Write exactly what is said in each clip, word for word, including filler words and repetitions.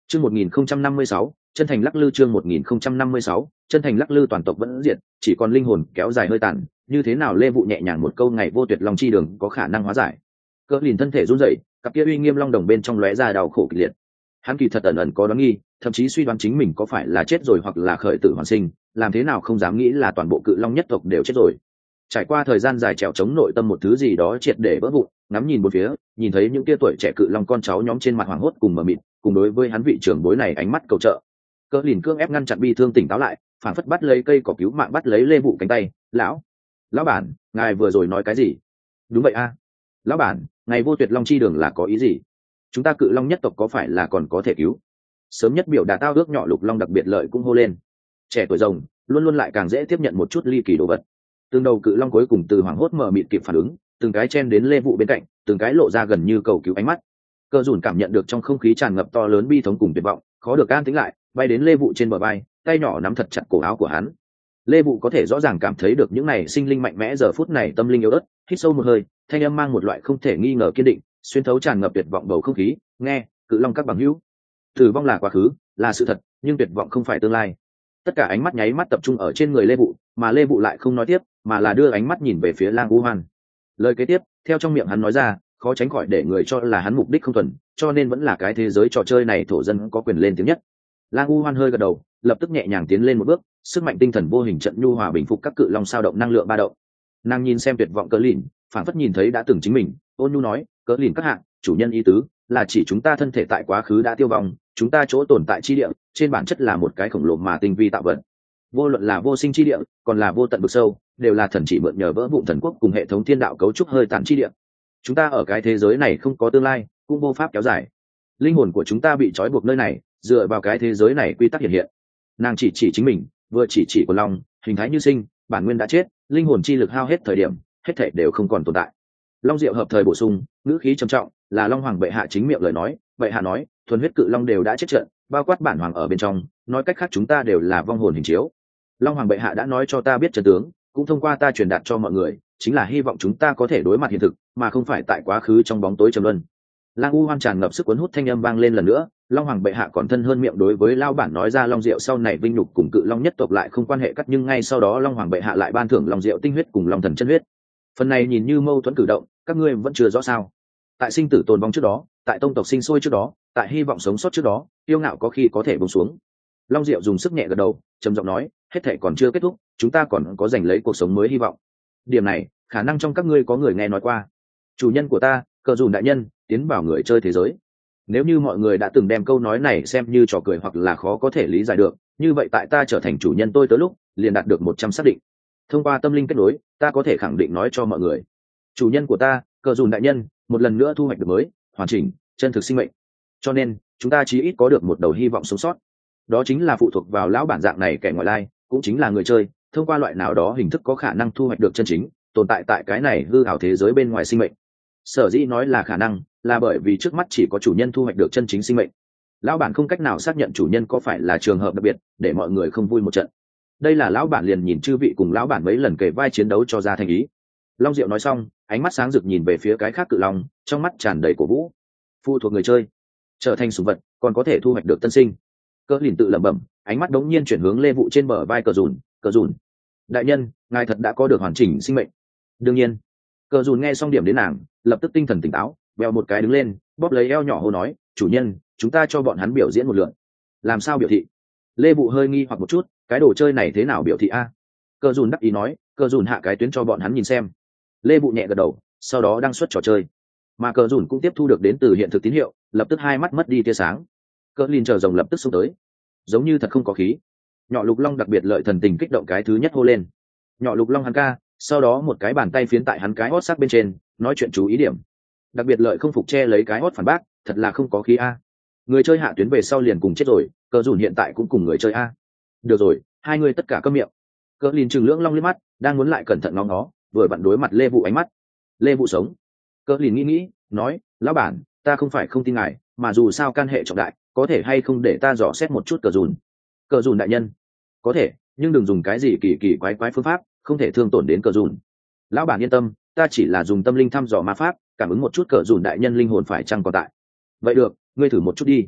Chương một nghìn không trăm năm mươi sáu, chân thành lắc lư chương một nghìn không trăm năm mươi sáu, chân thành lắc lư toàn tộc vẫn diệt, chỉ còn linh hồn kéo dài hơi tàn, như thế nào Lê Vụ nhẹ nhàng một câu ngày vô tuyệt long chi đường có khả năng hóa giải. Cỡ lìn thân thể run rẩy, cặp kia uy nghiêm long đồng bên trong lóe ra đau khổ kịch liệt. Hắn kỳ thật ẩn ẩn có đoán nghi, thậm chí suy đoán chính mình có phải là chết rồi hoặc là khởi tử hoàn sinh, làm thế nào không dám nghĩ là toàn bộ cự long nhất tộc đều chết rồi. Trải qua thời gian dài trèo chống nội tâm một thứ gì đó triệt để vỡ vụn, ngắm nhìn một phía, nhìn thấy những tia tuổi trẻ cự long con cháu nhóm trên mặt hoảng hốt cùng mờ mịt, cùng đối với hắn vị trưởng bối này ánh mắt cầu trợ. Cỡ lìn cương ép ngăn chặn bi thương tỉnh táo lại, phản phất bắt lấy cây cỏ cứu mạng bắt lấy Lê Vụ cánh tay. Lão, lão bản, ngài vừa rồi nói cái gì? Đúng vậy a, lão bản, ngày vô tuyệt long chi đường là có ý gì? Chúng ta cự long nhất tộc có phải là còn có thể cứu? Sớm nhất biểu đạt tao ước nhỏ lục long đặc biệt lợi cũng hô lên. Trẻ tuổi rồng luôn luôn lại càng dễ tiếp nhận một chút ly kỳ đồ vật. Từng đầu cự long cuối cùng từ hoảng hốt mở mịt kịp phản ứng, từng cái chen đến Lê Vụ bên cạnh, từng cái lộ ra gần như cầu cứu ánh mắt. Cờ dùn cảm nhận được trong không khí tràn ngập to lớn bi thống cùng tuyệt vọng, khó được an tĩnh lại, bay đến Lê Vụ trên bờ vai, tay nhỏ nắm thật chặt cổ áo của hắn. Lê Vụ có thể rõ ràng cảm thấy được những này sinh linh mạnh mẽ giờ phút này tâm linh yếu ớt, hít sâu một hơi, thanh âm mang một loại không thể nghi ngờ kiên định, xuyên thấu tràn ngập tuyệt vọng bầu không khí. Nghe, cự long các bằng hữu, tử vong là quá khứ, là sự thật, nhưng tuyệt vọng không phải tương lai. Tất cả ánh mắt nháy mắt tập trung ở trên người Lê Vụ, mà Lê Vụ lại không nói tiếp, mà là đưa ánh mắt nhìn về phía Lang U Hoan. Lời kế tiếp theo trong miệng hắn nói ra, khó tránh khỏi để người cho là hắn mục đích không thuần, cho nên vẫn là cái thế giới trò chơi này thổ dân có quyền lên tiếng nhất. Lang U Hoan hơi gật đầu, lập tức nhẹ nhàng tiến lên một bước, sức mạnh tinh thần vô hình trận nhu hòa bình phục các cự long sao động năng lượng ba động. Nàng nhìn xem tuyệt vọng Cỡ lìn, phản phất nhìn thấy đã từng chính mình, ôn nhu nói, Cỡ lìn các hạng, chủ nhân ý tứ là chỉ chúng ta thân thể tại quá khứ đã tiêu vong, chúng ta chỗ tồn tại chi địa trên bản chất là một cái khổng lồ mà tinh vi tạo vật. Vô luận là vô sinh chi địa, còn là vô tận vực sâu, đều là thần chỉ mượn nhờ vỡ vụn thần quốc cùng hệ thống thiên đạo cấu trúc hơi tàn chi địa. Chúng ta ở cái thế giới này không có tương lai, cũng vô pháp kéo dài. Linh hồn của chúng ta bị trói buộc nơi này, dựa vào cái thế giới này quy tắc hiện hiện. Nàng chỉ chỉ chính mình, vừa chỉ chỉ của long, hình thái như sinh, bản nguyên đã chết, linh hồn chi lực hao hết thời điểm, hết thảy đều không còn tồn tại. Long Diệu hợp thời bổ sung, ngữ khí trầm trọng, là Long Hoàng bệ hạ chính miệng lời nói, bệ hạ nói, thuần huyết cự long đều đã chết trận, bao quát bản hoàng ở bên trong, nói cách khác chúng ta đều là vong hồn hình chiếu. Long Hoàng bệ hạ đã nói cho ta biết chân tướng, cũng thông qua ta truyền đạt cho mọi người, chính là hy vọng chúng ta có thể đối mặt hiện thực, mà không phải tại quá khứ trong bóng tối trầm luân. Lang U Hoan tràn ngập sức cuốn hút thanh âm vang lên lần nữa, Long Hoàng bệ hạ còn thân hơn miệng đối với lao bản nói ra Long Diệu sau này vinh nhục cùng cự long nhất tộc lại không quan hệ cắt, nhưng ngay sau đó Long Hoàng bệ hạ lại ban thưởng Long Diệu tinh huyết cùng Long Thần chân huyết. Phần này nhìn như mâu thuẫn cử động, các ngươi vẫn chưa rõ sao? Tại sinh tử tồn vong trước đó, tại tông tộc sinh sôi trước đó, tại hy vọng sống sót trước đó, yêu ngạo có khi có thể buông xuống. Long Diệu dùng sức nhẹ gật đầu, trầm giọng nói, hết thảy còn chưa kết thúc, chúng ta còn có giành lấy cuộc sống mới hy vọng. Điểm này, khả năng trong các ngươi có người nghe nói qua. Chủ nhân của ta, Cờ Dùn đại nhân, tiến vào người chơi thế giới. Nếu như mọi người đã từng đem câu nói này xem như trò cười hoặc là khó có thể lý giải được, như vậy tại ta trở thành chủ nhân tôi tới lúc, liền đạt được một trăm xác định. Thông qua tâm linh kết nối, ta có thể khẳng định nói cho mọi người, chủ nhân của ta, Cờ Dùn đại nhân, một lần nữa thu hoạch được mới, hoàn chỉnh, chân thực sinh mệnh. Cho nên, chúng ta chí ít có được một đầu hy vọng sống sót. Đó chính là phụ thuộc vào lão bản dạng này kẻ ngoại lai, cũng chính là người chơi, thông qua loại nào đó hình thức có khả năng thu hoạch được chân chính tồn tại tại cái này hư ảo thế giới bên ngoài sinh mệnh. Sở dĩ nói là khả năng, là bởi vì trước mắt chỉ có chủ nhân thu hoạch được chân chính sinh mệnh. Lão bản không cách nào xác nhận chủ nhân có phải là trường hợp đặc biệt, để mọi người không vui một trận. Đây là lão bản liền nhìn chư vị cùng lão bản mấy lần kề vai chiến đấu cho ra thành ý. Long Diệu nói xong, ánh mắt sáng rực nhìn về phía cái khác cự long, trong mắt tràn đầy cổ vũ. Phụ thuộc người chơi, trở thành sủng vật, còn có thể thu hoạch được tân sinh. Cỡ lìn tự lẩm bẩm, ánh mắt đống nhiên chuyển hướng Lê Vụ trên bờ vai Cờ Dùn. Cờ Dùn đại nhân, ngài thật đã có được hoàn chỉnh sinh mệnh. Đương nhiên. Cờ Dùn nghe xong điểm đến nàng, lập tức tinh thần tỉnh táo, bèo một cái đứng lên, bóp lấy eo nhỏ hô nói, chủ nhân, chúng ta cho bọn hắn biểu diễn một lượt. Làm sao biểu thị? Lê Vụ hơi nghi hoặc một chút, cái đồ chơi này thế nào biểu thị a? Cờ Dùn đắc ý nói, Cờ Dùn hạ cái tuyến cho bọn hắn nhìn xem. Lê Vụ nhẹ gật đầu, sau đó đăng xuất trò chơi. Mà Cờ Dùn cũng tiếp thu được đến từ hiện thực tín hiệu, lập tức hai mắt mất đi tia sáng. Cờ Lìn chờ rồng lập tức xuống tới, giống như thật không có khí. Nhỏ Lục Long đặc biệt lợi thần tình kích động cái thứ nhất hô lên, nhỏ Lục Long hắn ca, sau đó một cái bàn tay phiến tại hắn cái hót sắc bên trên, nói chuyện chú ý điểm. Đặc biệt lợi không phục che lấy cái hót phản bác, thật là không có khí a. Người chơi hạ tuyến về sau liền cùng chết rồi, Cờ Dùn hiện tại cũng cùng người chơi a. Được rồi, hai người tất cả câm miệng. Cờ Lìn trừng lưỡng long liếc mắt, đang muốn lại cẩn thận ngó nó, vừa vặn đối mặt Lê Vụ ánh mắt. Lê Vụ sống. Cờ Lìn nghĩ nghĩ, nói, lão bản, ta không phải không tin ngài, mà dù sao can hệ trọng đại, có thể hay không để ta dò xét một chút Cờ Dùn. Cờ Dùn đại nhân, có thể, nhưng đừng dùng cái gì kỳ kỳ quái quái phương pháp, không thể thương tổn đến Cờ Dùn. Lão bản yên tâm, ta chỉ là dùng tâm linh thăm dò ma pháp, cảm ứng một chút Cờ Dùn đại nhân linh hồn phải chăng còn tại. Vậy được, ngươi thử một chút đi.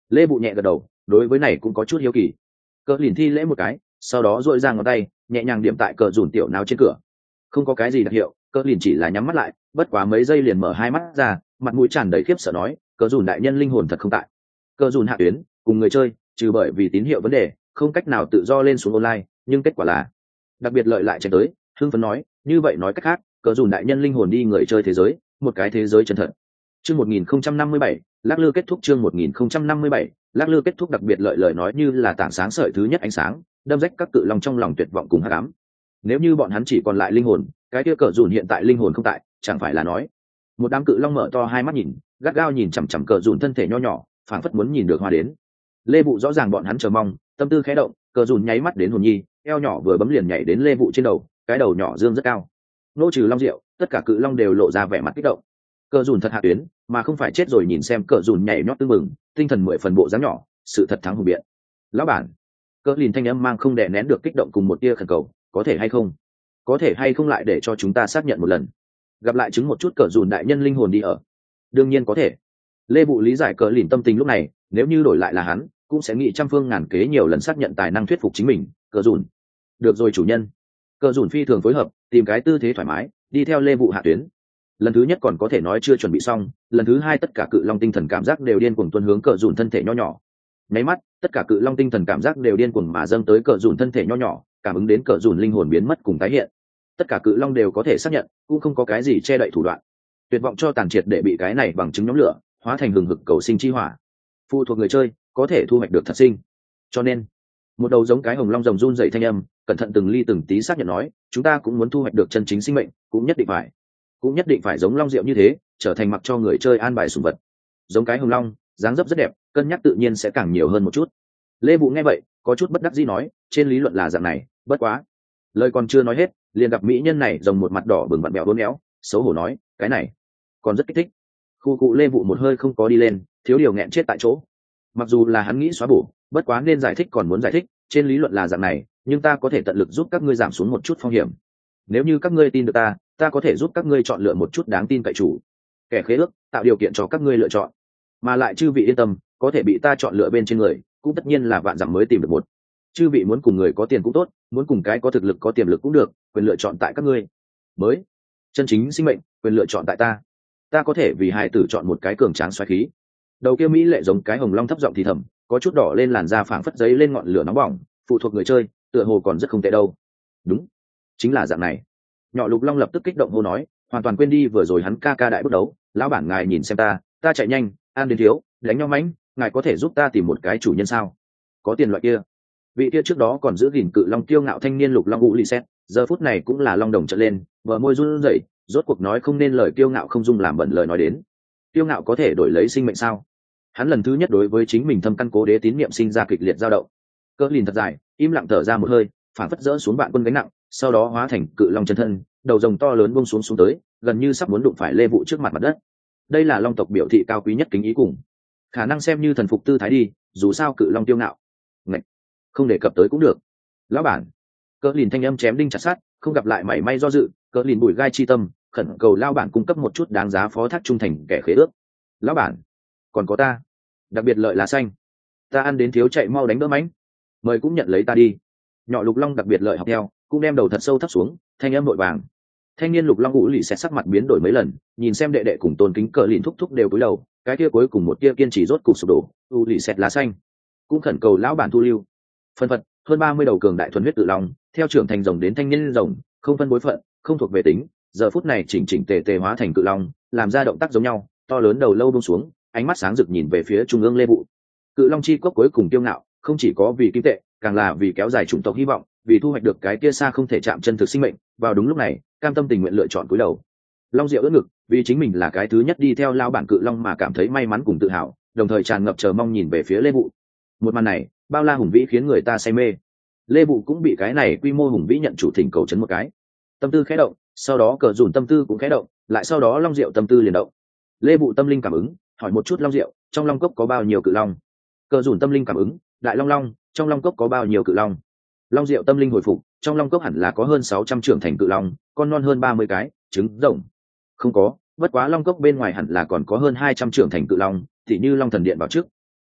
Lê Bụ nhẹ gật đầu, đối với này cũng có chút hiếu kỳ. Cờ lìn thi lễ một cái, sau đó duỗi ra ngón tay nhẹ nhàng điểm tại cờ dùn tiểu nào trên cửa. Không có cái gì đặc hiệu, cờ lìn chỉ là nhắm mắt lại, bất quá mấy giây liền mở hai mắt ra, mặt mũi tràn đầy khiếp sợ nói, cờ dùn đại nhân linh hồn thật không tại. Cờ dùn hạ tuyến cùng người chơi trừ bởi vì tín hiệu vấn đề không cách nào tự do lên xuống online, nhưng kết quả là đặc biệt lợi lại chạy tới. Hưng phấn nói, như vậy nói cách khác, cờ dùn đại nhân linh hồn đi người chơi thế giới, một cái thế giới chân thật. Chương một nghìn không trăm năm mươi bảy, lắc lư kết thúc. Chương một nghìn không trăm năm mươi bảy, lắc lư kết thúc. Đặc biệt lợi lời nói như là tảng sáng sợi thứ nhất ánh sáng, đâm rách các cự long trong lòng tuyệt vọng cùng hắc ám. Nếu như bọn hắn chỉ còn lại linh hồn, cái kia cờ dùn hiện tại linh hồn không tại, chẳng phải là nói một đám cự long mở to hai mắt nhìn, gắt gao nhìn chằm chằm cờ dùn thân thể nho nhỏ, phảng phất muốn nhìn được hoa đến. Lê Vụ rõ ràng bọn hắn chờ mong, tâm tư khẽ động, cờ dùn nháy mắt đến hồn nhi, eo nhỏ vừa bấm liền nhảy đến Lê Vụ trên đầu, cái đầu nhỏ dương rất cao. Nô trừ long diệu, tất cả cự long đều lộ ra vẻ mặt kích động. Cờ dùn thật hạ tuyến, mà không phải chết rồi. Nhìn xem cờ dùn nhảy nhót tưng mừng, tinh thần mười phần bộ dáng nhỏ, sự thật thắng hùng biện. Lão bản, cờ lìn thanh âm mang không đè nén được kích động cùng một tia khẩn cầu, có thể hay không, có thể hay không lại để cho chúng ta xác nhận một lần, gặp lại chứng một chút cờ dùn đại nhân linh hồn đi ở. Đương nhiên có thể. Lê Vụ lý giải cờ lìn tâm tình lúc này, nếu như đổi lại là hắn, cũng sẽ nghĩ trăm phương ngàn kế nhiều lần xác nhận tài năng thuyết phục chính mình. Cờ dùn, được rồi chủ nhân. Cờ dùn phi thường phối hợp, tìm cái tư thế thoải mái, đi theo Lê Vụ hạ tuyến. Lần thứ nhất còn có thể nói chưa chuẩn bị xong, lần thứ hai tất cả cự long tinh thần cảm giác đều điên cuồng tuân hướng cờ dùn thân thể nho nhỏ. Nháy mắt, tất cả cự long tinh thần cảm giác đều điên cuồng mà dâng tới cờ dùn thân thể nho nhỏ, cảm ứng đến cờ dùn linh hồn biến mất cùng tái hiện. Tất cả cự long đều có thể xác nhận, cũng không có cái gì che đậy thủ đoạn. Tuyệt vọng cho tàn triệt để bị cái này bằng chứng nhóm lửa, hóa thành hừng hực cầu sinh chi hỏa. Phụ thuộc người chơi, có thể thu hoạch được thật sinh. Cho nên, một đầu giống cái hồng long rồng run dậy thanh âm, cẩn thận từng ly từng tí xác nhận nói, chúng ta cũng muốn thu hoạch được chân chính sinh mệnh, cũng nhất định phải, cũng nhất định phải giống long diệu như thế, trở thành mặc cho người chơi an bài sủng vật. Giống cái hồng long, dáng dấp rất đẹp, cân nhắc tự nhiên sẽ càng nhiều hơn một chút. Lê Vụ nghe vậy, có chút bất đắc dĩ nói, trên lý luận là dạng này, bất quá, lời còn chưa nói hết, liền gặp mỹ nhân này rồng một mặt đỏ bừng vặn bẹo đốn éo, xấu hổ nói, cái này còn rất kích thích. Khu cụ Lê Vụ một hơi không có đi lên, thiếu điều nghẹn chết tại chỗ. Mặc dù là hắn nghĩ xóa bổ, bất quá nên giải thích còn muốn giải thích, trên lý luận là dạng này, nhưng ta có thể tận lực giúp các ngươi giảm xuống một chút phong hiểm. Nếu như các ngươi tin được ta, ta có thể giúp các ngươi chọn lựa một chút đáng tin cậy chủ, kẻ khế ước, tạo điều kiện cho các ngươi lựa chọn. Mà lại chư vị yên tâm, có thể bị ta chọn lựa bên trên người, cũng tất nhiên là vạn dặm mới tìm được một. Chư vị muốn cùng người có tiền cũng tốt, muốn cùng cái có thực lực có tiềm lực cũng được, quyền lựa chọn tại các ngươi. Mới chân chính sinh mệnh, quyền lựa chọn tại ta. Ta có thể vì hài tử chọn một cái cường tráng xoáy khí. Đầu kia mỹ lệ giống cái hồng long thấp giọng thì thầm, có chút đỏ lên làn da phảng phất giấy lên ngọn lửa nóng bỏng, phụ thuộc người chơi, tựa hồ còn rất không tệ đâu. Đúng, chính là dạng này. Nhỏ lục long lập tức kích động hô nói, hoàn toàn quên đi vừa rồi hắn ca ca đại bước đấu, lão bản ngài nhìn xem ta, ta chạy nhanh, ăn đến thiếu, đánh nhau mãnh, ngài có thể giúp ta tìm một cái chủ nhân sao? Có tiền loại kia. Vị kia trước đó còn giữ gìn cự long kiêu ngạo thanh niên lục long u lì xét, giờ phút này cũng là long đồng trợn lên, bờ môi run rẩy, rốt cuộc nói không nên lời kiêu ngạo không dung làm bẩn lời nói đến. Kiêu ngạo có thể đổi lấy sinh mệnh sao? Hắn lần thứ nhất đối với chính mình thâm căn cố đế tín niệm sinh ra kịch liệt dao động. Cỡ lìn thật dài, im lặng thở ra một hơi, phản phất dỡ xuống bạn quân gánh nặng, sau đó hóa thành cự long chân thân, đầu rồng to lớn buông xuống xuống tới, gần như sắp muốn đụng phải Lê Vụ trước mặt mặt đất. Đây là long tộc biểu thị cao quý nhất kính ý cùng khả năng xem như thần phục tư thái đi, dù sao cự long tiêu ngạo. Ngậy, không đề cập tới cũng được. Lão bản, Cỡ lìn thanh âm chém đinh chặt sắt, không gặp lại mảy may do dự, Cỡ lìn bùi gai chi tâm, khẩn cầu lão bản cung cấp một chút đáng giá phó thác trung thành kẻ khế ước. Lão bản, còn có ta, đặc biệt lợi lá xanh, ta ăn đến thiếu chạy mau đánh đỡ mánh, mời cũng nhận lấy ta đi. Nhỏ lục long đặc biệt lợi học theo, cũng đem đầu thật sâu thấp xuống, thanh âm nội vàng. Thanh niên lục long ngũ lì sẽ sắc mặt biến đổi mấy lần, nhìn xem đệ đệ cùng tôn kính Cỡ lìn thúc thúc đều cúi đầu, cái kia cuối cùng một kia kiên trì rốt cục sụp đổ, u lì xẹt lá xanh, cũng khẩn cầu lão bản thu lưu. Phân phật, hơn ba mươi đầu cường đại thuần huyết tự long, theo trưởng thành rồng đến thanh niên rồng, không phân bối phận, không thuộc về tính, giờ phút này chỉnh chỉnh tề tề hóa thành cự long, làm ra động tác giống nhau, to lớn đầu lâu buông xuống, ánh mắt sáng rực nhìn về phía trung ương Lê Vụ. Cự long chi cốc cuối cùng kiêu ngạo, không chỉ có vì kim tệ, càng là vì kéo dài chủng tộc hy vọng, vì thu hoạch được cái kia xa không thể chạm chân thực sinh mệnh. Vào đúng lúc này, cam tâm tình nguyện lựa chọn cúi đầu. Long diệu ưỡn ngực, vì chính mình là cái thứ nhất đi theo lao bản cự long mà cảm thấy may mắn cùng tự hào, đồng thời tràn ngập chờ mong nhìn về phía Lê Vụ. Một màn này, bao la hùng vĩ khiến người ta say mê. Lê Vụ cũng bị cái này quy mô hùng vĩ nhận chủ thỉnh cầu chấn một cái, tâm tư khẽ động, sau đó cờ dùn tâm tư cũng khẽ động, lại sau đó long diệu tâm tư liền động. Lê Vụ tâm linh cảm ứng, hỏi một chút long diệu, trong long cốc có bao nhiêu cự long? Cờ dùn tâm linh cảm ứng, đại long long, trong long cốc có bao nhiêu cự long? Long diệu tâm linh hồi phục, trong long cốc hẳn là có hơn sáu trăm trưởng thành cự long, con non hơn ba mươi cái, trứng rồng không có, bất quá long cốc bên ngoài hẳn là còn có hơn hai trăm trưởng thành cự long, tỉ như long thần điện vào trước.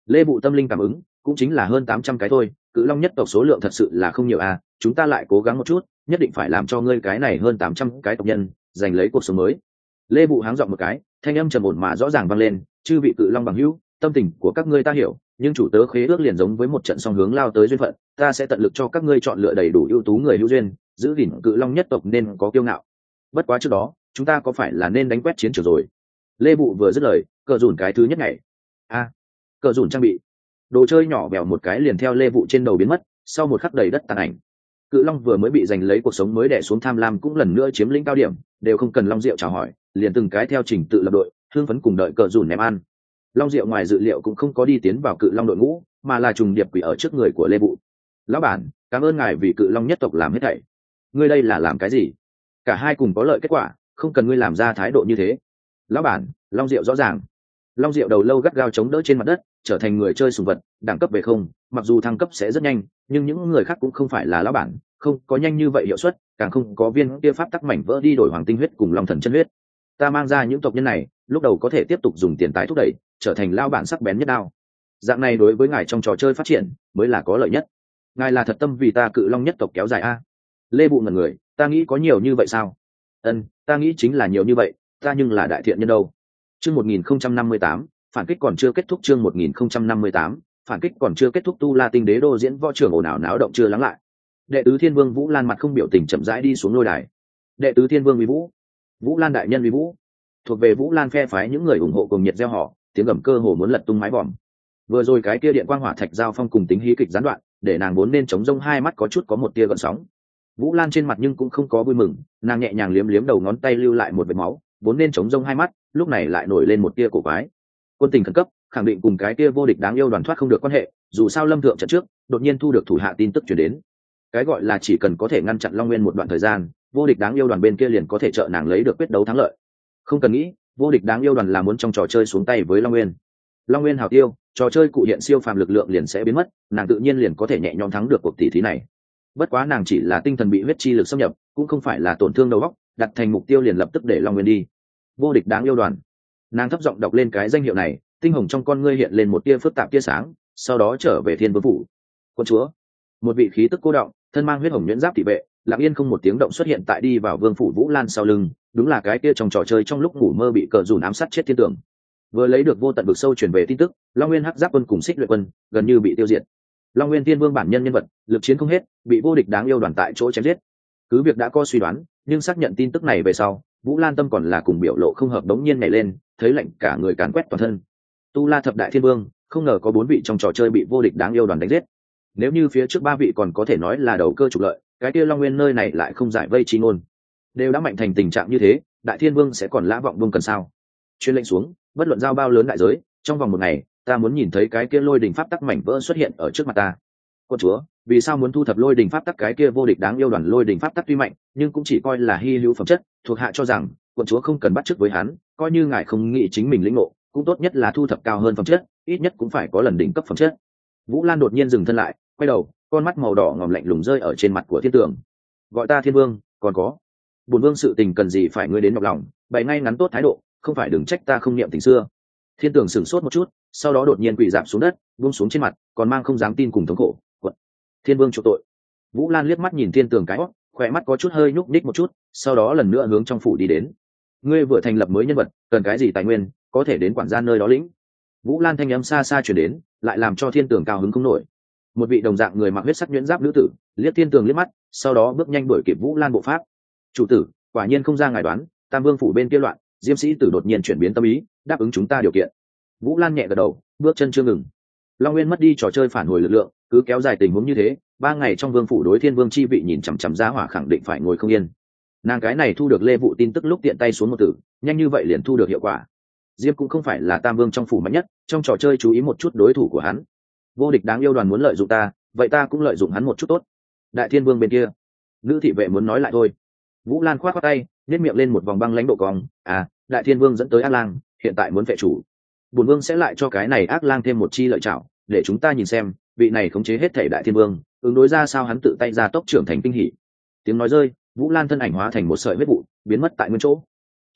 Lê Vụ tâm linh cảm ứng cũng chính là hơn tám trăm cái thôi, cự long nhất tộc số lượng thật sự là không nhiều à, chúng ta lại cố gắng một chút, nhất định phải làm cho ngươi cái này hơn tám trăm cái tộc nhân giành lấy cuộc sống mới. Lê Vụ háng giọng một cái, thanh âm trầm ổn mà rõ ràng vang lên, chư vị cự long bằng hữu, tâm tình của các ngươi ta hiểu, nhưng chủ tớ khế ước liền giống với một trận song hướng lao tới duyên phận, ta sẽ tận lực cho các ngươi chọn lựa đầy đủ ưu tú người hữu duyên, giữ gìn cự long nhất tộc nên có kiêu ngạo. Bất quá trước đó, chúng ta có phải là nên đánh quét chiến trường rồi? Lê Vụ vừa dứt lời, cờ dùn cái thứ nhất ngày. A, à, cờ dùn trang bị đồ chơi nhỏ bèo một cái liền theo Lê Vụ trên đầu biến mất, sau một khắc đầy đất tàn ảnh. Cự long vừa mới bị giành lấy cuộc sống mới đè xuống tham lam cũng lần nữa chiếm lĩnh cao điểm, đều không cần Long Diệu chào hỏi, liền từng cái theo trình tự lập đội, hương phấn cùng đợi cờ dùn ném ăn. Long Diệu ngoài dự liệu cũng không có đi tiến vào cự long đội ngũ, mà là trùng điệp quỷ ở trước người của Lê Vụ. Lão bản, cảm ơn ngài vì cự long nhất tộc làm hết thảy. Ngươi đây là làm cái gì? Cả hai cùng có lợi kết quả, không cần ngươi làm ra thái độ như thế. Lão bản, Long Diệu rõ ràng. Long Diệu đầu lâu gắt gao chống đỡ trên mặt đất, trở thành người chơi sùng vật, đẳng cấp về không, mặc dù thăng cấp sẽ rất nhanh, nhưng những người khác cũng không phải là lão bản, không có nhanh như vậy hiệu suất, càng không có viên kia pháp tắc mảnh vỡ đi đổi hoàng tinh huyết cùng long thần chân huyết. Ta mang ra những tộc nhân này, lúc đầu có thể tiếp tục dùng tiền tài thúc đẩy, trở thành lão bản sắc bén nhất đao. Dạng này đối với ngài trong trò chơi phát triển mới là có lợi nhất. Ngài là thật tâm vì ta cự long nhất tộc kéo dài a? Lê Bụ ngẩn người, ta nghĩ có nhiều như vậy sao? Ân, ta nghĩ chính là nhiều như vậy, ta nhưng là đại thiện nhân đâu. Chương một nghìn không trăm năm mươi tám, phản kích còn chưa kết thúc. Chương một nghìn không trăm năm mươi tám, phản kích còn chưa kết thúc. Tu La Tinh Đế đô diễn võ trưởng ồn ào náo động chưa lắng lại. Đệ tứ Thiên Vương Vũ Lan mặt không biểu tình chậm rãi đi xuống lôi đài. Đệ tứ Thiên Vương Uy Vũ, Vũ Lan đại nhân Uy Vũ, thuộc về Vũ Lan phe phái những người ủng hộ cùng nhiệt gieo họ, tiếng gầm cơ hồ muốn lật tung mái vòm. Vừa rồi cái kia điện quang hỏa thạch giao phong cùng tính hí kịch gián đoạn, để nàng vốn nên chống rông hai mắt có chút có một tia gợn sóng. Vũ Lan trên mặt nhưng cũng không có vui mừng, nàng nhẹ nhàng liếm liếm đầu ngón tay lưu lại một vệt máu, vốn nên chống rông hai mắt, lúc này lại nổi lên một tia cổ quái. Quân tình khẩn cấp, khẳng định cùng cái kia vô địch đáng yêu đoàn thoát không được quan hệ, dù sao Lâm thượng trận trước, đột nhiên thu được thủ hạ tin tức truyền đến. Cái gọi là chỉ cần có thể ngăn chặn Long Nguyên một đoạn thời gian, vô địch đáng yêu đoàn bên kia liền có thể trợ nàng lấy được quyết đấu thắng lợi. Không cần nghĩ, vô địch đáng yêu đoàn là muốn trong trò chơi xuống tay với Long Nguyên. Long Nguyên hào tiêu, trò chơi cụ hiện siêu phàm lực lượng liền sẽ biến mất, nàng tự nhiên liền có thể nhẹ nhõm thắng được cuộc tỷ thí này. Bất quá nàng chỉ là tinh thần bị huyết chi lực xâm nhập, cũng không phải là tổn thương đầu óc, đặt thành mục tiêu liền lập tức để Long Nguyên đi. Vô địch đáng yêu đoàn. Nàng thấp giọng đọc lên cái danh hiệu này, tinh hồng trong con ngươi hiện lên một tia phức tạp tia sáng, sau đó trở về Thiên Vương phủ. Quân chúa, một vị khí tức cô động, thân mang huyết hồng nhuyễn giáp thị vệ, lặng yên không một tiếng động xuất hiện tại đi vào Vương phủ Vũ Lan sau lưng, đúng là cái kia trong trò chơi trong lúc ngủ mơ bị cờ dùn ám sát chết thiên tưởng. Vừa lấy được vô tận vực sâu truyền về tin tức, Long Nguyên hắc giáp quân cùng xích luyện quân gần như bị tiêu diệt. Long Nguyên Thiên Vương bản nhân nhân vật, lực chiến không hết, bị vô địch đáng yêu đoàn tại chỗ chém giết. Cứ việc đã có suy đoán, nhưng xác nhận tin tức này về sau, Vũ Lan tâm còn là cùng biểu lộ không hợp đống nhiên nhảy lên, thấy lạnh cả người càn quét toàn thân. Tu La thập đại thiên vương, không ngờ có bốn vị trong trò chơi bị vô địch đáng yêu đoàn đánh giết. Nếu như phía trước ba vị còn có thể nói là đầu cơ trục lợi, cái kia Long Nguyên nơi này lại không giải vây chi ngôn. Đều đã mạnh thành tình trạng như thế, đại thiên vương sẽ còn lã vọng vương cần sao? Chuyên lệnh xuống, bất luận giao bao lớn đại giới, trong vòng một ngày, ta muốn nhìn thấy cái kia lôi đình pháp tắc mảnh vỡ xuất hiện ở trước mặt ta. Quân chúa, vì sao muốn thu thập lôi đình pháp tắc? Cái kia vô địch đáng yêu đoàn lôi đình pháp tắc tuy mạnh, nhưng cũng chỉ coi là hy hữu phẩm chất, thuộc hạ cho rằng quân chúa không cần bắt chước với hắn, coi như ngài không nghĩ chính mình lĩnh ngộ, cũng tốt nhất là thu thập cao hơn phẩm chất, ít nhất cũng phải có lần đỉnh cấp phẩm chất. Vũ Lan đột nhiên dừng thân lại, quay đầu, con mắt màu đỏ ngòm lạnh lùng rơi ở trên mặt của Thiên Tường. Gọi ta Thiên Vương, còn có, bổn vương sự tình cần gì phải ngươi đến nhọc lòng, bày ngay ngắn tốt thái độ, không phải đừng trách ta không niệm tình xưa. Thiên Tường sửng sốt một chút, sau đó đột nhiên quỳ rạp xuống đất, buông xuống trên mặt, còn mang không dám tin cùng thống khổ. Quật. Thiên Vương chịu tội. Vũ Lan liếc mắt nhìn Thiên Tường cái hót, khỏe mắt có chút hơi nhúc nhích một chút, sau đó lần nữa hướng trong phủ đi đến. Ngươi vừa thành lập mới nhân vật, cần cái gì tài nguyên, có thể đến quản gia nơi đó lĩnh. Vũ Lan thanh âm xa xa truyền đến, lại làm cho Thiên Tường cao hứng không nổi. Một vị đồng dạng người mặc huyết sắc nhuyễn giáp nữ tử, liếc Thiên Tường liếc mắt, sau đó bước nhanh đuổi kịp Vũ Lan bộ pháp. Chủ tử, quả nhiên không ra ngài đoán, Tam Vương phủ bên kia loạn, Diêm Sĩ Tử đột nhiên chuyển biến tâm ý, đáp ứng chúng ta điều kiện. Vũ Lan nhẹ gật đầu, bước chân chưa ngừng. Long Nguyên mất đi trò chơi phản hồi lực lượng, cứ kéo dài tình huống như thế, ba ngày trong Vương phủ đối Thiên Vương chi vị nhìn chằm chằm ra hỏa khẳng định phải ngồi không yên. Nàng cái này thu được Lê Vụ tin tức lúc tiện tay xuống một tử, nhanh như vậy liền thu được hiệu quả. Diêm cũng không phải là Tam Vương trong phủ mạnh nhất, trong trò chơi chú ý một chút đối thủ của hắn. Vô địch đáng yêu đoàn muốn lợi dụng ta, vậy ta cũng lợi dụng hắn một chút tốt. Đại Thiên Vương bên kia, nữ thị vệ muốn nói lại thôi. Vũ Lan khoát khoát tay, nhếch miệng lên một vòng băng lãnh độ cong, à, Đại Thiên Vương dẫn tới ác lang, hiện tại muốn vệ chủ. Bổn Vương sẽ lại cho cái này ác lang thêm một chi lợi chảo, để chúng ta nhìn xem, vị này khống chế hết thể Đại Thiên Vương, ứng đối ra sao hắn tự tay ra tốc trưởng thành kinh hỉ. Tiếng nói rơi, Vũ Lan thân ảnh hóa thành một sợi huyết vụ, biến mất tại nguyên chỗ.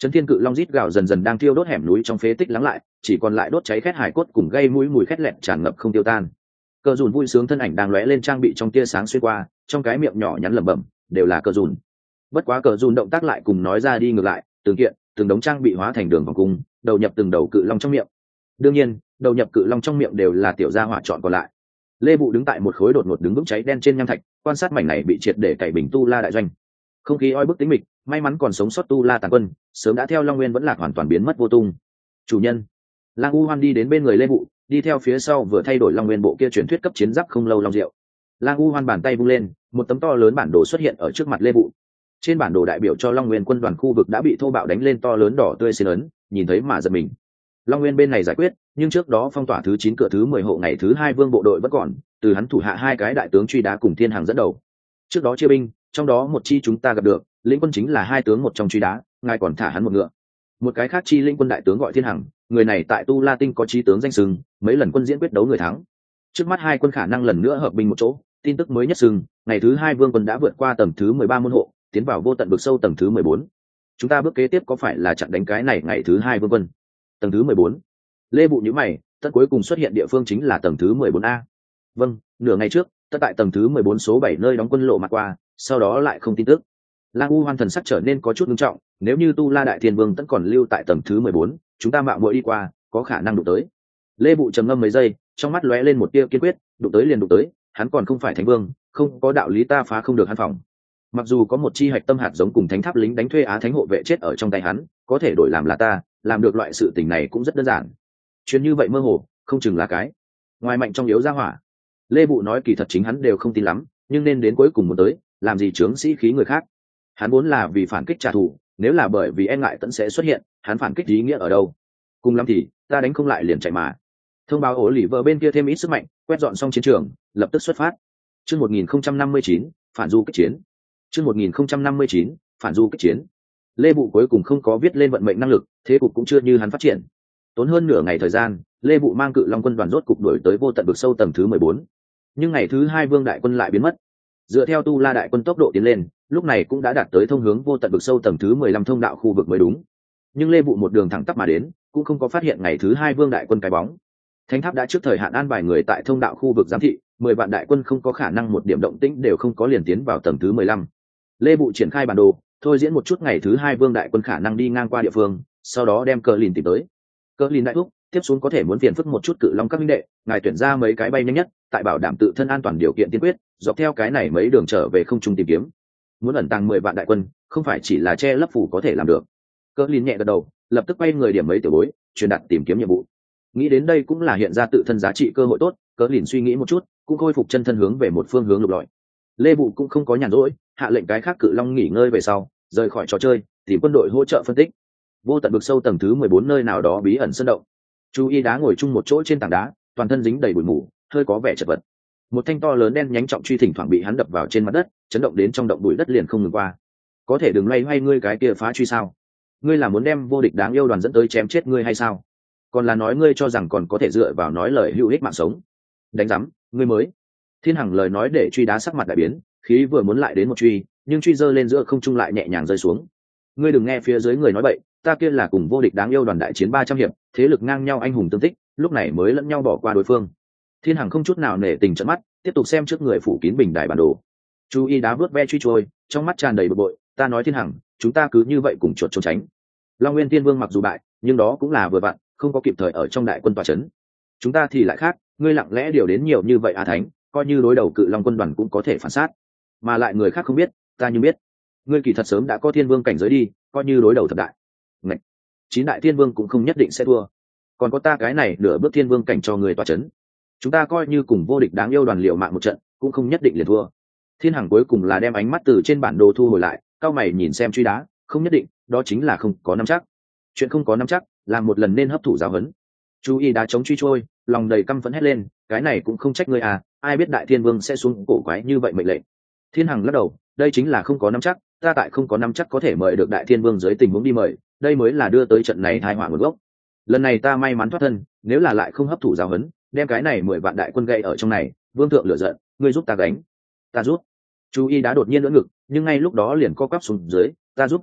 Chấn thiên cự long rít gào dần dần đang thiêu đốt hẻm núi trong phế tích lắng lại, chỉ còn lại đốt cháy khét hải cốt cùng gây mũi mùi khét lẹt tràn ngập không tiêu tan. Cờ dùn vui sướng thân ảnh đang lóe lên trang bị trong tia sáng xuyên qua, trong cái miệng nhỏ nhắn lẩm bẩm, đều là cờ dùn. Bất quá cờ dùn động tác lại cùng nói ra đi ngược lại, từng kiện, từng đống trang bị hóa thành đường vòng cung, đầu nhập từng đầu cự long trong miệng. Đương nhiên, đầu nhập cự long trong miệng đều là tiểu gia hỏa chọn còn lại. Lê Bụ đứng tại một khối đột ngột đứng vững cháy đen trên nham thạch, quan sát mảnh này bị triệt để cày bình tu la đại doanh. Không khí oi bức tính mịch, may mắn còn sống sót tu la tàn quân, sớm đã theo Long Nguyên vẫn lạc hoàn toàn biến mất vô tung. Chủ nhân. Lang U Hoan đi đến bên người Lê Bụ, đi theo phía sau vừa thay đổi Long Nguyên bộ kia truyền thuyết cấp chiến giáp không lâu long diệu. Lang U Hoan bàn tay vung lên, một tấm to lớn bản đồ xuất hiện ở trước mặt Lê Bụ. Trên bản đồ đại biểu cho Long Nguyên quân đoàn khu vực đã bị thô bạo đánh lên to lớn đỏ tươi xin ấn, nhìn thấy mà giật mình. Long Nguyên bên này giải quyết, nhưng trước đó phong tỏa thứ chín cửa thứ mười hộ ngày thứ hai vương bộ đội vẫn còn, từ hắn thủ hạ hai cái đại tướng truy đá cùng Thiên Hàng dẫn đầu. Trước đó chia binh, trong đó một chi chúng ta gặp được, lĩnh quân chính là hai tướng một trong truy đá, ngài còn thả hắn một ngựa. Một cái khác chi lĩnh quân đại tướng gọi Thiên Hằng, người này tại Tu La Tinh có chí tướng danh sừng, mấy lần quân diễn quyết đấu người thắng. Trước mắt hai quân khả năng lần nữa hợp binh một chỗ, tin tức mới nhất sừng, ngày thứ hai vương quân đã vượt qua tầng thứ mười ba môn hộ, tiến vào vô tận vực sâu tầng thứ mười bốn. Chúng ta bước kế tiếp có phải là chặn đánh cái này ngày thứ hai vương quân? Tầng thứ mười bốn. Lê Bụ nhíu mày, tất cuối cùng xuất hiện địa phương chính là tầng thứ mười bốn A. Vâng, nửa ngày trước, tất tại tầng thứ mười bốn số bảy nơi đóng quân lộ mặt qua, sau đó lại không tin tức. Lang U Hoan thần sắc trở nên có chút nghiêm trọng, nếu như Tu La Đại Thiên Vương vẫn còn lưu tại tầng thứ mười bốn, chúng ta mạo muội đi qua, có khả năng đụng tới. Lê Bụ trầm ngâm mấy giây, trong mắt lóe lên một tia kiên quyết, đụng tới liền đụng tới, hắn còn không phải thánh vương, không có đạo lý ta phá không được hắn phòng. Mặc dù có một chi hạch tâm hạt giống cùng thánh tháp lính đánh thuê Á Thánh hộ vệ chết ở trong tay hắn, có thể đổi làm là ta, làm được loại sự tình này cũng rất đơn giản. Chuyến như vậy mơ hồ, không chừng là cái ngoài mạnh trong yếu ra hỏa. Lê Bụ nói kỳ thật chính hắn đều không tin lắm, nhưng nên đến cuối cùng muốn tới, làm gì chướng sĩ khí người khác. Hắn muốn là vì phản kích trả thù, nếu là bởi vì e ngại tẫn sẽ xuất hiện, hắn phản kích ý nghĩa ở đâu? Cùng lắm thì ta đánh không lại liền chạy mà. Thông báo ổ lì vợ bên kia thêm ít sức mạnh, quét dọn xong chiến trường, lập tức xuất phát. Chương một nghìn không trăm năm mươi chín, phản du kích chiến. Chương một nghìn không trăm năm mươi chín, phản du kích chiến. Lê Bụ cuối cùng không có viết lên vận mệnh năng lực, thế cục cũng chưa như hắn phát triển. Tốn hơn nửa ngày thời gian, Lê Bụ mang cự long quân đoàn rốt cục đuổi tới vô tận vực sâu tầng thứ mười bốn. Nhưng ngày thứ hai vương đại quân lại biến mất. Dựa theo Tu La đại quân tốc độ tiến lên, lúc này cũng đã đạt tới thông hướng vô tận vực sâu tầng thứ mười lăm thông đạo khu vực mới đúng. Nhưng Lê Bụ một đường thẳng tắp mà đến, cũng không có phát hiện ngày thứ hai vương đại quân cái bóng. Thánh tháp đã trước thời hạn an bài người tại thông đạo khu vực giám thị, mười vạn đại quân không có khả năng một điểm động tĩnh đều không có liền tiến vào tầng thứ mười lăm. Lê Bụ triển khai bản đồ, thôi diễn một chút ngày thứ hai vương đại quân khả năng đi ngang qua địa phương, sau đó đem cờ lìn tìm tới. Cờ lìn đại thúc, tiếp xuống có thể muốn phiền phức một chút cự long các minh đệ, ngài tuyển ra mấy cái bay nhanh nhất, tại bảo đảm tự thân an toàn điều kiện tiên quyết, dọc theo cái này mấy đường trở về không trung tìm kiếm. Muốn ẩn tàng mười vạn đại quân, không phải chỉ là che lấp phủ có thể làm được. Cờ lìn nhẹ gật đầu, lập tức quay người điểm mấy tiểu bối, truyền đạt tìm kiếm nhiệm vụ. Nghĩ đến đây cũng là hiện ra tự thân giá trị cơ hội tốt, Cờ lìn suy nghĩ một chút, cũng khôi phục chân thân hướng về một phương hướng lục lọi. Lê Bụ cũng không có nhàn rỗi, hạ lệnh cái khác cự long nghỉ ngơi về sau, rời khỏi trò chơi, tìm quân đội hỗ trợ phân tích. Vô tận vực sâu tầng thứ mười bốn nơi nào đó bí ẩn sơn động. Chu Y đá ngồi chung một chỗ trên tảng đá, toàn thân dính đầy bụi mù, hơi có vẻ chật vật. Một thanh to lớn đen nhánh trọng truy thỉnh thoảng bị hắn đập vào trên mặt đất, chấn động đến trong động bụi đất liền không ngừng qua. Có thể đừng loay hoay ngươi cái kia phá truy sao? Ngươi là muốn đem vô địch đáng yêu đoàn dẫn tới chém chết ngươi hay sao? Còn là nói ngươi cho rằng còn có thể dựa vào nói lời hữu ích mạng sống? Đánh rắm, ngươi mới. Thiên Hằng lời nói để truy đá sắc mặt đại biến, khí vừa muốn lại đến một truy, nhưng truy giơ lên giữa không trung lại nhẹ nhàng rơi xuống. Ngươi đừng nghe phía dưới người nói bậy, ta kia là cùng vô địch đáng yêu đoàn đại chiến ba trăm hiệp, thế lực ngang nhau anh hùng tương tích, lúc này mới lẫn nhau bỏ qua đối phương. Thiên Hằng không chút nào nể tình trợn mắt, tiếp tục xem trước người phủ kín bình đài bản đồ. Chú Y đá vớt ve truy trôi, trong mắt tràn đầy bực bội, ta nói Thiên Hằng, chúng ta cứ như vậy cùng chuột trốn tránh. Long Nguyên Tiên Vương mặc dù bại, nhưng đó cũng là vừa vặn, không có kịp thời ở trong đại quân tòa trấn. Chúng ta thì lại khác, ngươi lặng lẽ điều đến nhiều như vậy a thánh, coi như đối đầu cự long quân đoàn cũng có thể phản sát, mà lại người khác không biết, ta như biết. Ngươi kỳ thật sớm đã có thiên vương cảnh giới đi, coi như đối đầu thập đại. Ngạch, chín đại thiên vương cũng không nhất định sẽ thua, còn có ta cái này nửa bước thiên vương cảnh cho người tòa chấn, chúng ta coi như cùng vô địch đáng yêu đoàn liệu mạng một trận cũng không nhất định liền thua. Thiên Hằng cuối cùng là đem ánh mắt từ trên bản đồ thu hồi lại, cao mày nhìn xem truy đá, không nhất định, đó chính là không có nắm chắc. Chuyện không có nắm chắc, làm một lần nên hấp thụ giáo huấn. Chú Y đá chống truy trôi, lòng đầy căm phẫn hét lên, cái này cũng không trách ngươi à, ai biết đại thiên vương sẽ xuống cổ quái như vậy mệnh lệnh. Thiên Hằng lắc đầu, đây chính là không có nắm chắc, ta tại không có nắm chắc có thể mời được đại thiên vương dưới tình huống đi mời, đây mới là đưa tới trận này tai họa nguồn gốc. Lần này ta may mắn thoát thân, nếu là lại không hấp thụ giáo huấn, đem cái này mười vạn đại quân gậy ở trong này, vương thượng lửa giận, ngươi giúp ta gánh. Ta giúp. Chú Y đá đột nhiên lỡ ngực, nhưng ngay lúc đó liền co quắp xuống dưới, ta giúp không được,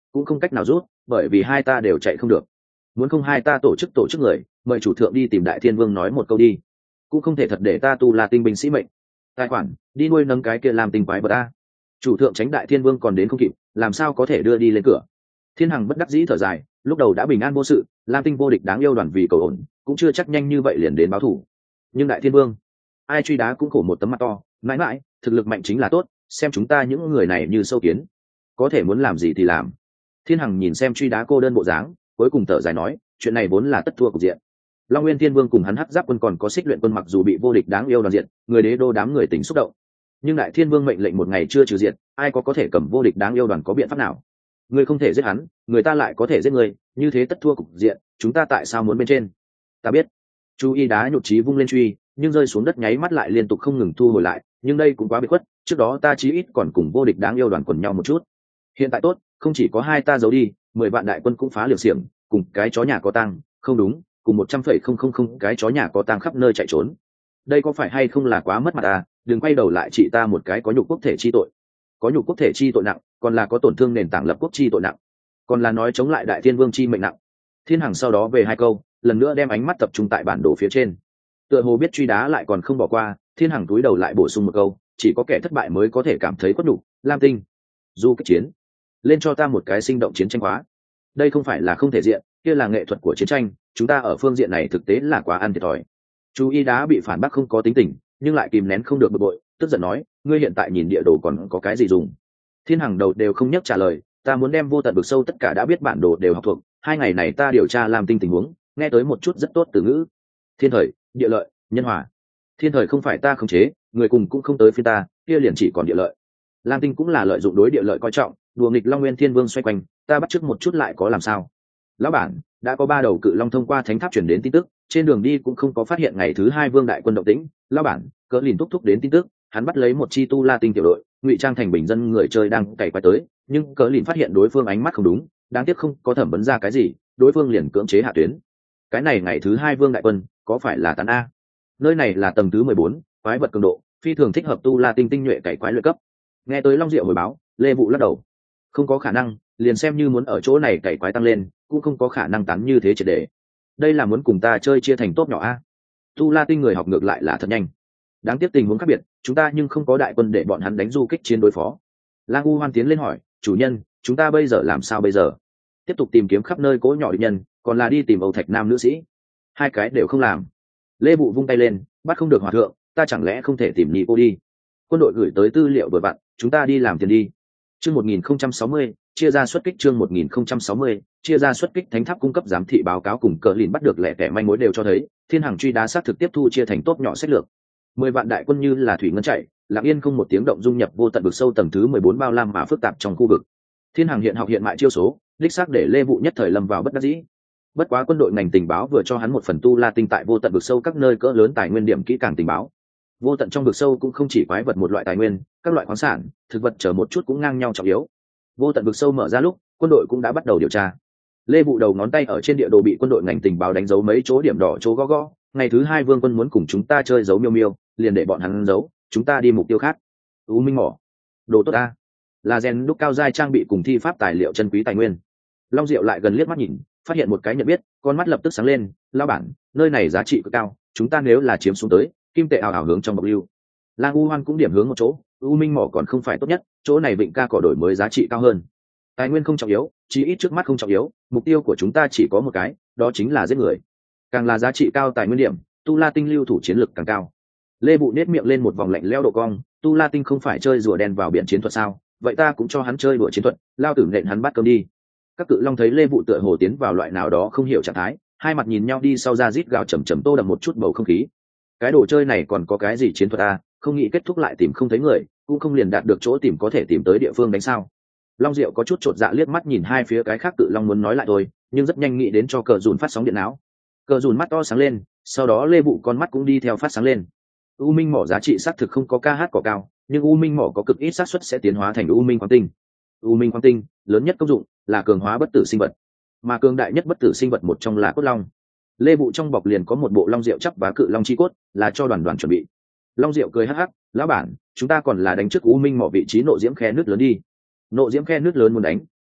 cũng không cách nào rút, bởi vì hai ta đều chạy không được. Muốn không hai ta tổ chức tổ chức người, mời chủ thượng đi tìm Đại Thiên Vương nói một câu đi, cũng không thể thật để ta tu La Tinh binh sĩ mệnh. Tài khoản đi nuôi nấng cái kia làm tinh quái vật a. Chủ thượng tránh Đại Thiên Vương còn đến không kịp, làm sao có thể đưa đi lên cửa. Thiên Hằng bất đắc dĩ thở dài, lúc đầu đã bình an vô sự, Lam Tinh vô địch đáng yêu đoàn vì cầu ổn, cũng chưa chắc nhanh như vậy liền đến báo thù. Nhưng Đại Thiên Vương, ai truy đá cũng khổ một tấm mặt to, mãi mãi, thực lực mạnh chính là tốt, xem chúng ta những người này như sâu kiến, có thể muốn làm gì thì làm. Thiên Hằng nhìn xem truy đá cô đơn bộ dáng, cuối cùng thở dài nói, chuyện này vốn là tất thua cục diện. Long Nguyên Thiên Vương cùng hắn Hắc Giáp quân còn có Xích Luyện quân mặc dù bị vô địch đáng yêu đoàn diện, người đế đô đám người tính xúc động. Nhưng Đại Thiên Vương mệnh lệnh một ngày chưa trừ diệt, ai có có thể cầm vô địch đáng yêu đoàn có biện pháp nào? Ngươi không thể giết hắn, người ta lại có thể giết ngươi, như thế tất thua cục diện, chúng ta tại sao muốn bên trên? Ta biết. Chu Y đá nhụt chí vung lên truy, nhưng rơi xuống đất nháy mắt lại liên tục không ngừng thu hồi lại, nhưng đây cũng quá bị khuất, trước đó ta chí ít còn cùng vô địch đáng yêu đoàn quần nhau một chút. Hiện tại tốt, không chỉ có hai ta giấu đi, mười vạn đại quân cũng phá liều xiềng, cùng cái chó nhà có tang, không đúng, cùng một trăm phẩy không không không cái chó nhà có tang khắp nơi chạy trốn. Đây có phải hay không là quá mất mặt à? Đừng quay đầu lại trị ta một cái có nhục quốc thể chi tội. Có nhục quốc thể chi tội nặng, còn là có tổn thương nền tảng lập quốc chi tội nặng, còn là nói chống lại Đại Thiên Vương chi mệnh nặng. Thiên Hằng sau đó về hai câu, lần nữa đem ánh mắt tập trung tại bản đồ phía trên. Tựa hồ biết truy đá lại còn không bỏ qua, Thiên Hằng túi đầu lại bổ sung một câu, chỉ có kẻ thất bại mới có thể cảm thấy khuất nhục. Lam Tinh, du kích chiến, lên cho ta một cái sinh động chiến tranh hóa. Đây không phải là không thể diện, kia là nghệ thuật của chiến tranh, chúng ta ở phương diện này thực tế là quá ăn thiệt thòi. Chú Y đá bị phản bác không có tính tình, nhưng lại kìm nén không được bực bội, tức giận nói, ngươi hiện tại nhìn địa đồ còn có cái gì dùng? Thiên Hằng đầu đều không nhấc trả lời, ta muốn đem vô tận vực sâu tất cả đã biết bản đồ đều học thuộc, hai ngày này ta điều tra Lam Tinh tình huống, nghe tới một chút rất tốt từ ngữ. Thiên thời, địa lợi, nhân hòa. Thiên thời không phải ta khống chế, người cùng cũng không tới phiên ta, kia liền chỉ còn địa lợi. Lam Tinh cũng là lợi dụng đối địa lợi coi trọng, đùa nghịch Long Nguyên Thiên Vương xoay quanh, ta bắt chước một chút lại có làm sao? Lão bản, đã có ba đầu cự long thông qua thánh tháp chuyển đến tin tức, trên đường đi cũng không có phát hiện ngày thứ hai vương đại quân động tĩnh. Lão bản, cỡ lìn thúc thúc đến tin tức, hắn bắt lấy một chi tu La Tinh tiểu đội, ngụy trang thành bình dân người chơi đang cày quay tới, nhưng cỡ lìn phát hiện đối phương ánh mắt không đúng, đáng tiếc không có thẩm vấn ra cái gì, đối phương liền cưỡng chế hạ tuyến. Cái này ngày thứ hai vương đại quân, có phải là tán a? Nơi này là tầng thứ mười bốn, quái vật cường độ, phi thường thích hợp tu La Tinh tinh nhuệ cày quái luyện cấp. Nghe tới Long Diệu hồi báo, Lê Vũ lắc đầu, không có khả năng, liền xem như muốn ở chỗ này cày quái tăng lên, cũng không có khả năng tán như thế triệt để. Đây là muốn cùng ta chơi chia thành tốt nhỏ a? Tu La Tinh người học ngược lại là thật nhanh. Đáng tiếc tình huống khác biệt, chúng ta nhưng không có đại quân để bọn hắn đánh du kích chiến đối phó. Lang U Hoan tiến lên hỏi, chủ nhân, chúng ta bây giờ làm sao bây giờ? Tiếp tục tìm kiếm khắp nơi cỗ nhỏ địch nhân, còn là đi tìm Âu Thạch Nam nữ sĩ? Hai cái đều không làm. Lê Bụ vung tay lên, bắt không được hòa thượng, ta chẳng lẽ không thể tìm nhị cô đi? Quân đội gửi tới tư liệu vừa vặn, chúng ta đi làm tiền đi. Chương một nghìn không trăm sáu mươi, chia ra xuất kích. Chương một nghìn không trăm sáu mươi, chia ra xuất kích. Thánh tháp cung cấp giám thị báo cáo cùng cờ lìn bắt được lẻ tẻ manh mối đều cho thấy, Thiên Hằng truy đá xác thực tiếp thu chia thành tốt nhỏ sách lược. Mười vạn đại quân như là thủy ngân chạy, lặng yên không một tiếng động dung nhập vô tận vực sâu tầng thứ mười bốn bao lam mà phức tạp trong khu vực. Thiên Hằng hiện học hiện mại chiêu số, đích xác để Lê Vụ nhất thời lâm vào bất đắc dĩ. Bất quá quân đội ngành tình báo vừa cho hắn một phần tu La Tinh tại vô tận vực sâu các nơi cỡ lớn tài nguyên điểm kỹ càng tình báo. Vô tận trong vực sâu cũng không chỉ quái vật một loại tài nguyên, các loại khoáng sản, thực vật chờ một chút cũng ngang nhau trọng yếu. Vô tận vực sâu mở ra lúc, quân đội cũng đã bắt đầu điều tra. Lê Vụ đầu ngón tay ở trên địa đồ bị quân đội ngành tình báo đánh dấu mấy chỗ điểm đỏ chỗ gõ gõ. Ngày thứ hai vương quân muốn cùng chúng ta chơi giấu miêu miêu, liền để bọn hắn giấu, chúng ta đi mục tiêu khác. U Minh mỏ, đồ tốt ta, là gen đúc cao giai trang bị cùng thi pháp tài liệu chân quý tài nguyên. Long Diệu lại gần liếc mắt nhìn, phát hiện một cái nhận biết, con mắt lập tức sáng lên. Lão bản, nơi này giá trị cực cao, chúng ta nếu là chiếm xuống tới, kim tệ ảo ảo hướng trong bọc lưu. Lang U Hoan cũng điểm hướng một chỗ, U Minh mỏ còn không phải tốt nhất, chỗ này vịnh ca cỏ đổi mới giá trị cao hơn. Tài nguyên không trọng yếu, chí ít trước mắt không trọng yếu, mục tiêu của chúng ta chỉ có một cái, đó chính là giết người. Càng là giá trị cao tài nguyên điểm, tu La Tinh lưu thủ chiến lực càng cao. Lê Bụ nét miệng lên một vòng lạnh lẽo độ cong, tu La Tinh không phải chơi rùa đen vào biển chiến thuật sao? Vậy ta cũng cho hắn chơi đùa chiến thuật, lao tử nện hắn bắt cơm đi. Các cự long thấy Lê Vụ tựa hồ tiến vào loại nào đó không hiểu trạng thái, hai mặt nhìn nhau đi sau ra rít gào chầm chầm tô đậm một chút bầu không khí. Cái đồ chơi này còn có cái gì chiến thuật à? Không nghĩ kết thúc lại tìm không thấy người, cũng không liền đạt được chỗ tìm có thể tìm tới địa phương đánh sao? Long Diệu có chút chột dạ liếc mắt nhìn hai phía cái khác cự long muốn nói lại thôi, nhưng rất nhanh nghĩ đến cho cờ dùn phát sóng điện não. Cờ dùn mắt to sáng lên, sau đó Lê Vụ con mắt cũng đi theo phát sáng lên. U Minh mỏ giá trị xác thực không có ca hát cỏ cao, nhưng U Minh mỏ có cực ít xác suất sẽ tiến hóa thành U Minh quang tinh. U Minh quang tinh lớn nhất công dụng là cường hóa bất tử sinh vật, mà cường đại nhất bất tử sinh vật một trong là cốt long. Lê Vụ trong bọc liền có một bộ long diệu chắp và cự long chi cốt, là cho đoàn đoàn chuẩn bị. Long Diệu cười hắc hắc, lão bản, chúng ta còn là đánh trước U Minh mỏ vị trí nộ diễm khe nước lớn đi. Nộ diễm khe nước lớn muốn đánh,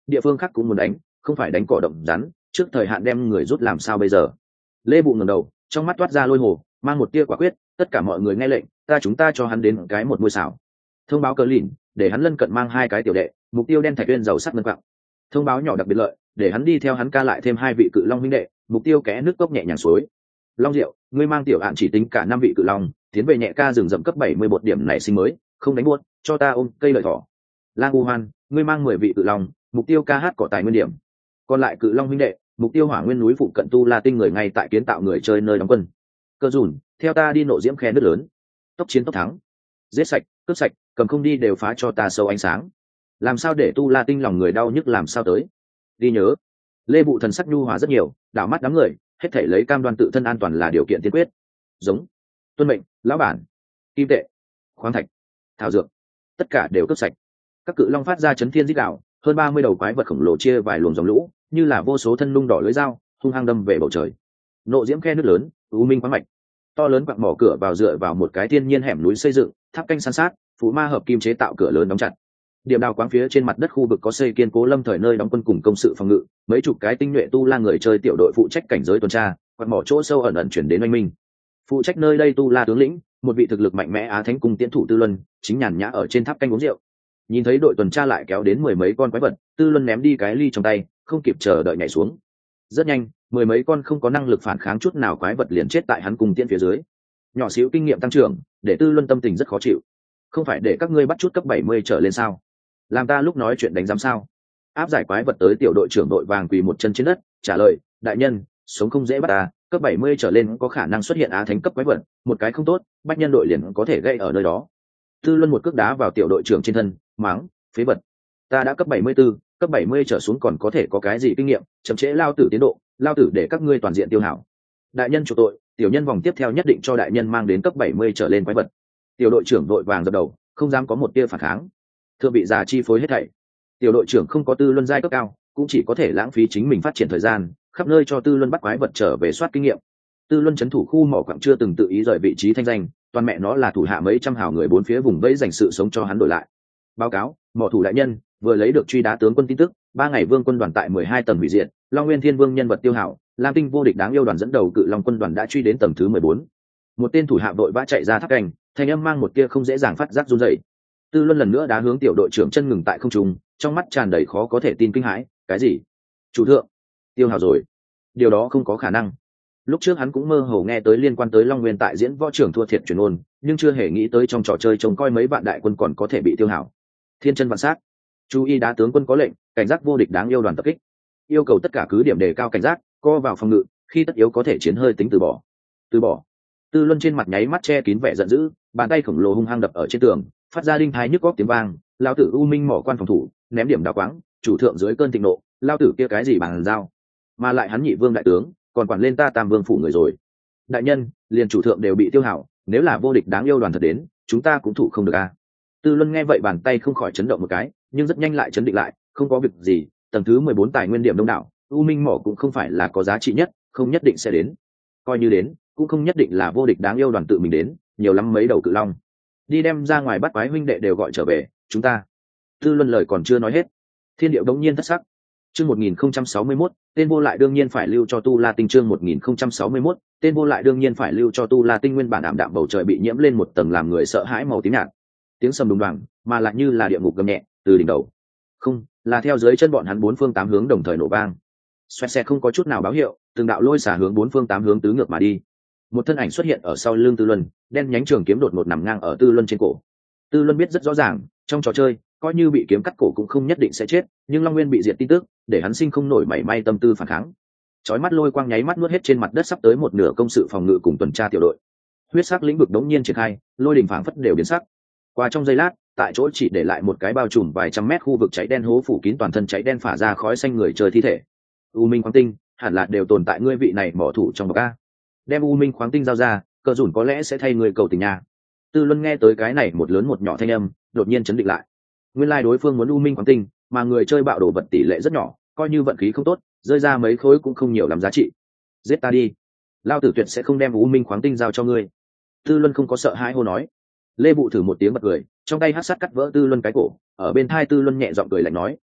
địa phương khác cũng muốn đánh, không phải đánh cỏ động rắn, trước thời hạn đem người rút làm sao bây giờ? Lê Bụ ngẩng đầu, trong mắt toát ra lôi hồ, mang một tia quả quyết, tất cả mọi người nghe lệnh, ta chúng ta cho hắn đến cái một môi xảo. Thông báo cờ lìn, để hắn lân cận mang hai cái tiểu đệ, mục tiêu đen thạch uyên giàu sắc ngân quặng. Thông báo nhỏ đặc biệt lợi, để hắn đi theo hắn ca lại thêm hai vị cự long huynh đệ, mục tiêu kẽ nước cốc nhẹ nhàng suối. Long Diệu, ngươi mang tiểu hạn chỉ tính cả năm vị cự long, tiến về nhẹ ca rừng rậm cấp bảy mươi bột điểm này sinh mới, không đánh buốt, cho ta ôm cây lợi thỏ. Lang U Hoan, ngươi mang mười vị cự long, mục tiêu ca hát cỏ tài nguyên điểm. Còn lại cự long huynh đệ, mục tiêu hỏa nguyên núi phụ cận tu la tinh người ngay tại kiến tạo người chơi nơi đóng quân. Cơ dùn, theo ta đi nộ diễm khe nước lớn, tốc chiến tốc thắng, giết sạch, cướp sạch, cầm không đi đều phá cho ta sâu ánh sáng. Làm sao để tu la tinh lòng người đau nhức làm sao tới? Đi nhớ. Lê Bụ thần sắc nhu hòa rất nhiều, đảo mắt đám người, hết thảy lấy cam đoan tự thân an toàn là điều kiện tiên quyết. Giống, tuân mệnh, lão bản. Kim tệ, khoáng thạch, thảo dược, tất cả đều cướp sạch. Các cự long phát ra chấn thiên rít gào, hơn ba mươi đầu quái vật khổng lồ chia vài luồng dòng lũ, như là vô số thân lung đỏ lưỡi dao, hung hăng đâm về bầu trời. Nộ diễm khe nước lớn, u minh khoáng mạch, to lớn quặng mỏ cửa vào dựa vào một cái thiên nhiên hẻm núi xây dựng, tháp canh san sát, phú ma hợp kim chế tạo cửa lớn đóng chặt. Điểm đào quáng phía trên mặt đất khu vực có xây kiên cố lâm thời nơi đóng quân cùng công sự phòng ngự, mấy chục cái tinh nhuệ tu la người chơi tiểu đội phụ trách cảnh giới tuần tra, quặng mỏ chỗ sâu ẩn ẩn chuyển đến oanh minh. Phụ trách nơi đây tu la tướng lĩnh, một vị thực lực mạnh mẽ á thánh cung tiến thủ Tư Luân, chính nhàn nhã ở trên tháp canh uống rượu. Nhìn thấy đội tuần tra lại kéo đến mười mấy con quái vật, Tư Luân ném đi cái ly trong tay, không kịp chờ đợi nhảy xuống. Rất nhanh, mười mấy con không có năng lực phản kháng chút nào quái vật liền chết tại hắn cung tiễn phía dưới. Nhỏ xíu kinh nghiệm tăng trưởng, để Tư Luân tâm tình rất khó chịu. Không phải để các ngươi bắt chút cấp bảy mươi trở lên sao? Làm ta lúc nói chuyện đánh giám sao? Áp giải quái vật tới tiểu đội trưởng đội vàng quỳ một chân trên đất, trả lời, đại nhân, sống không dễ bắt ta, cấp bảy mươi trở lên có khả năng xuất hiện á thánh cấp quái vật, một cái không tốt, bách nhân đội liền có thể gây ở nơi đó. Tư Luân một cước đá vào tiểu đội trưởng trên thân, mắng, phế vật. Ta đã cấp bảy mươi tư, cấp bảy mươi trở xuống còn có thể có cái gì kinh nghiệm, chậm trễ lao tử tiến độ, lao tử để các ngươi toàn diện tiêu hảo. Đại nhân chủ tội, tiểu nhân vòng tiếp theo nhất định cho đại nhân mang đến cấp bảy mươi trở lên quái vật. Tiểu đội trưởng đội vàng dập đầu, không dám có một tia phản kháng. Thượng vị già chi phối hết thảy. Tiểu đội trưởng không có Tư Luân giai cấp cao, cũng chỉ có thể lãng phí chính mình phát triển thời gian, khắp nơi cho Tư Luân bắt quái vật trở về soát kinh nghiệm. Tư Luân trấn thủ khu mỏ quặng chưa từng tự ý rời vị trí thanh danh, toàn mẹ nó là thủ hạ mấy trăm hào người bốn phía vùng vẫy dành sự sống cho hắn đổi lại. Báo cáo, mỏ thủ đại nhân vừa lấy được truy đá tướng quân tin tức, ba ngày vương quân đoàn tại mười hai tầng hủy diệt, Long Nguyên Thiên Vương nhân vật tiêu hảo, Lam Tinh vô địch đáng yêu đoàn dẫn đầu cự long quân đoàn đã truy đến tầng thứ mười bốn. Một tên thủ hạ đội vã chạy ra tháp canh, thanh âm mang một tia không dễ dàng phát giác run rẩy. Tư Luân lần nữa đá hướng tiểu đội trưởng chân ngừng tại không trung, trong mắt tràn đầy khó có thể tin kinh hãi, cái gì? Chủ thượng, tiêu hào rồi. Điều đó không có khả năng. Lúc trước hắn cũng mơ hồ nghe tới liên quan tới Long Nguyên tại diễn võ trưởng thua thiệt truyền ôn, nhưng chưa hề nghĩ tới trong trò chơi trông coi mấy vạn đại quân còn có thể bị tiêu hào. Thiên chân vạn sát. Chú ý đá tướng quân có lệnh, cảnh giác vô địch đáng yêu đoàn tập kích. Yêu cầu tất cả cứ điểm đề cao cảnh giác, co vào phòng ngự, khi tất yếu có thể chiến hơi tính từ bỏ. Từ bỏ. Tư Luân trên mặt nháy mắt che kín vẻ giận dữ, bàn tay khổng lồ hung hăng đập ở trên tường, phát ra đinh thái nhức góc tiếng vang. Lao tử u minh mỏ quan phòng thủ, ném điểm đào quáng, chủ thượng dưới cơn thịnh nộ, lao tử kia cái gì bằng dao, mà lại hắn nhị vương đại tướng, còn quản lên ta tam vương phủ người rồi. Đại nhân, liền chủ thượng đều bị tiêu hảo, nếu là vô địch đáng yêu đoàn thật đến, chúng ta cũng thủ không được a. À. Tư Luân nghe vậy bàn tay không khỏi chấn động một cái, nhưng rất nhanh lại chấn định lại, không có việc gì, tầng thứ mười bốn tài nguyên điểm đông đảo, u minh mỏ cũng không phải là có giá trị nhất, không nhất định sẽ đến. Coi như đến, cũng không nhất định là vô địch đáng yêu đoàn tự mình đến, nhiều lắm mấy đầu cự long. Đi đem ra ngoài bắt quái huynh đệ đều gọi trở về, chúng ta. Tư Luân lời còn chưa nói hết, thiên điệu đống nhiên thất sắc. Chương một nghìn không trăm sáu mươi mốt, tên vô lại đương nhiên phải lưu cho Tu La Tinh. Chương một nghìn không trăm sáu mươi mốt, tên vô lại đương nhiên phải lưu cho Tu La Tinh. Nguyên bản ảm đạm bầu trời bị nhiễm lên một tầng làm người sợ hãi màu tím nhạt. Tiếng sầm đùng đoàng, mà lại như là địa ngục gầm nhẹ, từ đỉnh đầu. Không, là theo dưới chân bọn hắn bốn phương tám hướng đồng thời nổ vang. Xoẹt xẹt không có chút nào báo hiệu, từng đạo lôi xả hướng bốn phương tám hướng tứ ngược mà đi. Một thân ảnh xuất hiện ở sau lưng Tư Luân, đen nhánh trường kiếm đột ngột nằm ngang ở Tư Luân trên cổ. Tư Luân biết rất rõ ràng, trong trò chơi, coi như bị kiếm cắt cổ cũng không nhất định sẽ chết, nhưng Long Nguyên bị diệt tin tức, để hắn sinh không nổi mảy may tâm tư phản kháng. Chói mắt lôi quang nháy mắt nuốt hết trên mặt đất sắp tới một nửa công sự phòng ngự cùng tuần tra tiểu đội. Huyết sắc lĩnh vực đống nhiên triển khai, lôi đỉnh phảng phất đều biến sắc. Qua trong giây lát, tại chỗ chỉ để lại một cái bao trùm vài trăm mét khu vực cháy đen hố phủ kín toàn thân cháy đen phả ra khói xanh người chơi thi thể. U Minh khoáng tinh, hẳn là đều tồn tại ngươi vị này mỏ thủ trong bọc a. Đem U Minh khoáng tinh giao ra, cờ rủn có lẽ sẽ thay người cầu tình nhà. Tư Luân nghe tới cái này một lớn một nhỏ thanh âm, đột nhiên chấn định lại. Nguyên lai like đối phương muốn U Minh khoáng tinh, mà người chơi bạo đồ vật tỷ lệ rất nhỏ, coi như vận khí không tốt, rơi ra mấy khối cũng không nhiều lắm giá trị. Giết ta đi, lao tử tuyệt sẽ không đem U Minh khoáng tinh giao cho ngươi. Tư Luân không có sợ hãi hô nói. Lê Bụ thử một tiếng bật cười, trong tay hắc sát cắt vỡ Tư Luân cái cổ, ở bên tai Tư Luân nhẹ giọng cười lạnh nói,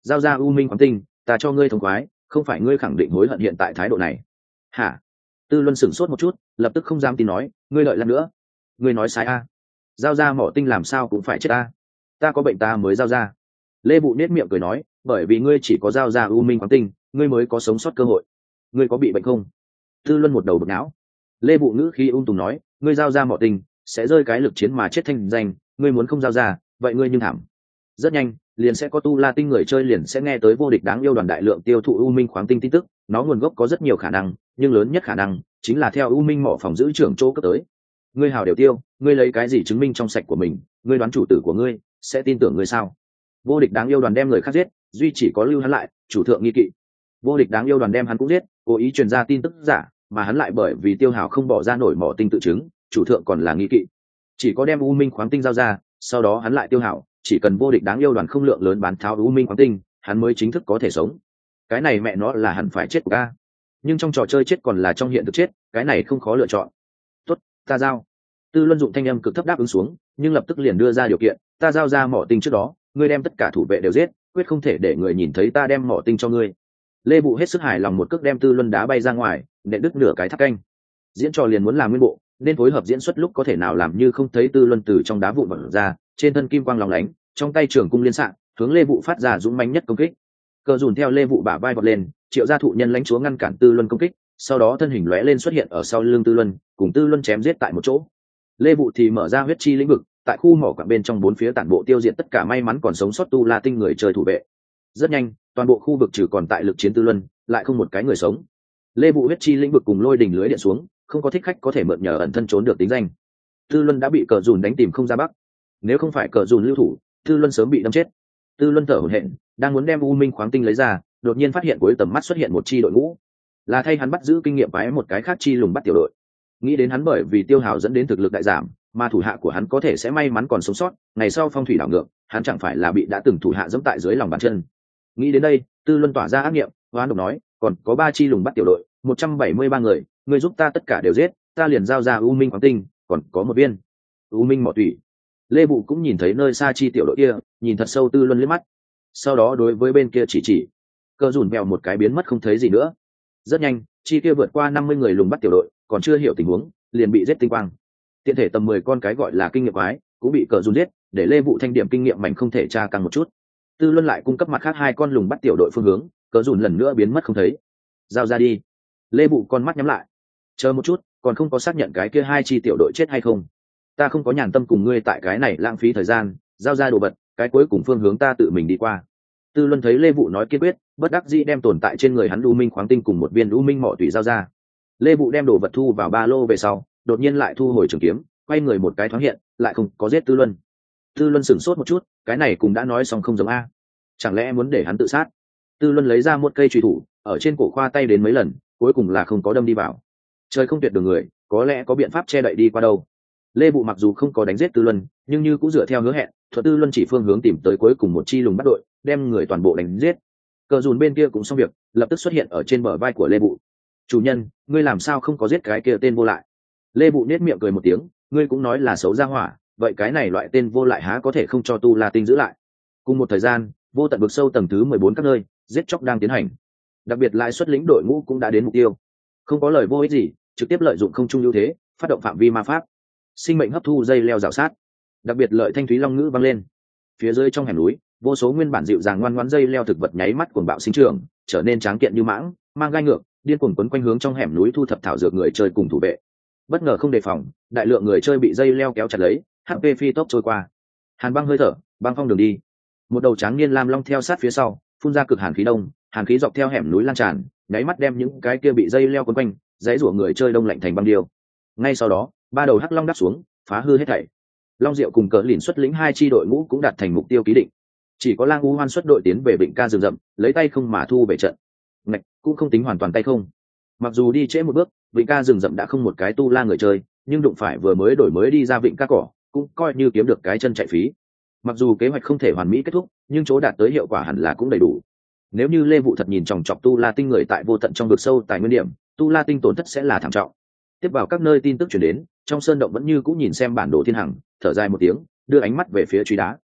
giao ra u minh khoáng tinh, ta cho ngươi thống khoái, không phải ngươi khẳng định hối hận hiện tại thái độ này. Hả? Tư Luân sửng sốt một chút, lập tức không dám tin nói, ngươi lợi lần nữa. Ngươi nói sai a? Giao ra mỏ tinh làm sao cũng phải chết a. Ta có bệnh ta mới giao ra. Lê Bụ nết miệng cười nói, bởi vì ngươi chỉ có giao ra u minh khoáng tinh, ngươi mới có sống sót cơ hội. Ngươi có bị bệnh không? Tư Luân một đầu bực não. Lê Bụ ngữ khí ung tùng nói, ngươi giao ra mỏ tinh, sẽ rơi cái lực chiến mà chết thanh danh, ngươi muốn không giao ra, vậy ngươi nhưng thảm. Rất nhanh, liền sẽ có tu la tinh người chơi liền sẽ nghe tới vô địch đáng yêu đoàn đại lượng tiêu thụ u minh khoáng tinh tin tức, nó nguồn gốc có rất nhiều khả năng, nhưng lớn nhất khả năng chính là theo u minh mỏ phòng giữ trưởng chỗ cấp tới. Ngươi hào đều tiêu, ngươi lấy cái gì chứng minh trong sạch của mình? Ngươi đoán chủ tử của ngươi sẽ tin tưởng ngươi sao? Vô địch đáng yêu đoàn đem người khác giết, duy chỉ có lưu hắn lại, chủ thượng nghi kỵ. Vô địch đáng yêu đoàn đem hắn cũng giết, cố ý truyền ra tin tức giả, mà hắn lại bởi vì tiêu hào không bỏ ra nổi mỏ tinh tự chứng, chủ thượng còn là nghi kỵ. Chỉ có đem u minh khoáng tinh giao ra, sau đó hắn lại tiêu hào, chỉ cần vô địch đáng yêu đoàn không lượng lớn bán tháo u minh khoáng tinh, hắn mới chính thức có thể sống. Cái này mẹ nó là hẳn phải chết của ta. Nhưng trong trò chơi chết còn là trong hiện thực chết, cái này không khó lựa chọn. Tốt, ta giao. Tư Luân dụng thanh âm cực thấp đáp ứng xuống, nhưng lập tức liền đưa ra điều kiện, ta giao ra mỏ tinh trước đó, ngươi đem tất cả thủ vệ đều giết, quyết không thể để người nhìn thấy ta đem mỏ tinh cho ngươi. Lê Bụ hết sức hài lòng một cước đem Tư Luân đá bay ra ngoài, để đứt nửa cái tháp canh. Diễn trò liền muốn làm nguyên bộ, nên phối hợp diễn xuất lúc có thể nào làm như không thấy Tư Luân từ trong đá vụn vỡ ra, trên thân kim quang lóng lánh, trong tay trường cung liên xạ, hướng Lê Vụ phát ra dũng mãnh nhất công kích. Cờ dùn theo Lê Vụ bả vai vọt lên, Triệu gia thụ nhân lãnh chúa ngăn cản Tư Luân công kích, sau đó thân hình lóe lên xuất hiện ở sau lưng Tư Luân, cùng Tư Luân chém giết tại một chỗ. Lê Vụ thì mở ra huyết chi lĩnh vực, tại khu mỏ quặng bên trong bốn phía tản bộ tiêu diệt tất cả may mắn còn sống sót tu la tinh người chơi thủ vệ. Rất nhanh, toàn bộ khu vực trừ còn tại lực chiến Tư Luân, lại không một cái người sống. Lê Vụ huyết chi lĩnh vực cùng lôi đỉnh lưới điện xuống, không có thích khách có thể mượn nhờ ẩn thân trốn được tính danh. Tư Luân đã bị cờ dùn đánh tìm không ra bắc. Nếu không phải cờ dùn lưu thủ, Tư Luân sớm bị đâm chết. Tư Luân thở hổn hển, đang muốn đem u minh khoáng tinh lấy ra, đột nhiên phát hiện cuối tầm mắt xuất hiện một chi đội ngũ, là thay hắn bắt giữ kinh nghiệm phái một cái khác chi lùng bắt tiểu đội. Nghĩ đến hắn bởi vì tiêu hào dẫn đến thực lực đại giảm, mà thủ hạ của hắn có thể sẽ may mắn còn sống sót, ngày sau phong thủy đảo ngược, hắn chẳng phải là bị đã từng thủ hạ giẫm tại dưới lòng bàn chân. Nghĩ đến đây, Tư Luân tỏa ra ác niệm, hoán độc nói, còn có ba chi lùng bắt tiểu đội, một trăm bảy mươi ba người, người giúp ta tất cả đều giết, ta liền giao ra u minh khoáng tinh, còn có một viên u minh mỏ tủy. Lê Bụ cũng nhìn thấy nơi xa chi tiểu đội kia, nhìn thật sâu Tư Luân liếc mắt, sau đó đối với bên kia chỉ chỉ, cơ dùn mèo một cái biến mất không thấy gì nữa. Rất nhanh, chi kia vượt qua năm mươi người lùng bắt tiểu đội, còn chưa hiểu tình huống, liền bị giết tinh quang. Tiện thể tầm mười con cái gọi là kinh nghiệm quái cũng bị cờ dùn giết, để Lê Vụ thanh điểm kinh nghiệm mạnh không thể tra càng một chút. Tư Luân lại cung cấp mặt khác hai con lùng bắt tiểu đội phương hướng, cờ dùn lần nữa biến mất không thấy. Giao ra đi. Lê Vụ con mắt nhắm lại. Chờ một chút, còn không có xác nhận cái kia hai chi tiểu đội chết hay không. Ta không có nhàn tâm cùng ngươi tại cái này lãng phí thời gian, giao ra đồ vật, cái cuối cùng phương hướng ta tự mình đi qua. Tư Luân thấy Lê Vụ nói kiên quyết, bất đắc dĩ đem tồn tại trên người hắn u minh khoáng tinh cùng một viên u minh mỏ tủy giao ra. Lê Vụ đem đồ vật thu vào ba lô về sau, đột nhiên lại thu hồi trường kiếm, quay người một cái thoáng hiện, lại không có giết Tư Luân. Tư Luân sửng sốt một chút, cái này cũng đã nói xong không giống a, chẳng lẽ muốn để hắn tự sát? Tư Luân lấy ra một cây chùy thủ, ở trên cổ khoa tay đến mấy lần, cuối cùng là không có đâm đi vào. Trời không tuyệt đường người, có lẽ có biện pháp che đậy đi qua đâu. Lê Vụ mặc dù không có đánh giết Tư Luân, nhưng như cũng dựa theo hứa hẹn, thuật Tư Luân chỉ phương hướng tìm tới cuối cùng một chi lùng bắt đội, đem người toàn bộ đánh giết. Cờ dùn bên kia cũng xong việc, lập tức xuất hiện ở trên bờ vai của Lê Vụ. Chủ nhân, ngươi làm sao không có giết cái kia tên vô lại? Lê Vụ nét miệng cười một tiếng, ngươi cũng nói là xấu ra hỏa, vậy cái này loại tên vô lại há có thể không cho tu la tinh giữ lại? Cùng một thời gian, vô tận vực sâu tầng thứ mười bốn các nơi, giết chóc đang tiến hành. Đặc biệt lãi suất lĩnh đội ngũ cũng đã đến mục tiêu. Không có lời vô ích gì, trực tiếp lợi dụng không trung ưu thế, phát động phạm vi ma pháp. Sinh mệnh hấp thu dây leo rào sát. Đặc biệt lợi thanh thúy long ngữ vang lên. Phía dưới trong hẻm núi, vô số nguyên bản dịu dàng ngoan ngoãn dây leo thực vật nháy mắt cuồng bạo sinh trưởng, trở nên tráng kiện như mãng, mang gai ngược, điên cuồng quấn quanh hướng trong hẻm núi thu thập thảo dược người chơi cùng thủ vệ. Bất ngờ không đề phòng, đại lượng người chơi bị dây leo kéo chặt lấy, hát pê phi tốc trôi qua. Hàn băng hơi thở, băng phong đường đi. Một đầu tráng niên lam long theo sát phía sau, phun ra cực hàn khí đông, hàn khí dọc theo hẻm núi lan tràn, nháy mắt đem những cái kia bị dây leo quấn quanh, dãy rủa người chơi đông lạnh thành băng điêu. Ngay sau đó, ba đầu hắc long đáp xuống, phá hư hết thảy. Long Diệu cùng Cờ Lìn xuất lĩnh hai chi đội ngũ cũng đạt thành mục tiêu ký định. Chỉ có Lang U Hoan xuất đội tiến về Vịnh Ca rừng rậm, lấy tay không mà thu về trận. Ngạch, cũng không tính hoàn toàn tay không. Mặc dù đi trễ một bước, Vịnh Ca rừng rậm đã không một cái tu la người chơi, nhưng đụng phải vừa mới đổi mới đi ra Vịnh Ca cỏ, cũng coi như kiếm được cái chân chạy phí. Mặc dù kế hoạch không thể hoàn mỹ kết thúc, nhưng chỗ đạt tới hiệu quả hẳn là cũng đầy đủ. Nếu như Lê Vụ thật nhìn chòng chọc tu la tinh người tại vô tận trong vực sâu tài nguyên điểm, tu la tinh tổn thất sẽ là thảm trọng. Tiếp vào các nơi tin tức truyền đến, trong sơn động vẫn như cũng nhìn xem bản đồ thiên hằng, thở dài một tiếng, đưa ánh mắt về phía truy đá.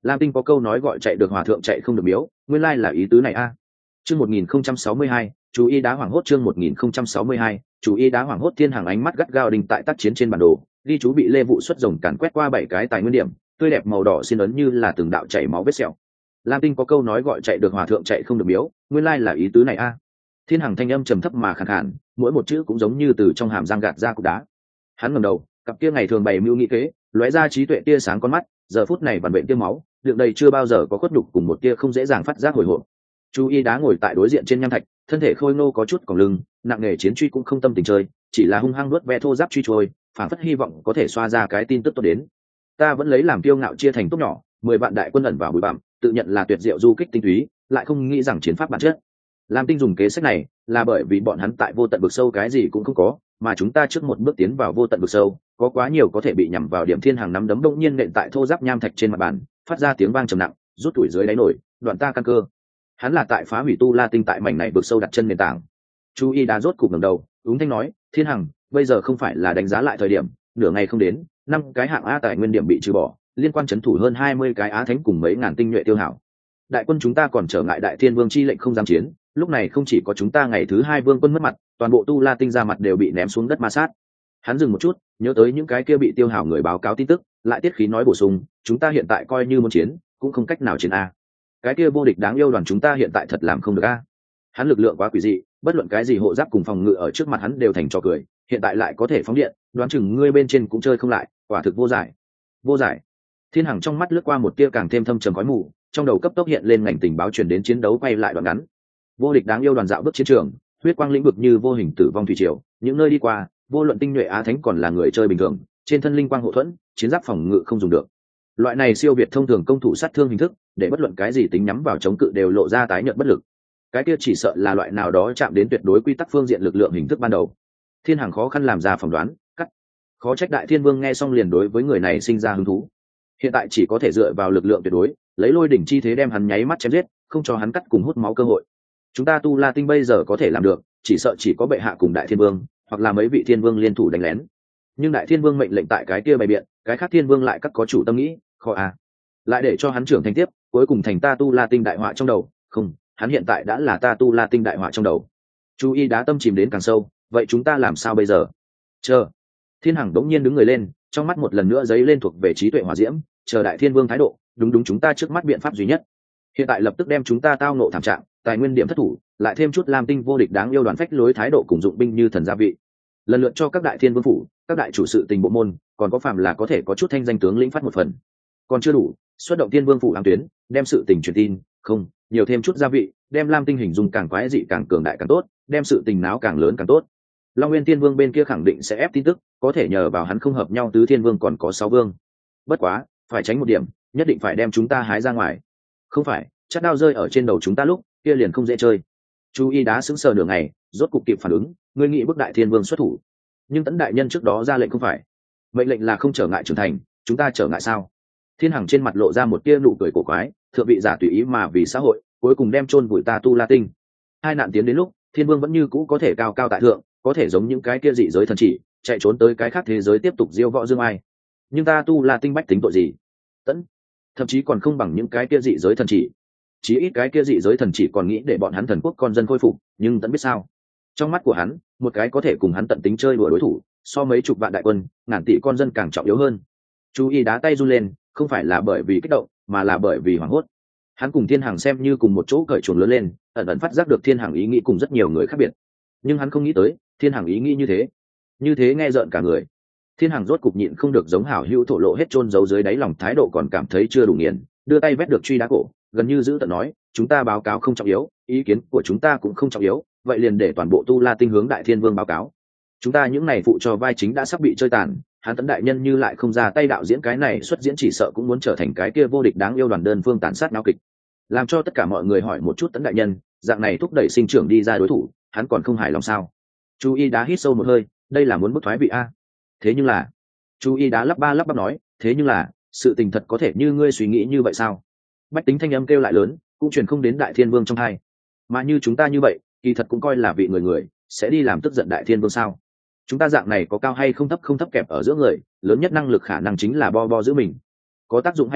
Lam Tinh có câu nói gọi chạy được hòa thượng chạy không được miếu, nguyên lai là ý tứ này a. Chương một nghìn không trăm sáu mươi hai, chú ý đá hoảng hốt. Chương một nghìn không trăm sáu mươi hai, chú ý đá hoảng hốt. Thiên Hàng ánh mắt gắt gao đinh tại tác chiến trên bản đồ, ghi chú bị Lê Vụ xuất rồng càn quét qua bảy cái tài nguyên điểm, tươi đẹp màu đỏ xin ấn như là từng đạo chảy máu vết sẹo. Lam Tinh có câu nói gọi chạy được hòa thượng chạy không được miếu, nguyên lai là ý tứ này a. Thiên Hằng thanh âm trầm thấp mà khàn khàn, mỗi một chữ cũng giống như từ trong hàm răng gạt ra cục đá. Hắn ngẩng đầu, cặp kia ngày thường bày mưu nghĩ kế, lóe ra trí tuệ tia sáng con mắt, giờ phút này vằn vện tia máu, lượng đầy chưa bao giờ có khuất nhục cùng một tia không dễ dàng phát giác hồi hộp. Chú Y đá ngồi tại đối diện trên nham thạch, thân thể khôi ngô có chút còng lưng, nặng nghề chiến truy cũng không tâm tình chơi, chỉ là hung hăng nuốt ve thô giáp truy trôi, phảng phất hy vọng có thể xoa ra cái tin tức tốt đến. Ta vẫn lấy làm kiêu ngạo chia thành tốt nhỏ, mười vạn đại quân ẩn vào bụi bặm, tự nhận là tuyệt diệu du kích tinh túy, lại không nghĩ rằng chiến pháp bản chất. Lam Tinh dùng kế sách này là bởi vì bọn hắn tại vô tận vực sâu cái gì cũng không có, mà chúng ta trước một bước tiến vào vô tận vực sâu, có quá nhiều có thể bị nhắm vào điểm. Thiên Hàng nắm đấm đông nhiên nện tại thô giáp nham thạch trên mặt bàn, phát ra tiếng vang trầm nặng, rút tuổi dưới đáy nổi, đoạn ta căn cơ. Hắn là tại phá hủy tu La Tinh tại mảnh này vực sâu đặt chân nền tảng. Chu Y đá rốt cục ngẩng đầu, ứng thanh nói, Thiên Hằng, bây giờ không phải là đánh giá lại thời điểm, nửa ngày không đến, năm cái hạng A tại nguyên điểm bị trừ bỏ, liên quan chấn thủ hơn hai mươi cái Á Thánh cùng mấy ngàn tinh nhuệ tiêu hao. Đại quân chúng ta còn trở ngại Đại Thiên Vương chi lệnh không dám chiến, lúc này không chỉ có chúng ta ngày thứ hai vương quân mất mặt, toàn bộ tu La Tinh ra mặt đều bị ném xuống đất ma sát. Hắn dừng một chút, nhớ tới những cái kia bị tiêu hao người báo cáo tin tức, lại tiết khí nói bổ sung, chúng ta hiện tại coi như muốn chiến, cũng không cách nào chiến a. Cái kia vô địch đáng yêu đoàn chúng ta hiện tại thật làm không được a. Hắn lực lượng quá quỷ dị, bất luận cái gì hộ giáp cùng phòng ngự ở trước mặt hắn đều thành trò cười, hiện tại lại có thể phóng điện, đoán chừng ngươi bên trên cũng chơi không lại, quả thực vô giải. Vô giải. Thiên Hằng trong mắt lướt qua một tia càng thêm thâm trầm khói mù, trong đầu cấp tốc hiện lên ngành tình báo truyền đến chiến đấu quay lại đoạn ngắn. Vô địch đáng yêu đoàn dạo bước chiến trường, huyết quang lĩnh vực như vô hình tử vong thủy triều, những nơi đi qua, vô luận tinh nhuệ Á Thánh còn là người chơi bình thường, trên thân linh quang hộ thuẫn, chiến giáp phòng ngự không dùng được. Loại này siêu việt thông thường công thủ sát thương hình thức, để bất luận cái gì tính nhắm vào chống cự đều lộ ra tái nhợt bất lực. Cái kia chỉ sợ là loại nào đó chạm đến tuyệt đối quy tắc phương diện lực lượng hình thức ban đầu. Thiên Hằng khó khăn làm ra phỏng đoán, cắt. Khó trách Đại Thiên Vương nghe xong liền đối với người này sinh ra hứng thú. Hiện tại chỉ có thể dựa vào lực lượng tuyệt đối, lấy lôi đỉnh chi thế đem hắn nháy mắt chém giết, không cho hắn cắt cùng hút máu cơ hội. Chúng ta tu La Tinh bây giờ có thể làm được, chỉ sợ chỉ có bệ hạ cùng Đại Thiên Vương, hoặc là mấy vị Thiên Vương liên thủ đánh lén. Nhưng Đại Thiên Vương mệnh lệnh tại cái kia bày biện, cái khác Thiên Vương lại các có chủ tâm nghĩ, khó à. Lại để cho hắn trưởng thành tiếp, cuối cùng thành ta tu La Tinh đại họa trong đầu, không, hắn hiện tại đã là ta tu La Tinh đại họa trong đầu. Chú ý đá tâm chìm đến càng sâu, vậy chúng ta làm sao bây giờ? Chờ. Thiên Hằng đống nhiên đứng người lên, trong mắt một lần nữa giấy lên thuộc về trí tuệ hỏa diễm, chờ Đại Thiên Vương thái độ, đúng đúng chúng ta trước mắt biện pháp duy nhất. Hiện tại lập tức đem chúng ta tao nộ thảm trạng, tài nguyên điểm thất thủ, lại thêm chút Lam Tinh vô địch đáng yêu đoàn phách lối thái độ cùng dụng binh như thần gia vị. Lần lượt cho các đại thiên vương phủ, các đại chủ sự tình bộ môn, còn có phạm là có thể có chút thanh danh tướng lĩnh phát một phần. Còn chưa đủ, xuất động thiên vương phủ ám tuyến, đem sự tình truyền tin, không, nhiều thêm chút gia vị, đem Lam Tinh hình dung càng quái dị càng cường đại càng tốt, đem sự tình náo càng lớn càng tốt. Long Nguyên Thiên Vương bên kia khẳng định sẽ ép tin tức, có thể nhờ vào hắn không hợp nhau tứ thiên vương còn có sáu vương. Bất quá, phải tránh một điểm, nhất định phải đem chúng ta hái ra ngoài. Không phải, chắc đao rơi ở trên đầu chúng ta lúc kia liền không dễ chơi. Chú Y đá sững sờ nửa ngày, rốt cục kịp phản ứng, ngươi nghĩ bức Đại Thiên Vương xuất thủ, nhưng Tấn đại nhân trước đó ra lệnh không phải, mệnh lệnh là không trở ngại trưởng thành, chúng ta trở ngại sao? Thiên Hằng trên mặt lộ ra một tia nụ cười cổ quái, thượng vị giả tùy ý mà vì xã hội, cuối cùng đem chôn vùi ta tu La Tinh. Hai nạn tiến đến lúc, Thiên Vương vẫn như cũ có thể cao cao tại thượng, có thể giống những cái kia dị giới thần chỉ, chạy trốn tới cái khác thế giới tiếp tục diêu võ dương ai. Nhưng ta tu La Tinh bách tính tội gì? Tấn, thậm chí còn không bằng những cái kia dị giới thần chỉ. Chí ít cái kia dị giới thần chỉ còn nghĩ để bọn hắn thần quốc con dân khôi phục, nhưng Tấn biết sao? Trong mắt của hắn, một cái có thể cùng hắn tận tính chơi đùa đối thủ, so mấy chục vạn đại quân, ngàn tỷ con dân càng trọng yếu hơn. Chú ý đá tay run lên, không phải là bởi vì kích động, mà là bởi vì hoảng hốt. Hắn cùng Thiên Hằng xem như cùng một chỗ cởi chuồng lớn lên, ẩn ẩn phát giác được Thiên Hằng ý nghĩ cùng rất nhiều người khác biệt. Nhưng hắn không nghĩ tới, Thiên Hằng ý nghĩ như thế, như thế nghe rợn cả người. Thiên Hằng rốt cục nhịn không được giống hảo hữu thổ lộ hết chôn giấu dưới đáy lòng thái độ còn cảm thấy chưa đủ nghiền, đưa tay vét được truy đá cổ, gần như giữ tận nói, chúng ta báo cáo không trọng yếu, ý kiến của chúng ta cũng không trọng yếu, vậy liền để toàn bộ tu La Tinh hướng Đại Thiên Vương báo cáo. Chúng ta những này phụ cho vai chính đã sắp bị chơi tàn, hắn Tấn đại nhân như lại không ra tay đạo diễn cái này xuất diễn chỉ sợ cũng muốn trở thành cái kia vô địch đáng yêu đoàn đơn phương tàn sát náo kịch, làm cho tất cả mọi người hỏi một chút Tấn đại nhân, dạng này thúc đẩy sinh trưởng đi ra đối thủ, hắn còn không hài lòng sao? Chú Y đá hít sâu một hơi, đây là muốn bức thoái vị a. Thế nhưng là, chú Y đá lắp ba lắp bắp nói, thế nhưng là, sự tình thật có thể như ngươi suy nghĩ như vậy sao? Bách tính thanh âm kêu lại lớn, cũng truyền không đến Đại Thiên Vương trong hai. Mà như chúng ta như vậy, kỳ thật cũng coi là vị người người, sẽ đi làm tức giận Đại Thiên Vương sao? Chúng ta dạng này có cao hay không thấp không thấp kẹp ở giữa người, lớn nhất năng lực khả năng chính là bo bo giữ mình. Có tác dụng hay không,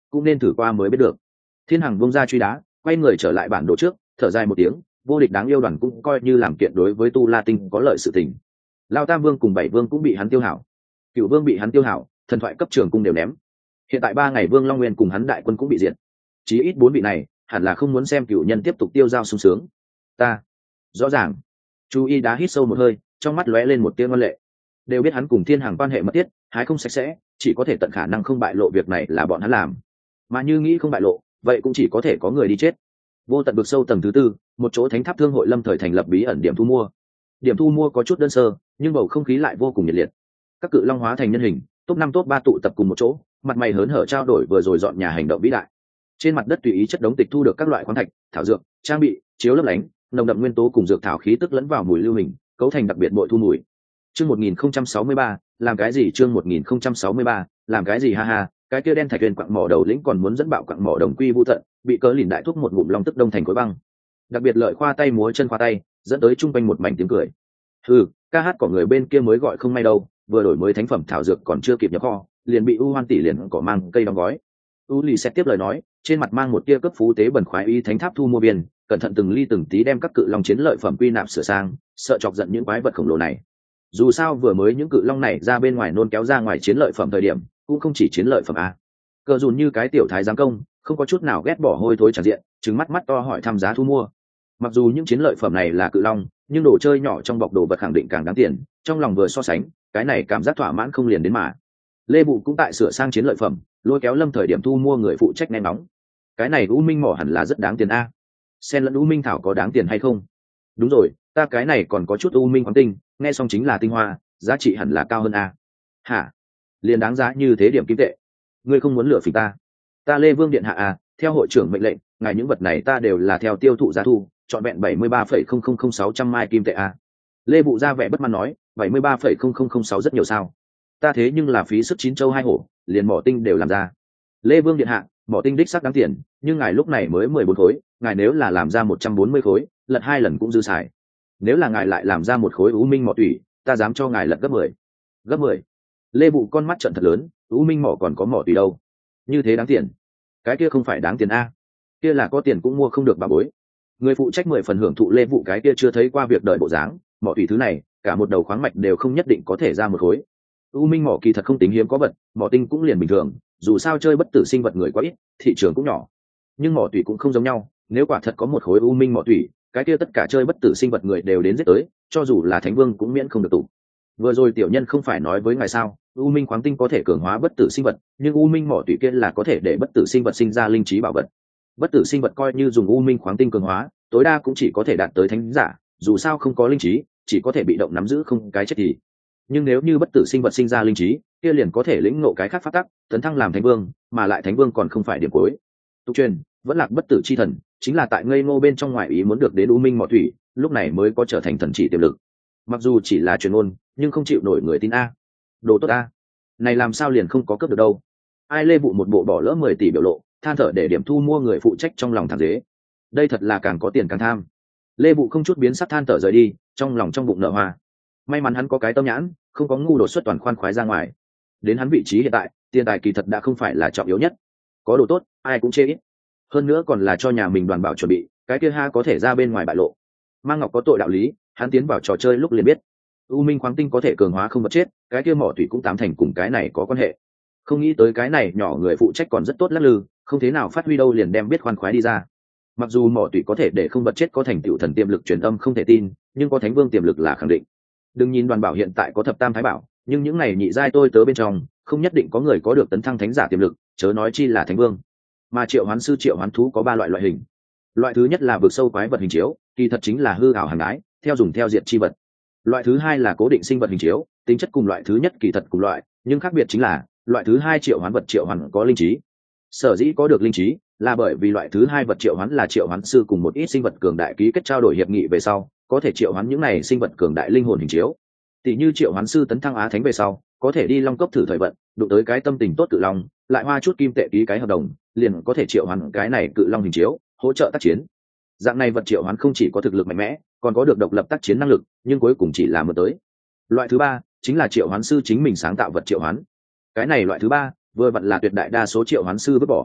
cũng nên thử qua mới biết được. Thiên Hằng bông ra truy đá, quay người trở lại bản đồ trước, thở dài một tiếng, vô địch đáng yêu đoàn cũng coi như làm kiện đối với Tu La Tinh có lợi sự tình. Lao Tam Vương cùng Bảy Vương cũng bị hắn tiêu hảo, Cửu Vương bị hắn tiêu hảo, thần thoại cấp trường cung đều ném. Hiện tại ba ngày Vương Long Nguyên cùng hắn đại quân cũng bị diệt. Chí ít bốn vị này, hẳn là không muốn xem cửu nhân tiếp tục tiêu giao sung sướng. Ta, rõ ràng. Chu Y đá hít sâu một hơi, trong mắt lóe lên một tia ngoan lệ. Đều biết hắn cùng Thiên Hằng quan hệ mật thiết, hái không sạch sẽ, chỉ có thể tận khả năng không bại lộ việc này là bọn hắn làm. Mà như nghĩ không bại lộ, vậy cũng chỉ có thể có người đi chết. Vô tận vực sâu tầng thứ tư, một chỗ thánh tháp thương hội lâm thời thành lập bí ẩn điểm thu mua. Điểm thu mua có chút đơn sơ, nhưng bầu không khí lại vô cùng nhiệt liệt. Các cự long hóa thành nhân hình, top năm top ba tụ tập cùng một chỗ, mặt mày hớn hở trao đổi vừa rồi dọn nhà hành động vĩ đại. Trên mặt đất tùy ý chất đống tịch thu được các loại khoáng thạch, thảo dược, trang bị, chiếu lấp lánh, nồng đậm nguyên tố cùng dược thảo khí tức lẫn vào mùi lưu hình, cấu thành đặc biệt bội thu mùi. Chương một nghìn không trăm sáu mươi ba, làm cái gì? Chương một nghìn không trăm sáu mươi ba, làm cái gì? Ha ha, cái kia đen thạch huyền quặng mỏ đầu lĩnh còn muốn dẫn bạo quặng mỏ đồng quy vu tận, bị cớ lìn đại thúc một ngụm long tức đông thành khối băng. Đặc biệt lợi khoa tay múa chân khoa tay, dẫn tới trung quanh một mảnh tiếng cười. Hừ, ca hát của người bên kia mới gọi không may đâu, vừa đổi mới thánh phẩm thảo dược còn chưa kịp nhập kho, liền bị U Hoan tỷ liền cỏ mang cây đóng gói. U Lì sẽ tiếp lời nói, trên mặt mang một tia cấp phú tế bẩn khoái y thánh tháp thu mua viên, cẩn thận từng ly từng tí đem các cự long chiến lợi phẩm quy nạp sửa sang, sợ chọc giận những quái vật khổng lồ này. Dù sao vừa mới những cự long này ra bên ngoài nôn kéo ra ngoài chiến lợi phẩm thời điểm, cũng không chỉ chiến lợi phẩm a. Cờ dùn như cái tiểu thái giám công, không có chút nào ghét bỏ hôi thối tràn diện, trừng mắt mắt to hỏi thăm giá thu mua. Mặc dù những chiến lợi phẩm này là cự long, nhưng đồ chơi nhỏ trong bọc đồ vật khẳng định càng đáng tiền, trong lòng vừa so sánh, cái này cảm giác thỏa mãn không liền đến mà. Lê Bụ cũng tại sửa sang chiến lợi phẩm, lôi kéo Lâm thời điểm thu mua người phụ trách nghe nóng. Cái này U Minh mỏ hẳn là rất đáng tiền a. Sen lẫn U Minh thảo có đáng tiền hay không? Đúng rồi, ta cái này còn có chút U Minh khoáng tinh, nghe xong chính là tinh hoa, giá trị hẳn là cao hơn a. Hả? Liền đáng giá như thế điểm kim tệ. Ngươi không muốn lừa phỉnh ta? Ta Lê Vương điện hạ à, theo hội trưởng mệnh lệnh, ngài những vật này ta đều là theo tiêu thụ giá thu, chọn vẹn bảy mươi ba phẩy không không không sáu trăm mai kim tệ a. Lê Bụ ra vẻ bất mãn nói, bảy mươi ba phẩy không không không sáu rất nhiều sao? Ta thế nhưng là phí sức chín châu hai hổ, liền mỏ tinh đều làm ra. Lê Vương điện hạ, mỏ tinh đích sắc đáng tiền, nhưng ngài lúc này mới mười bốn khối, ngài nếu là làm ra một trăm bốn mươi khối, lật hai lần cũng dư xài. Nếu là ngài lại làm ra một khối U Minh mỏ tủy, ta dám cho ngài lật gấp mười. Gấp mười. Lê Bụ con mắt trợn thật lớn, U Minh mỏ còn có mỏ tùy đâu? Như thế đáng tiền? Cái kia không phải đáng tiền a, kia là có tiền cũng mua không được bà bối. Người phụ trách mười phần hưởng thụ Lê Vụ cái kia chưa thấy qua việc đời bộ dáng, mỏ tùy thứ này, cả một đầu khoáng mạch đều không nhất định có thể ra một khối. U Minh mỏ kỳ thật không tính hiếm có vật, mỏ tinh cũng liền bình thường, dù sao chơi bất tử sinh vật người quá ít, thị trường cũng nhỏ. Nhưng mỏ tùy cũng không giống nhau, nếu quả thật có một khối U Minh mỏ tùy, cái kia tất cả chơi bất tử sinh vật người đều đến giết tới, cho dù là thánh vương cũng miễn không được tụ. Vừa rồi tiểu nhân không phải nói với ngài sao, U Minh khoáng tinh có thể cường hóa bất tử sinh vật, nhưng U Minh mỏ tùy kia là có thể để bất tử sinh vật sinh ra linh trí bảo vật. Bất tử sinh vật coi như dùng U Minh khoáng tinh cường hóa, tối đa cũng chỉ có thể đạt tới thánh giả, dù sao không có linh trí, chỉ có thể bị động nắm giữ không cái chết thì. Nhưng nếu như bất tử sinh vật sinh ra linh trí, kia liền có thể lĩnh ngộ cái khác pháp tắc, tấn thăng làm thánh vương, mà lại thánh vương còn không phải điểm cuối. Tục truyền, vẫn lạc bất tử chi thần, chính là tại ngây ngô bên trong ngoại ý muốn được đến U Minh mỏ thủy, lúc này mới có trở thành thần chỉ tiềm lực. Mặc dù chỉ là truyền ngôn, nhưng không chịu nổi người tin a. Đồ tốt a. Này làm sao liền không có cướp được đâu? Ai Lê Vụ một bộ bỏ lỡ mười tỷ biểu lộ, than thở để điểm thu mua người phụ trách trong lòng thằng dế. Đây thật là càng có tiền càng tham. Lê Vụ không chút biến sắc than thở rời đi, trong lòng trong bụng nở hoa. May mắn hắn có cái tâm nhãn, không có ngu đột xuất toàn khoan khoái ra ngoài. Đến hắn vị trí hiện tại, tiền tài kỳ thật đã không phải là trọng yếu nhất. Có đồ tốt, ai cũng chê ít. Hơn nữa còn là cho nhà mình đoàn bảo chuẩn bị, cái kia ha có thể ra bên ngoài bại lộ. Mang Ngọc có tội đạo lý, hắn tiến vào trò chơi lúc liền biết. U Minh khoáng tinh có thể cường hóa không vật chết, cái kia mỏ thủy cũng tám thành cùng cái này có quan hệ. Không nghĩ tới cái này nhỏ người phụ trách còn rất tốt lắc lư, không thế nào phát huy đâu liền đem biết khoan khoái đi ra. Mặc dù mỏ thủy có thể để không vật chết có thành tựu thần tiềm lực truyền âm không thể tin, nhưng có thánh vương tiềm lực là khẳng định. Đừng nhìn đoàn bảo hiện tại có thập tam thái bảo, nhưng những này nhị giai tôi tớ bên trong, không nhất định có người có được tấn thăng thánh giả tiềm lực, chớ nói chi là thánh vương. Mà triệu hoán sư triệu hoán thú có ba loại loại hình. Loại thứ nhất là vực sâu quái vật hình chiếu, kỳ thật chính là hư ảo hàng ái, theo dùng theo diện chi vật. Loại thứ hai là cố định sinh vật hình chiếu, tính chất cùng loại thứ nhất kỳ thật cùng loại, nhưng khác biệt chính là loại thứ hai triệu hoán vật triệu hoán có linh trí. Sở dĩ có được linh trí là bởi vì loại thứ hai vật triệu hoán là triệu hoán sư cùng một ít sinh vật cường đại ký kết trao đổi hiệp nghị về sau, có thể triệu hoán những này sinh vật cường đại linh hồn hình chiếu. Tỷ như triệu hoán sư tấn thăng á thánh về sau, có thể đi long cốc thử thời vận, đụng tới cái tâm tình tốt cự long, lại hoa chút kim tệ ký cái hợp đồng, liền có thể triệu hoán cái này cự long hình chiếu, hỗ trợ tác chiến. Dạng này vật triệu hoán không chỉ có thực lực mạnh mẽ, còn có được độc lập tác chiến năng lực, nhưng cuối cùng chỉ là mơ tới. Loại thứ ba chính là triệu hoán sư chính mình sáng tạo vật triệu hoán. Cái này loại thứ ba vừa vặn là tuyệt đại đa số triệu hoán sư vứt bỏ,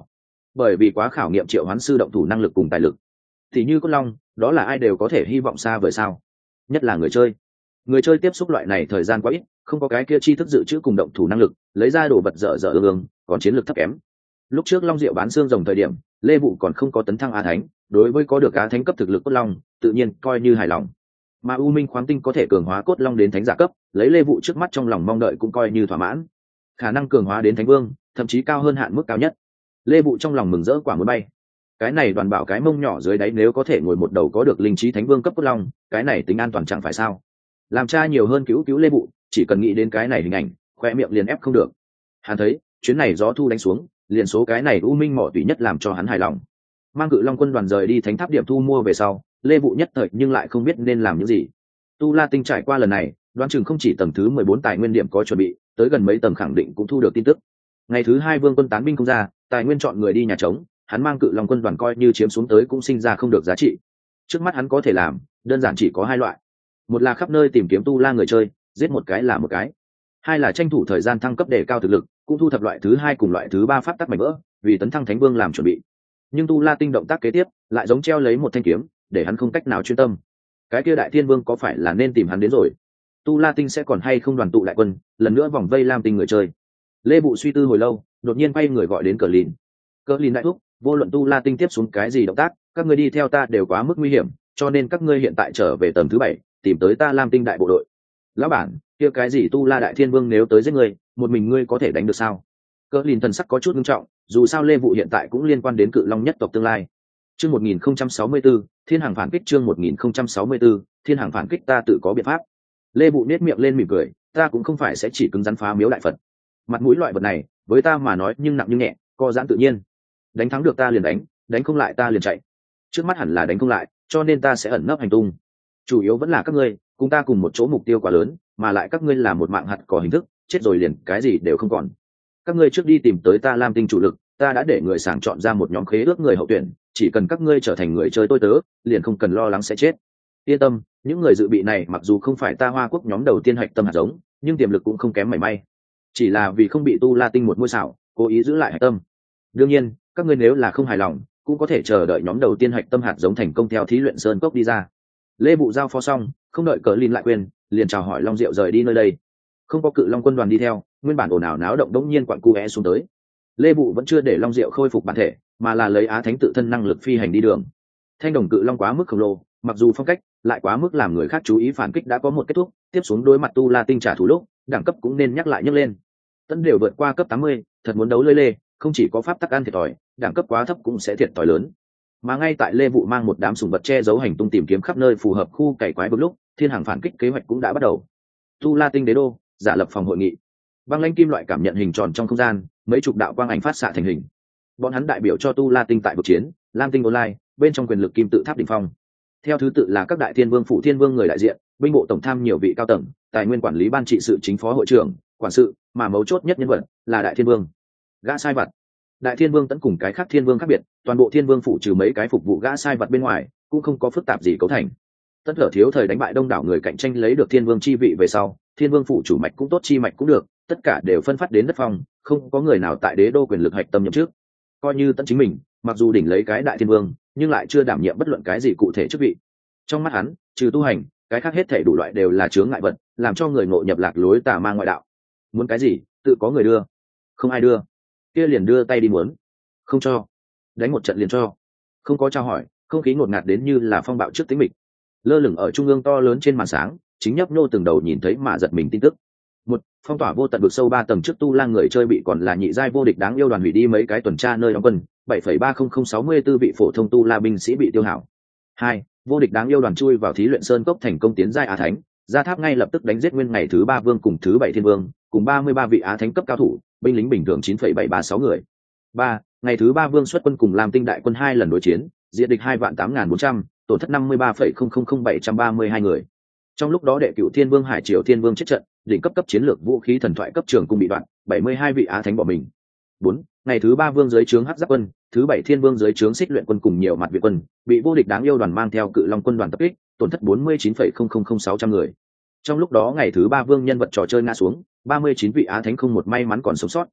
bởi vì quá khảo nghiệm triệu hoán sư động thủ năng lực cùng tài lực. Thì như cốt long, đó là ai đều có thể hy vọng xa vời sao, nhất là người chơi. Người chơi tiếp xúc loại này thời gian quá ít, không có cái kia tri thức dự trữ cùng động thủ năng lực, lấy ra đồ vật dở dở ương ương, còn chiến lược thấp kém. Lúc trước Long Diệu bán xương rồng thời điểm, Lê Vụ còn không có tấn thăng á thánh, đối với có được á thánh cấp thực lực cốt long, tự nhiên coi như hài lòng. Mà U Minh khoáng tinh có thể cường hóa cốt long đến thánh giả cấp, lấy Lê Vụ trước mắt trong lòng mong đợi cũng coi như thỏa mãn. Khả năng cường hóa đến thánh vương, thậm chí cao hơn hạn mức cao nhất. Lê Vụ trong lòng mừng rỡ quả muốn bay. Cái này đoàn bảo cái mông nhỏ dưới đáy nếu có thể ngồi một đầu có được linh trí thánh vương cấp cốt long, cái này tính an toàn chẳng phải sao? Làm cha nhiều hơn cứu cứu Lê Vụ, chỉ cần nghĩ đến cái này hình ảnh, khoe miệng liền ép không được. Hắn thấy, chuyến này gió thu đánh xuống, liền số cái này U Minh mỏ tùy nhất làm cho hắn hài lòng. Mang Cự Long quân đoàn rời đi thánh tháp điểm thu mua về sau, Lê Vụ nhất thời nhưng lại không biết nên làm những gì. Tu La Tinh trải qua lần này, đoán chừng không chỉ tầng thứ mười bốn tài nguyên điểm có chuẩn bị, tới gần mấy tầng khẳng định cũng thu được tin tức. Ngày thứ hai vương quân tán binh không ra, tài nguyên chọn người đi nhà trống, hắn mang Cự Long quân đoàn coi như chiếm xuống tới cũng sinh ra không được giá trị. Trước mắt hắn có thể làm, đơn giản chỉ có hai loại. Một là khắp nơi tìm kiếm tu la người chơi, giết một cái là một cái. Hai là tranh thủ thời gian thăng cấp để cao thực lực, cũng thu thập loại thứ hai cùng loại thứ ba pháp tắc mảnh vỡ, vì tấn thăng thánh vương làm chuẩn bị. Nhưng tu la tinh động tác kế tiếp lại giống treo lấy một thanh kiếm, để hắn không cách nào chuyên tâm. Cái kia đại thiên vương có phải là nên tìm hắn đến rồi? Tu la tinh sẽ còn hay không đoàn tụ đại quân, lần nữa vòng vây lam tinh người chơi? Lê Bụ suy tư hồi lâu, đột nhiên quay người gọi đến Cờ Lìn. Cờ Lìn đại thúc, vô luận tu la tinh tiếp xuống cái gì động tác, các ngươi đi theo ta đều quá mức nguy hiểm, cho nên các ngươi hiện tại trở về tầng thứ bảy, tìm tới ta lam tinh đại bộ đội. Lão bản, kia cái gì tu la đại thiên vương nếu tới giết ngươi, một mình ngươi có thể đánh được sao? Cờ Lìn thần sắc có chút nghiêm trọng, dù sao Lê Vụ hiện tại cũng liên quan đến Cự Long nhất tộc tương lai. Chương một nghìn không trăm sáu mươi tư, Thiên Hàng phản kích chương một nghìn không trăm sáu mươi tư, Thiên Hàng phản kích ta tự có biện pháp. Lê Vụ nét miệng lên mỉm cười, ta cũng không phải sẽ chỉ cứng rắn phá miếu đại Phật. Mặt mũi loại vật này, với ta mà nói nhưng nặng nhưng nhẹ, co giãn tự nhiên. Đánh thắng được ta liền đánh, đánh không lại ta liền chạy. Trước mắt hẳn là đánh không lại, cho nên ta sẽ ẩn nấp hành tung. Chủ yếu vẫn là các ngươi, cùng ta cùng một chỗ mục tiêu quá lớn, mà lại các ngươi là một mạng hạt cỏ hình thức, chết rồi liền cái gì đều không còn. Các ngươi trước đi tìm tới ta lam tinh chủ lực, ta đã để người sàng chọn ra một nhóm khế ước người hậu tuyển, chỉ cần các ngươi trở thành người chơi tôi tớ, liền không cần lo lắng sẽ chết. Yên tâm, những người dự bị này mặc dù không phải ta Hoa Quốc nhóm đầu tiên hạch tâm hạt giống, nhưng tiềm lực cũng không kém mảy may. Chỉ là vì không bị tu la tinh một ngôi sao, cố ý giữ lại hạch tâm. Đương nhiên, các ngươi nếu là không hài lòng, cũng có thể chờ đợi nhóm đầu tiên hạch tâm hạt giống thành công theo thí luyện sơn cốc đi ra. Lê Bụ giao phó xong, không đợi Cờ Lìn lại quên, liền chào hỏi Long Diệu rời đi nơi đây. Không có Cự Long quân đoàn đi theo, nguyên bản ồn ào náo động đống nhiên quặn cu é xuống tới. Lê Bụ vẫn chưa để Long Diệu khôi phục bản thể, mà là lấy á thánh tự thân năng lực phi hành đi đường. Thanh đồng cự long quá mức khổng lồ, mặc dù phong cách lại quá mức làm người khác chú ý, phản kích đã có một kết thúc, tiếp xuống đối mặt tu la tinh trả thù lúc, đẳng cấp cũng nên nhắc lại nhấc lên. Tấn đều vượt qua cấp tám mươi, thật muốn đấu lơi lê, không chỉ có pháp tắc ăn thiệt thòi, đẳng cấp quá thấp cũng sẽ thiệt thòi lớn. Mà ngay tại Lê Vụ mang một đám sủng vật che giấu hành tung tìm kiếm khắp nơi phù hợp khu cày quái bực lúc, Thiên Hàng phản kích kế hoạch cũng đã bắt đầu. Tu la tinh đế đô, giả lập phòng hội nghị. Băng lãnh kim loại cảm nhận hình tròn trong không gian, mấy chục đạo quang ảnh phát xạ thành hình. Bọn hắn đại biểu cho tu la tinh tại vực chiến, lam tinh online, bên trong quyền lực kim tự tháp đỉnh phong. Theo thứ tự là các đại thiên vương phụ thiên vương người đại diện, binh bộ tổng tham nhiều vị cao tầng, tài nguyên quản lý ban trị sự chính phó hội trưởng, quản sự, mà mấu chốt nhất nhân vật là đại thiên vương. Gã sai vặt. Đại thiên vương tấn cùng cái khác thiên vương khác biệt, toàn bộ thiên vương phụ trừ mấy cái phục vụ gã sai vặt bên ngoài, cũng không có phức tạp gì cấu thành. Tất thở thiếu thời đánh bại đông đảo người cạnh tranh lấy được thiên vương chi vị về sau, thiên vương phụ chủ mạch cũng tốt, chi mạch cũng được, tất cả đều phân phát đến đất phong, không có người nào tại đế đô quyền lực hạch tâm nhậm chức. Coi như Tấn chính mình, mặc dù đỉnh lấy cái đại thiên vương, nhưng lại chưa đảm nhiệm bất luận cái gì cụ thể chức vị. Trong mắt hắn, trừ tu hành, cái khác hết thể đủ loại đều là chướng ngại vật, làm cho người ngộ nhập lạc lối tà ma ngoại đạo. Muốn cái gì, tự có người đưa, không ai đưa, kia liền đưa tay đi muốn, không cho, đánh một trận liền cho, không có trao hỏi, không khí ngột ngạt đến như là phong bạo trước tính mịch. Lơ lửng ở trung ương to lớn trên màn sáng, chính nhấp nhô từng đầu nhìn thấy mà giật mình tin tức. Một, phong tỏa vô tận vực sâu ba tầng trước tu la người chơi bị còn là nhị giai vô địch đáng yêu đoàn hủy đi mấy cái tuần tra nơi đóng quân, bảy phẩy ba không không sáu mươi tư vị phổ thông tu la binh sĩ bị tiêu hao. Hai, vô địch đáng yêu đoàn chui vào thí luyện sơn cốc thành công tiến giai á thánh, ra tháp ngay lập tức đánh giết nguyên ngày thứ ba vương cùng thứ bảy thiên vương, cùng ba mươi ba vị á thánh cấp cao thủ, binh lính bình thường chín phẩy bảy ba sáu người. Ba, ngày thứ ba vương xuất quân cùng Lam Tinh đại quân hai lần đối chiến, diệt địch hai vạn tám nghìn bốn trăm, tổn thất năm mươi ba phẩy không không không bảy trăm ba mươi hai người. Trong lúc đó đệ cửu thiên vương Hải Triều thiên vương chết trận, đỉnh cấp cấp chiến lược vũ khí thần thoại cấp trường cung bị đoạn, bảy mươi hai vị á thánh bỏ mình. Bốn, ngày thứ ba vương dưới trướng hắc giáp quân, thứ bảy thiên vương dưới trướng xích luyện quân cùng nhiều mặt việt quân, bị vô địch đáng yêu đoàn mang theo cự long quân đoàn tập kích, tổn thất bốn mươi chín phẩy không không không sáu trăm người. Trong lúc đó ngày thứ ba vương nhân vật trò chơi ngã xuống, ba mươi chín vị á thánh không một may mắn còn sống sót.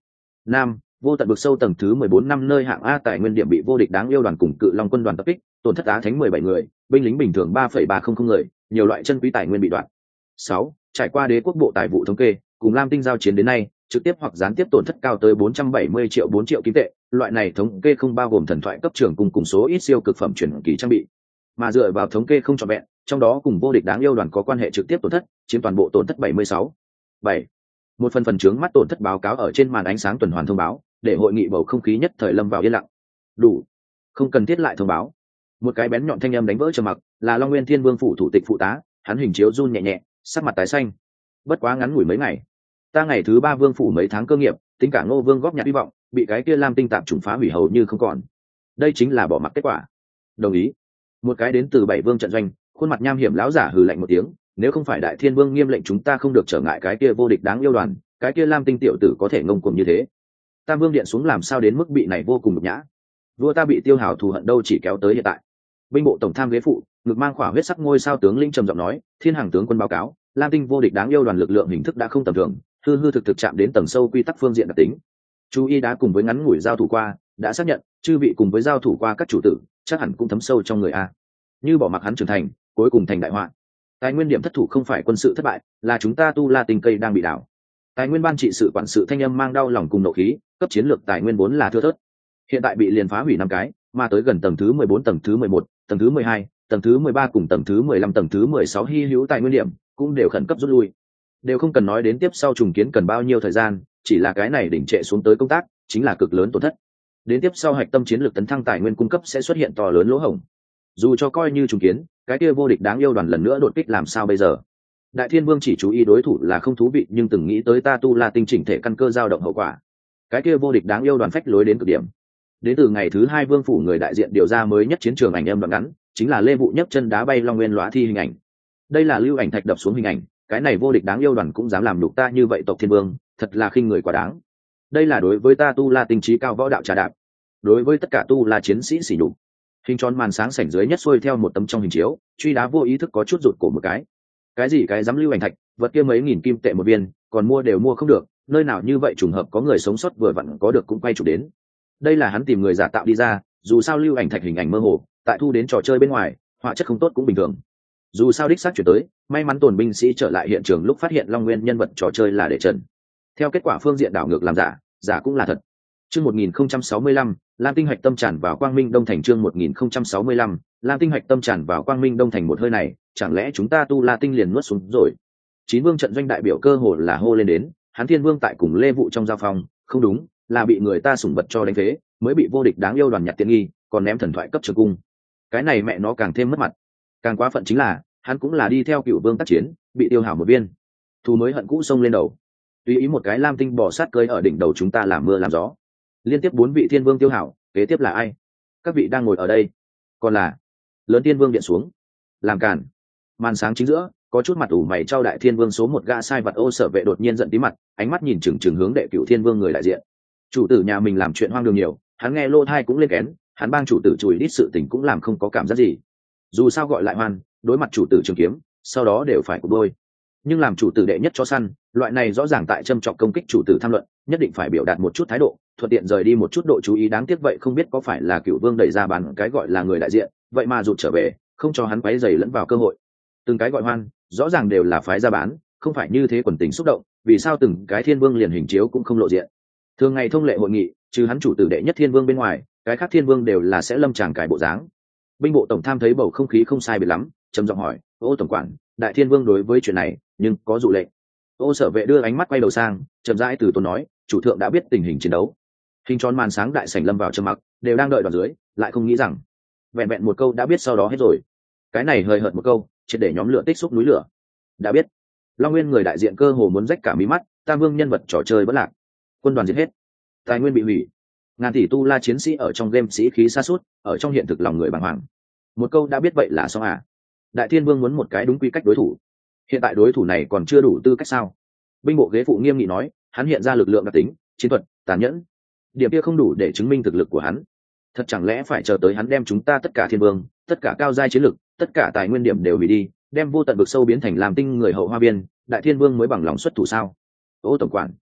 Nam, vô tận vực sâu tầng thứ mười bốn năm nơi hạng A tài nguyên điểm bị vô địch đáng yêu đoàn cùng cự long quân đoàn tập kích, tổn thất Á thánh mười bảy người, binh lính bình thường ba phẩy ba không không người, nhiều loại chân quý tài nguyên bị đoạn. Sáu, trải qua đế quốc bộ tài vụ thống kê, cùng Lam Tinh giao chiến đến nay, trực tiếp hoặc gián tiếp tổn thất cao tới bốn trăm bảy mươi triệu bốn triệu kim tệ, loại này thống kê không bao gồm thần thoại cấp trường cùng cùng số ít siêu cực phẩm chuyển kỳ trang bị, mà dựa vào thống kê không trọn vẹn, trong đó cùng vô địch đáng yêu đoàn có quan hệ trực tiếp tổn thất, chiếm toàn bộ tổn thất bảy mươi sáu. bảy. Một phần phần chướng mắt tổn thất báo cáo ở trên màn ánh sáng tuần hoàn thông báo, để hội nghị bầu không khí nhất thời lâm vào yên lặng. Đủ, không cần thiết lại thông báo. Một cái bén nhọn thanh âm đánh vỡ trầm mặc, là Long Nguyên Thiên Vương phủ thủ tịch phụ tá, hắn hình chiếu run nhẹ nhẹ, sắc mặt tái xanh. Bất quá ngắn ngủi mấy ngày, ta ngày thứ ba vương phủ mấy tháng cơ nghiệp, tính cả Ngô Vương góp nhặt hy vọng, bị cái kia Lam Tinh tạm trùng phá hủy hầu như không còn. Đây chính là bỏ mặc kết quả. Đồng ý. Một cái đến từ bảy vương trận doanh, khuôn mặt nham hiểm lão giả hừ lạnh một tiếng, nếu không phải Đại Thiên Vương nghiêm lệnh chúng ta không được trở ngại cái kia vô địch đáng yêu đoàn, cái kia Lam Tinh tiểu tử có thể ngông cuồng như thế. Tam Vương điện xuống làm sao đến mức bị này vô cùng nhục nhã. Vua ta bị tiêu hào thù hận đâu chỉ kéo tới hiện tại. Binh bộ tổng tham ghế phụ, ngực mang khỏa huyết sắc ngôi sao tướng linh trầm giọng nói, Thiên Hàng tướng quân báo cáo, Lam Tinh vô địch đáng yêu đoàn lực lượng hình thức đã không tầm thường, hư hư thực thực chạm đến tầng sâu quy tắc phương diện đặc tính. Chú ý đã cùng với ngắn ngủi giao thủ qua, đã xác nhận, chư vị cùng với giao thủ qua các chủ tử, chắc hẳn cũng thấm sâu trong người a. Như bỏ mặc hắn trưởng thành, cuối cùng thành đại họa. Tài nguyên điểm thất thủ không phải quân sự thất bại, là chúng ta tu La Tinh cây đang bị đảo. Tài nguyên ban trị sự quản sự thanh âm mang đau lòng cùng nộ khí, cấp chiến lược tài nguyên vốn là thưa thớt, hiện tại bị liền phá hủy năm cái, mà tới gần tầng thứ mười bốn, tầng thứ mười một, tầng thứ mười hai, tầng thứ mười ba cùng tầng thứ mười lăm, tầng thứ mười sáu hi hữu tài nguyên điểm cũng đều khẩn cấp rút lui. Đều không cần nói đến tiếp sau trùng kiến cần bao nhiêu thời gian, chỉ là cái này đỉnh trệ xuống tới công tác, chính là cực lớn tổn thất. Đến tiếp sau hạch tâm chiến lược tấn thăng tài nguyên cung cấp sẽ xuất hiện to lớn lỗ hổng. Dù cho coi như trùng kiến, cái kia vô địch đáng yêu đoàn lần nữa đột kích làm sao bây giờ? Đại Thiên Vương chỉ chú ý đối thủ là không thú vị, nhưng từng nghĩ tới ta tu La Tinh chỉnh thể căn cơ dao động hậu quả. Cái kia vô địch đáng yêu đoàn phách lối đến cực điểm. Đến từ ngày thứ hai vương phủ người đại diện điều ra mới nhất chiến trường ảnh âm đoạn ngắn, chính là Lê Vụ nhấc chân đá bay Long Nguyên lóa thi hình ảnh. Đây là lưu ảnh thạch đập xuống hình ảnh, cái này vô địch đáng yêu đoàn cũng dám làm nhục ta như vậy tộc Thiên Vương, thật là khinh người quá đáng. Đây là đối với ta tu La Tinh trí cao võ đạo trà đạp, đối với tất cả tu La chiến sĩ sỉ nhục. Hình tròn màn sáng sảnh dưới nhất xuôi theo một tấm trong hình chiếu, truy đá vô ý thức có chút rụt cổ một cái. Cái gì cái dám lưu ảnh thạch, vật kia mấy nghìn kim tệ một viên, còn mua đều mua không được, nơi nào như vậy trùng hợp có người sống sót vừa vặn có được cũng quay chụp đến. Đây là hắn tìm người giả tạo đi ra, dù sao lưu ảnh thạch hình ảnh mơ hồ, tại thu đến trò chơi bên ngoài, họa chất không tốt cũng bình thường. Dù sao đích xác chuyển tới, may mắn tồn binh sĩ trở lại hiện trường lúc phát hiện Long Nguyên nhân vật trò chơi là để trần. Theo kết quả phương diện đảo ngược làm giả, giả cũng là thật. Chương một nghìn không trăm sáu mươi lăm, Lam Tinh hạch tâm tràn vào Quang Minh Đông Thành. Chương một nghìn không trăm sáu mươi lăm, Lam Tinh hạch tâm tràn vào Quang Minh Đông Thành. Một hơi này, chẳng lẽ chúng ta tu La Tinh liền nuốt xuống rồi? Chín vương trận doanh đại biểu cơ hồ là hô lên đến, hắn Thiên Vương tại cùng Lê Vụ trong giao phong, không đúng, là bị người ta sủng vật cho đánh phế, mới bị vô địch đáng yêu đoàn nhặt tiện nghi, còn ném thần thoại cấp trường cung. Cái này mẹ nó càng thêm mất mặt. Càng quá phận chính là, hắn cũng là đi theo cựu vương tác chiến, bị tiêu hảo một viên. Thù mới hận cũ xông lên đầu. Tùy ý một cái Lam Tinh bò sát cơi ở đỉnh đầu chúng ta làm mưa làm gió. Liên tiếp bốn vị Thiên Vương tiêu hảo, kế tiếp là ai? Các vị đang ngồi ở đây, còn là lớn Thiên Vương điện xuống, làm cản. Màn sáng chính giữa, có chút mặt ủ mày trao đại Thiên Vương số một gã sai vật Ô Sở Vệ đột nhiên giận tí mặt, ánh mắt nhìn chừng chừng hướng đệ cựu Thiên Vương người đại diện. Chủ tử nhà mình làm chuyện hoang đường nhiều, hắn nghe lô thai cũng lên kén, hắn bang chủ tử chùi đít sự tình cũng làm không có cảm giác gì. Dù sao gọi lại hoan, đối mặt chủ tử trường kiếm, sau đó đều phải cục đôi. Nhưng làm chủ tử đệ nhất cho săn, loại này rõ ràng tại châm chọc công kích chủ tử tham luận, nhất định phải biểu đạt một chút thái độ, thuận tiện rời đi một chút độ chú ý. Đáng tiếc vậy không biết có phải là cựu vương đẩy ra bàn cái gọi là người đại diện, vậy mà rụt trở về, không cho hắn quấy rầy lẫn vào cơ hội. Từng cái gọi hoan, rõ ràng đều là phái ra bán, không phải như thế quần tình xúc động, vì sao từng cái Thiên Vương liền hình chiếu cũng không lộ diện? Thường ngày thông lệ hội nghị, trừ hắn chủ tử đệ nhất Thiên Vương bên ngoài, cái khác Thiên Vương đều là sẽ lâm tràng cải bộ dáng. Binh bộ tổng tham thấy bầu không khí không sai biệt lắm, trầm giọng hỏi, Ô tổng quản, đại Thiên Vương đối với chuyện này nhưng có dụ lệnh? Ô Sở Vệ đưa ánh mắt quay đầu sang, chậm rãi từ tốn nói, chủ thượng đã biết tình hình chiến đấu. Hình tròn màn sáng đại sảnh lâm vào trầm mặc, đều đang đợi đoạn dưới, lại không nghĩ rằng vẹn vẹn một câu đã biết sau đó hết rồi. Cái này hơi hợt một câu, triệt để nhóm lửa tích xúc núi lửa. Đã biết. Long Nguyên người đại diện cơ hồ muốn rách cả mí mắt, Tam Vương nhân vật trò chơi bất lạc, quân đoàn diệt hết, tài nguyên bị hủy, ngàn tỷ tu La chiến sĩ ở trong game sĩ khí sa sút, ở trong hiện thực lòng người bàng hoàng. Một câu đã biết vậy là xong à? Đại Thiên Vương muốn một cái đúng quy cách đối thủ, hiện tại đối thủ này còn chưa đủ tư cách sao? Binh bộ ghế phụ nghiêm nghị nói, hắn hiện ra lực lượng đặc tính, chiến thuật, tàn nhẫn, điểm kia không đủ để chứng minh thực lực của hắn. Thật chẳng lẽ phải chờ tới hắn đem chúng ta tất cả Thiên Vương, tất cả cao giai chiến lực, tất cả tài nguyên điểm đều hủy đi, đem vô tận vực sâu biến thành làm tinh người hậu hoa biên, đại Thiên Vương mới bằng lòng xuất thủ sao? Ô tổng quản,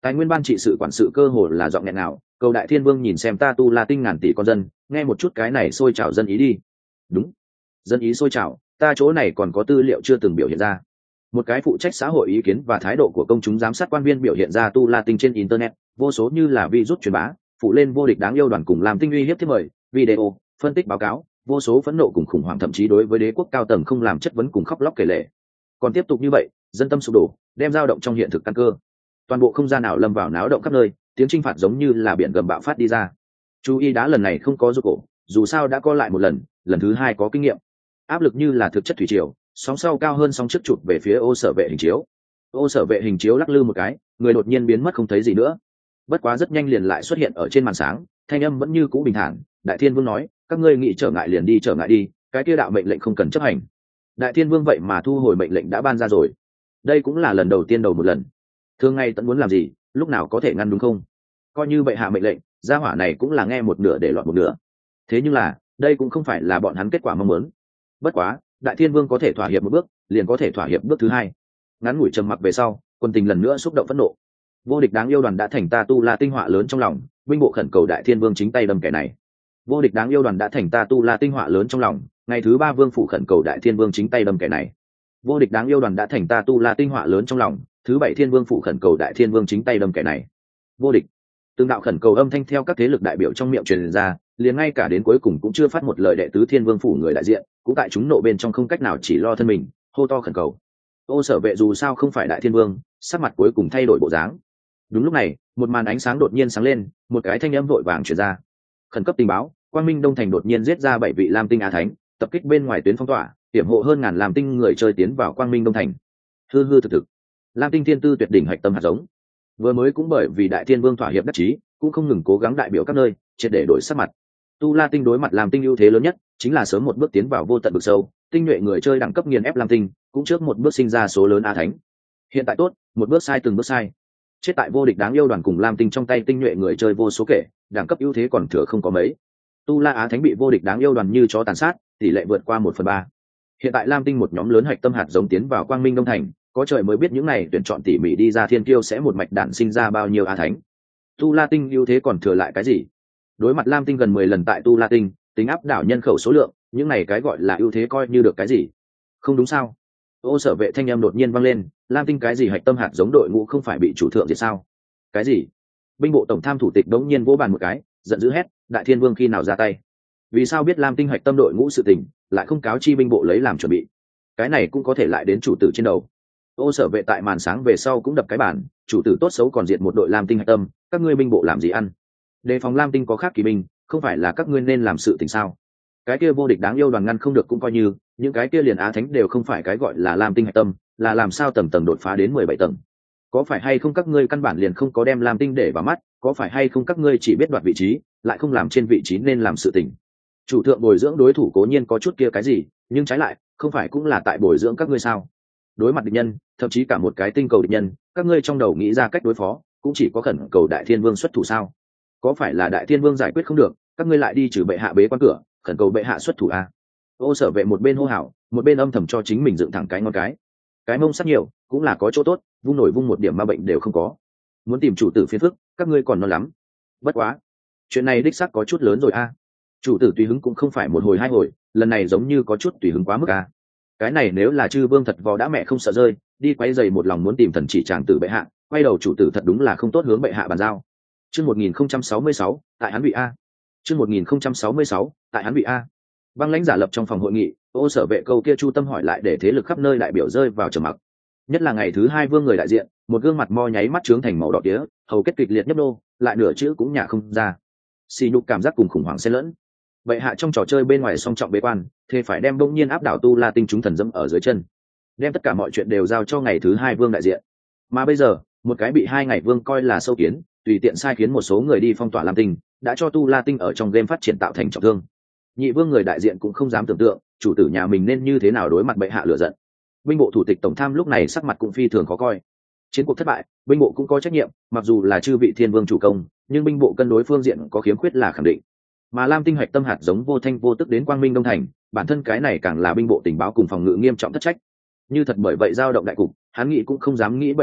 Tài nguyên ban trị sự quản sự cơ hồ là giọng nghẹn nào, cầu đại thiên vương nhìn xem ta Tu La Tinh ngàn tỷ con dân, nghe một chút cái này xôi trào dân ý đi. Đúng, dân ý sôi trào, ta chỗ này còn có tư liệu chưa từng biểu hiện ra. Một cái phụ trách xã hội ý kiến và thái độ của công chúng giám sát quan viên biểu hiện ra Tu La Tinh trên internet, vô số như là virus truyền bá, phụ lên vô địch đáng yêu đoàn cùng làm tinh uy hiếp thiết mời, video, phân tích báo cáo, vô số phẫn nộ cùng khủng hoảng, thậm chí đối với đế quốc cao tầng không làm chất vấn cùng khóc lóc kể lể. Còn tiếp tục như vậy, dân tâm sụp đổ, đem dao động trong hiện thực căn cơ. Toàn bộ không gian nào lâm vào náo động khắp nơi, tiếng chinh phạt giống như là biển gầm bạo phát đi ra. Chú ý đá lần này không có rụt cổ, dù sao đã có lại một lần, lần thứ hai có kinh nghiệm. Áp lực như là thực chất thủy triều, sóng sau cao hơn sóng trước chụp về phía ô sở vệ hình chiếu. Ô sở vệ hình chiếu lắc lư một cái, người đột nhiên biến mất không thấy gì nữa. Bất quá rất nhanh liền lại xuất hiện ở trên màn sáng, thanh âm vẫn như cũ bình thản. Đại Thiên Vương nói, các ngươi nghĩ trở ngại liền đi trở ngại đi, cái kia đạo mệnh lệnh không cần chấp hành. Đại Thiên Vương vậy mà thu hồi mệnh lệnh đã ban ra rồi. Đây cũng là lần đầu tiên đầu một lần. Thường ngày tận muốn làm gì, lúc nào có thể ngăn đúng không? Coi như bệ hạ mệnh lệnh, gia hỏa này cũng là nghe một nửa để loạn một nửa. Thế nhưng là, đây cũng không phải là bọn hắn kết quả mong muốn. Bất quá, Đại Thiên Vương có thể thỏa hiệp một bước, liền có thể thỏa hiệp bước thứ hai. Ngắn ngủi trầm mặc về sau, quân tình lần nữa xúc động phẫn nộ. Vô địch đáng yêu đoàn đã thành ta Tu La tinh họa lớn trong lòng, binh bộ khẩn cầu Đại Thiên Vương chính tay đâm kẻ này. Vô địch đáng yêu đoàn đã thành ta Tu La tinh họa lớn trong lòng, ngày thứ ba vương phủ khẩn cầu Đại Thiên Vương chính tay đâm kẻ này. Vô địch đáng yêu đoàn đã thành ta Tu La tinh họa lớn trong lòng, thứ bảy Thiên Vương phủ khẩn cầu Đại Thiên Vương chính tay đâm kẻ này. Vô địch. Từng đạo khẩn cầu âm thanh theo các thế lực đại biểu trong miệng truyền ra, liền ngay cả đến cuối cùng cũng chưa phát một lời đệ tứ Thiên Vương phủ người đại diện, cũng tại chúng nộ bên trong không cách nào chỉ lo thân mình, hô to khẩn cầu. Ô sở vệ dù sao không phải Đại Thiên Vương, sắc mặt cuối cùng thay đổi bộ dáng. Đúng lúc này, một màn ánh sáng đột nhiên sáng lên, một cái thanh âm vội vàng truyền ra. Khẩn cấp tình báo, Quang Minh Đông thành đột nhiên giết ra bảy vị Lam Tinh Á Thánh, tập kích bên ngoài tuyến phong tỏa, hiểm hộ hơn ngàn Lam Tinh người chơi tiến vào Quang Minh Đông thành. Hư hư thực thực, Lam Tinh Thiên Tư tuyệt đỉnh hạch tâm hạt giống. Vừa mới cũng bởi vì Đại Thiên Vương thỏa hiệp đắc chí, cũng không ngừng cố gắng đại biểu các nơi, triệt để đổi sắc mặt. Tu La Tinh đối mặt Lam Tinh ưu thế lớn nhất, chính là sớm một bước tiến vào vô tận vực sâu, tinh nhuệ người chơi đẳng cấp nghiền ép Lam Tinh, cũng trước một bước sinh ra số lớn Á Thánh. Hiện tại tốt, một bước sai từng bước sai. Chết tại vô địch đáng yêu đoàn cùng Lam Tinh trong tay tinh nhuệ người chơi vô số kể, đẳng cấp ưu thế còn thừa không có mấy. Tu La Á Thánh bị vô địch đáng yêu đoàn như chó tàn sát, tỷ lệ vượt qua một phần ba. Hiện tại Lam Tinh một nhóm lớn hạch tâm hạt giống tiến vào Quang Minh Đông thành, có trời mới biết những này tuyển chọn tỉ mỉ đi ra thiên kiêu sẽ một mạch đản sinh ra bao nhiêu Á Thánh. Tu La Tinh ưu thế còn thừa lại cái gì? Đối mặt Lam Tinh gần mười lần tại Tu La Tinh, tính áp đảo nhân khẩu số lượng, những này cái gọi là ưu thế coi như được cái gì? Không đúng sao? Ô sở vệ thanh âm đột nhiên vang lên, Lam Tinh cái gì hạch tâm hạt giống đội ngũ không phải bị chủ thượng diệt sao? Cái gì? Binh bộ tổng tham thủ tịch đống nhiên vỗ bàn một cái, giận dữ hét, Đại Thiên Vương khi nào ra tay? Vì sao biết Lam Tinh hạch tâm đội ngũ sự tình, lại không cáo chi binh bộ lấy làm chuẩn bị? Cái này cũng có thể lại đến chủ tử trên đầu. Ô sở vệ tại màn sáng về sau cũng đập cái bàn, chủ tử tốt xấu còn diệt một đội Lam Tinh hạch tâm, các ngươi binh bộ làm gì ăn? Đề phòng Lam Tinh có khác kỳ binh, không phải là các ngươi nên làm sự tình sao? Cái kia vô địch đáng yêu đoàn ngăn không được cũng coi như, những cái kia liền Á Thánh đều không phải cái gọi là Lam Tinh hạch tâm, là làm sao tầng tầng đột phá đến mười bảy tầng? Có phải hay không các ngươi căn bản liền không có đem Lam Tinh để vào mắt, có phải hay không các ngươi chỉ biết đoạt vị trí, lại không làm trên vị trí nên làm sự tình? Chủ thượng bồi dưỡng đối thủ cố nhiên có chút kia cái gì, nhưng trái lại, không phải cũng là tại bồi dưỡng các ngươi sao? Đối mặt địch nhân, thậm chí cả một cái tinh cầu địch nhân, các ngươi trong đầu nghĩ ra cách đối phó, cũng chỉ có khẩn cầu Đại Thiên Vương xuất thủ sao? Có phải là Đại Thiên Vương giải quyết không được, các ngươi lại đi trừ bệ hạ bế quan cửa, khẩn cầu bệ hạ xuất thủ à? Ô sở vệ một bên hô hào, một bên âm thầm cho chính mình dựng thẳng cái ngón cái. Cái mông sắc nhiều, cũng là có chỗ tốt, vung nổi vung một điểm ma bệnh đều không có. Muốn tìm chủ tử phiền phức, các ngươi còn non lắm. Bất quá, chuyện này đích xác có chút lớn rồi a. À. Chủ tử tùy hứng cũng không phải một hồi hai hồi, lần này giống như có chút tùy hứng quá mức a. À. Cái này nếu là chư vương thật vò đã mẹ không sợ rơi, đi quay giày một lòng muốn tìm thần chỉ tràng tử bệ hạ, quay đầu chủ tử thật đúng là không tốt hướng bệ hạ bàn giao. Chương một nghìn không trăm sáu mươi sáu, tại hắn bị a. Chương một nghìn không trăm sáu mươi sáu, tại hắn bị a. Băng lãnh giả lập trong phòng hội nghị, Ô sở vệ câu kia chu tâm hỏi lại để thế lực khắp nơi đại biểu rơi vào trầm mặc. Nhất là ngày thứ hai vương người đại diện, một gương mặt mo nháy mắt trướng thành màu đỏ tía, hầu kết kịch liệt nhấp nô, lại nửa chữ cũng nhả không ra. Xì nhục cảm giác cùng khủng hoảng xen lẫn. Vậy hạ trong trò chơi bên ngoài song trọng bế quan, thế phải đem bỗng nhiên áp đảo Tu La Tinh chúng thần dẫm ở dưới chân, đem tất cả mọi chuyện đều giao cho ngày thứ hai vương đại diện. Mà bây giờ, một cái bị hai ngày vương coi là sâu kiến, tùy tiện sai khiến một số người đi phong tỏa Lam Tinh, đã cho Tu La Tinh ở trong game phát triển tạo thành trọng thương. Nhị vương người đại diện cũng không dám tưởng tượng, chủ tử nhà mình nên như thế nào đối mặt bệ hạ lửa giận. Binh bộ thủ tịch tổng tham lúc này sắc mặt cũng phi thường khó coi. Chiến cuộc thất bại, binh bộ cũng có trách nhiệm, mặc dù là chư vị thiên vương chủ công, nhưng binh bộ cân đối phương diện có khiếm khuyết là khẳng định. Mà Lam Tinh hạch tâm hạt giống vô thanh vô tức đến Quang Minh Đông thành, bản thân cái này càng là binh bộ tình báo cùng phòng ngự nghiêm trọng thất trách. Như thật bởi vậy dao động đại cục, hắn nghĩ cũng không dám nghĩ bệ hạ biết,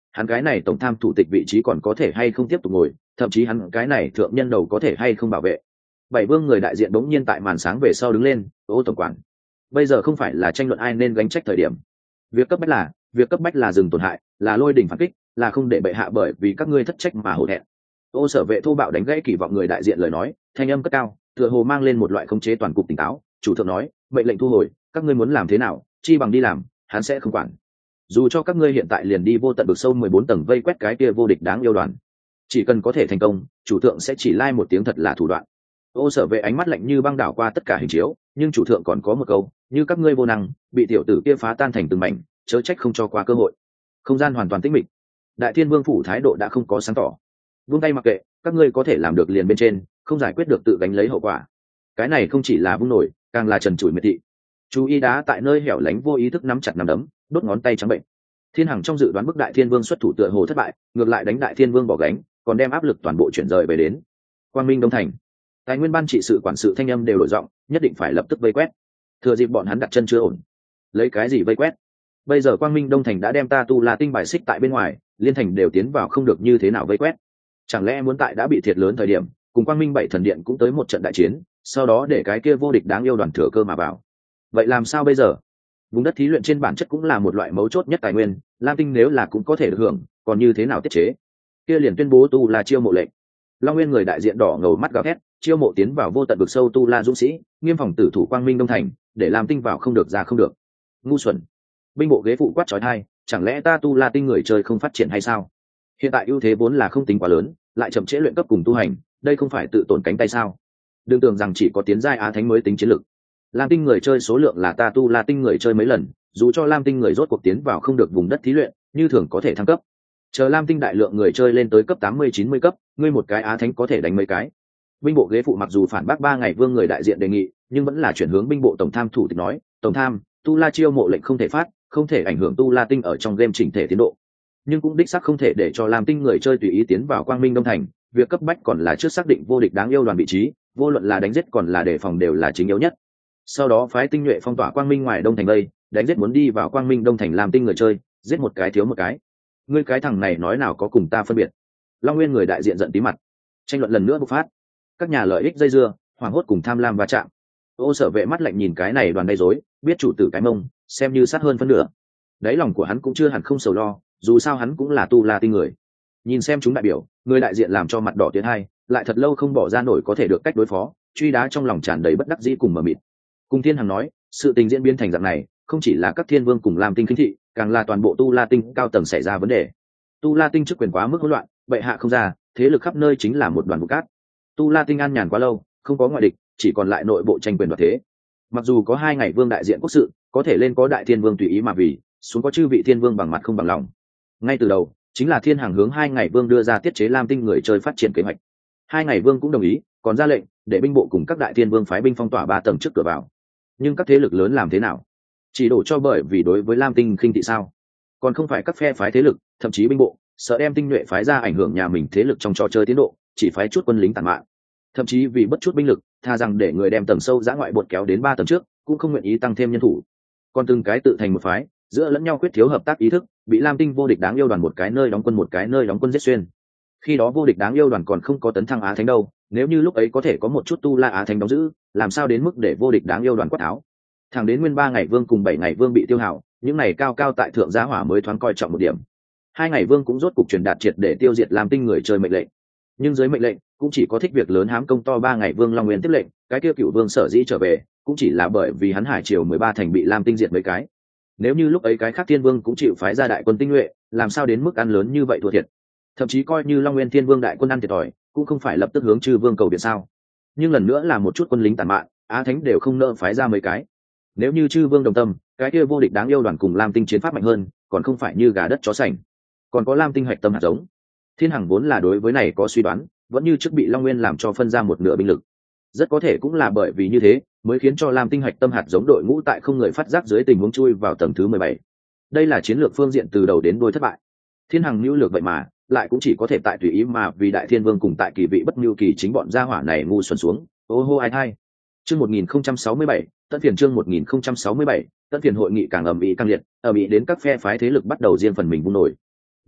hắn cái này tổng tham thủ tịch vị trí còn có thể hay không tiếp tục ngồi, thậm chí hắn cái này thượng nhân đầu có thể hay không bảo vệ. Bảy vương người đại diện bỗng nhiên tại màn sáng về sau đứng lên. Ô tổng quản, bây giờ không phải là tranh luận ai nên gánh trách thời điểm. Việc cấp bách là việc cấp bách là dừng tổn hại, là lôi đỉnh phản kích, là không để bệ hạ bởi vì các ngươi thất trách mà hổ thẹn. Ô Sở Vệ thô bạo đánh gãy kỳ vọng người đại diện lời nói, thanh âm cất cao, tựa hồ mang lên một loại khống chế toàn cục tỉnh táo. Chủ thượng nói, mệnh lệnh thu hồi, các ngươi muốn làm thế nào, chi bằng đi làm, hắn sẽ không quản. Dù cho các ngươi hiện tại liền đi vô tận vực sâu mười bốn tầng vây quét cái kia vô địch đáng yêu đoàn, chỉ cần có thể thành công, chủ thượng sẽ chỉ lai một tiếng thật là thủ đoạn. Ô Sở Vệ ánh mắt lạnh như băng đảo qua tất cả hình chiếu, nhưng chủ thượng còn có một câu, như các ngươi vô năng, bị tiểu tử kia phá tan thành từng mảnh, chớ trách không cho qua cơ hội. Không gian hoàn toàn tĩnh mịch, Đại Thiên Vương phủ thái độ đã không có sáng tỏ. Vung tay mặc kệ, các ngươi có thể làm được liền bên trên, không giải quyết được tự gánh lấy hậu quả. Cái này không chỉ là vung nổi, càng là trần trụi miệt thị. Chú ý đá tại nơi hẻo lánh vô ý thức nắm chặt nắm đấm, đốt ngón tay trắng bệnh. Thiên Hằng trong dự đoán bức Đại Thiên Vương xuất thủ tựa hồ thất bại, ngược lại đánh Đại Thiên Vương bỏ gánh, còn đem áp lực toàn bộ chuyển rời về đến Quang Minh Đông Thành. Tài nguyên ban trị sự quản sự thanh âm đều đổi giọng, nhất định phải lập tức vây quét. Thừa dịp bọn hắn đặt chân chưa ổn, lấy cái gì vây quét? Bây giờ Quang Minh Đông Thành đã đem ta tu La tinh bài xích tại bên ngoài, liên thành đều tiến vào không được, như thế nào vây quét? Chẳng lẽ muốn tại đã bị thiệt lớn thời điểm, cùng Quang Minh bảy thần điện cũng tới một trận đại chiến, sau đó để cái kia vô địch đáng yêu đoàn thừa cơ mà vào? Vậy làm sao bây giờ? Vùng đất thí luyện trên bản chất cũng là một loại mấu chốt nhất tài nguyên, Lam tinh nếu là cũng có thể được hưởng, còn như thế nào tiết chế? Kia liền tuyên bố tu La chiêu mộ lệnh. Long Nguyên người đại diện đỏ ngầu mắt gào thét, chiêu mộ tiến vào vô tận vực sâu tu La dũng sĩ, nghiêm phòng tử thủ Quang Minh Đông Thành, để Lam tinh vào không được ra không được. Ngu xuẩn! Binh bộ ghế phụ quát chói tai, chẳng lẽ ta tu La tinh người chơi không phát triển hay sao? Hiện tại ưu thế vốn là không tính quá lớn, lại chậm trễ luyện cấp cùng tu hành, đây không phải tự tổn cánh tay sao? Đừng tưởng rằng chỉ có tiến giai á thánh mới tính chiến lực. Lam tinh người chơi số lượng là ta tu La tinh người chơi mấy lần, dù cho Lam tinh người rốt cuộc tiến vào không được vùng đất thí luyện, như thường có thể thăng cấp. Chờ Lam tinh đại lượng người chơi lên tới cấp tám mươi chín mươi cấp, ngươi một cái á thánh có thể đánh mấy cái. Binh bộ ghế phụ mặc dù phản bác ba ngày vương người đại diện đề nghị, nhưng vẫn là chuyển hướng binh bộ tổng tham thủ tịch nói, tổng tham, tu La chiêu mộ lệnh không thể phát, không thể ảnh hưởng tu La tinh ở trong game chỉnh thể tiến độ, nhưng cũng đích xác không thể để cho Lam tinh người chơi tùy ý tiến vào Quang Minh Đông Thành. Việc cấp bách còn là trước xác định vô địch đáng yêu đoàn vị trí, vô luận là đánh giết còn là đề phòng đều là chính yếu nhất. Sau đó phái tinh nhuệ phong tỏa Quang Minh ngoài Đông Thành đây, đánh giết muốn đi vào Quang Minh Đông Thành Lam tinh người chơi, giết một cái thiếu một cái. Ngươi cái thằng này nói nào có cùng ta phân biệt? Long Nguyên người đại diện giận tí mặt. Tranh luận lần nữa bộc phát, các nhà lợi ích dây dưa, hoảng hốt cùng tham lam va chạm. Ô Sở Vệ mắt lạnh nhìn cái này đoàn gây rối, biết chủ tử cái mông, xem như sát hơn phân nửa. Đáy lòng của hắn cũng chưa hẳn không sầu lo, dù sao hắn cũng là tu La tinh người. Nhìn xem chúng đại biểu, người đại diện làm cho mặt đỏ tiến hai, lại thật lâu không bỏ ra nổi có thể được cách đối phó, truy đá trong lòng tràn đầy bất đắc dĩ cùng mờ mịt. Cùng Thiên Hằng nói, sự tình diễn biến thành dạng này, không chỉ là các thiên vương cùng Lam tinh khinh thị, càng là toàn bộ tu La tinh cao tầng xảy ra vấn đề. Tu La tinh chức quyền quá mức hỗn loạn, bệ hạ không ra, thế lực khắp nơi chính là một đoàn vụ cát. Tu La tinh an nhàn quá lâu, không có ngoại địch, chỉ còn lại nội bộ tranh quyền đoạt thế. Mặc dù có hai ngày vương đại diện quốc sự, có thể lên có đại thiên vương tùy ý mà vì, xuống có chư vị thiên vương bằng mặt không bằng lòng. Ngay từ đầu, chính là Thiên Hằng hướng hai ngày vương đưa ra tiết chế Lam tinh người chơi phát triển kế hoạch. Hai ngày vương cũng đồng ý, còn ra lệnh để binh bộ cùng các đại thiên vương phái binh phong tỏa ba tầng trước cửa vào. Nhưng các thế lực lớn làm thế nào? Chỉ đổ cho bởi vì đối với Lam tinh khinh thị sao? Còn không phải các phe phái thế lực, thậm chí binh bộ sợ đem tinh nhuệ phái ra ảnh hưởng nhà mình thế lực trong trò chơi tiến độ, chỉ phái chút quân lính tàn mạng. Thậm chí vì bất chút binh lực, tha rằng để người đem tầng sâu giã ngoại bột kéo đến ba tầng trước, cũng không nguyện ý tăng thêm nhân thủ. Còn từng cái tự thành một phái, giữa lẫn nhau quyết thiếu hợp tác ý thức, bị Lam tinh vô địch đáng yêu đoàn một cái nơi đóng quân một cái nơi đóng quân giết xuyên. Khi đó vô địch đáng yêu đoàn còn không có tấn thăng á thánh đâu, nếu như lúc ấy có thể có một chút tu La á thánh đóng giữ, làm sao đến mức để vô địch đáng yêu đoàn quát áo. Thẳng đến nguyên ba ngày vương cùng bảy ngày vương bị tiêu hao, những này cao cao tại thượng giá hỏa mới thoáng coi trọng một điểm. Hai ngày vương cũng rốt cục truyền đạt triệt để tiêu diệt Lam tinh người chơi mệnh lệnh. Nhưng dưới mệnh lệnh cũng chỉ có thích việc lớn hám công to ba ngày vương Long Nguyên tiếp lệnh, cái kia cựu vương sở dĩ trở về cũng chỉ là bởi vì hắn hải triều mười ba thành bị Lam tinh diệt mấy cái. Nếu như lúc ấy cái khác thiên vương cũng chịu phái ra đại quân tinh nhuệ, làm sao đến mức ăn lớn như vậy thua thiệt. Thậm chí coi như Long Nguyên thiên vương đại quân ăn thiệt thòi, cũng không phải lập tức hướng chư vương cầu viện sao. Nhưng lần nữa là một chút quân lính tàn mạn, á thánh đều không nỡ phái ra mấy cái. Nếu như chư vương đồng tâm, cái kia vô địch đáng yêu đoàn cùng Lam tinh chiến pháp mạnh hơn, còn không phải như gà đất chó sành. Còn có Lam tinh hoạch tâm hạt giống. Thiên Hằng vốn là đối với này có suy đoán, vẫn như trước bị Long Nguyên làm cho phân ra một nửa binh lực. Rất có thể cũng là bởi vì như thế, mới khiến cho Lam tinh hoạch tâm hạt giống đội ngũ tại không người phát giác dưới tình huống chui vào tầng thứ mười bảy. Đây là chiến lược phương diện từ đầu đến đuôi thất bại. Thiên Hằng nhu lược vậy mà, lại cũng chỉ có thể tại tùy ý mà vì đại thiên vương cùng tại kỳ vị bất nhu kỳ chính bọn gia hỏa này ngu xuẩn xuống. Ô hô ai hai. Chương một nghìn không trăm sáu mươi bảy, Tận Phiền chương một nghìn không trăm sáu mươi bảy, Tận Phiền hội nghị càng ầm ĩ căng liệt, ầm ĩ đến các phe phái thế lực bắt đầu riêng phần mình vung nổi.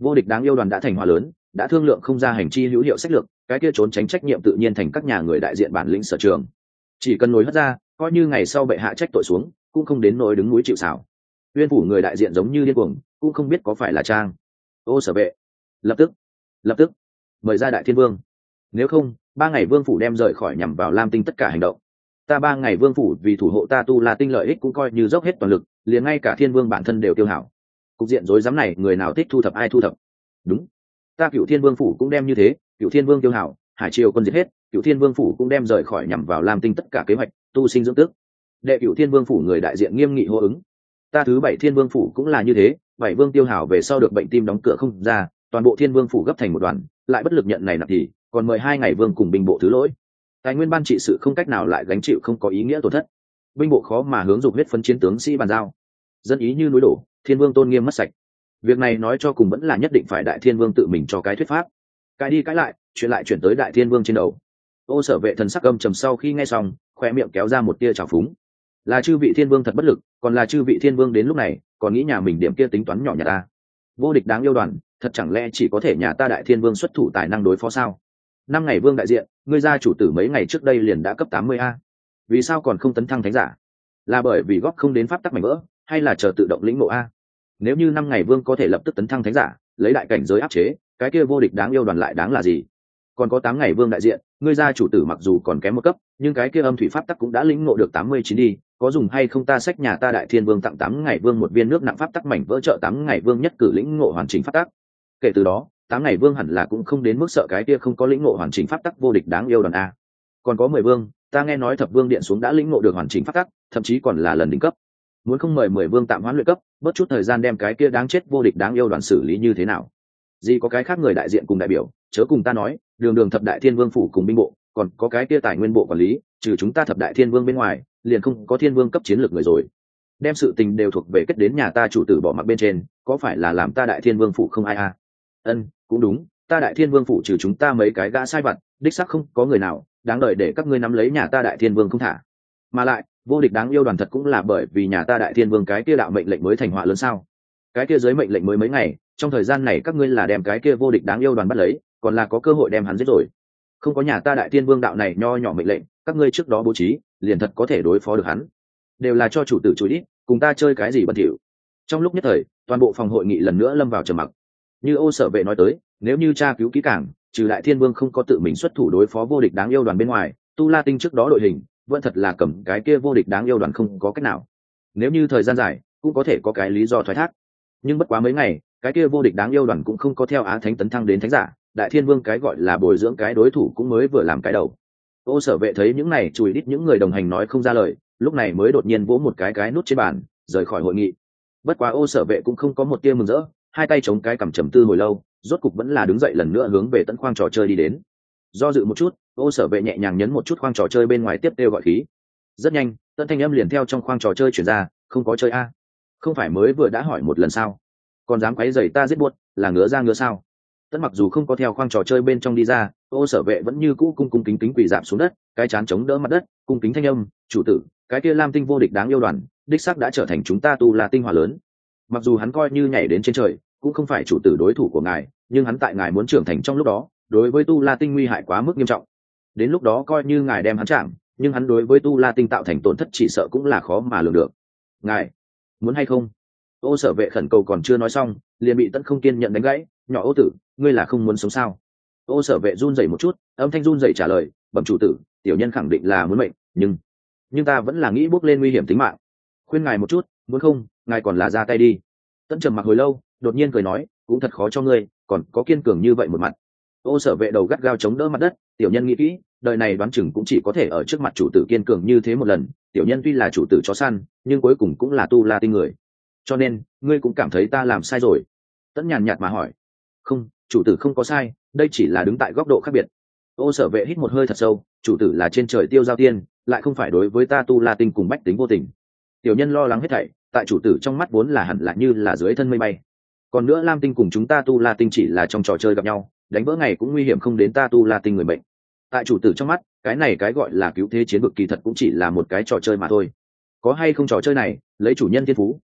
Vô địch đáng yêu đoàn đã thành hòa lớn, đã thương lượng không ra hành chi hữu hiệu sách lược, cái kia trốn tránh trách nhiệm tự nhiên thành các nhà người đại diện bản lĩnh sở trường. Chỉ cần nối hất ra, coi như ngày sau bệ hạ trách tội xuống, cũng không đến nỗi đứng núi chịu sào. Uyên phủ người đại diện giống như điên cuồng, cũng không biết có phải là trang. Ô Sở Vệ, lập tức, lập tức mời ra đại thiên vương. Nếu không, ba ngày vương phủ đem rời khỏi nhằm vào Lam Tinh tất cả hành động. Ta ba ngày vương phủ vì thủ hộ ta Tu La Tinh lợi ích cũng coi như dốc hết toàn lực, liền ngay cả thiên vương bản thân đều tiêu hao. Cục diện rối rắm này, người nào thích thu thập ai thu thập. Đúng, ta Cựu Thiên Vương phủ cũng đem như thế, Cựu Thiên Vương tiêu hao, hải triều quân diệt hết, Cựu Thiên Vương phủ cũng đem rời khỏi nhằm vào Lam Tinh tất cả kế hoạch, tu sinh dưỡng tức. Đệ Cựu Thiên Vương phủ người đại diện nghiêm nghị hô ứng. Ta thứ bảy Thiên Vương phủ cũng là như thế, bảy vương tiêu hao về sau được bệnh tim đóng cửa không ra, toàn bộ Thiên Vương phủ gấp thành một đoàn, lại bất lực nhận này nạp thì, còn mời hai ngày vương cùng binh bộ thứ lỗi. Tài nguyên ban trị sự không cách nào lại gánh chịu không có ý nghĩa tổn thất, binh bộ khó mà hướng dục huyết phấn chiến tướng sĩ bàn giao, dân ý như núi đổ, thiên vương tôn nghiêm mất sạch. Việc này nói cho cùng vẫn là nhất định phải đại thiên vương tự mình cho cái thuyết pháp, cái đi cãi lại, chuyện lại chuyển tới đại thiên vương trên đầu. Ô Sở Vệ thần sắc âm trầm sau khi nghe xong, khoe miệng kéo ra một tia trào phúng. Là chư vị thiên vương thật bất lực, còn là chư vị thiên vương đến lúc này còn nghĩ nhà mình điểm kia tính toán nhỏ nhặt ta. Vô địch đáng yêu đoàn, thật chẳng lẽ chỉ có thể nhà ta đại thiên vương xuất thủ tài năng đối phó sao? Năm ngày vương đại diện, ngươi gia chủ tử mấy ngày trước đây liền đã cấp tám mươi a, vì sao còn không tấn thăng thánh giả? Là bởi vì góp không đến pháp tắc mảnh vỡ, hay là chờ tự động lĩnh ngộ a? Nếu như năm ngày vương có thể lập tức tấn thăng thánh giả, lấy đại cảnh giới áp chế, cái kia vô địch đáng yêu đoàn lại đáng là gì? Còn có tám ngày vương đại diện, ngươi gia chủ tử mặc dù còn kém một cấp, nhưng cái kia âm thủy pháp tắc cũng đã lĩnh ngộ được tám mươi chín đi, có dùng hay không ta xách nhà ta đại thiên vương tặng tám ngày vương một viên nước nặng pháp tắc mảnh vỡ trợ tám ngày vương nhất cử lĩnh ngộ hoàn chỉnh pháp tắc. Kể từ đó, tám ngày vương hẳn là cũng không đến mức sợ cái kia không có lĩnh ngộ hoàn chỉnh pháp tắc vô địch đáng yêu đoàn a. Còn có mười vương, ta nghe nói thập vương điện xuống đã lĩnh ngộ được hoàn chỉnh pháp tắc, thậm chí còn là lần đỉnh cấp. Muốn không mời mười vương tạm hoãn luyện cấp, bớt chút thời gian đem cái kia đáng chết vô địch đáng yêu đoàn xử lý như thế nào? Gì có cái khác người đại diện cùng đại biểu, chớ cùng ta nói, đường đường thập đại thiên vương phủ cùng binh bộ, còn có cái kia tài nguyên bộ quản lý, trừ chúng ta thập đại thiên vương bên ngoài, liền không có thiên vương cấp chiến lược người rồi. Đem sự tình đều thuộc về kết đến nhà ta chủ tử bỏ mặc bên trên, có phải là làm ta đại thiên vương phủ không ai a? Ân, cũng đúng, ta đại thiên vương phủ trừ chúng ta mấy cái gã sai vặt, đích xác không có người nào đáng đợi để các ngươi nắm lấy nhà ta đại thiên vương không thả. Mà lại, vô địch đáng yêu đoàn thật cũng là bởi vì nhà ta đại thiên vương cái kia đạo mệnh lệnh mới thành họa lớn sao? Cái kia dưới mệnh lệnh mới mấy ngày, trong thời gian này các ngươi là đem cái kia vô địch đáng yêu đoàn bắt lấy, còn là có cơ hội đem hắn giết rồi. Không có nhà ta đại thiên vương đạo này nho nhỏ mệnh lệnh, các ngươi trước đó bố trí, liền thật có thể đối phó được hắn. Đều là cho chủ tử chú ít, cùng ta chơi cái gì bẩn thỉu. Trong lúc nhất thời, toàn bộ phòng hội nghị lần nữa lâm vào trầm mặc. Như Ô Sở Vệ nói tới, nếu như tra cứu kỹ càng, trừ đại thiên vương không có tự mình xuất thủ đối phó vô địch đáng yêu đoàn bên ngoài, Tu La Tinh trước đó đội hình vẫn thật là cầm cái kia vô địch đáng yêu đoàn không có cách nào. Nếu như thời gian dài, cũng có thể có cái lý do thoái thác. Nhưng bất quá mấy ngày, cái kia vô địch đáng yêu đoàn cũng không có theo Á Thánh tấn thăng đến thánh giả, đại thiên vương cái gọi là bồi dưỡng cái đối thủ cũng mới vừa làm cái đầu. Ô Sở Vệ thấy những này chùi đít những người đồng hành nói không ra lời, lúc này mới đột nhiên vỗ một cái cái nút trên bàn, rời khỏi hội nghị. Bất quá Ô Sở Vệ cũng không có một tia mừng rỡ, hai tay chống cái cằm trầm tư hồi lâu, rốt cục vẫn là đứng dậy lần nữa hướng về tận khoang trò chơi đi đến. Do dự một chút, Ô Sở Vệ nhẹ nhàng nhấn một chút khoang trò chơi bên ngoài tiếp kêu gọi khí. Rất nhanh, tận thanh âm liền theo trong khoang trò chơi chuyển ra, không có chơi a? Không phải mới vừa đã hỏi một lần sao? Còn dám quấy rầy ta giết buốt, là ngứa ra ngứa sao? Tận mặc dù không có theo khoang trò chơi bên trong đi ra, Ô Sở Vệ vẫn như cũ cung cung kính kính quỳ rạp xuống đất, cái chán chống đỡ mặt đất, cung kính thanh âm, chủ tử, cái kia Lam Tinh vô địch đáng yêu đoàn, đích xác đã trở thành chúng ta Tu La Tinh hỏa lớn. Mặc dù hắn coi như nhảy đến trên trời, cũng không phải chủ tử đối thủ của ngài, nhưng hắn tại ngài muốn trưởng thành trong lúc đó, đối với Tu La Tinh nguy hại quá mức nghiêm trọng. Đến lúc đó coi như ngài đem hắn chạm, nhưng hắn đối với Tu La Tinh tạo thành tổn thất chỉ sợ cũng là khó mà lường được. Ngài muốn hay không? Ô Sở Vệ khẩn cầu còn chưa nói xong, liền bị Tấn không kiên nhận đánh gãy, nhỏ Ô tử, ngươi là không muốn sống sao? Ô Sở Vệ run rẩy một chút, âm thanh run rẩy trả lời, bẩm chủ tử, tiểu nhân khẳng định là muốn mệnh, nhưng nhưng ta vẫn là nghĩ bước lên nguy hiểm tính mạng, khuyên ngài một chút, muốn không ngài còn là ra tay đi. Tấn trầm mặc hồi lâu, đột nhiên cười nói, cũng thật khó cho ngươi, còn có kiên cường như vậy một mặt. Ô Sở Vệ đầu gắt gao chống đỡ mặt đất, tiểu nhân nghĩ kỹ, đời này đoán chừng cũng chỉ có thể ở trước mặt chủ tử kiên cường như thế một lần. Tiểu nhân tuy là chủ tử chó săn, nhưng cuối cùng cũng là Tu La Tinh người, cho nên ngươi cũng cảm thấy ta làm sai rồi. Tấn nhàn nhạt mà hỏi, không, chủ tử không có sai, đây chỉ là đứng tại góc độ khác biệt. Ô Sở Vệ hít một hơi thật sâu, chủ tử là trên trời tiêu giao tiên, lại không phải đối với ta Tu La Tinh cùng bách tính vô tình. Tiểu nhân lo lắng hết thảy, tại chủ tử trong mắt vốn là hẳn là như là dưới thân mây bay. Còn nữa Lam Tinh cùng chúng ta Tu La Tinh chỉ là trong trò chơi gặp nhau, đánh vỡ ngày cũng nguy hiểm không đến ta Tu La Tinh người bệnh. Tại chủ tử trong mắt, cái này cái gọi là cứu thế chiến vực kỳ thật cũng chỉ là một cái trò chơi mà thôi. Có hay không trò chơi này, lấy chủ nhân thiên phú,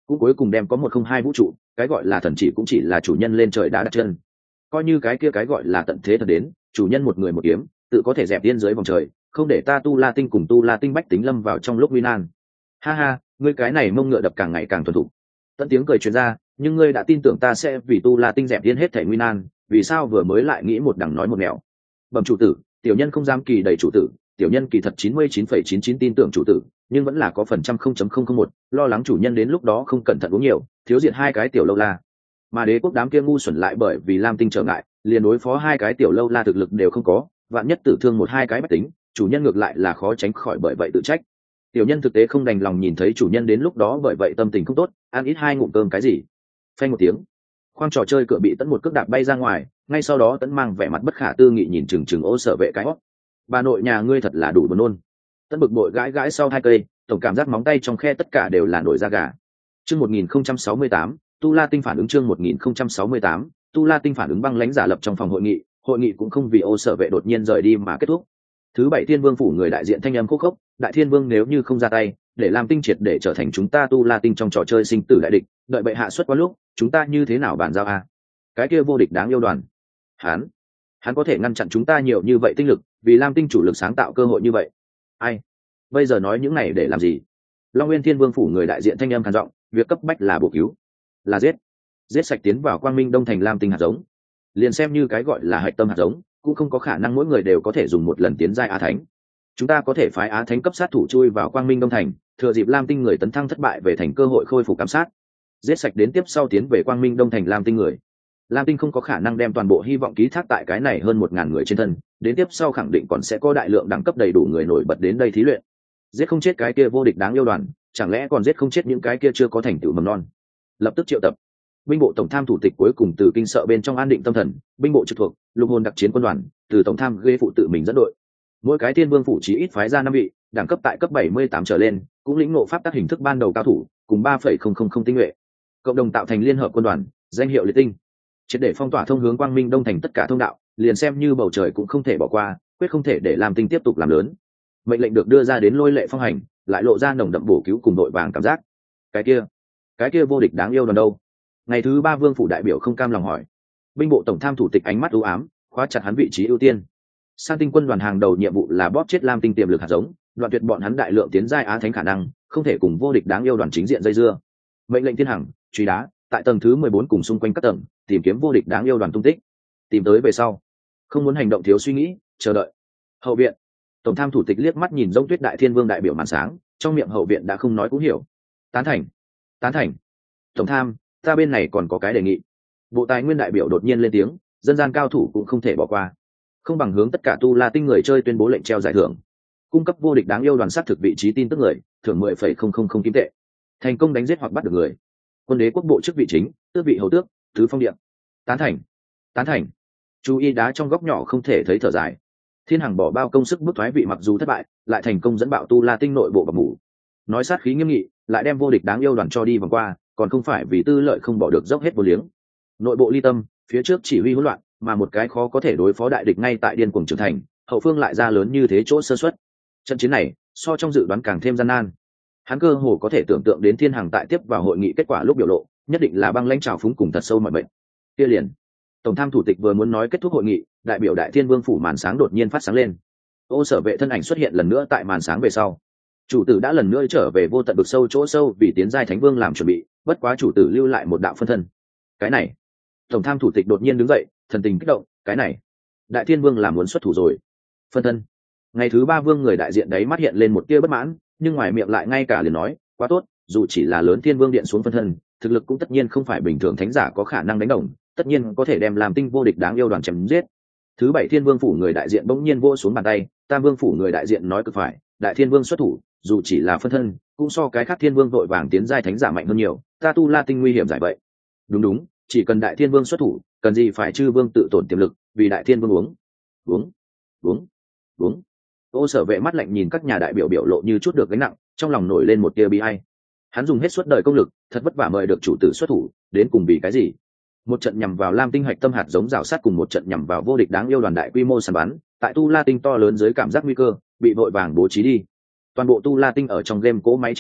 cũng cuối cùng đem có một không hai vũ trụ, cái gọi là thần chỉ cũng chỉ là chủ nhân lên trời đã đặt chân. Coi như cái kia cái gọi là tận thế thật đến, chủ nhân một người một kiếm tự có thể dẹp tiên dưới vòng trời, không để ta tu la tinh cùng tu la tinh bách tính lâm vào trong lúc nguy nan. Ha ha, ngươi cái này mông ngựa đập càng ngày càng thuần thục. Tận tiếng cười truyền ra, nhưng ngươi đã tin tưởng ta sẽ vì tu la tinh dẹp tiên hết thể nguy nan, vì sao vừa mới lại nghĩ một đằng nói một nẻo? Bẩm chủ tử, tiểu nhân không dám kỳ đầy chủ tử, tiểu nhân kỳ thật chín mươi chín phẩy chín chín tin tưởng chủ tử, nhưng vẫn là có phần trăm không chấm không không một, lo lắng chủ nhân đến lúc đó không cẩn thận uống nhiều, thiếu diệt hai cái tiểu lâu la. Mà đế quốc đám kia ngu xuẩn lại bởi vì lam tinh trở ngại, liền đối phó hai cái tiểu lâu la thực lực đều không có, vạn nhất tử thương một hai cái bách tính, chủ nhân ngược lại là khó tránh khỏi bởi vậy tự trách. Tiểu nhân thực tế không đành lòng nhìn thấy chủ nhân đến lúc đó bởi vậy tâm tình không tốt, ăn ít hai ngụm cơm cái gì. Phanh một tiếng, khoang trò chơi cửa bị Tấn một cước đạp bay ra ngoài, ngay sau đó Tấn mang vẻ mặt bất khả tư nghị nhìn chừng chừng Ô Sở Vệ cái hót. Bà nội nhà ngươi thật là đủ buồn nôn. Tấn bực bội gãi gãi sau hai cây, tổng cảm giác móng tay trong khe tất cả đều là nổi da gà. Chương một nghìn không trăm sáu mươi tám, Tu La Tinh phản ứng chương một nghìn không trăm sáu mươi tám, Tu La Tinh phản ứng băng lãnh giả lập trong phòng hội nghị, hội nghị cũng không vì Ô Sở Vệ đột nhiên rời đi mà kết thúc. Thứ bảy Thiên Vương phủ người đại diện thanh âm khúc khốc, Đại Thiên Vương nếu như không ra tay, để làm tinh triệt để trở thành chúng ta Tu La Tinh trong trò chơi sinh tử đại địch, đợi bệ hạ xuất qua lúc, chúng ta như thế nào bàn giao a? Cái kia vô địch đáng yêu đoàn, hắn, hắn có thể ngăn chặn chúng ta nhiều như vậy tinh lực, vì Lam Tinh chủ lực sáng tạo cơ hội như vậy. Ai? Bây giờ nói những này để làm gì? Long Nguyên Thiên Vương phủ người đại diện thanh âm khàn giọng, việc cấp bách là bổ cứu, là giết, giết sạch tiến vào Quang Minh Đông thành Lam Tinh hạt giống. Liền xem như cái gọi là hạch tâm hạt giống, cũng không có khả năng mỗi người đều có thể dùng một lần tiến giai Á Thánh. Chúng ta có thể phái Á Thánh cấp sát thủ chui vào Quang Minh Đông thành, thừa dịp Lam Tinh người tấn thăng thất bại về thành cơ hội khôi phục ám sát, giết sạch đến tiếp sau tiến về Quang Minh Đông thành Lam Tinh người. Lam Tinh không có khả năng đem toàn bộ hy vọng ký thác tại cái này hơn một ngàn người trên thân, đến tiếp sau khẳng định còn sẽ có đại lượng đẳng cấp đầy đủ người nổi bật đến đây thí luyện. Giết không chết cái kia vô địch đáng yêu đoàn, chẳng lẽ còn giết không chết những cái kia chưa có thành tựu mầm non? Lập tức triệu tập binh bộ tổng tham thủ tịch cuối cùng từ kinh sợ bên trong an định tâm thần, binh bộ trực thuộc lục hồn đặc chiến quân đoàn từ tổng tham ghê phụ tự mình dẫn đội, mỗi cái Thiên Vương phủ chí ít phái ra năm vị đẳng cấp tại cấp bảy mươi tám trở lên, cũng lĩnh ngộ pháp tác hình thức ban đầu cao thủ cùng ba phẩy không không không tinh nhuệ, cộng đồng tạo thành liên hợp quân đoàn, danh hiệu liệt tinh, triệt để phong tỏa thông hướng Quang Minh Đông thành tất cả thông đạo, liền xem như bầu trời cũng không thể bỏ qua, quyết không thể để Lam Tinh tiếp tục làm lớn. Mệnh lệnh được đưa ra đến lôi lệ phong hành, lại lộ ra nồng đậm bổ cứu cùng đội vàng cảm giác. Cái kia, cái kia vô địch đáng yêu đoàn đâu? Ngày thứ ba Vương phủ đại biểu không cam lòng hỏi. Binh bộ tổng tham thủ tịch ánh mắt u ám, khóa chặt hắn vị trí ưu tiên. San Tinh quân đoàn hàng đầu nhiệm vụ là bóp chết Lam Tinh tiềm lực hạt giống, đoạn tuyệt bọn hắn đại lượng tiến giai Á Thánh khả năng, không thể cùng vô địch đáng yêu đoàn chính diện dây dưa. Mệnh lệnh thiên hằng, truy đá, tại tầng thứ mười bốn cùng xung quanh các tầng, tìm kiếm vô địch đáng yêu đoàn tung tích. Tìm tới về sau, không muốn hành động thiếu suy nghĩ, chờ đợi. Hậu viện, tổng tham thủ tịch liếc mắt nhìn Giống Tuyết Đại Thiên Vương đại biểu màn sáng, trong miệng hậu viện đã không nói cũng hiểu. Tán thành, tán thành. Tổng tham, ta bên này còn có cái đề nghị. Bộ tài nguyên đại biểu đột nhiên lên tiếng, dân gian cao thủ cũng không thể bỏ qua, không bằng hướng tất cả Tu La Tinh người chơi tuyên bố lệnh treo giải thưởng, cung cấp vô địch đáng yêu đoàn sát thực vị trí tin tức người, thưởng mười phẩy không không không kim tệ, thành công đánh giết hoặc bắt được người, quân đế quốc bộ chức vị chính, tước vị hầu tước, tứ phong điện. Tán thành, tán thành. Chú ý đá trong góc nhỏ không thể thấy thở dài. Thiên Hằng bỏ bao công sức bức thoái vị mặc dù thất bại, lại thành công dẫn bạo Tu La Tinh nội bộ bọc mủ, nói sát khí nghiêm nghị, lại đem vô địch đáng yêu đoàn cho đi vòng qua, còn không phải vì tư lợi không bỏ được dốc hết vô liếng. Nội bộ ly tâm, phía trước chỉ huy hỗn loạn, mà một cái khó có thể đối phó đại địch ngay tại điên cuồng trưởng thành, hậu phương lại ra lớn như thế chỗ sơ suất. Trận chiến này so trong dự đoán càng thêm gian nan. Hắn cơ hồ có thể tưởng tượng đến Thiên Hằng tại tiếp vào hội nghị kết quả lúc biểu lộ, nhất định là băng lãnh trào phúng cùng thật sâu mọi bệnh. Kia liền, tổng tham thủ tịch vừa muốn nói kết thúc hội nghị, đại biểu Đại Thiên Vương phủ màn sáng đột nhiên phát sáng lên. Ô Sở Vệ thân ảnh xuất hiện lần nữa tại màn sáng về sau. Chủ tử đã lần nữa trở về vô tận vực sâu chỗ sâu vì tiến giai Thánh Vương làm chuẩn bị, bất quá chủ tử lưu lại một đạo phân thân. Cái này, tổng tham thủ tịch đột nhiên đứng dậy, thần tình kích động, cái này, Đại Thiên Vương làm muốn xuất thủ rồi. Phân thân. Ngày thứ ba Vương người đại diện đấy mắt hiện lên một tia bất mãn, nhưng ngoài miệng lại ngay cả liền nói, quá tốt, dù chỉ là lớn Thiên Vương điện xuống phân thân, thực lực cũng tất nhiên không phải bình thường thánh giả có khả năng đánh đồng, tất nhiên có thể đem làm tinh vô địch đáng yêu đoàn chém giết. Thứ bảy Thiên Vương phủ người đại diện bỗng nhiên vỗ xuống bàn tay, Tam Vương phủ người đại diện nói cực phải, Đại Thiên Vương xuất thủ, dù chỉ là phân thân, cũng so cái khác Thiên Vương vội vàng tiến giai thánh giả mạnh hơn nhiều, ta Tu La Tinh nguy hiểm giải vậy. Đúng đúng, chỉ cần Đại Thiên Vương xuất thủ, cần gì phải chư vương tự tổn tiềm lực, vì Đại Thiên Vương uống, uống, uống, uống. Ô Sở Vệ mắt lạnh nhìn các nhà đại biểu biểu lộ như chút được gánh nặng, trong lòng nổi lên một tia bi ai. Hắn dùng hết suốt đời công lực, thật vất vả mời được chủ tử xuất thủ, đến cùng vì cái gì? Một trận nhằm vào Lam Tinh hạch tâm hạt giống rào sát cùng một trận nhằm vào vô địch đáng yêu đoàn đại quy mô săn bắn, tại Tu La Tinh to lớn dưới cảm giác nguy cơ, bị vội vàng bố trí đi. Toàn bộ Tu La Tinh ở trong game cỗ máy chiến tranh,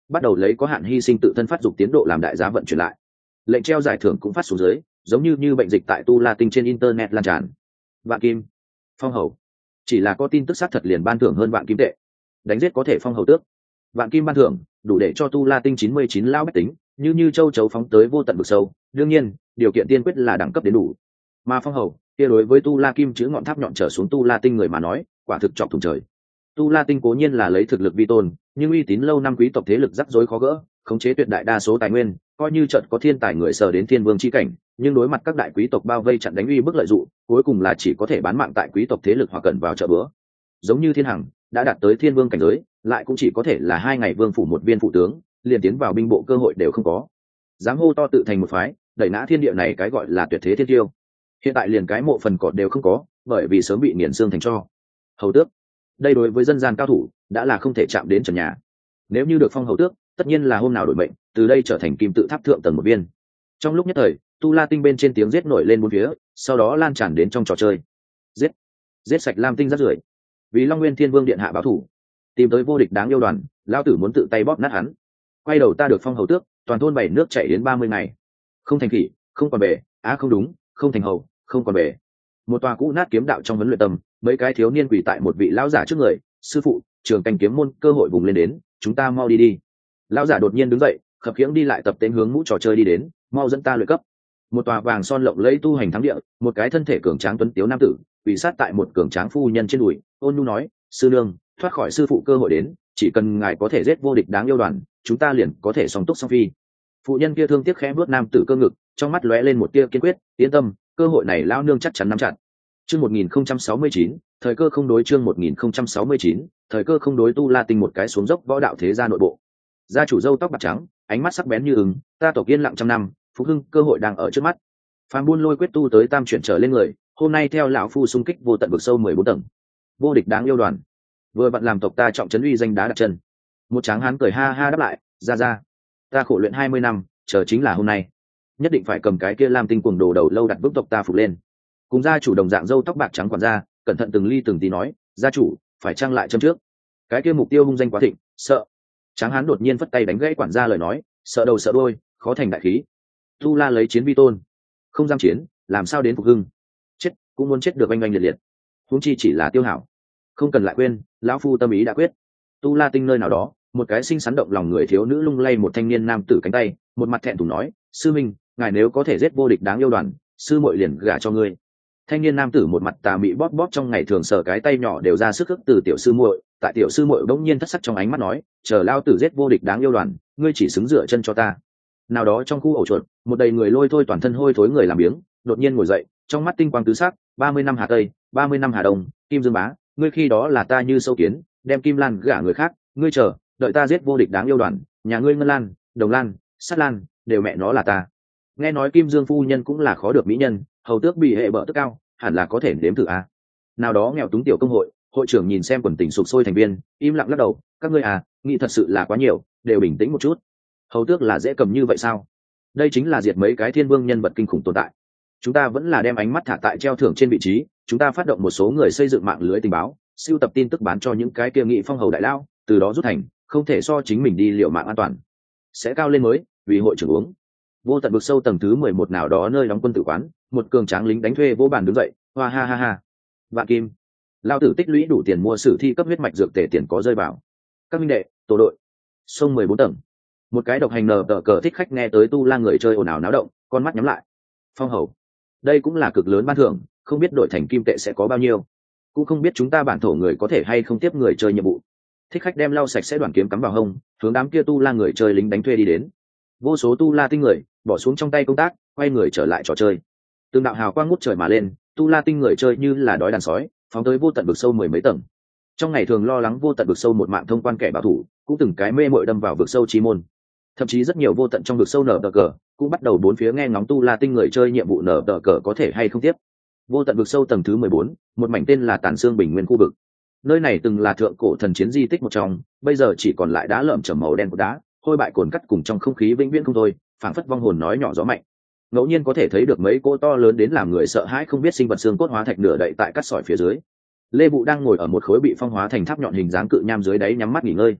bắt đầu lấy có hạn hy sinh tự thân phát dục tiến độ làm đại giá vận chuyển lại. Lệnh treo giải thưởng cũng phát xuống dưới, giống như như bệnh dịch tại Tu La Tinh trên internet lan tràn. Vạn kim, phong hầu, chỉ là có tin tức xác thật liền ban thưởng hơn vạn kim tệ, đánh giết có thể phong hầu tước. Vạn kim ban thưởng đủ để cho Tu La Tinh chín mươi chín lao bách tính như như châu chấu phóng tới vô tận vực sâu. Đương nhiên điều kiện tiên quyết là đẳng cấp đến đủ, mà phong hầu kia đối với Tu La Kim chữ ngọn tháp nhọn trở xuống Tu La Tinh người mà nói quả thực chọc thủng trời. Tu La Tinh cố nhiên là lấy thực lực vi tôn, nhưng uy tín lâu năm quý tộc thế lực rắc rối khó gỡ, khống chế tuyệt đại đa số tài nguyên, coi như trận có thiên tài người sở đến thiên vương chi cảnh, nhưng đối mặt các đại quý tộc bao vây chặn đánh uy bức lợi dụng, cuối cùng là chỉ có thể bán mạng tại quý tộc thế lực hoặc cần vào chợ bữa. Giống như Thiên Hằng đã đạt tới thiên vương cảnh giới, lại cũng chỉ có thể là hai ngày vương phủ một viên phụ tướng, liền tiến vào binh bộ cơ hội đều không có. Dám hô to tự thành một phái, đẩy ngã thiên địa này cái gọi là tuyệt thế thiên tiêu. Hiện tại liền cái mộ phần cọt đều không có, bởi vì sớm bị nghiền xương thành tro. Hầu tước, đây đối với dân gian cao thủ đã là không thể chạm đến trần nhà. Nếu như được phong hầu tước, tất nhiên là hôm nào đổi mệnh, từ đây trở thành kim tự tháp thượng tầng một viên. Trong lúc nhất thời, Tu La Tinh bên trên tiếng giết nổi lên bốn phía, sau đó lan tràn đến trong trò chơi. Giết, giết sạch Lam Tinh rác rưởi. Vì Long Nguyên Thiên Vương điện hạ báo thủ, tìm tới vô địch đáng yêu đoàn, lão tử muốn tự tay bóp nát hắn. Quay đầu ta được phong hầu tước, toàn thôn bảy nước chảy đến ba mươi ngày. Không thành khỉ, không còn bể, á không đúng, không thành hầu, không còn bể. Một tòa cũ nát kiếm đạo trong huấn luyện tâm, mấy cái thiếu niên quỳ tại một vị lão giả trước người, sư phụ, trường canh kiếm môn cơ hội vùng lên đến, chúng ta mau đi đi. Lão giả đột nhiên đứng dậy, khập khiễng đi lại tập tên hướng mũ trò chơi đi đến, mau dẫn ta luyện cấp. Một tòa vàng son lộng lẫy tu hành thắng địa, một cái thân thể cường tráng tuấn tiếu nam tử quỳ sát tại một cường tráng phu nhân trên đùi, ôn nhu nói, sư nương, thoát khỏi sư phụ cơ hội đến, chỉ cần ngài có thể giết vô địch đáng yêu đoàn, chúng ta liền có thể song túc song phi. Phụ nhân kia thương tiếc khẽ vuốt nam tử cơ ngực, trong mắt lóe lên một tia kiên quyết, yên tâm, cơ hội này lão nương chắc chắn nắm chặt. Chương một nghìn không trăm sáu mươi chín, thời cơ không đối. Chương một nghìn không trăm sáu mươi chín, thời cơ không đối. Tu La Tinh một cái xuống dốc võ đạo thế gia nội bộ. Gia chủ râu tóc bạc trắng, ánh mắt sắc bén như ứng, ta tộc yên lặng trăm năm, phục hưng cơ hội đang ở trước mắt. Phàm buôn lôi quyết tu tới tam chuyển trở lên người, hôm nay theo lão phu xung kích vô tận vực sâu mười bốn tầng. Vô địch đáng yêu đoàn, vừa vặn làm tộc ta trọng trấn uy danh đá đặt chân. Một tráng hán cười ha ha đáp lại, ra ra, ta khổ luyện hai mươi năm, chờ chính là hôm nay, nhất định phải cầm cái kia Lam Tinh cuồng đồ đầu lâu đặt vững tộc ta phục lên. Cùng gia chủ đồng dạng râu tóc bạc trắng quản gia, cẩn thận từng ly từng tí nói, gia chủ phải trang lại châm trước, cái kia mục tiêu hung danh quá thịnh, sợ. Tráng hán đột nhiên phất tay đánh gãy quản gia lời nói, sợ đầu sợ đôi, khó thành đại khí. Tu La lấy chiến vi tôn, không dám chiến, làm sao đến phục hưng? Chết cũng muốn chết được oanh oanh liệt liệt. Huống chi chỉ là tiêu hảo, không cần lại quên, lão phu tâm ý đã quyết. Tu La Tinh nơi nào đó, một cái xinh xắn động lòng người thiếu nữ lung lay một thanh niên nam tử cánh tay, một mặt thẹn thùng nói, sư minh, ngài nếu có thể giết vô địch đáng yêu đoàn, sư muội liền gả cho ngươi. Thanh niên nam tử một mặt tà mị bóp bóp trong ngày thường sờ cái tay nhỏ đều ra sức ức từ tiểu sư muội, tại tiểu sư muội bỗng nhiên thất sắc trong ánh mắt nói, chờ lao tử giết vô địch đáng yêu đoàn, ngươi chỉ xứng dựa chân cho ta. Nào đó trong khu ổ chuột, một đầy người lôi thôi toàn thân hôi thối người làm biếng, đột nhiên ngồi dậy, trong mắt tinh quang tứ sắc, ba mươi năm Hà Tây, ba mươi năm Hà Đông, Kim Dương Bá, ngươi khi đó là ta như sâu kiến, đem Kim Lan gả người khác, ngươi chờ, đợi ta giết vô địch đáng yêu đoàn, nhà ngươi Ngân Lan, Đồng Lan, Sắt Lan, đều mẹ nó là ta. Nghe nói Kim Dương phu nhân cũng là khó được mỹ nhân, hầu tước bị hệ bợ tức cao, hẳn là có thể nếm thử à. Nào đó nghèo túng tiểu công hội, hội trưởng nhìn xem quần tình sụp sôi thành viên, im lặng lắc đầu, các ngươi à, nghĩ thật sự là quá nhiều, đều bình tĩnh một chút. Hầu tước là dễ cầm như vậy sao? Đây chính là diệt mấy cái thiên vương nhân vật kinh khủng tồn tại. Chúng ta vẫn là đem ánh mắt thả tại treo thưởng trên vị trí, chúng ta phát động một số người xây dựng mạng lưới tình báo, siêu tập tin tức bán cho những cái kia nghị phong hầu đại lao, từ đó rút thành, không thể so chính mình đi liệu mạng an toàn. Sẽ cao lên mới, vì hội trưởng uống. Vô tận vực sâu tầng thứ mười một nào đó nơi đóng quân tử quán, một cường tráng lính đánh thuê vỗ bàn đứng dậy, hoa ha ha ha. Vạn kim, lao tử tích lũy đủ tiền mua sử thi cấp huyết mạch dược tể tiền có rơi vào. Các minh đệ, tổ đội, sông mười bốn tầng. Một cái độc hành nờ tờ cờ thích khách nghe tới Tu La người chơi ồn ào náo động, con mắt nhắm lại. Phong hầu, đây cũng là cực lớn ban thưởng, không biết đổi thành kim tệ sẽ có bao nhiêu, cũng không biết chúng ta bản thổ người có thể hay không tiếp người chơi nhiệm vụ. Thích khách đem lau sạch sẽ đoạn kiếm cắm vào hông, hướng đám kia Tu La người chơi lính đánh thuê đi đến. Vô số Tu La tinh người bỏ xuống trong tay công tác, quay người trở lại trò chơi. Từng đạo hào quang ngút trời mà lên, Tu La tinh người chơi như là đói đàn sói, phóng tới vô tận vực sâu mười mấy tầng. Trong ngày thường lo lắng vô tận vực sâu một mạng thông quan kẻ bảo thủ, cũng từng cái mê mội đâm vào vực sâu chi môn. Thậm chí rất nhiều vô tận trong vực sâu nở tờ cờ cũng bắt đầu bốn phía nghe ngóng Tu La tinh người chơi nhiệm vụ nở tờ cờ có thể hay không tiếp. Vô tận vực sâu tầng thứ mười bốn, một mảnh tên là Tàn Xương Bình Nguyên khu vực. Nơi này từng là thượng cổ thần chiến di tích một trong, bây giờ chỉ còn lại đá lởm chởm màu đen của đá, hôi bại cồn cắt cùng trong không khí vĩnh viễn không thôi, phảng phất vong hồn nói nhỏ gió mạnh. Ngẫu nhiên có thể thấy được mấy cỗ to lớn đến làm người sợ hãi không biết sinh vật xương cốt hóa thạch nửa đậy tại cắt sỏi phía dưới. Lê Vũ đang ngồi ở một khối bị phong hóa thành tháp nhọn hình dáng cự nham dưới đáy nhắm mắt nghỉ ngơi.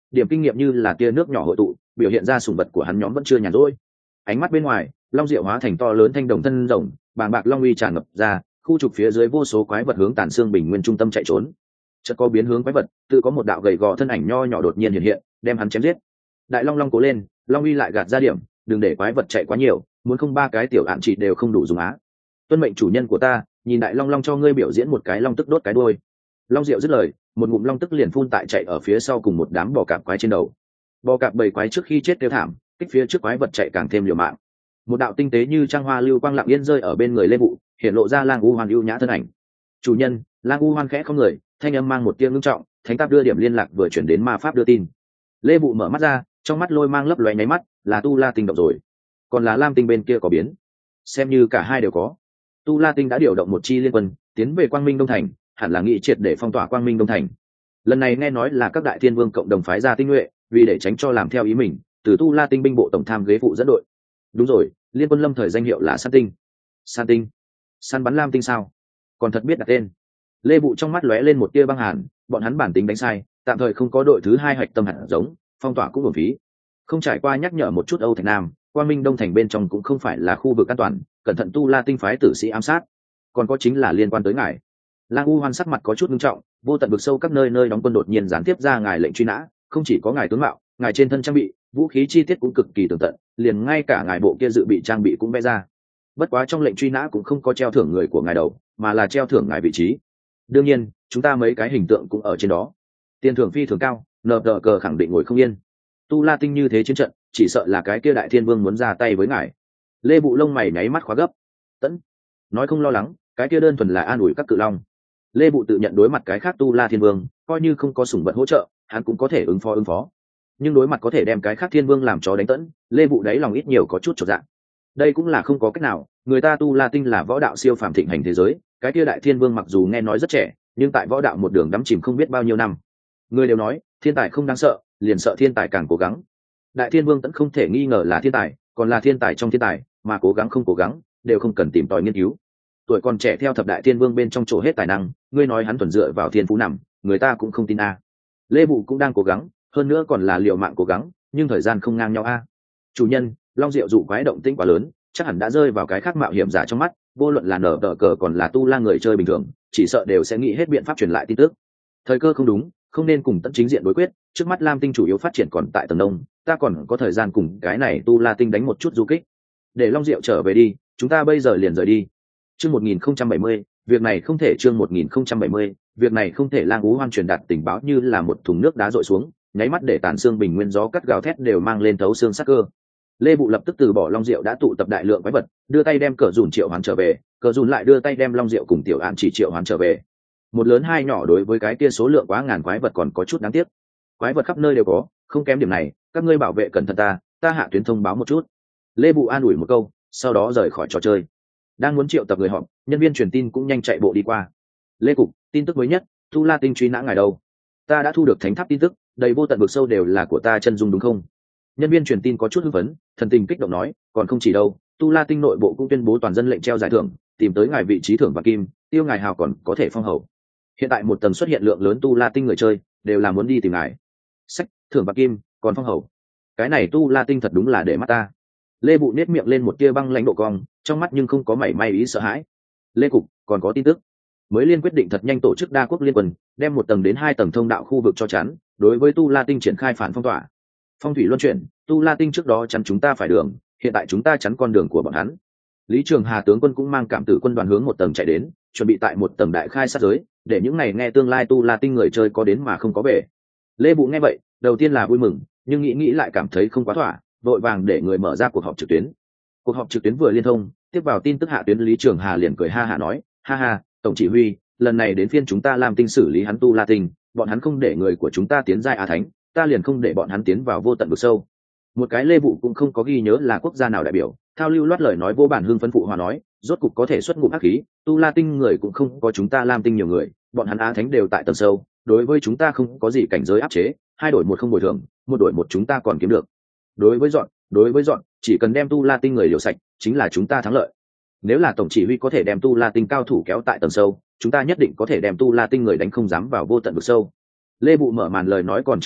điểm kinh nghiệm như là tia nước nhỏ hội tụ, biểu hiện ra sủng vật của hắn nhóm vẫn chưa nhàn rỗi. Ánh mắt bên ngoài, long diệu hóa thành to lớn thanh đồng thân rồng, bàng bạc long uy tràn ngập ra, khu trục phía dưới vô số quái vật hướng Tản Xương Bình Nguyên trung tâm chạy trốn. Chợt có biến hướng quái vật, tự có một đạo gầy gò thân ảnh nho nhỏ đột nhiên hiện hiện, đem hắn chém giết. Đại long long cố lên, long uy lại gạt ra điểm, đừng để quái vật chạy quá nhiều, muốn không ba cái tiểu ạn chỉ đều không đủ dùng á. Tuân mệnh chủ nhân của ta, nhìn đại long long cho ngươi biểu diễn một cái long tức đốt cái đuôi. Long diệu dứt lời, một ngụm long tức liền phun tại chạy ở phía sau cùng một đám bò cạp quái trên đầu. Bò cạp bầy quái trước khi chết tiêu thảm, kích phía trước quái vật chạy càng thêm liều mạng. Một đạo tinh tế như trang hoa lưu quang lặng yên rơi ở bên người Lê Vụ, hiện lộ ra Lang U Hoan ưu nhã thân ảnh. Chủ nhân, Lang U Hoan khẽ không người, thanh âm mang một tiếng ngưng trọng, thánh táp đưa điểm liên lạc vừa chuyển đến ma pháp đưa tin. Lê Vụ mở mắt ra, trong mắt lôi mang lấp lóe nháy mắt, là Tu La Tinh động rồi. Còn là Lam Tinh bên kia có biến, xem như cả hai đều có. Tu La Tinh đã điều động một chi liên quân tiến về Quang Minh Đông Thành, hẳn là nghị triệt để phong tỏa Quang Minh Đông Thành. Lần này nghe nói là các đại thiên vương cộng đồng phái ra tinh nhuệ, vì để tránh cho làm theo ý mình, từ Tu La Tinh binh bộ tổng tham ghế phụ dẫn đội. Đúng rồi, liên quân lâm thời danh hiệu là San Tinh. San Tinh, săn bắn Lam Tinh sao? Còn thật biết đặt tên. Lê Vụ trong mắt lóe lên một tia băng hàn, bọn hắn bản tính đánh sai, tạm thời không có đội thứ hai hạch tâm hạt giống, phong tỏa cũng uổng phí. Không trải qua nhắc nhở một chút Âu Thạch Nam, Quang Minh Đông Thành bên trong cũng không phải là khu vực an toàn, cẩn thận Tu La Tinh phái tử sĩ ám sát. Còn có chính là liên quan tới ngài. Lang U Hoan sắc mặt có chút nghiêm trọng, vô tận vực sâu các nơi nơi đóng quân đột nhiên gián tiếp ra ngài lệnh truy nã, không chỉ có ngài tướng mạo, ngài trên thân trang bị, vũ khí chi tiết cũng cực kỳ tường tận, liền ngay cả ngài bộ kia dự bị trang bị cũng vẽ ra. Bất quá trong lệnh truy nã cũng không có treo thưởng người của ngài đầu, mà là treo thưởng ngài vị trí. Đương nhiên, chúng ta mấy cái hình tượng cũng ở trên đó. Tiền thưởng phi thường cao, nờ đờ cờ khẳng định ngồi không yên. Tu La Tinh như thế chiến trận, chỉ sợ là cái kia đại thiên vương muốn ra tay với ngài. Lê Bụ lông mày nháy mắt khóa gấp. Tẫn, nói không lo lắng, cái kia đơn thuần là an ủi các cự long. Lê Bụ tự nhận đối mặt cái khác Tu La Thiên Vương, coi như không có sủng vật hỗ trợ, hắn cũng có thể ứng phó ứng phó. Nhưng đối mặt có thể đem cái khác Thiên Vương làm chó đánh tẫn, Lê Bụ đáy lòng ít nhiều có chút chột dạ. Đây cũng là không có cách nào, người ta Tu La Tinh là võ đạo siêu phàm thịnh hành thế giới, cái kia đại Thiên Vương mặc dù nghe nói rất trẻ, nhưng tại võ đạo một đường đắm chìm không biết bao nhiêu năm. Người đều nói, thiên tài không đáng sợ, liền sợ thiên tài càng cố gắng. Đại Thiên Vương tẫn không thể nghi ngờ là thiên tài, còn là thiên tài trong thiên tài, mà cố gắng không cố gắng, đều không cần tìm tòi nghiên cứu. Tuổi còn trẻ theo thập đại thiên vương bên trong chỗ hết tài năng, ngươi nói hắn thuần dựa vào thiên phú nằm, người ta cũng không tin a. Lê Vụ cũng đang cố gắng, hơn nữa còn là liều mạng cố gắng, nhưng thời gian không ngang nhau a. Chủ nhân, long diệu dụ quái động tĩnh quá lớn, chắc hẳn đã rơi vào cái khác mạo hiểm giả trong mắt, vô luận là nở đỡ cờ còn là Tu La người chơi bình thường, chỉ sợ đều sẽ nghĩ hết biện pháp truyền lại tin tức. Thời cơ không đúng, không nên cùng tận chính diện đối quyết, trước mắt Lam Tinh chủ yếu phát triển còn tại tầng đông, ta còn có thời gian cùng cái này Tu La Tinh đánh một chút du kích. Để long diệu trở về đi, chúng ta bây giờ liền rời đi. Chương một nghìn không trăm bảy mươi, việc này không thể chương một nghìn không trăm bảy mươi, việc này không thể. Lang Ú Hoan truyền đạt tình báo như là một thùng nước đá rội xuống, nháy mắt để Tản Xương Bình Nguyên gió cắt gào thét đều mang lên thấu xương sắc cơ. Lê Bụ lập tức từ bỏ long diệu đã tụ tập đại lượng quái vật, đưa tay đem cờ dùn triệu hoán trở về, cờ dùn lại đưa tay đem long diệu cùng tiểu án chỉ triệu hoán trở về. Một lớn hai nhỏ đối với cái kia số lượng quá ngàn quái vật còn có chút đáng tiếc. Quái vật khắp nơi đều có, không kém điểm này, các ngươi bảo vệ cẩn thận ta, ta hạ tuyến thông báo một chút. Lê Bụ an ủi một câu, sau đó rời khỏi trò chơi. Đang muốn triệu tập người họp, nhân viên truyền tin cũng nhanh chạy bộ đi qua. Lê Cục, tin tức mới nhất, Tu La Tinh truy nã ngài đâu? Ta đã thu được thánh tháp tin tức, đầy vô tận vực sâu đều là của ta chân dung đúng không? Nhân viên truyền tin có chút hưng phấn, thần tình kích động nói, còn không chỉ đâu, Tu La Tinh nội bộ cũng tuyên bố toàn dân lệnh treo giải thưởng, tìm tới ngài vị trí thưởng vàng kim, tiêu ngài hào còn có thể phong hầu. Hiện tại một tầng xuất hiện lượng lớn Tu La Tinh người chơi, đều là muốn đi tìm ngài. Sách, thưởng vàng kim, còn phong hầu. Cái này Tu La Tinh thật đúng là để mắt ta. Lê Bụ nét miệng lên một tia băng lãnh độ cong, trong mắt nhưng không có mảy may ý sợ hãi. Lê Cục, còn có tin tức. Mới liên quyết định thật nhanh tổ chức đa quốc liên quân, đem một tầng đến hai tầng thông đạo khu vực cho chắn, đối với Tu La Tinh triển khai phản phong tỏa. Phong thủy luân chuyển, Tu La Tinh trước đó chắn chúng ta phải đường, hiện tại chúng ta chắn con đường của bọn hắn. Lý Trường Hà tướng quân cũng mang cảm tử quân đoàn hướng một tầng chạy đến, chuẩn bị tại một tầng đại khai sát giới, để những này nghe tương lai Tu La Tinh người chơi có đến mà không có về. Lê Bụ nghe vậy, đầu tiên là vui mừng, nhưng nghĩ nghĩ lại cảm thấy không quá thỏa, vội vàng để người mở ra cuộc họp trực tuyến. Cuộc họp trực tuyến vừa liên thông, tiếp vào tin tức hạ tuyến Lý Trường Hà liền cười ha ha nói, ha ha, tổng chỉ huy, lần này đến phiên chúng ta làm tinh xử lý hắn Tu La Tinh, bọn hắn không để người của chúng ta tiến giai a thánh, ta liền không để bọn hắn tiến vào vô tận vực sâu. Một cái Lê Vụ cũng không có ghi nhớ là quốc gia nào đại biểu, thao lưu loát lời nói vô bản hưng phấn phụ hòa nói, rốt cục có thể xuất ngụm ác khí, Tu La Tinh người cũng không có chúng ta làm tinh nhiều người, bọn hắn a thánh đều tại tầng sâu, đối với chúng ta không có gì cảnh giới áp chế, hai đổi một không bồi thường, một đổi một chúng ta còn kiếm được. Đối với dọn, đối với dọn, chỉ cần đem Tu La Tinh người liều sạch, chính là chúng ta thắng lợi. Nếu là tổng chỉ huy có thể đem Tu La Tinh cao thủ kéo tại tầng sâu, chúng ta nhất định có thể đem Tu La Tinh người đánh không dám vào vô tận vực sâu. Lê Bụ mở màn lời nói còn chưa nói,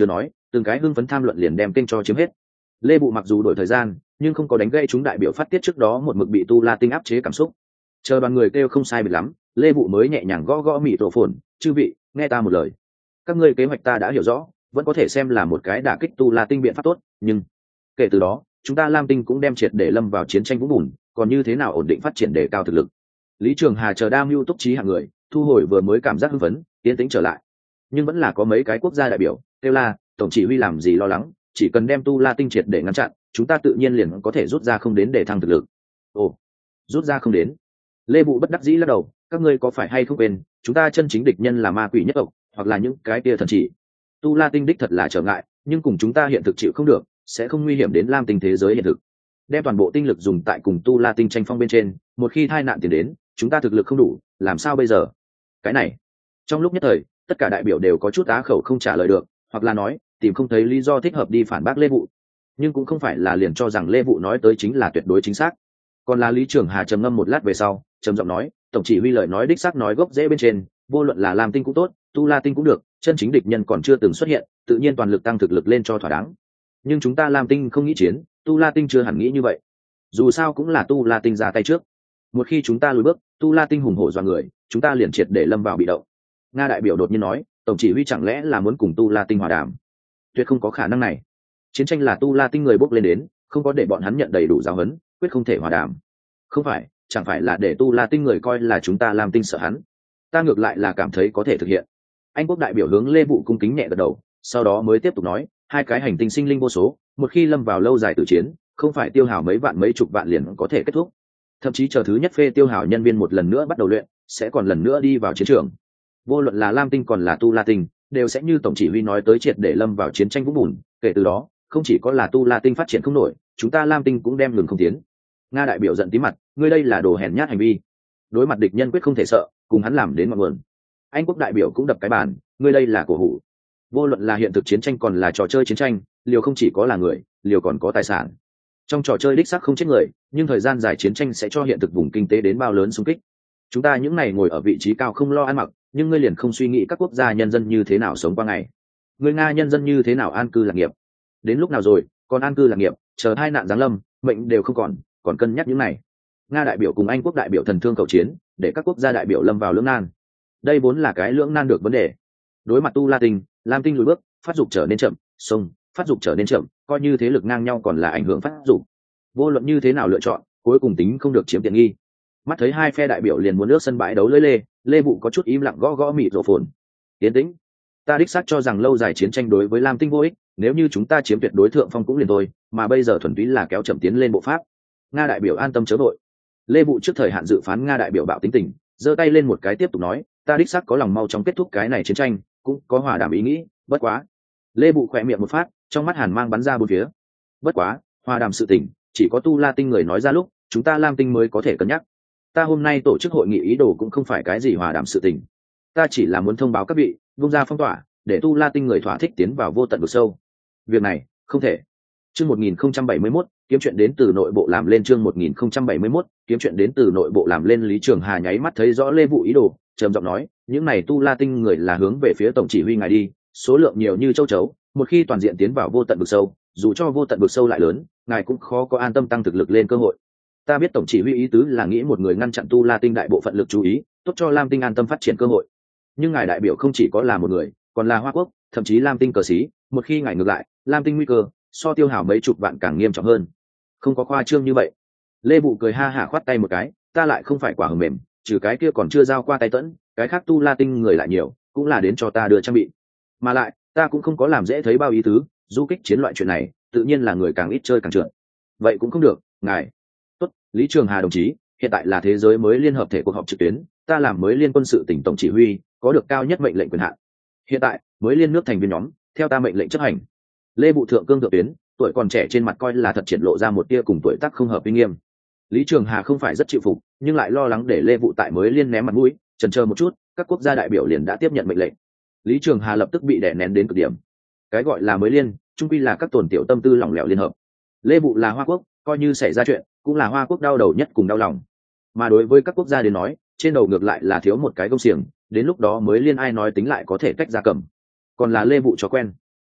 từng cái hưng phấn tham luận liền đem kênh cho chiếm hết. Lê Bụ mặc dù đổi thời gian nhưng không có đánh gây chúng đại biểu phát tiết trước đó một mực bị tu la tinh áp chế cảm xúc. Chờ đoàn người kêu không sai biệt lắm, Lê Bụ mới nhẹ nhàng gõ gõ mịt rổ phồn, chư vị nghe ta một lời, các ngươi kế hoạch ta đã hiểu rõ, vẫn có thể xem là một cái đả kích tu la tinh biện pháp tốt, nhưng kể từ đó chúng ta lam tinh cũng đem triệt để lâm vào chiến tranh vũng bùn, còn như thế nào ổn định phát triển đề cao thực lực. Lý Trường Hà chờ đam mưu túc trí hạng người thu hồi vừa mới cảm giác hưng phấn, tiến tĩnh trở lại. Nhưng vẫn là có mấy cái quốc gia đại biểu kêu la tổng chỉ huy làm gì lo lắng, chỉ cần đem tu la tinh triệt để ngăn chặn, chúng ta tự nhiên liền có thể rút ra không đến để thăng thực lực. Ồ, rút ra không đến. Lê Bụ bất đắc dĩ lắc đầu, các ngươi có phải hay không quên, chúng ta chân chính địch nhân là ma quỷ nhất tộc, hoặc là những cái kia thần chỉ. Tu la tinh đích thật là trở ngại, nhưng cùng chúng ta hiện thực chịu không được, sẽ không nguy hiểm đến lam tinh thế giới hiện thực. Đem toàn bộ tinh lực dùng tại cùng tu la tinh tranh phong bên trên, một khi tai nạn tiền đến, chúng ta thực lực không đủ, làm sao bây giờ? Cái này, trong lúc nhất thời, tất cả đại biểu đều có chút á khẩu không trả lời được, hoặc là nói tìm không thấy lý do thích hợp đi phản bác Lê Vụ. Nhưng cũng không phải là liền cho rằng Lê Vụ nói tới chính là tuyệt đối chính xác. Còn là Lý Trường Hà trầm ngâm một lát về sau, trầm giọng nói, tổng chỉ huy lời nói đích xác nói gốc rễ bên trên, vô luận là lam tinh cũng tốt, tu la tinh cũng được, chân chính địch nhân còn chưa từng xuất hiện, tự nhiên toàn lực tăng thực lực lên cho thỏa đáng. Nhưng chúng ta lam tinh không nghĩ chiến, tu la tinh chưa hẳn nghĩ như vậy. Dù sao cũng là tu la tinh ra tay trước, một khi chúng ta lùi bước, tu la tinh hùng hổ dọa người, chúng ta liền triệt để lâm vào bị động. Nga đại biểu đột nhiên nói, tổng chỉ huy chẳng lẽ là muốn cùng tu la tinh hòa đàm? Tuyệt không có khả năng này. Chiến tranh là tu la tinh người bốc lên đến, không có để bọn hắn nhận đầy đủ giáo huấn, quyết không thể hòa đàm. Không phải, chẳng phải là để tu la tinh người coi là chúng ta làm tinh sợ hắn. Ta ngược lại là cảm thấy có thể thực hiện. Anh quốc đại biểu hướng Lê Vụ cung kính nhẹ gật đầu, sau đó mới tiếp tục nói, hai cái hành tinh sinh linh vô số, một khi lâm vào lâu dài tử chiến, không phải tiêu hào mấy vạn mấy chục vạn liền có thể kết thúc. Thậm chí chờ thứ nhất phê tiêu hào nhân viên một lần nữa bắt đầu luyện, sẽ còn lần nữa đi vào chiến trường. Vô luận là lam tinh còn là tu la tinh, đều sẽ như tổng chỉ huy nói tới triệt để lâm vào chiến tranh vũng bùn. Kể từ đó, không chỉ có là tu la tinh phát triển không nổi, chúng ta lam tinh cũng đem ngừng không tiến. Nga đại biểu giận tí mặt, ngươi đây là đồ hèn nhát hành vi, đối mặt địch nhân quyết không thể sợ, cùng hắn làm đến mọi nguồn. Anh quốc đại biểu cũng đập cái bàn, ngươi đây là cổ hủ. Vô luận là hiện thực chiến tranh còn là trò chơi chiến tranh, liều không chỉ có là người, liều còn có tài sản. Trong trò chơi đích xác không chết người, nhưng thời gian dài chiến tranh sẽ cho hiện thực vùng kinh tế đến bao lớn xung kích. Chúng ta những này ngồi ở vị trí cao không lo ăn mặc, nhưng ngươi liền không suy nghĩ các quốc gia nhân dân như thế nào sống qua ngày. Người Nga nhân dân như thế nào an cư lạc nghiệp. Đến lúc nào rồi, còn an cư lạc nghiệp, chờ hai nạn giáng lâm, mệnh đều không còn, còn cân nhắc những này. Nga đại biểu cùng Anh quốc đại biểu thần thương cầu chiến, để các quốc gia đại biểu lâm vào lưỡng nan. Đây vốn là cái lưỡng nan được vấn đề. Đối mặt tu la tinh, lam tinh lùi bước, phát dục trở nên chậm, sông, phát dục trở nên chậm, coi như thế lực ngang nhau còn là ảnh hưởng phát dục. Vô luận như thế nào lựa chọn, cuối cùng tính không được chiếm tiện nghi. Mắt thấy hai phe đại biểu liền muốn nước sân bãi đấu lưỡi lê, Lê Vụ có chút im lặng gõ gõ mịt rổ phồn. Tiến tĩnh. Ta đích xác cho rằng lâu dài chiến tranh đối với lam tinh vô ích, nếu như chúng ta chiếm tuyệt đối thượng phong cũng liền thôi, mà bây giờ thuần túy là kéo chậm tiến lên bộ pháp. Nga đại biểu an tâm chớ vội. Lê Vụ trước thời hạn dự phán Nga đại biểu bạo tính tình, giơ tay lên một cái tiếp tục nói, ta đích xác có lòng mau chóng kết thúc cái này chiến tranh, cũng có hòa đàm ý nghĩ, bất quá. Lê Vụ khỏe miệng một phát, trong mắt hàn mang bắn ra bốn phía. Bất quá, hòa đàm sự tình, chỉ có tu la tinh người nói ra lúc, chúng ta lam tinh mới có thể cân nhắc. Ta hôm nay tổ chức hội nghị ý đồ cũng không phải cái gì hòa đàm sự tình, ta chỉ là muốn thông báo các vị vung ra phong tỏa, để tu la tinh người thỏa thích tiến vào vô tận vực sâu. Việc này không thể. Chương một nghìn không trăm bảy mươi mốt, kiếm chuyện đến từ nội bộ làm lên. Chương một nghìn không trăm bảy mươi mốt, kiếm chuyện đến từ nội bộ làm lên. Lý Trường Hà nháy mắt thấy rõ Lê Vụ ý đồ, trầm giọng nói, những này tu la tinh người là hướng về phía tổng chỉ huy ngài đi, số lượng nhiều như châu chấu, một khi toàn diện tiến vào vô tận vực sâu, dù cho vô tận vực sâu lại lớn, ngài cũng khó có an tâm tăng thực lực lên cơ hội. Ta biết tổng chỉ huy ý tứ là nghĩ một người ngăn chặn tu la tinh đại bộ phận lực chú ý, tốt cho lam tinh an tâm phát triển cơ hội. Nhưng ngài đại biểu không chỉ có là một người, còn là hoa quốc, thậm chí lam tinh cờ xí, một khi ngài ngược lại, lam tinh nguy cơ so tiêu hào mấy chục vạn càng nghiêm trọng hơn. Không có khoa trương như vậy. Lê Vụ cười ha hả khoát tay một cái, ta lại không phải quả hờ mềm, trừ cái kia còn chưa giao qua tay tẫn, cái khác tu la tinh người lại nhiều, cũng là đến cho ta đưa trang bị. Mà lại, ta cũng không có làm dễ thấy bao ý tứ, du kích chiến loại chuyện này, tự nhiên là người càng ít chơi càng trượt. Vậy cũng không được, ngài. Tốt, Lý Trường Hà đồng chí, hiện tại là thế giới mới liên hợp thể cuộc họp trực tuyến, ta làm mới liên quân sự tỉnh tổng chỉ huy, có được cao nhất mệnh lệnh quyền hạn. Hiện tại, mới liên nước thành viên nhóm, theo ta mệnh lệnh chấp hành. Lê Vụ thượng cương thượng tuyến, tuổi còn trẻ trên mặt coi là thật triển lộ ra một tia cùng tuổi tác không hợp uy nghiêm. Lý Trường Hà không phải rất chịu phục, nhưng lại lo lắng để Lê Vụ tại mới liên ném mặt mũi, chần chờ một chút, các quốc gia đại biểu liền đã tiếp nhận mệnh lệnh. Lý Trường Hà lập tức bị đè nén đến cực điểm. Cái gọi là mới liên, chung quy là các tổn tiểu tâm tư lỏng lẻo liên hợp. Lê Vụ là Hoa quốc, coi như xảy ra chuyện, cũng là Hoa quốc đau đầu nhất cùng đau lòng. Mà đối với các quốc gia đến nói, trên đầu ngược lại là thiếu một cái gông xiềng, đến lúc đó mới liên ai nói tính lại có thể cách ra cầm. Còn là Lê Vụ cho quen.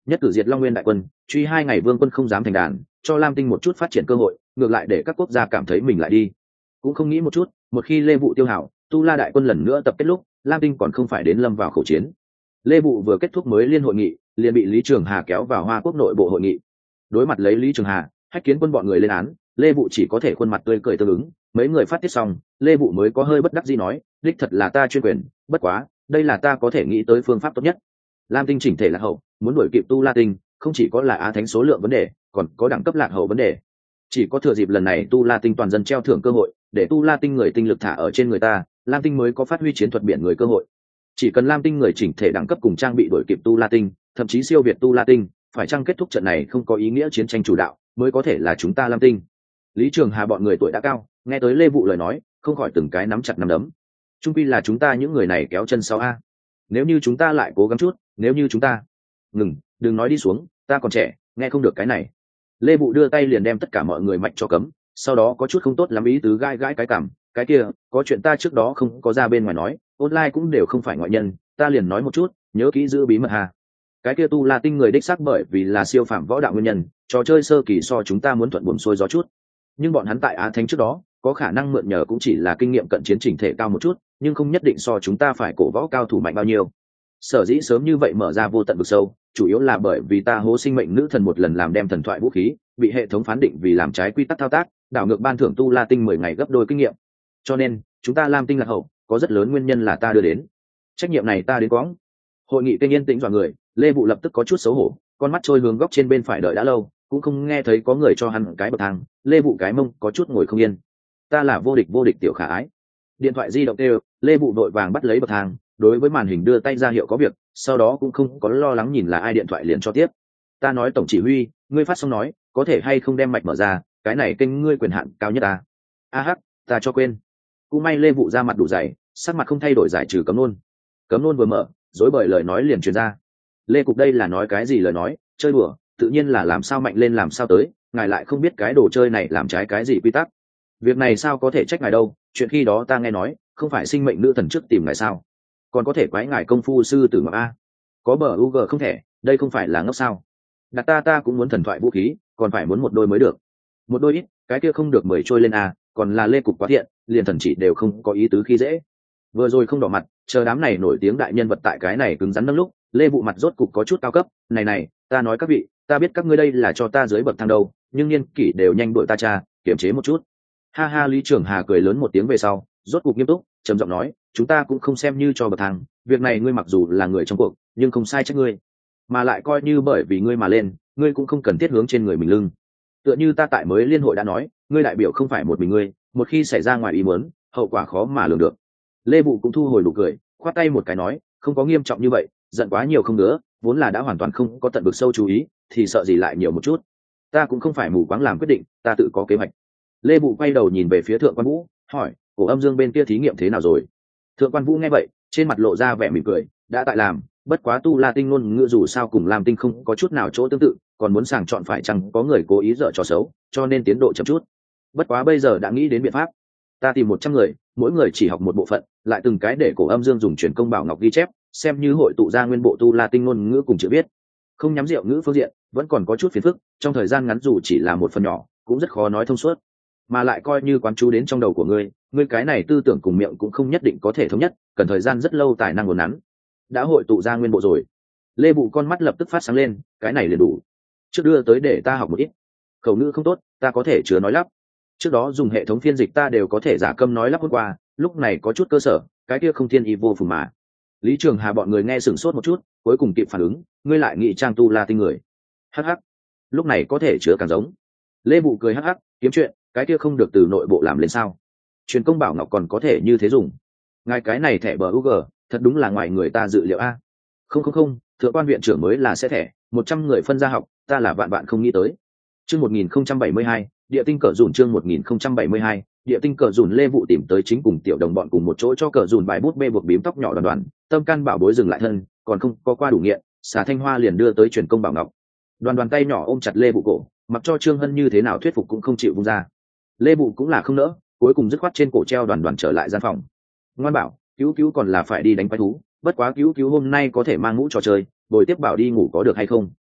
nhất cử diệt long nguyên đại quân, truy hai ngày vương quân không dám thành đàn, cho lam tinh một chút phát triển cơ hội, ngược lại để các quốc gia cảm thấy mình lại đi. Cũng không nghĩ một chút, một khi lê vụ tiêu hảo, tu la đại quân lần nữa tập kết lúc, lam tinh còn không phải đến lâm vào khẩu chiến. Lê vụ vừa kết thúc mới liên hội nghị, liền bị Lý Trường Hà kéo vào Hoa Quốc nội bộ hội nghị. Đối mặt lấy Lý Trường Hà, Hách Kiến Quân bọn người lên án, Lê vụ chỉ có thể khuôn mặt tươi cười tương ứng. Mấy người phát tiết xong, Lê vụ mới có hơi bất đắc dĩ nói, đích thật là ta chuyên quyền, bất quá đây là ta có thể nghĩ tới phương pháp tốt nhất. Lam tinh chỉnh thể lạc hậu, muốn đuổi kịp tu la tinh, không chỉ có là á thánh số lượng vấn đề, còn có đẳng cấp lạc hậu vấn đề. Chỉ có thừa dịp lần này tu la tinh toàn dân treo thưởng cơ hội, để tu la tinh người tinh lực thả ở trên người ta, lam tinh mới có phát huy chiến thuật biển người cơ hội. Chỉ cần lam tinh người chỉnh thể đẳng cấp cùng trang bị đuổi kịp tu la tinh, thậm chí siêu việt tu la tinh, phải chăng kết thúc trận này không có ý nghĩa chiến tranh chủ đạo, mới có thể là chúng ta lam tinh. Lý Trường Hà bọn người tuổi đã cao, nghe tới Lê vụ lời nói, không khỏi từng cái nắm chặt nắm đấm. Trung quy là chúng ta những người này kéo chân sau a. Nếu như chúng ta lại cố gắng chút, nếu như chúng ta ngừng, đừng nói đi xuống, ta còn trẻ, nghe không được cái này. Lê vụ đưa tay liền đem tất cả mọi người mạnh cho cấm, sau đó có chút không tốt lắm ý tứ gai gãi cái cảm, cái kia có chuyện ta trước đó không có ra bên ngoài nói, online cũng đều không phải ngoại nhân, ta liền nói một chút, nhớ kỹ giữ bí mật hà. Cái kia tu la tinh người đích xác bởi vì là siêu phạm võ đạo nguyên nhân, trò chơi sơ kỳ so chúng ta muốn thuận buồm xuôi gió chút, nhưng bọn hắn tại á thánh trước đó có khả năng mượn nhờ cũng chỉ là kinh nghiệm cận chiến chỉnh thể cao một chút, nhưng không nhất định so chúng ta phải cổ võ cao thủ mạnh bao nhiêu. Sở dĩ sớm như vậy mở ra vô tận vực sâu, chủ yếu là bởi vì ta hố sinh mệnh nữ thần một lần làm đem thần thoại vũ khí bị hệ thống phán định vì làm trái quy tắc thao tác, đảo ngược ban thưởng tu la tinh mười ngày gấp đôi kinh nghiệm. Cho nên chúng ta lam tinh lạc hậu có rất lớn nguyên nhân là ta đưa đến, trách nhiệm này ta đến quõng. Hội nghị tên yên tĩnh dọa người, Lê vụ lập tức có chút xấu hổ, con mắt trôi hướng góc trên bên phải đợi đã lâu, cũng không nghe thấy có người cho hắn cái bậc thang. Lê vụ cái mông có chút ngồi không yên. Ta là vô địch vô địch tiểu khả ái. Điện thoại di động kêu, Lê vụ đội vàng bắt lấy bậc thang, đối với màn hình đưa tay ra hiệu có việc, sau đó cũng không có lo lắng nhìn là ai điện thoại liền cho tiếp. Ta nói tổng chỉ huy, ngươi phát xong nói, có thể hay không đem mạch mở ra, cái này kênh ngươi quyền hạn cao nhất ta. A hắc, ta cho quên. Cũng may Lê vụ ra mặt đủ dày, sắc mặt không thay đổi giải trừ cấm nôn. Cấm nôn vừa mở, dối bời lời nói liền truyền ra. Lê cục đây là nói cái gì lời nói, chơi đùa, tự nhiên là làm sao mạnh lên làm sao tới, ngài lại không biết cái đồ chơi này làm trái cái gì quy tắc. Việc này sao có thể trách ngài đâu, chuyện khi đó ta nghe nói, không phải sinh mệnh nữ thần trước tìm ngài sao? Còn có thể quái ngài công phu sư tử ngọc a? Có bờ u g không thể, đây không phải là ngốc sao? Đặt ta ta cũng muốn thần thoại vũ khí, còn phải muốn một đôi mới được. Một đôi ít, cái kia không được mười trôi lên a, còn là Lê cục quá thiện, liền thần chỉ đều không có ý tứ khi dễ. Vừa rồi không đỏ mặt, chờ đám này nổi tiếng đại nhân vật tại cái này cứng rắn nâng lúc, Lê vụ mặt rốt cục có chút cao cấp. Này này, ta nói các vị, ta biết các ngươi đây là cho ta dưới bậc thang đâu, nhưng niên kỷ đều nhanh đội ta cha, kiềm chế một chút. Ha ha, Lý Trường Hà cười lớn một tiếng về sau, rốt cục nghiêm túc trầm giọng nói, chúng ta cũng không xem như cho bậc thang, việc này ngươi mặc dù là người trong cuộc, nhưng không sai trách ngươi, mà lại coi như bởi vì ngươi mà lên, ngươi cũng không cần thiết hướng trên người mình lưng. Tựa như ta tại mới liên hội đã nói, ngươi đại biểu không phải một mình ngươi, một khi xảy ra ngoài ý muốn, hậu quả khó mà lường được. Lê vụ cũng thu hồi nụ cười, khoát tay một cái nói, không có nghiêm trọng như vậy, giận quá nhiều không nữa, vốn là đã hoàn toàn không có tận vực sâu chú ý, thì sợ gì lại nhiều một chút. Ta cũng không phải mù quáng làm quyết định, ta tự có kế hoạch. Lê vụ quay đầu nhìn về phía Thượng Quan Vũ, hỏi, cổ âm dương bên kia thí nghiệm thế nào rồi? Thượng Quan Vũ nghe vậy, trên mặt lộ ra vẻ mỉm cười, đã tại làm, bất quá tu la tinh ngôn ngữ dù sao cùng làm tinh không có chút nào chỗ tương tự, còn muốn sàng chọn phải chăng có người cố ý dở trò xấu, cho nên tiến độ chậm chút. Bất quá bây giờ đã nghĩ đến biện pháp, ta tìm một trăm người, mỗi người chỉ học một bộ phận, lại từng cái để cổ âm dương dùng truyền công bảo ngọc ghi chép, xem như hội tụ ra nguyên bộ tu la tinh ngôn ngữ cùng chữ viết. Không nhắm rượu ngữ phương diện, vẫn còn có chút phiền phức, trong thời gian ngắn dù chỉ là một phần nhỏ, cũng rất khó nói thông suốt. Mà lại coi như quán chú đến trong đầu của ngươi, ngươi cái này tư tưởng cùng miệng cũng không nhất định có thể thống nhất, cần thời gian rất lâu tài năng nguồn nắn. Đã hội tụ ra nguyên bộ rồi. Lê vụ con mắt lập tức phát sáng lên, cái này liền đủ. Trước đưa tới để ta học một ít. Khẩu ngữ không tốt, ta có thể chứa nói lắp. Trước đó dùng hệ thống phiên dịch ta đều có thể giả câm nói lắp hôm qua, lúc này có chút cơ sở, cái kia không thiên y vô phùng mà. Lý Trường Hà bọn người nghe sửng sốt một chút, cuối cùng kịp phản ứng, ngươi lại nghĩ trang tu la tinh người. Hắc hắc, lúc này có thể chứa càng giống. Lê vụ cười hắc hắc, kiếm chuyện, cái kia không được từ nội bộ làm lên sao? Truyền công bảo ngọc còn có thể như thế dùng. Ngài cái này thẻ bờ u g, thật đúng là ngoài người ta dự liệu a. Không không không, thượng quan viện trưởng mới là sẽ thẻ, một trăm người phân ra học, ta là vạn vạn không nghĩ tới. Chương một nghìn không trăm bảy mươi hai, địa tinh cờ dùn chương một nghìn không trăm bảy mươi hai, địa tinh cờ dùn. Lê vụ tìm tới chính cùng tiểu đồng bọn cùng một chỗ cho cờ dùn bài bút bê buộc bím tóc nhỏ đoàn đoàn, tâm can bảo bối dừng lại thân, còn không có qua đủ nghiện, xà thanh hoa liền đưa tới truyền công bảo ngọc. Đoàn đoàn tay nhỏ ôm chặt Lê vụ cổ, mặc cho Trương Hân như thế nào thuyết phục cũng không chịu vung ra. Lê vụ cũng là không nỡ, cuối cùng dứt khoát trên cổ treo đoàn đoàn trở lại gian phòng. Ngoan bảo, cứu cứu còn là phải đi đánh quái thú, bất quá cứu cứu hôm nay có thể mang mũ trò chơi, bồi tiếp bảo đi ngủ có được hay không?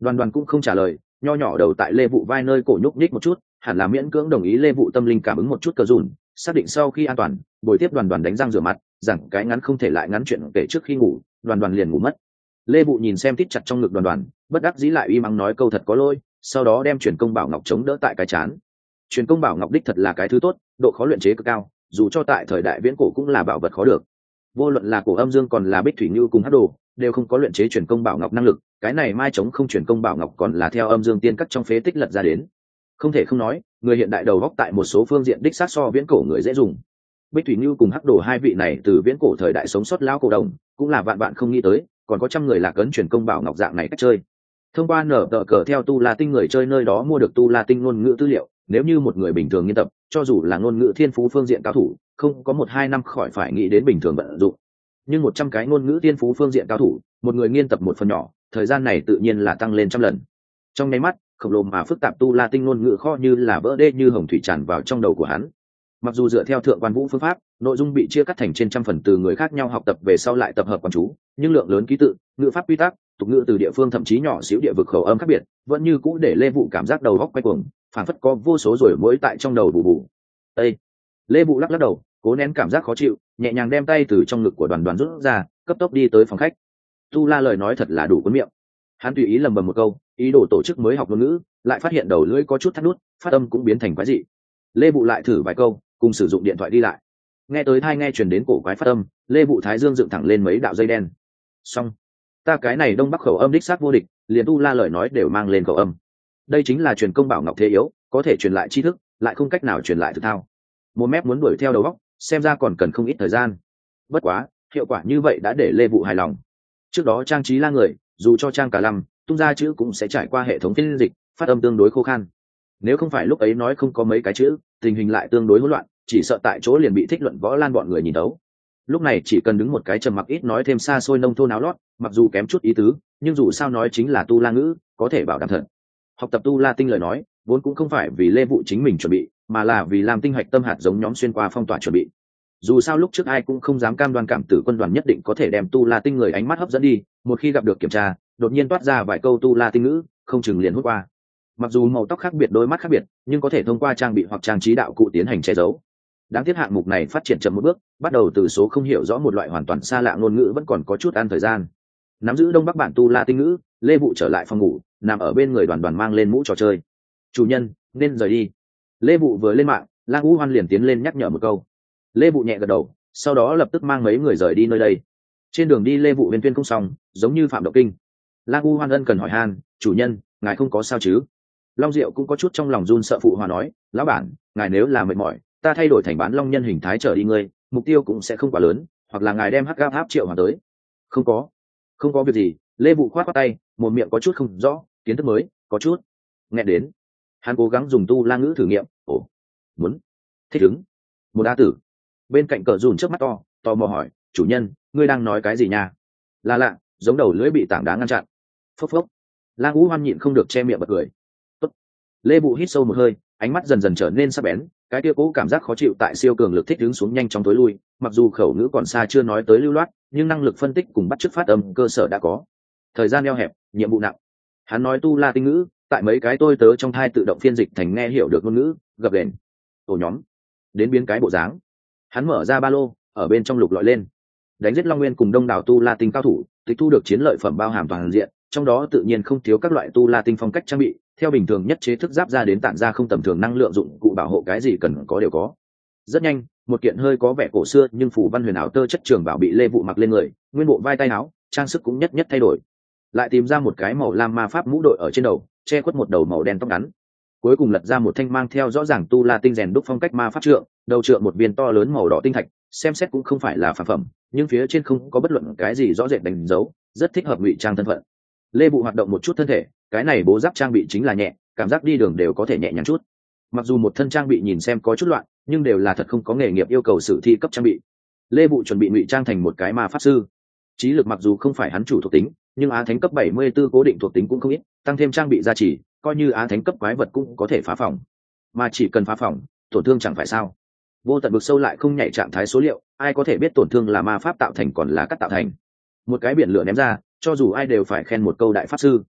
Đoàn Đoàn cũng không trả lời, nho nhỏ đầu tại Lê Vụ vai nơi cổ nhúc nhích một chút, hẳn là miễn cưỡng đồng ý Lê Vụ tâm linh cảm ứng một chút cờ dùn, xác định sau khi an toàn, buổi tiếp Đoàn Đoàn đánh răng rửa mặt, rằng cái ngắn không thể lại ngắn chuyện kể trước khi ngủ, Đoàn Đoàn liền ngủ mất. Lê Vụ nhìn xem tít chặt trong ngực Đoàn Đoàn, bất đắc dĩ lại uy mắng nói câu thật có lỗi, sau đó đem truyền công bảo ngọc chống đỡ tại cái chán. Truyền công bảo ngọc đích thật là cái thứ tốt, độ khó luyện chế cực cao, dù cho tại thời đại viễn cổ cũng là bảo vật khó được. Vô luận là cổ âm dương còn là bích thủy như cùng hắc đồ, đều không có luyện chế truyền công bảo ngọc năng lực, cái này mai chống không truyền công bảo ngọc còn là theo âm dương tiên cắt trong phế tích lật ra đến. Không thể không nói, người hiện đại đầu góc tại một số phương diện đích xác so viễn cổ người dễ dùng. Bích thủy như cùng hắc đồ hai vị này từ viễn cổ thời đại sống sót lão cổ đồng, cũng là vạn vạn không nghĩ tới, còn có trăm người lạc ấn truyền công bảo ngọc dạng này cách chơi. Thông qua nở tờ cờ theo tu la tinh người chơi nơi đó mua được tu la tinh ngôn ngữ tư liệu, nếu như một người bình thường nghiên tập, cho dù là ngôn ngữ thiên phú phương diện cao thủ, không có một hai năm khỏi phải nghĩ đến bình thường vận dụng. Nhưng một trăm cái ngôn ngữ thiên phú phương diện cao thủ, một người nghiên tập một phần nhỏ, thời gian này tự nhiên là tăng lên trăm lần. Trong nháy mắt, khổng lồ mà phức tạp tu la tinh ngôn ngữ kho như là vỡ đê như hồng thủy tràn vào trong đầu của hắn. Mặc dù dựa theo thượng quan vũ phương pháp, nội dung bị chia cắt thành trên trăm phần từ người khác nhau học tập về sau lại tập hợp quán chú, nhưng lượng lớn ký tự, ngữ pháp quy tắc, tục ngữ từ địa phương thậm chí nhỏ xíu địa vực khẩu âm khác biệt, vẫn như cũ để Lê Vụ cảm giác đầu óc quay cuồng, phản phất có vô số rồi mỗi tại trong đầu bù bù. Ê! Lê Vụ lắc lắc đầu, cố nén cảm giác khó chịu, nhẹ nhàng đem tay từ trong ngực của Đoàn Đoàn rút ra, cấp tốc đi tới phòng khách. Tu La lời nói thật là đủ cuốn miệng. Hắn tùy ý lầm bầm một câu, ý đồ tổ chức mới học ngôn ngữ, lại phát hiện đầu lưỡi có chút thắt nút, phát âm cũng biến thành quái dị. Lê Vụ lại thử vài câu, cùng sử dụng điện thoại đi lại. Nghe tới tai nghe truyền đến cổ quái phát âm, Lê Vụ thái dương dựng thẳng lên mấy đạo dây đen. Xong, ta cái này đông bắc khẩu âm đích xác vô địch, liền Tu La lời nói đều mang lên khẩu âm. Đây chính là truyền công bảo ngọc thế yếu, có thể truyền lại tri thức, lại không cách nào truyền lại thực thao. Một mép muốn đuổi theo đầu óc, xem ra còn cần không ít thời gian. Bất quá, hiệu quả như vậy đã để Lê Vụ hài lòng. Trước đó trang trí la người, dù cho trang cả lăm, tung ra chữ cũng sẽ trải qua hệ thống phiên dịch, phát âm tương đối khô khan. Nếu không phải lúc ấy nói không có mấy cái chữ, tình hình lại tương đối hỗn loạn, chỉ sợ tại chỗ liền bị thích luận võ lan bọn người nhìn đấu. Lúc này chỉ cần đứng một cái trầm mặc ít nói thêm xa xôi nông thôn áo lót, mặc dù kém chút ý tứ, nhưng dù sao nói chính là tu la ngữ, có thể bảo đảm thật. Học tập tu la tinh lời nói, vốn cũng không phải vì Lê Vụ chính mình chuẩn bị, mà là vì làm tinh hạch tâm hạt giống nhóm xuyên qua phong tỏa chuẩn bị. Dù sao lúc trước ai cũng không dám cam đoan cảm tử quân đoàn nhất định có thể đem tu la tinh người ánh mắt hấp dẫn đi, một khi gặp được kiểm tra, đột nhiên toát ra vài câu tu la tinh ngữ, không chừng liền hút qua. Mặc dù màu tóc khác biệt, đôi mắt khác biệt, nhưng có thể thông qua trang bị hoặc trang trí đạo cụ tiến hành che giấu. Đáng tiếc hạng mục này phát triển chậm một bước, bắt đầu từ số không hiểu rõ một loại hoàn toàn xa lạ ngôn ngữ vẫn còn có chút ăn thời gian. Nắm giữ đông bắc bản tu la tinh ngữ, Lê Vụ trở lại phòng ngủ, nằm ở bên người Đoàn Đoàn mang lên mũ trò chơi. Chủ nhân, nên rời đi. Lê Vụ vừa lên mạng, Lang U Hoan liền tiến lên nhắc nhở một câu. Lê Vụ nhẹ gật đầu, sau đó lập tức mang mấy người rời đi nơi đây. Trên đường đi Lê Vụ viên tuyên không xong, giống như phạm động kinh. Lang U Hoan ân cần hỏi han, chủ nhân, ngài không có sao chứ? Long Diệu cũng có chút trong lòng run sợ phụ hòa nói, lão bản, ngài nếu là mệt mỏi, ta thay đổi thành bán long nhân hình thái trở đi ngươi, mục tiêu cũng sẽ không quá lớn, hoặc là ngài đem hắc gáp áp triệu hòa tới. Không có, không có việc gì. Lê Vụ khoát khoát tay, một miệng có chút không rõ, kiến thức mới, có chút nghe đến. Hắn cố gắng dùng tu la ngữ thử nghiệm. Ồ, muốn thích ứng một đa tử. Bên cạnh cờ dùn trước mắt to tò mò hỏi, chủ nhân, ngươi đang nói cái gì nha? Là lạ, giống đầu lưỡi bị tảng đá ngăn chặn. Phốc phốc. Lang Vũ Hoan nhịn không được che miệng bật cười. Tốt. Lê Vụ hít sâu một hơi, ánh mắt dần dần trở nên sắc bén, cái kia cố cảm giác khó chịu tại siêu cường lực thích đứng xuống nhanh chóng tối lui, mặc dù khẩu ngữ còn xa chưa nói tới lưu loát, nhưng năng lực phân tích cùng bắt chước phát âm cơ sở đã có. Thời gian eo hẹp, nhiệm vụ nặng. Hắn nói tu la tinh ngữ, tại mấy cái tôi tớ trong thai tự động phiên dịch thành nghe hiểu được ngôn ngữ, gập ghềnh. Tổ nhóm, đến biến cái bộ dáng. Hắn mở ra ba lô, ở bên trong lục lọi lên, đánh giết Long Nguyên cùng đông đảo tu la tinh cao thủ, tịch thu được chiến lợi phẩm bao hàm toàn diện, trong đó tự nhiên không thiếu các loại tu la tinh phong cách trang bị, theo bình thường nhất chế thức giáp ra đến tản ra không tầm thường năng lượng dụng cụ bảo hộ, cái gì cần có đều có. Rất nhanh, một kiện hơi có vẻ cổ xưa nhưng phủ văn huyền ảo tơ chất trường bảo bị Lê Vụ mặc lên người, nguyên bộ vai tay áo, trang sức cũng nhất nhất thay đổi. Lại tìm ra một cái màu lam ma pháp mũ đội ở trên đầu, che khuất một đầu màu đen tóc ngắn. Cuối cùng lật ra một thanh mang theo rõ ràng tu la tinh rèn đúc phong cách ma pháp trượng, đầu trượng một viên to lớn màu đỏ tinh thạch, xem xét cũng không phải là phàm phẩm, nhưng phía trên không có bất luận cái gì rõ rệt đánh dấu, rất thích hợp ngụy trang thân phận. Lê Vụ hoạt động một chút thân thể, cái này bố giáp trang bị chính là nhẹ, cảm giác đi đường đều có thể nhẹ nhàng chút. Mặc dù một thân trang bị nhìn xem có chút loạn, nhưng đều là thật không có nghề nghiệp yêu cầu sử thi cấp trang bị. Lê Vụ chuẩn bị ngụy trang thành một cái ma pháp sư. Trí lực mặc dù không phải hắn chủ thuộc tính, nhưng á thánh cấp bảy mươi tư cố định thuộc tính cũng không ít, tăng thêm trang bị gia trì, coi như á thánh cấp quái vật cũng có thể phá phòng. Mà chỉ cần phá phòng, tổn thương chẳng phải sao? Vô tận vực sâu lại không nhảy trạng thái số liệu, ai có thể biết tổn thương là ma pháp tạo thành còn là cắt tạo thành? Một cái biển lửa ném ra, cho dù ai đều phải khen một câu đại pháp sư.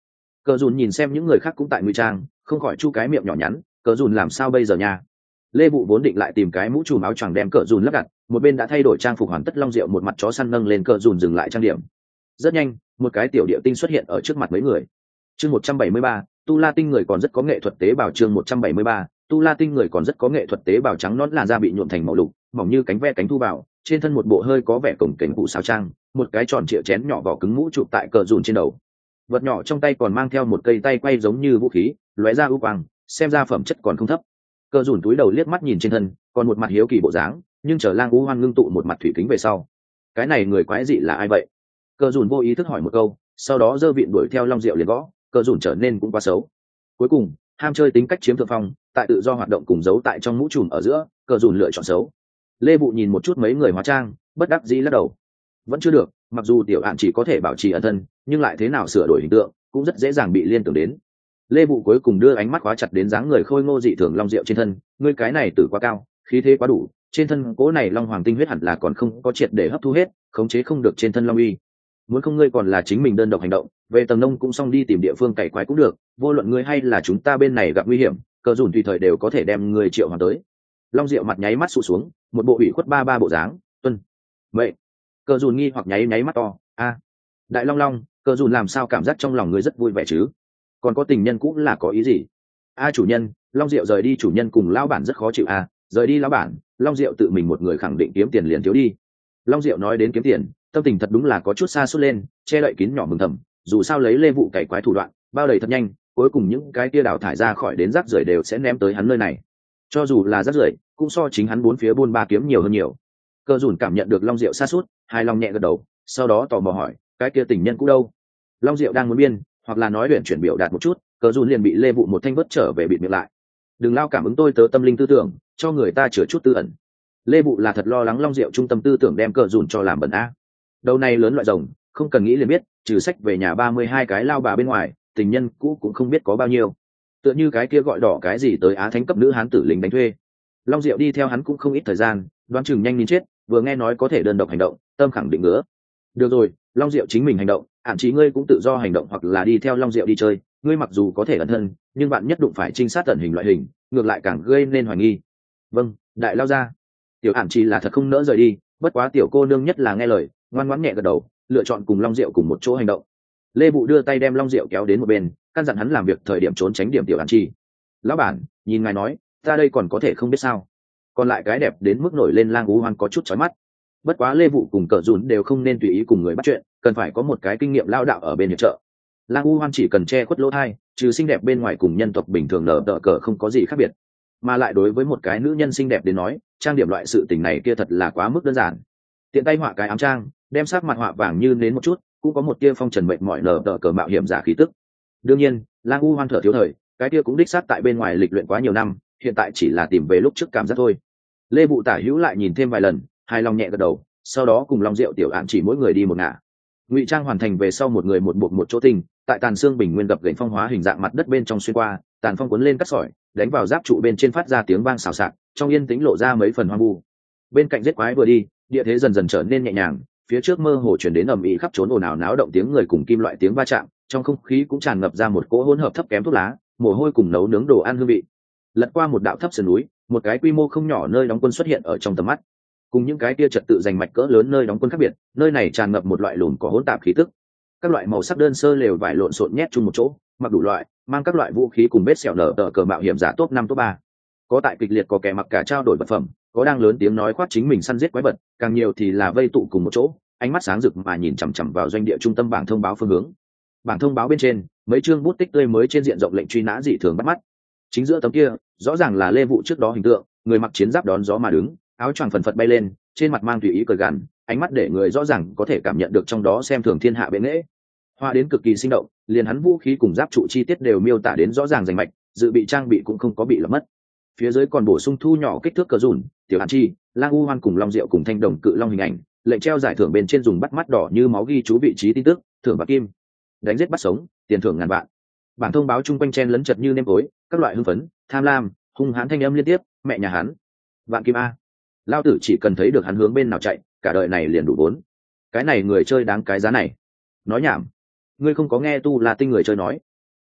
Cờ dùn nhìn xem những người khác cũng tại ngụy trang, không khỏi chu cái miệng nhỏ nhắn. Cờ dùn làm sao bây giờ nha? Lê Vụ vốn định lại tìm cái mũ trùm áo choàng đem cờ dùn lắp đặt, một bên đã thay đổi trang phục hoàn tất Long Diệu một mặt chó săn nâng lên cờ dùn dừng lại trang điểm. Rất nhanh, một cái tiểu địa tinh xuất hiện ở trước mặt mấy người. Chương một trăm bảy mươi ba, Tu La tinh người còn rất có nghệ thuật tế bào. Chương một trăm bảy mươi ba, Tu La tinh người còn rất có nghệ thuật tế bào. Trắng nõn làn da bị nhuộm thành màu lục, mỏng như cánh ve cánh thu vào, trên thân một bộ hơi có vẻ cổng kềnh cụ sáo trang, một cái tròn trịa chén nhỏ vỏ cứng mũ chụp tại cờ dùn trên đầu. Vật nhỏ trong tay còn mang theo một cây tay quay giống như vũ khí, lóe ra ưu quang, xem ra phẩm chất còn không thấp. Cờ dùn túi đầu liếc mắt nhìn trên thân, còn một mặt hiếu kỳ bộ dáng, nhưng chờ Lang U Hoan ngưng tụ một mặt thủy kính về sau, cái này người quái dị là ai vậy? Cờ dùn vô ý thức hỏi một câu, sau đó giơ vịn đuổi theo Long Diệu liền gõ. Cờ dùn trở nên cũng quá xấu. Cuối cùng, ham chơi tính cách chiếm thượng phong, tại tự do hoạt động cùng giấu tại trong mũ trùm ở giữa, Cờ dùn lựa chọn xấu. Lê Vụ nhìn một chút mấy người hóa trang, bất đắc dĩ lắc đầu. Vẫn chưa được, mặc dù tiểu ạn chỉ có thể bảo trì ẩn thân, nhưng lại thế nào sửa đổi hình tượng, cũng rất dễ dàng bị liên tưởng đến. Lê Vụ cuối cùng đưa ánh mắt khóa chặt đến dáng người khôi ngô dị thường Long Diệu trên thân, ngươi cái này tử quá cao, khí thế quá đủ, trên thân cố này long hoàng tinh huyết hẳn là còn không có triệt để hấp thu hết, khống chế không được trên thân long uy. Muốn không ngươi còn là chính mình đơn độc hành động, về tầng nông cũng xong đi tìm địa phương cày quái cũng được, vô luận ngươi hay là chúng ta bên này gặp nguy hiểm, Cờ dùn tùy thời đều có thể đem người triệu hoàng tới. Long Diệu mặt nháy mắt sụ xuống, một bộ ủy khuất ba ba bộ dáng, tuân vậy. Cờ dùn nghi hoặc nháy nháy mắt to, a đại long long, Cờ dùn làm sao cảm giác trong lòng ngươi rất vui vẻ chứ? Còn có tình nhân cũng là có ý gì? A chủ nhân, Long Diệu rời đi chủ nhân cùng lão bản rất khó chịu a, rời đi lão bản, Long Diệu tự mình một người khẳng định kiếm tiền liền thiếu đi. Long Diệu nói đến kiếm tiền, tâm tình thật đúng là có chút xa suốt lên, che đậy kín nhỏ mừng thầm, dù sao lấy Lê Vụ cày quái thủ đoạn, bao đầy thật nhanh, cuối cùng những cái kia đào thải ra khỏi đến rác rưởi đều sẽ ném tới hắn nơi này. Cho dù là rác rưởi, cũng so chính hắn bốn phía buôn ba kiếm nhiều hơn nhiều. Cờ dùn cảm nhận được Long Diệu xa suốt, hài lòng nhẹ gật đầu, sau đó tò mò hỏi, cái kia tình nhân cũ đâu? Long Diệu đang muốn biên, hoặc là nói luyện chuyển biểu đạt một chút, Cờ dùn liền bị Lê Vụ một thanh vớt trở về bịt miệng lại. Đừng lao cảm ứng tôi tớ tâm linh tư tưởng, cho người ta chữa chút tư ẩn. Lê Vụ là thật lo lắng Long Diệu trung tâm tư tưởng đem Cờ dùn cho làm bẩn a. Đầu này lớn loại rồng, không cần nghĩ liền biết, trừ sách về nhà ba mươi hai cái lao bà bên ngoài, tình nhân cũ cũng không biết có bao nhiêu. Tựa như cái kia gọi đỏ cái gì tới Á Thánh cấp nữ hán tử lính đánh thuê. Long Diệu đi theo hắn cũng không ít thời gian, đoán chừng nhanh nín chết, vừa nghe nói có thể đơn độc hành động, tâm khẳng định ngứa. Được rồi, Long Diệu chính mình hành động, hạn chí ngươi cũng tự do hành động hoặc là đi theo Long Diệu đi chơi, ngươi mặc dù có thể ẩn thân, nhưng bạn nhất đụng phải trinh sát ẩn hình loại hình, ngược lại càng gây nên hoài nghi. Vâng, đại lao ra. Tiểu hạn chí là thật không nỡ rời đi, bất quá tiểu cô nương nhất là nghe lời, ngoan ngoãn nhẹ gật đầu, lựa chọn cùng Long Diệu cùng một chỗ hành động. Lê Vụ đưa tay đem Long Diệu kéo đến một bên, căn dặn hắn làm việc thời điểm trốn tránh điểm tiểu hạn chí. Lão bản, nhìn ngài nói, ta đây còn có thể không biết sao? Còn lại cái đẹp đến mức nổi lên Lang U Hoan có chút chói mắt. Bất quá Lê Vụ cùng Cờ dùn đều không nên tùy ý cùng người bắt chuyện, cần phải có một cái kinh nghiệm lao đạo ở bên hiệp trợ. Lang U Hoan chỉ cần che khuất lỗ thai, trừ xinh đẹp bên ngoài cùng nhân tộc bình thường nở tờ cờ không có gì khác biệt. Mà lại đối với một cái nữ nhân xinh đẹp đến nói, trang điểm loại sự tình này kia thật là quá mức đơn giản. Tiện tay họa cái ám trang, đem sắc mặt họa vàng như nến một chút, cũng có một tia phong trần mệt mỏi nở tờ cờ mạo hiểm giả khí tức. Đương nhiên, Lang U Hoan thở thiếu thời, cái kia cũng đích sát tại bên ngoài lịch luyện quá nhiều năm, hiện tại chỉ là tìm về lúc trước cảm giác thôi. Lê Vụ tả hữu lại nhìn thêm vài lần, hài lòng nhẹ gật đầu, sau đó cùng Long Diệu tiểu án chỉ mỗi người đi một ngả. Ngụy trang hoàn thành về sau một người một buộc một chỗ tình, tại tàn xương bình nguyên gặp gành phong hóa hình dạng mặt đất bên trong xuyên qua, tàn phong cuốn lên cắt sỏi, đánh vào giáp trụ bên trên phát ra tiếng vang xào xạc, trong yên tĩnh lộ ra mấy phần hoang vu. Bên cạnh giết quái vừa đi, địa thế dần dần trở nên nhẹ nhàng, phía trước mơ hồ chuyển đến ầm ĩ khắp trốn ồn ào náo động tiếng người cùng kim loại tiếng va chạm, trong không khí cũng tràn ngập ra một cỗ hỗn hợp thấp kém thuốc lá, mồ hôi cùng nấu nướng đồ ăn hương vị. Lật qua một đạo thấp sườn núi, một cái quy mô không nhỏ nơi đóng quân xuất hiện ở trong tầm mắt. Cùng những cái kia trật tự giành mạch cỡ lớn nơi đóng quân khác biệt, nơi này tràn ngập một loại lùn có hỗn tạp khí tức. Các loại màu sắc đơn sơ lều vải lộn xộn nhét chung một chỗ, mặc đủ loại, mang các loại vũ khí cùng vết sẹo nở tờ cờ mạo hiểm giả top năm top ba. Có tại kịch liệt có kẻ mặc cả trao đổi vật phẩm, có đang lớn tiếng nói khoác chính mình săn giết quái vật, càng nhiều thì là vây tụ cùng một chỗ, ánh mắt sáng rực mà nhìn chằm chằm vào doanh địa trung tâm bảng thông báo phương hướng. Bảng thông báo bên trên, mấy chương bút tích tươi mới trên diện rộng lệnh truy nã dị thường bắt mắt. Chính giữa tấm kia, rõ ràng là Lê Vụ trước đó hình tượng, người mặc chiến giáp đón gió mà đứng, áo choàng phần phật bay lên, trên mặt mang tùy ý cười gằn, ánh mắt để người rõ ràng có thể cảm nhận được trong đó xem thường thiên hạ bệ nghệ. Hoa đến cực kỳ sinh động, liền hắn vũ khí cùng giáp trụ chi tiết đều miêu tả đến rõ ràng rành mạch, dự bị trang bị cũng không có bị lầm mất. Phía dưới còn bổ sung thu nhỏ kích thước cờ dùn, tiểu hàn chi, Lang U Hoan cùng Long Diệu cùng thanh đồng cự long hình ảnh, lệnh treo giải thưởng bên trên dùng bắt mắt đỏ như máu ghi chú vị trí tin tức, thưởng bạc kim, đánh giết bắt sống, tiền thưởng ngàn vạn. Bảng thông báo chung quanh chen lấn chật như nêm tối, các loại hưng phấn, tham lam, hung hãn thanh âm liên tiếp, mẹ nhà hắn, vạn kim a. Lao tử chỉ cần thấy được hắn hướng bên nào chạy, cả đời này liền đủ vốn. Cái này người chơi đáng cái giá này. Nói nhảm, ngươi không có nghe Tu La Tinh người chơi nói,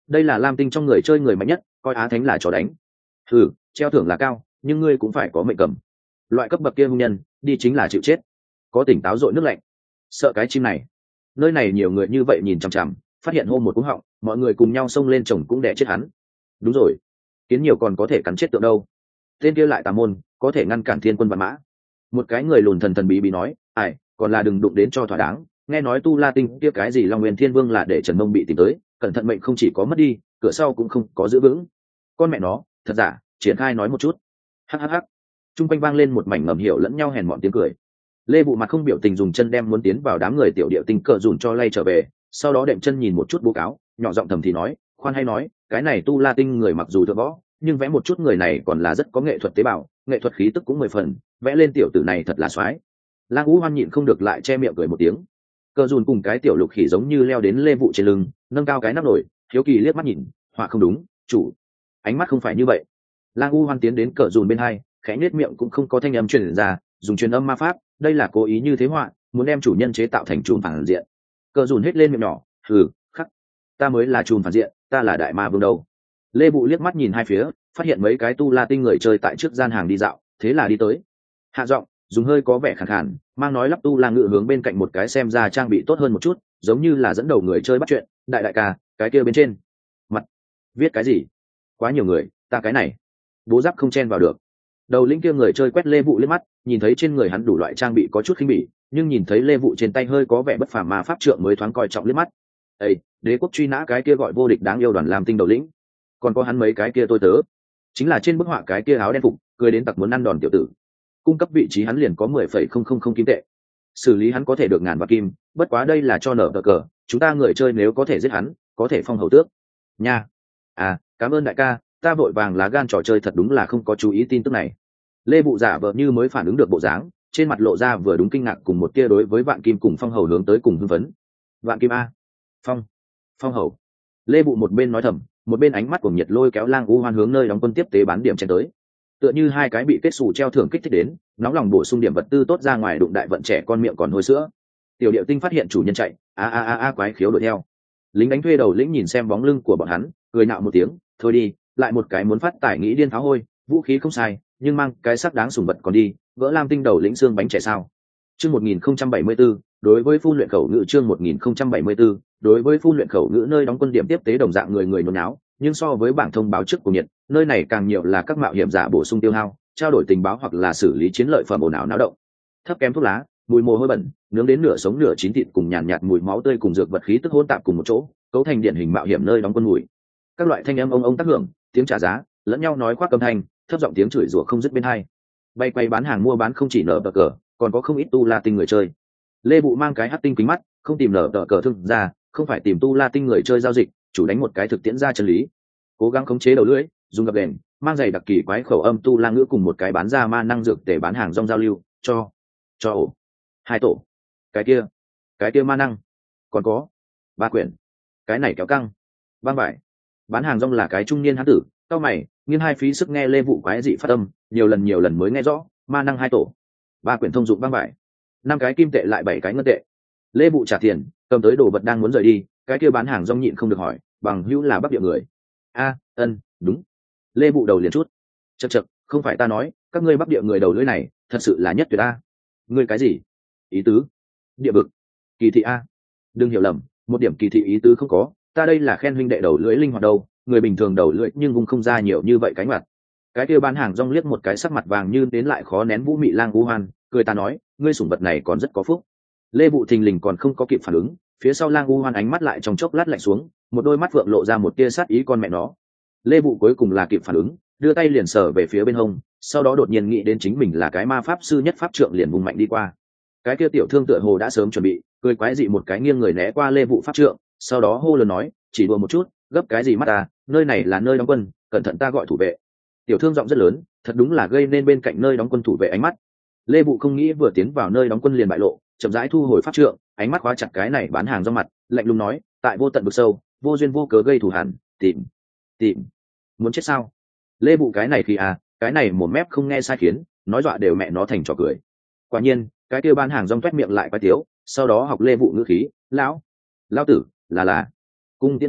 đây là lam tinh trong người chơi người mạnh nhất, coi Á Thánh là chó đánh. Ừ, treo thưởng là cao, nhưng ngươi cũng phải có mệnh cầm. Loại cấp bậc kia hung nhân, đi chính là chịu chết. Có tỉnh táo dội nước lạnh. Sợ cái chim này. Nơi này nhiều người như vậy nhìn chằm chằm, phát hiện hôm một cú họng, mọi người cùng nhau xông lên chồng cũng đẻ chết hắn. Đúng rồi, kiến nhiều còn có thể cắn chết tượng đâu. Tên kia lại tà môn, có thể ngăn cản thiên quân vạn mã. Một cái người lùn thần thần bí bí nói, ai, còn là đừng đụng đến cho thỏa đáng. Nghe nói Tu La Tinh kia cái gì Long Nguyên Thiên Vương là để Trần Mông bị tìm tới, cẩn thận mệnh không chỉ có mất đi, cửa sau cũng không có giữ vững. Con mẹ nó, thật giả, triển khai nói một chút. Hắc hắc hắc. Trung quanh vang lên một mảnh ngầm hiểu lẫn nhau hèn mọn tiếng cười. Lê Vụ mặt không biểu tình dùng chân đem muốn tiến vào đám người tiểu điệu tinh cờ dùn cho lay trở về, sau đó đệm chân nhìn một chút bố cáo, nhỏ giọng thầm thì nói, khoan hay nói, cái này Tu La Tinh người mặc dù thượng võ, nhưng vẽ một chút người này còn là rất có nghệ thuật tế bào, nghệ thuật khí tức cũng mười phần, vẽ lên tiểu tử này thật là xoái. Lang Vũ Hoan nhịn không được lại che miệng cười một tiếng. Cờ dùn cùng cái tiểu lục khỉ giống như leo đến Lê Vụ trên lưng, nâng cao cái nắp nổi, hiếu kỳ liếc mắt nhìn, họa không đúng, chủ, ánh mắt không phải như vậy. Lang U Hoan tiến đến cờ dùn bên hai, khẽ nhếch miệng cũng không có thanh âm truyền ra, dùng truyền âm ma pháp, đây là cố ý như thế họa, muốn đem chủ nhân chế tạo thành trùm phản diện. Cờ dùn hết lên miệng nhỏ, hừ, khắc, ta mới là trùm phản diện, ta là đại ma vương đâu. Lê Vụ liếc mắt nhìn hai phía, phát hiện mấy cái Tu La Tinh người chơi tại trước gian hàng đi dạo, thế là đi tới. Hạ giọng, dùng hơi có vẻ khàn khàn, mang nói lắp Tu La ngự hướng bên cạnh một cái xem ra trang bị tốt hơn một chút, giống như là dẫn đầu người chơi bắt chuyện, đại đại ca, cái kia bên trên mặt viết cái gì? Quá nhiều người, ta cái này bố giáp không chen vào được. Đầu lĩnh kia người chơi quét Lê Vụ liếc mắt, nhìn thấy trên người hắn đủ loại trang bị có chút khinh bỉ, nhưng nhìn thấy Lê Vụ trên tay hơi có vẻ bất phàm mà pháp trượng mới thoáng coi trọng liếc mắt. Ê, đế quốc truy nã cái kia gọi vô địch đáng yêu đoàn làm tinh đầu lĩnh, còn có hắn mấy cái kia tôi tớ, chính là trên bức họa cái kia áo đen phục, cười đến tặc muốn ăn đòn tiểu tử. Cung cấp vị trí hắn liền có mười phẩy không không không kim tệ, xử lý hắn có thể được ngàn vạn kim, bất quá đây là cho nở cờ cờ, chúng ta người chơi nếu có thể giết hắn, có thể phong hầu tước nha. À, cảm ơn đại ca, ta vội vàng lá gan trò chơi thật đúng là không có chú ý tin tức này. Lê Vụ giả vờ như mới phản ứng được bộ dáng, trên mặt lộ ra vừa đúng kinh ngạc cùng một tia đối với vạn kim cùng phong hầu hướng tới cùng hưng phấn. Vạn kim a, phong phong hầu. Lê Vụ một bên nói thầm, một bên ánh mắt của nhiệt lôi kéo Lang U Hoan hướng nơi đóng quân tiếp tế bán điểm chen tới, tựa như hai cái bị kết xù treo thưởng kích thích đến, nóng lòng bổ sung điểm vật tư tốt ra ngoài đụng đại vận trẻ con miệng còn hôi sữa. Tiểu điệu tinh phát hiện chủ nhân chạy, a a a a quái khiếu đuổi theo. Lính đánh thuê đầu lĩnh nhìn xem bóng lưng của bọn hắn, cười nạo một tiếng, thôi đi, lại một cái muốn phát tải nghĩ điên pháo hôi, vũ khí không sai, nhưng mang cái sắc đáng sùng vật còn đi, vỡ lam tinh đầu lĩnh xương bánh trẻ sao. Chương một nghìn không trăm bảy mươi tư, đối với phun luyện khẩu ngữ chương một nghìn không trăm bảy mươi tư, đối với phun luyện khẩu ngữ nơi đóng quân điểm tiếp tế đồng dạng người người nôn náo, nhưng so với bảng thông báo trước của nhiệt, nơi này càng nhiều là các mạo hiểm giả bổ sung tiêu hao, trao đổi tình báo hoặc là xử lý chiến lợi phẩm ồn ào náo động. Thấp kém thuốc lá, mùi mồ hôi bẩn, nướng đến nửa sống nửa chín thịt cùng nhàn nhạt, nhạt mùi máu tươi cùng dược vật khí tức hỗn tạp cùng một chỗ, cấu thành điển hình mạo hiểm nơi đóng quân mùi. Các loại thanh âm ông ông tác hưởng, tiếng trả giá, lẫn nhau nói khoác âm thanh, thấp giọng tiếng chửi rủa không dứt bên hai. Bay quay bán hàng mua bán không chỉ nở tờ cờ, còn có không ít Tu La Tinh người chơi. Lê Vụ mang cái hắc tinh kính mắt, không tìm nở tờ cờ thương ra, không phải tìm Tu La Tinh người chơi giao dịch, chủ đánh một cái thực tiễn ra chân lý. Cố gắng khống chế đầu lưỡi, dùng gập đèn, mang giày đặc kỳ quái khẩu âm Tu La ngữ cùng một cái bán ra ma năng dược để bán hàng rong giao lưu, cho cho ổ hai tổ, cái kia cái kia ma năng, còn có ba quyển, cái này kéo căng băng vải. Bán hàng rong là cái trung niên hán tử, cao mày nghiêng hai phí sức nghe Lê Vụ quái dị phát âm, nhiều lần nhiều lần mới nghe rõ, ma năng hai tổ, ba quyển thông dụng băng vải, năm cái kim tệ lại bảy cái ngân tệ. Lê Vụ trả tiền, cầm tới đồ vật đang muốn rời đi, cái kia bán hàng rong nhịn không được hỏi, bằng hữu là bắc địa người? A, ân, đúng. Lê Vụ đầu liền chút, chật chật, không phải ta nói, các ngươi bắc địa người đầu lưỡi này thật sự là nhất tuyệt a. Ngươi cái gì ý tứ? Địa vực kỳ thị a? Đừng hiểu lầm, một điểm kỳ thị ý tứ không có, ta đây là khen huynh đệ đầu lưỡi linh hoạt đâu, người bình thường đầu lưỡi nhưng vùng không ra nhiều như vậy cánh mặt. Cái kia bán hàng rong liếc một cái sắc mặt vàng như đến lại khó nén vũ mị Lang U Hoan, cười ta nói, ngươi sủng vật này còn rất có phúc. Lê Vụ thình lình còn không có kịp phản ứng, phía sau Lang U Hoan ánh mắt lại trong chốc lát lạnh xuống, một đôi mắt vượng lộ ra một tia sát ý con mẹ nó. Lê Vụ cuối cùng là kịp phản ứng, đưa tay liền sờ về phía bên hông, sau đó đột nhiên nghĩ đến chính mình là cái ma pháp sư nhất pháp trượng liền vùng mạnh đi qua. Cái kia tiểu thương tựa hồ đã sớm chuẩn bị, cười quái dị một cái nghiêng người né qua Lê Vụ pháp trượng, sau đó hô lớn nói, chỉ đùa một chút, gấp cái gì mắt ta, nơi này là nơi đóng quân, cẩn thận ta gọi thủ vệ. Tiểu thương giọng rất lớn, thật đúng là gây nên bên cạnh nơi đóng quân thủ vệ ánh mắt. Lê Vụ không nghĩ vừa tiến vào nơi đóng quân liền bại lộ, chậm rãi thu hồi pháp trượng, ánh mắt khóa chặt cái này bán hàng rong mặt, lạnh lùng nói, tại vô tận vực sâu, vô duyên vô cớ gây thù hằn, tìm tìm muốn chết sao? Lê Vụ cái này thì à, cái này một mép không nghe sai khiến, nói dọa đều mẹ nó thành trò cười. Quả nhiên, cái kia bán hàng rong toét miệng lại quái tiếu, sau đó học Lê Vụ ngữ khí, lão lão tử là là cung tiến thủ,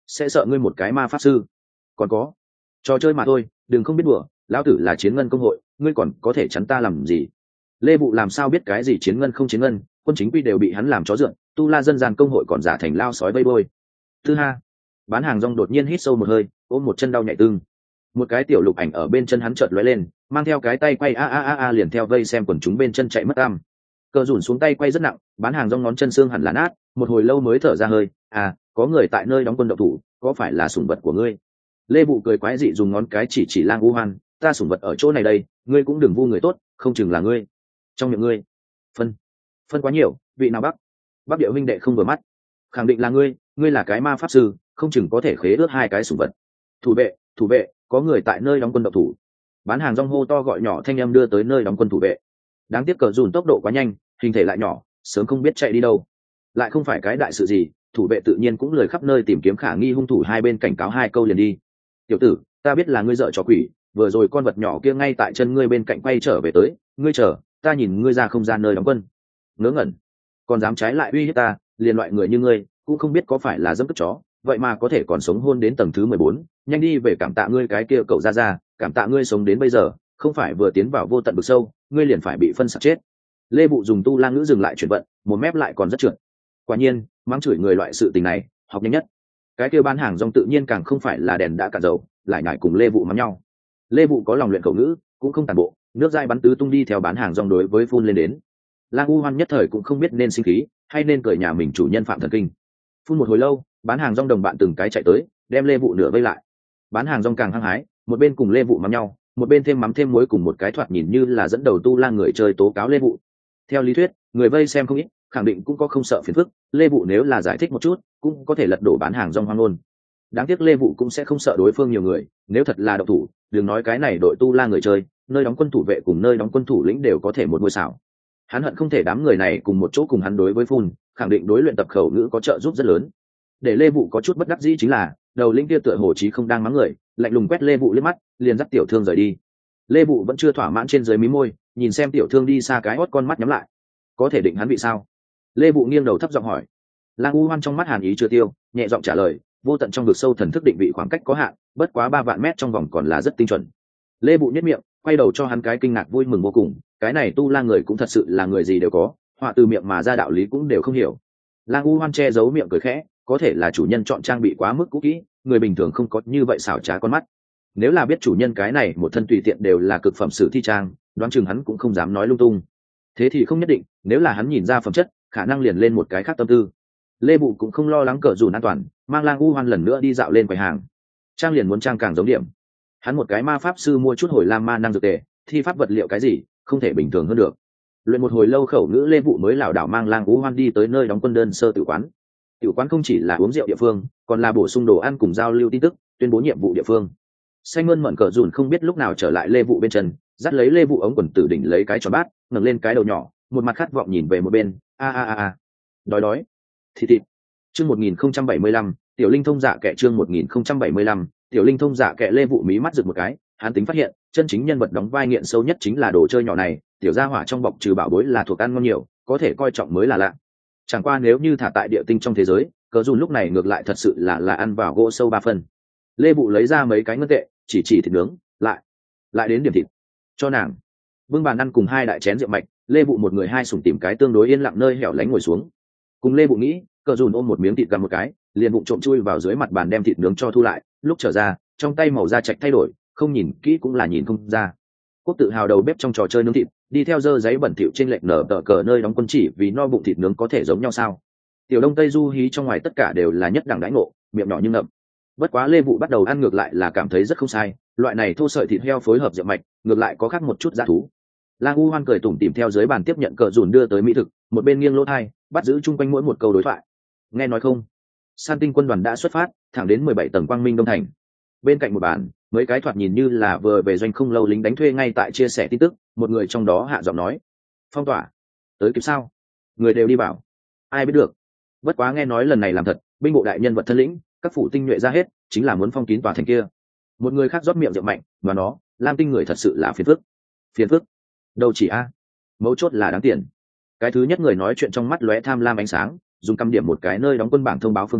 sẽ sợ ngươi một cái ma pháp sư. Còn có, trò chơi mà thôi, đừng không biết đùa, lão tử là chiến ngân công hội, ngươi còn có thể chắn ta làm gì? Lê Vụ làm sao biết cái gì chiến ngân không chiến ngân, quân chính quy đều bị hắn làm chó dượng, tu la dân gian công hội còn giả thành lao sói vây bôi. Thứ ha, bán hàng rong đột nhiên hít sâu một hơi, ôm một chân đau nhạy tương. Một cái tiểu lục ảnh ở bên chân hắn chợt lóe lên, mang theo cái tay quay a a a a liền theo vây xem quần chúng bên chân chạy mất am. Cờ rủn xuống tay quay rất nặng, bán hàng rong ngón chân xương hẳn là nát, một hồi lâu mới thở ra hơi. À, có người tại nơi đóng quân độc thủ, có phải là sủng vật của ngươi? Lê Vụ cười quái dị dùng ngón cái chỉ chỉ Lang U Hoan, ta sủng vật ở chỗ này đây, ngươi cũng đừng vu người tốt, không chừng là ngươi. Trong miệng ngươi, phân, phân quá nhiều, vị nào bắc? Bắc Điệu huynh đệ không vừa mắt, khẳng định là ngươi, ngươi là cái ma pháp sư, không chừng có thể khế ước hai cái sủng vật. Thủ vệ, thủ vệ, có người tại nơi đóng quân độc thủ. Bán hàng rong hô to gọi nhỏ thanh âm đưa tới nơi đóng quân thủ vệ. Đáng tiếc cờ dùn tốc độ quá nhanh, hình thể lại nhỏ, sớm không biết chạy đi đâu. Lại không phải cái đại sự gì, thủ vệ tự nhiên cũng lười khắp nơi tìm kiếm khả nghi hung thủ, hai bên cảnh cáo hai câu liền đi. Tiểu tử, ta biết là ngươi dợ trò quỷ, vừa rồi con vật nhỏ kia ngay tại chân ngươi bên cạnh quay trở về tới, ngươi chờ, ta nhìn ngươi ra không gian nơi đóng quân. Ngớ ngẩn, còn dám trái lại uy hiếp ta, liền loại người như ngươi, cũng không biết có phải là dẫm cất chó, vậy mà có thể còn sống hôn đến tầng thứ mười bốn, nhanh đi về cảm tạ ngươi cái kia cậu ra ra, cảm tạ ngươi sống đến bây giờ, không phải vừa tiến vào vô tận vực sâu, ngươi liền phải bị phân sạc chết. Lê Vụ dùng tu la ngữ dừng lại chuyển vận, một mép lại còn rất trượt. Quả nhiên, mắng chửi người loại sự tình này, học nhanh nhất. Cái kia bán hàng rong tự nhiên càng không phải là đèn đã cạn dầu, lại nhảy cùng Lê Vụ mắng nhau. Lê Vụ có lòng luyện khẩu ngữ, cũng không tàn bộ, nước dai bắn tứ tung đi theo bán hàng rong đối với phun lên đến. Lang U Hoan nhất thời cũng không biết nên sinh khí hay nên cười nhà mình chủ nhân phạm thần kinh. Phun một hồi lâu, bán hàng rong đồng bạn từng cái chạy tới, đem Lê Vụ nửa vây lại. Bán hàng rong càng hăng hái, một bên cùng Lê Vụ mắng nhau, một bên thêm mắm thêm muối cùng một cái thoạt nhìn như là dẫn đầu tu la người chơi tố cáo Lê Vụ. Theo lý thuyết, người vây xem không ít, khẳng định cũng có không sợ phiền phức, Lê Vụ nếu là giải thích một chút, cũng có thể lật đổ bán hàng rong hoang ngôn. Đáng tiếc Lê Vụ cũng sẽ không sợ đối phương nhiều người, nếu thật là độc thủ, đừng nói cái này đội tu la người chơi, nơi đóng quân thủ vệ cùng nơi đóng quân thủ lĩnh đều có thể một ngôi xảo. Hắn hận không thể đám người này cùng một chỗ cùng hắn đối với phun, khẳng định đối luyện tập khẩu ngữ có trợ giúp rất lớn. Để Lê Vụ có chút bất đắc dĩ chính là, đầu lĩnh kia tựa hồ chí không đang mắng người, lạnh lùng quét Lê Vụ liếc mắt, liền dắt tiểu thương rời đi. Lê Vụ vẫn chưa thỏa mãn trên dưới mí môi, nhìn xem tiểu thương đi xa cái hót con mắt nhắm lại. Có thể định hắn bị sao? Lê Vụ nghiêng đầu thấp giọng hỏi. Lang U Hoan trong mắt hàn ý chưa tiêu, nhẹ giọng trả lời, vô tận trong vực sâu thần thức định vị khoảng cách có hạn, bất quá ba vạn mét trong vòng còn là rất tinh chuẩn. Lê Vụ nhếch miệng, quay đầu cho hắn cái kinh ngạc vui mừng vô cùng, cái này tu la người cũng thật sự là người gì đều có, họa từ miệng mà ra đạo lý cũng đều không hiểu. Lang U Hoan che giấu miệng cười khẽ, có thể là chủ nhân chọn trang bị quá mức cũ kỹ, người bình thường không có như vậy xảo trá con mắt. Nếu là biết chủ nhân cái này một thân tùy tiện đều là cực phẩm sử thi trang, đoán chừng hắn cũng không dám nói lung tung. Thế thì không nhất định, nếu là hắn nhìn ra phẩm chất, khả năng liền lên một cái khác tâm tư. Lê Vụ cũng không lo lắng cờ dùn an toàn, mang Lang U Hoan lần nữa đi dạo lên quầy hàng. Trang liền muốn trang càng giống điểm. Hắn một cái ma pháp sư mua chút hồi lam ma năng dược tề, thi pháp vật liệu cái gì, không thể bình thường hơn được. Luyện một hồi lâu khẩu ngữ Lê Vụ mới lảo đảo mang Lang U Hoan đi tới nơi đóng quân đơn sơ tử quán. Tử quán không chỉ là uống rượu địa phương, còn là bổ sung đồ ăn cùng giao lưu tin tức, tuyên bố nhiệm vụ địa phương. Xanh Mơn Mận cờ dùn không biết lúc nào trở lại Lê Vụ bên chân, dắt lấy Lê Vụ ống quần tử đỉnh lấy cái tròn bát, ngẩng lên cái đầu nhỏ, một mặt khát vọng nhìn về một bên, a a a a, đói đói, thịt thịt. Chương một nghìn không trăm bảy mươi lăm, tiểu linh thông dạ kệ chương một nghìn không trăm bảy mươi lăm, tiểu linh thông dạ kệ. Lê Vụ mí mắt giật một cái, hắn tính phát hiện, chân chính nhân vật đóng vai nghiện sâu nhất chính là đồ chơi nhỏ này, tiểu gia hỏa trong bọc trừ bảo bối là thuộc ăn ngon nhiều, có thể coi trọng mới là lạ. Chẳng qua nếu như thả tại địa tinh trong thế giới, cờ dùn lúc này ngược lại thật sự là là ăn vào gỗ sâu ba phân. Lê Vụ lấy ra mấy cái ngân tệ, chỉ chỉ thịt nướng, lại lại đến điểm thịt cho nàng. Vương bàn ăn cùng hai đại chén rượu mạch, Lê Vụ một người hai sủng tìm cái tương đối yên lặng nơi hẻo lánh ngồi xuống. Cùng Lê Vụ nghĩ, cờ dùn ôm một miếng thịt gặm một cái, liền bụng trộm chui vào dưới mặt bàn đem thịt nướng cho thu lại, lúc trở ra, trong tay màu da chạch thay đổi, không nhìn kỹ cũng là nhìn không ra. Quốc tự hào đầu bếp trong trò chơi nướng thịt, đi theo dơ giấy bẩn thỉu trên lệch nở tờ cờ nơi đóng quân chỉ vì no bụng thịt nướng có thể giống nhau sao? Tiểu Đông Tây Du hí trong ngoài tất cả đều là nhất đẳng đãi ngộ, miệng nhỏ nhưng ngậm. Bất quá Lê Vụ bắt đầu ăn ngược lại là cảm thấy rất không sai, loại này thô sợi thịt heo phối hợp rượu mạch, ngược lại có khác một chút giá thú. Lang U Hoan cười tủm tỉm theo dưới bàn tiếp nhận cờ dùn đưa tới mỹ thực, một bên nghiêng lỗ tai, bắt giữ chung quanh mỗi một câu đối thoại. Nghe nói không? San Tinh quân đoàn đã xuất phát, thẳng đến mười bảy tầng Quang Minh Đông thành. Bên cạnh một bàn, mấy cái thoạt nhìn như là vừa về doanh không lâu lính đánh thuê ngay tại chia sẻ tin tức, một người trong đó hạ giọng nói: "Phong tỏa, tới kịp sao?" Người đều đi bảo: "Ai biết được. Bất quá nghe nói lần này làm thật, binh bộ đại nhân vật thân lĩnh, các phủ tinh nhuệ ra hết, chính là muốn phong kín tòa thành kia." Một người khác rót miệng rượu mạnh, và nó, Lam Tinh người thật sự là phiền phức. Phiền phức? Đâu chỉ a, mấu chốt là đáng tiền. Cái thứ nhất người nói chuyện trong mắt lóe tham lam ánh sáng, dùng căm điểm một cái nơi đóng quân bảng thông báo phương hướng,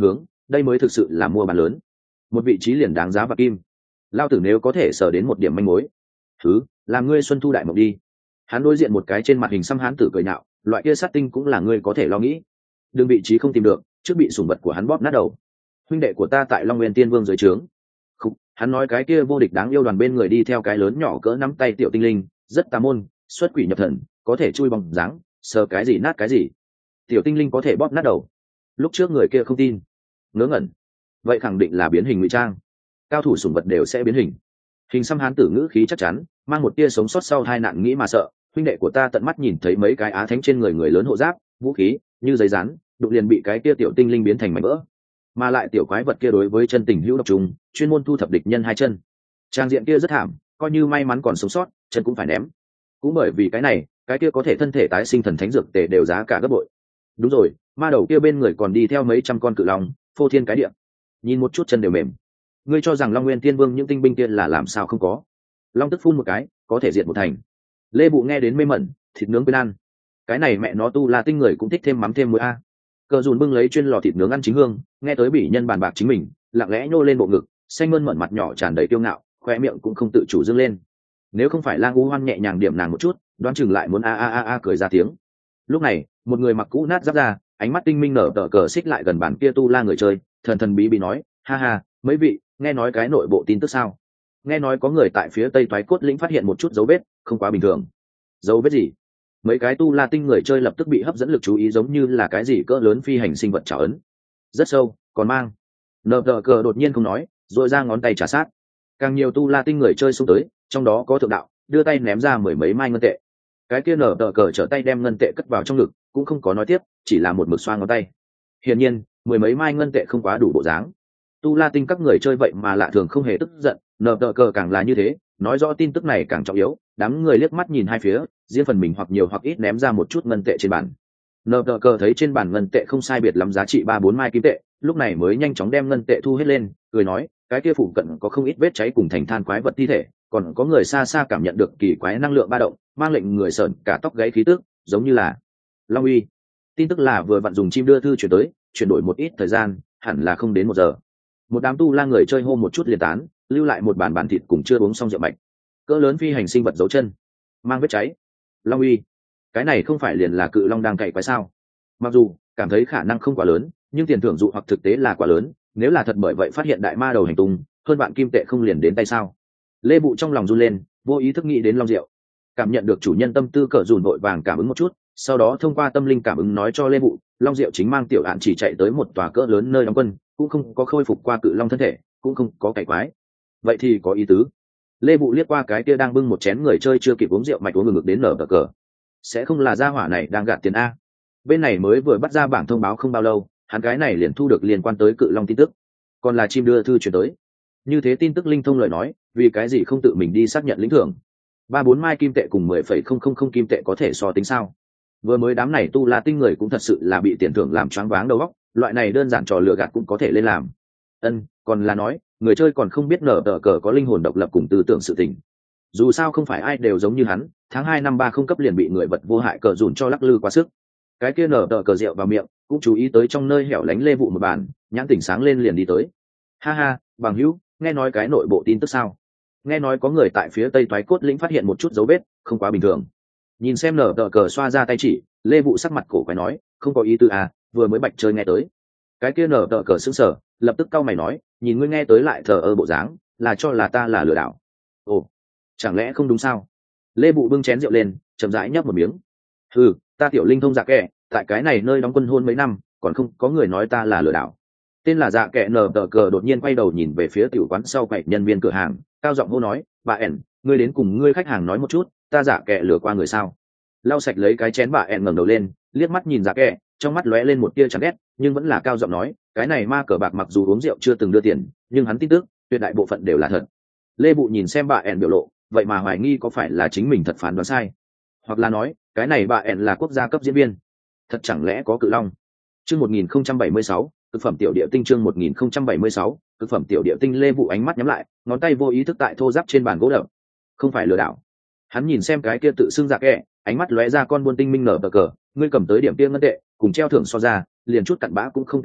đây mới thực sự là mua bán lớn, một vị trí liền đáng giá và kim. Lao tử nếu có thể sở đến một điểm manh mối, thứ làm ngươi xuân thu đại mộng đi. Hắn đối diện một cái trên mặt hình xăm hán tử cười nhạo, loại kia sát tinh cũng là ngươi có thể lo nghĩ. Đừng vị trí không tìm được, trước bị sủng vật của hắn bóp nát đầu. Huynh đệ của ta tại Long Nguyên Tiên Vương dưới trướng. Khúc, hắn nói cái kia vô địch đáng yêu đoàn bên người đi theo cái lớn nhỏ cỡ nắm tay tiểu tinh linh, rất tà môn, xuất quỷ nhập thần, có thể chui bóng dáng, sờ cái gì nát cái gì. Tiểu tinh linh có thể bóp nát đầu. Lúc trước người kia không tin, ngớ ngẩn, vậy khẳng định là biến hình ngụy trang. Cao thủ sủng vật đều sẽ biến hình. Hình xăm hán tử ngữ khí chắc chắn, mang một tia sống sót sau hai nạn nghĩ mà sợ. Huynh đệ của ta tận mắt nhìn thấy mấy cái á thánh trên người người lớn hộ giáp, vũ khí như giấy rán, đụng liền bị cái kia tiểu tinh linh biến thành mảnh vỡ. Mà lại tiểu quái vật kia đối với chân tình hữu độc trùng, chuyên môn thu thập địch nhân hai chân. Trang diện kia rất thảm, coi như may mắn còn sống sót, chân cũng phải ném. Cũng bởi vì cái này, cái kia có thể thân thể tái sinh thần thánh dược tề đều giá cả gấp bội. Đúng rồi, ma đầu kia bên người còn đi theo mấy trăm con cự long, phô thiên cái địa. Nhìn một chút chân đều mềm. Ngươi cho rằng Long Nguyên Tiên Vương những tinh binh kia là làm sao không có? Long tức phun một cái, có thể diệt một thành. Lê Bụ nghe đến mê mẩn, thịt nướng bên ăn. Cái này mẹ nó tu la tinh người cũng thích thêm mắm thêm muối a. Cờ dùn bưng lấy chuyên lò thịt nướng ăn chính hương, nghe tới bỉ nhân bàn bạc chính mình, lặng lẽ nhô lên bộ ngực, xanh mơn mởn mặt nhỏ tràn đầy kiêu ngạo, khoe miệng cũng không tự chủ dâng lên. Nếu không phải Lang U Hoan nhẹ nhàng điểm nàng một chút, đoán chừng lại muốn a a a a cười ra tiếng. Lúc này, một người mặc cũ nát giáp ra, ánh mắt tinh minh nở tờ cờ xích lại gần bàn kia tu la người chơi, thần thần bí bí nói, ha ha, mấy vị, nghe nói cái nội bộ tin tức sao? Nghe nói có người tại phía tây toái cốt lĩnh phát hiện một chút dấu vết, không quá bình thường. Dấu vết gì? Mấy cái tu la tinh người chơi lập tức bị hấp dẫn lực chú ý, giống như là cái gì cỡ lớn phi hành sinh vật trảo ấn, rất sâu, còn mang. Nờ tờ cờ đột nhiên không nói, rồi ra ngón tay trả sát. Càng nhiều tu la tinh người chơi xông tới, trong đó có thượng đạo, đưa tay ném ra mười mấy mai ngân tệ. Cái kia nở tờ cờ trở tay đem ngân tệ cất vào trong ngực, cũng không có nói tiếp, chỉ là một mực xoa ngón tay. Hiển nhiên, mười mấy mai ngân tệ không quá đủ bộ dáng. Tu la tinh các người chơi vậy mà lạ thường không hề tức giận, nở tờ cờ càng là như thế, nói rõ tin tức này càng trọng yếu. Đám người liếc mắt nhìn hai phía, riêng phần mình hoặc nhiều hoặc ít ném ra một chút ngân tệ trên bàn. Nở tờ cờ thấy trên bàn ngân tệ không sai biệt lắm giá trị ba bốn mai kim tệ, lúc này mới nhanh chóng đem ngân tệ thu hết lên, cười nói, cái kia phụ cận có không ít vết cháy cùng thành than quái vật thi thể, còn có người xa xa cảm nhận được kỳ quái năng lượng ba động, mang lệnh người sởn cả tóc gáy khí tức, giống như là Long Uy. Tin tức là vừa vặn dùng chim đưa thư chuyển tới, chuyển đổi một ít thời gian, hẳn là không đến một giờ. Một đám tu la người chơi hô một chút liền tán, lưu lại một bàn bàn thịt cùng chưa uống xong rượu mạnh. Cỡ lớn phi hành sinh vật dấu chân, mang vết cháy. Long Uy, cái này không phải liền là cự long đang cày quái sao? Mặc dù cảm thấy khả năng không quá lớn, nhưng tiền thưởng dụ hoặc thực tế là quá lớn, nếu là thật bởi vậy phát hiện đại ma đầu hành tung, hơn bạn kim tệ không liền đến tay sao? Lê Bụ trong lòng run lên, vô ý thức nghĩ đến Long Diệu. Cảm nhận được chủ nhân tâm tư, cỡ dùn vội vàng cảm ứng một chút, sau đó thông qua tâm linh cảm ứng nói cho Lê Bụ, Long Diệu chính mang tiểu ạn chỉ chạy tới một tòa cỡ lớn nơi đóng quân, cũng không có khôi phục qua cự long thân thể, cũng không có cày quái. Vậy thì có ý tứ. Lê Bụ liếc qua cái kia đang bưng một chén người chơi chưa kịp uống rượu mạch uống ngực đến nở bờ cờ. Sẽ không là gia hỏa này đang gạt tiền a? Bên này mới vừa bắt ra bảng thông báo không bao lâu, hắn cái này liền thu được liên quan tới cự long tin tức, còn là chim đưa thư chuyển tới. Như thế tin tức linh thông lời nói, vì cái gì không tự mình đi xác nhận lĩnh thưởng? Ba bốn mai kim tệ cùng mười phẩy không không không kim tệ có thể so tính sao? Vừa mới đám này tu la tinh người cũng thật sự là bị tiền thưởng làm choáng váng đầu óc, loại này đơn giản trò lừa gạt cũng có thể lên làm. Ân, còn là nói, người chơi còn không biết nở tờ cờ có linh hồn độc lập cùng tư tưởng sự tình. Dù sao không phải ai đều giống như hắn, tháng hai năm ba không cấp liền bị người vật vô hại cờ dùn cho lắc lư quá sức. Cái kia nở tờ cờ rượu vào miệng, cũng chú ý tới trong nơi hẻo lánh Lê Vụ một bàn, nhãn tỉnh sáng lên liền đi tới. Ha ha, bằng hữu, nghe nói cái nội bộ tin tức sao? Nghe nói có người tại phía tây toái cốt lĩnh phát hiện một chút dấu vết, không quá bình thường. Nhìn xem nở tờ cờ xoa ra tay chỉ, Lê Vụ sắc mặt cổ quái nói, không có ý tư à, vừa mới bạch chơi nghe tới. Cái kia nở tờ cờ sững sờ, lập tức cau mày nói, nhìn ngươi nghe tới lại thờ ơ bộ dáng, là cho là ta là lừa đảo. Ồ, chẳng lẽ không đúng sao? Lê Vụ bưng chén rượu lên, chậm rãi nhấp một miếng. Ừ, ta tiểu linh thông dạ kệ, tại cái này nơi đóng quân hôn mấy năm, còn không có người nói ta là lừa đảo. Tên là dạ kệ nở tờ cờ đột nhiên quay đầu nhìn về phía tiểu quán sau quầy nhân viên cửa hàng, cao giọng hô nói, bà ẻn, ngươi đến cùng ngươi khách hàng nói một chút, ta dạ kệ lừa qua người sao? Lau sạch lấy cái chén, bà ẻn ngẩng đầu lên, liếc mắt nhìn dạ kệ, trong mắt lóe lên một tia chán ghét, nhưng vẫn là cao giọng nói, cái này ma cờ bạc mặc dù uống rượu chưa từng đưa tiền, nhưng hắn tin tức tuyệt đại bộ phận đều là thật. Lê Bụ nhìn xem bà ẻn biểu lộ, vậy mà hoài nghi có phải là chính mình thật phán đoán sai, hoặc là nói cái này bà ẻn là quốc gia cấp diễn viên, thật chẳng lẽ có cự long? Chương một nghìn không trăm bảy mươi sáu, thực phẩm tiểu địa tinh. Chương một nghìn không trăm bảy mươi sáu, thực phẩm tiểu địa tinh. Lê Vụ ánh mắt nhắm lại, ngón tay vô ý thức tại thô giáp trên bàn gỗ đập. Không phải lừa đảo. Hắn nhìn xem cái kia tự xưng dạ kệ, ánh mắt lóe ra con buôn tinh minh nở bờ cờ, ngươi cầm tới điểm kia ngân tệ, cùng treo thưởng so ra, liền chút cặn bã cũng không tính là,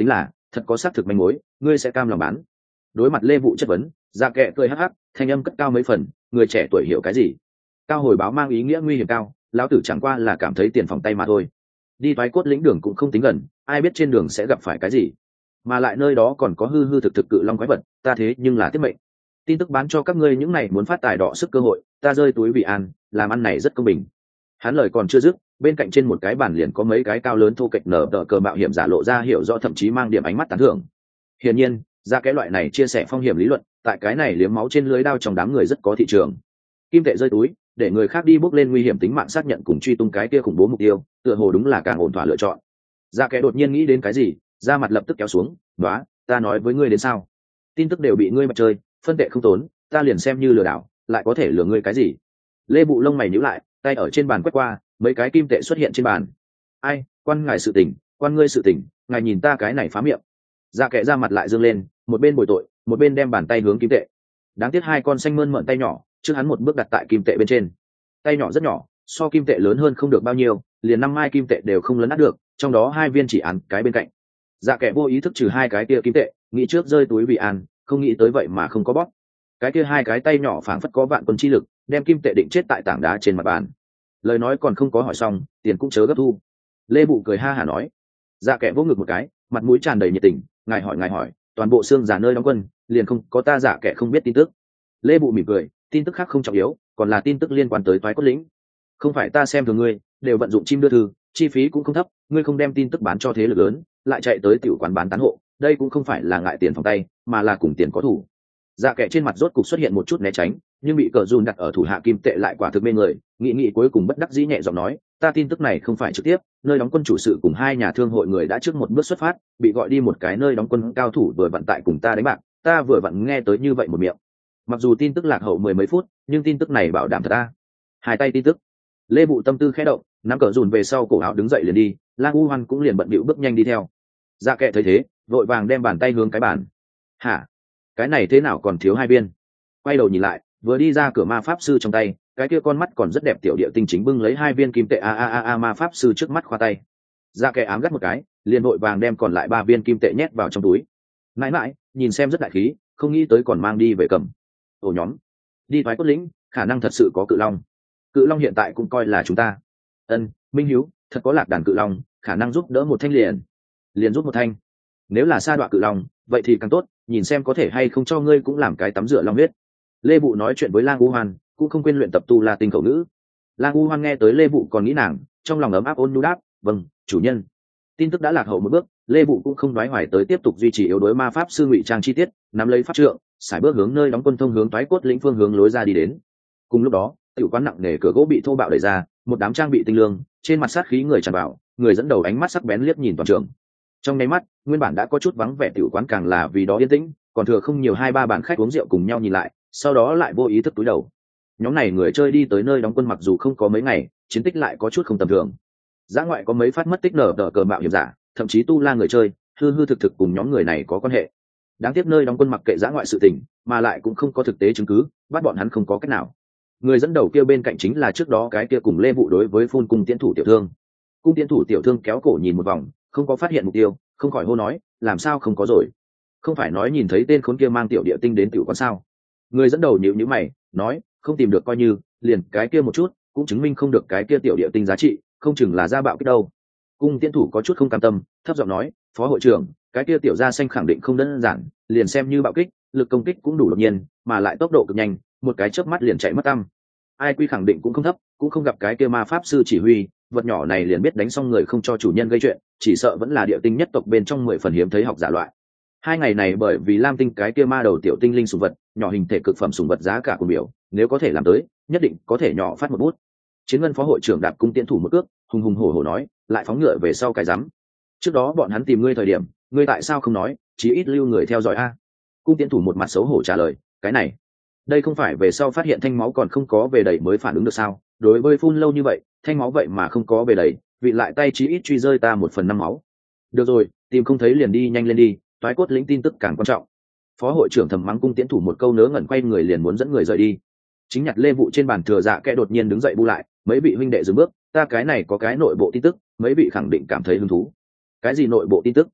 thật có xác thực manh mối ngươi sẽ cam lòng bán? Đối mặt Lê Vụ chất vấn, Dạ Kệ cười hắc hắc, thanh âm cất cao mấy phần, người trẻ tuổi hiểu cái gì? Cao hồi báo mang ý nghĩa nguy hiểm cao, lão tử chẳng qua là cảm thấy tiền phòng tay mà thôi. Đi toái cốt lĩnh đường cũng không tính gần, ai biết trên đường sẽ gặp phải cái gì, mà lại nơi đó còn có hư hư thực thực cự long quái vật, ta thế nhưng là tiết mệnh. Tin tức bán cho các ngươi những này muốn phát tài đọ sức cơ hội, ta rơi túi vị an, làm ăn này rất công bình. Hắn lời còn chưa dứt, bên cạnh trên một cái bàn liền có mấy cái cao lớn thô kệch nở tờ cờ mạo hiểm giả lộ ra hiểu rõ, thậm chí mang điểm ánh mắt tán thưởng. Hiển nhiên, ra cái loại này chia sẻ phong hiểm lý luận, tại cái này liếm máu trên lưới đao trong đám người rất có thị trường. Kim tệ rơi túi, để người khác đi bước lên nguy hiểm tính mạng xác nhận cùng truy tung cái kia khủng bố mục tiêu, tựa hồ đúng là càng ổn thỏa lựa chọn. Ra cái đột nhiên nghĩ đến cái gì, da mặt lập tức kéo xuống, "Nóa, ta nói với ngươi đến sao? Tin tức đều bị ngươi mà chơi, phân tệ không tốn, ta liền xem như lừa đảo, lại có thể lừa ngươi cái gì?" Lê Bụ lông mày nhíu lại, tay ở trên bàn quét qua, mấy cái kim tệ xuất hiện trên bàn. "Ai, quan ngài sự tình, quan ngươi sự tình, ngài nhìn ta cái này phá miệng." Dạ Kệ ra mặt lại dương lên, một bên bồi tội, một bên đem bàn tay hướng kim tệ. Đáng tiếc hai con xanh mơn mởn tay nhỏ, trước hắn một bước đặt tại kim tệ bên trên. Tay nhỏ rất nhỏ, so kim tệ lớn hơn không được bao nhiêu, liền năm mai kim tệ đều không lấn át được, trong đó hai viên chỉ án cái bên cạnh. Dạ Kệ vô ý thức trừ hai cái kia kim tệ, nghĩ trước rơi túi vị an, không nghĩ tới vậy mà không có bóp. Cái kia hai cái tay nhỏ phảng phất có vạn quân chi lực, đem kim tệ định chết tại tảng đá trên mặt bàn. Lời nói còn không có hỏi xong, tiền cũng chớ gấp thu. Lê Bụ cười ha hả nói. Dạ Kệ vỗ ngực một cái, mặt mũi tràn đầy nhiệt tình, ngài hỏi ngài hỏi, toàn bộ xương giả nơi đóng quân, liền không có ta Dạ Kệ không biết tin tức. Lê Bụ mỉm cười, tin tức khác không trọng yếu, còn là tin tức liên quan tới toái cốt lĩnh. Không phải ta xem thường ngươi, đều vận dụng chim đưa thư, chi phí cũng không thấp, ngươi không đem tin tức bán cho thế lực lớn, lại chạy tới tiểu quán bán tán hộ, đây cũng không phải là ngại tiền phòng tay, mà là cùng tiền có thủ. Dạ Kệ trên mặt rốt cục xuất hiện một chút né tránh, nhưng bị cờ dùn đặt ở thủ hạ kim tệ lại quả thực mê người, nghị nghị cuối cùng bất đắc dĩ nhẹ giọng nói, ta tin tức này không phải trực tiếp, nơi đóng quân chủ sự cùng hai nhà thương hội người đã trước một bước xuất phát, bị gọi đi một cái nơi đóng quân cao thủ vừa vận tại cùng ta đánh bạc, ta vừa vặn nghe tới như vậy một miệng. Mặc dù tin tức lạc hậu mười mấy phút, nhưng tin tức này bảo đảm thật ta. Hai tay tin tức. Lê Bụ tâm tư khẽ động, nắm cờ dùn về sau cổ áo đứng dậy liền đi, Lang U Hoan cũng liền bận bịu bước nhanh đi theo. Dạ Kệ thấy thế, vội vàng đem bàn tay hướng cái bàn. Hả? Cái này thế nào còn thiếu hai viên? Quay đầu nhìn lại, vừa đi ra cửa ma pháp sư trong tay, cái kia con mắt còn rất đẹp tiểu địa tinh chính bưng lấy hai viên kim tệ a a a a ma pháp sư trước mắt khoa tay. Dạ Kệ ám gắt một cái, liền vội vàng đem còn lại ba viên kim tệ nhét vào trong túi. Mãi mãi, nhìn xem rất đại khí, không nghĩ tới còn mang đi về cầm. Ổ nhóm, đi thoái cốt lĩnh, khả năng thật sự có cự long. Cự long hiện tại cũng coi là chúng ta. Ân, Minh Hiếu, thật có lạc đàn cự long, khả năng giúp đỡ một thanh liền, liền giúp một thanh. Nếu là sa đọa cự long, vậy thì càng tốt, nhìn xem có thể hay không cho ngươi cũng làm cái tắm rửa long huyết. Lê Bụ nói chuyện với Lang U Hoan, cũng không quên luyện tập tu La tinh khẩu ngữ. Lang U Hoan nghe tới Lê Bụ còn nghĩ nàng, trong lòng ấm áp ôn nhu đáp, vâng, chủ nhân. Tin tức đã lạc hậu một bước, Lê Bụ cũng không đoái hoài tới tiếp tục duy trì yếu đối ma pháp sư ngụy trang chi tiết, nắm lấy pháp trượng, sải bước hướng nơi đóng quân thông hướng toái cốt lĩnh phương hướng lối ra đi đến. Cùng lúc đó, tiểu quán nặng nề cửa gỗ bị thô bạo đẩy ra, một đám trang bị tinh lương, trên mặt sát khí người tràn vào, người dẫn đầu ánh mắt sắc bén liếc nhìn toàn trường. Trong nháy mắt, nguyên bản đã có chút vắng vẻ tiểu quán càng là vì đó yên tĩnh, còn thừa không nhiều hai ba bàn khách uống rượu cùng nhau nhìn lại, sau đó lại vô ý thức túi đầu. Nhóm này người chơi đi tới nơi đóng quân mặc dù không có mấy ngày, chiến tích lại có chút không tầm thường. Dã ngoại có mấy phát mất tích nở tờ cờ mạo hiểm giả, thậm chí tu la người chơi, hư hư thực thực cùng nhóm người này có quan hệ. Đáng tiếc nơi đóng quân mặc kệ dã ngoại sự tình, mà lại cũng không có thực tế chứng cứ, bắt bọn hắn không có cách nào. Người dẫn đầu kia bên cạnh chính là trước đó cái kia cùng Lê Vụ đối với phun cung tiến thủ tiểu thương. Cung tiến thủ tiểu thương kéo cổ nhìn một vòng, không có phát hiện mục tiêu, không khỏi hô nói, làm sao không có rồi? Không phải nói nhìn thấy tên khốn kia mang tiểu địa tinh đến tiểu quán sao? Người dẫn đầu nhíu nhíu mày, nói, không tìm được coi như, liền cái kia một chút, cũng chứng minh không được cái kia tiểu địa tinh giá trị, không chừng là ra bạo kích đâu. Cung tiến thủ có chút không cam tâm, thấp giọng nói, phó hội trưởng, cái kia tiểu gia xanh khẳng định không đơn giản, liền xem như bạo kích, lực công kích cũng đủ đột nhiên, mà lại tốc độ cực nhanh, một cái chớp mắt liền chạy mất tăm. Ai quy khẳng định cũng không thấp, cũng không gặp cái kia ma pháp sư chỉ huy, vật nhỏ này liền biết đánh xong người không cho chủ nhân gây chuyện, chỉ sợ vẫn là địa tinh nhất tộc bên trong mười phần hiếm thấy học giả loại. Hai ngày này bởi vì lam tinh cái kia ma đầu tiểu tinh linh sủng vật, nhỏ hình thể cực phẩm sủng vật giá cả của biểu, nếu có thể làm tới, nhất định có thể nhỏ phát một bút. Chiến ngân phó hội trưởng đạp cung tiến thủ một cước, hùng hùng hổ hổ nói, lại phóng ngựa về sau cái rắm. Trước đó bọn hắn tìm ngươi thời điểm, ngươi tại sao không nói, chí ít lưu người theo dõi a. Cung tiến thủ một mặt xấu hổ trả lời, cái này, đây không phải về sau phát hiện thanh máu còn không có về đầy mới phản ứng được sao? Đối với phun lâu như vậy, thanh máu vậy mà không có về đầy, vị lại tay chí ít truy rơi ta một phần năm máu. Được rồi, tìm không thấy liền đi nhanh lên đi, toái cốt lĩnh tin tức càng quan trọng. Phó hội trưởng thầm mắng cung tiến thủ một câu nớ ngẩn quay người liền muốn dẫn người rời đi. Chính nhặt Lê Vụ trên bàn thừa Dạ Kẽ đột nhiên đứng dậy bu lại, mấy vị huynh đệ dừng bước, ta cái này có cái nội bộ tin tức, mấy vị khẳng định cảm thấy hứng thú. Cái gì nội bộ tin tức?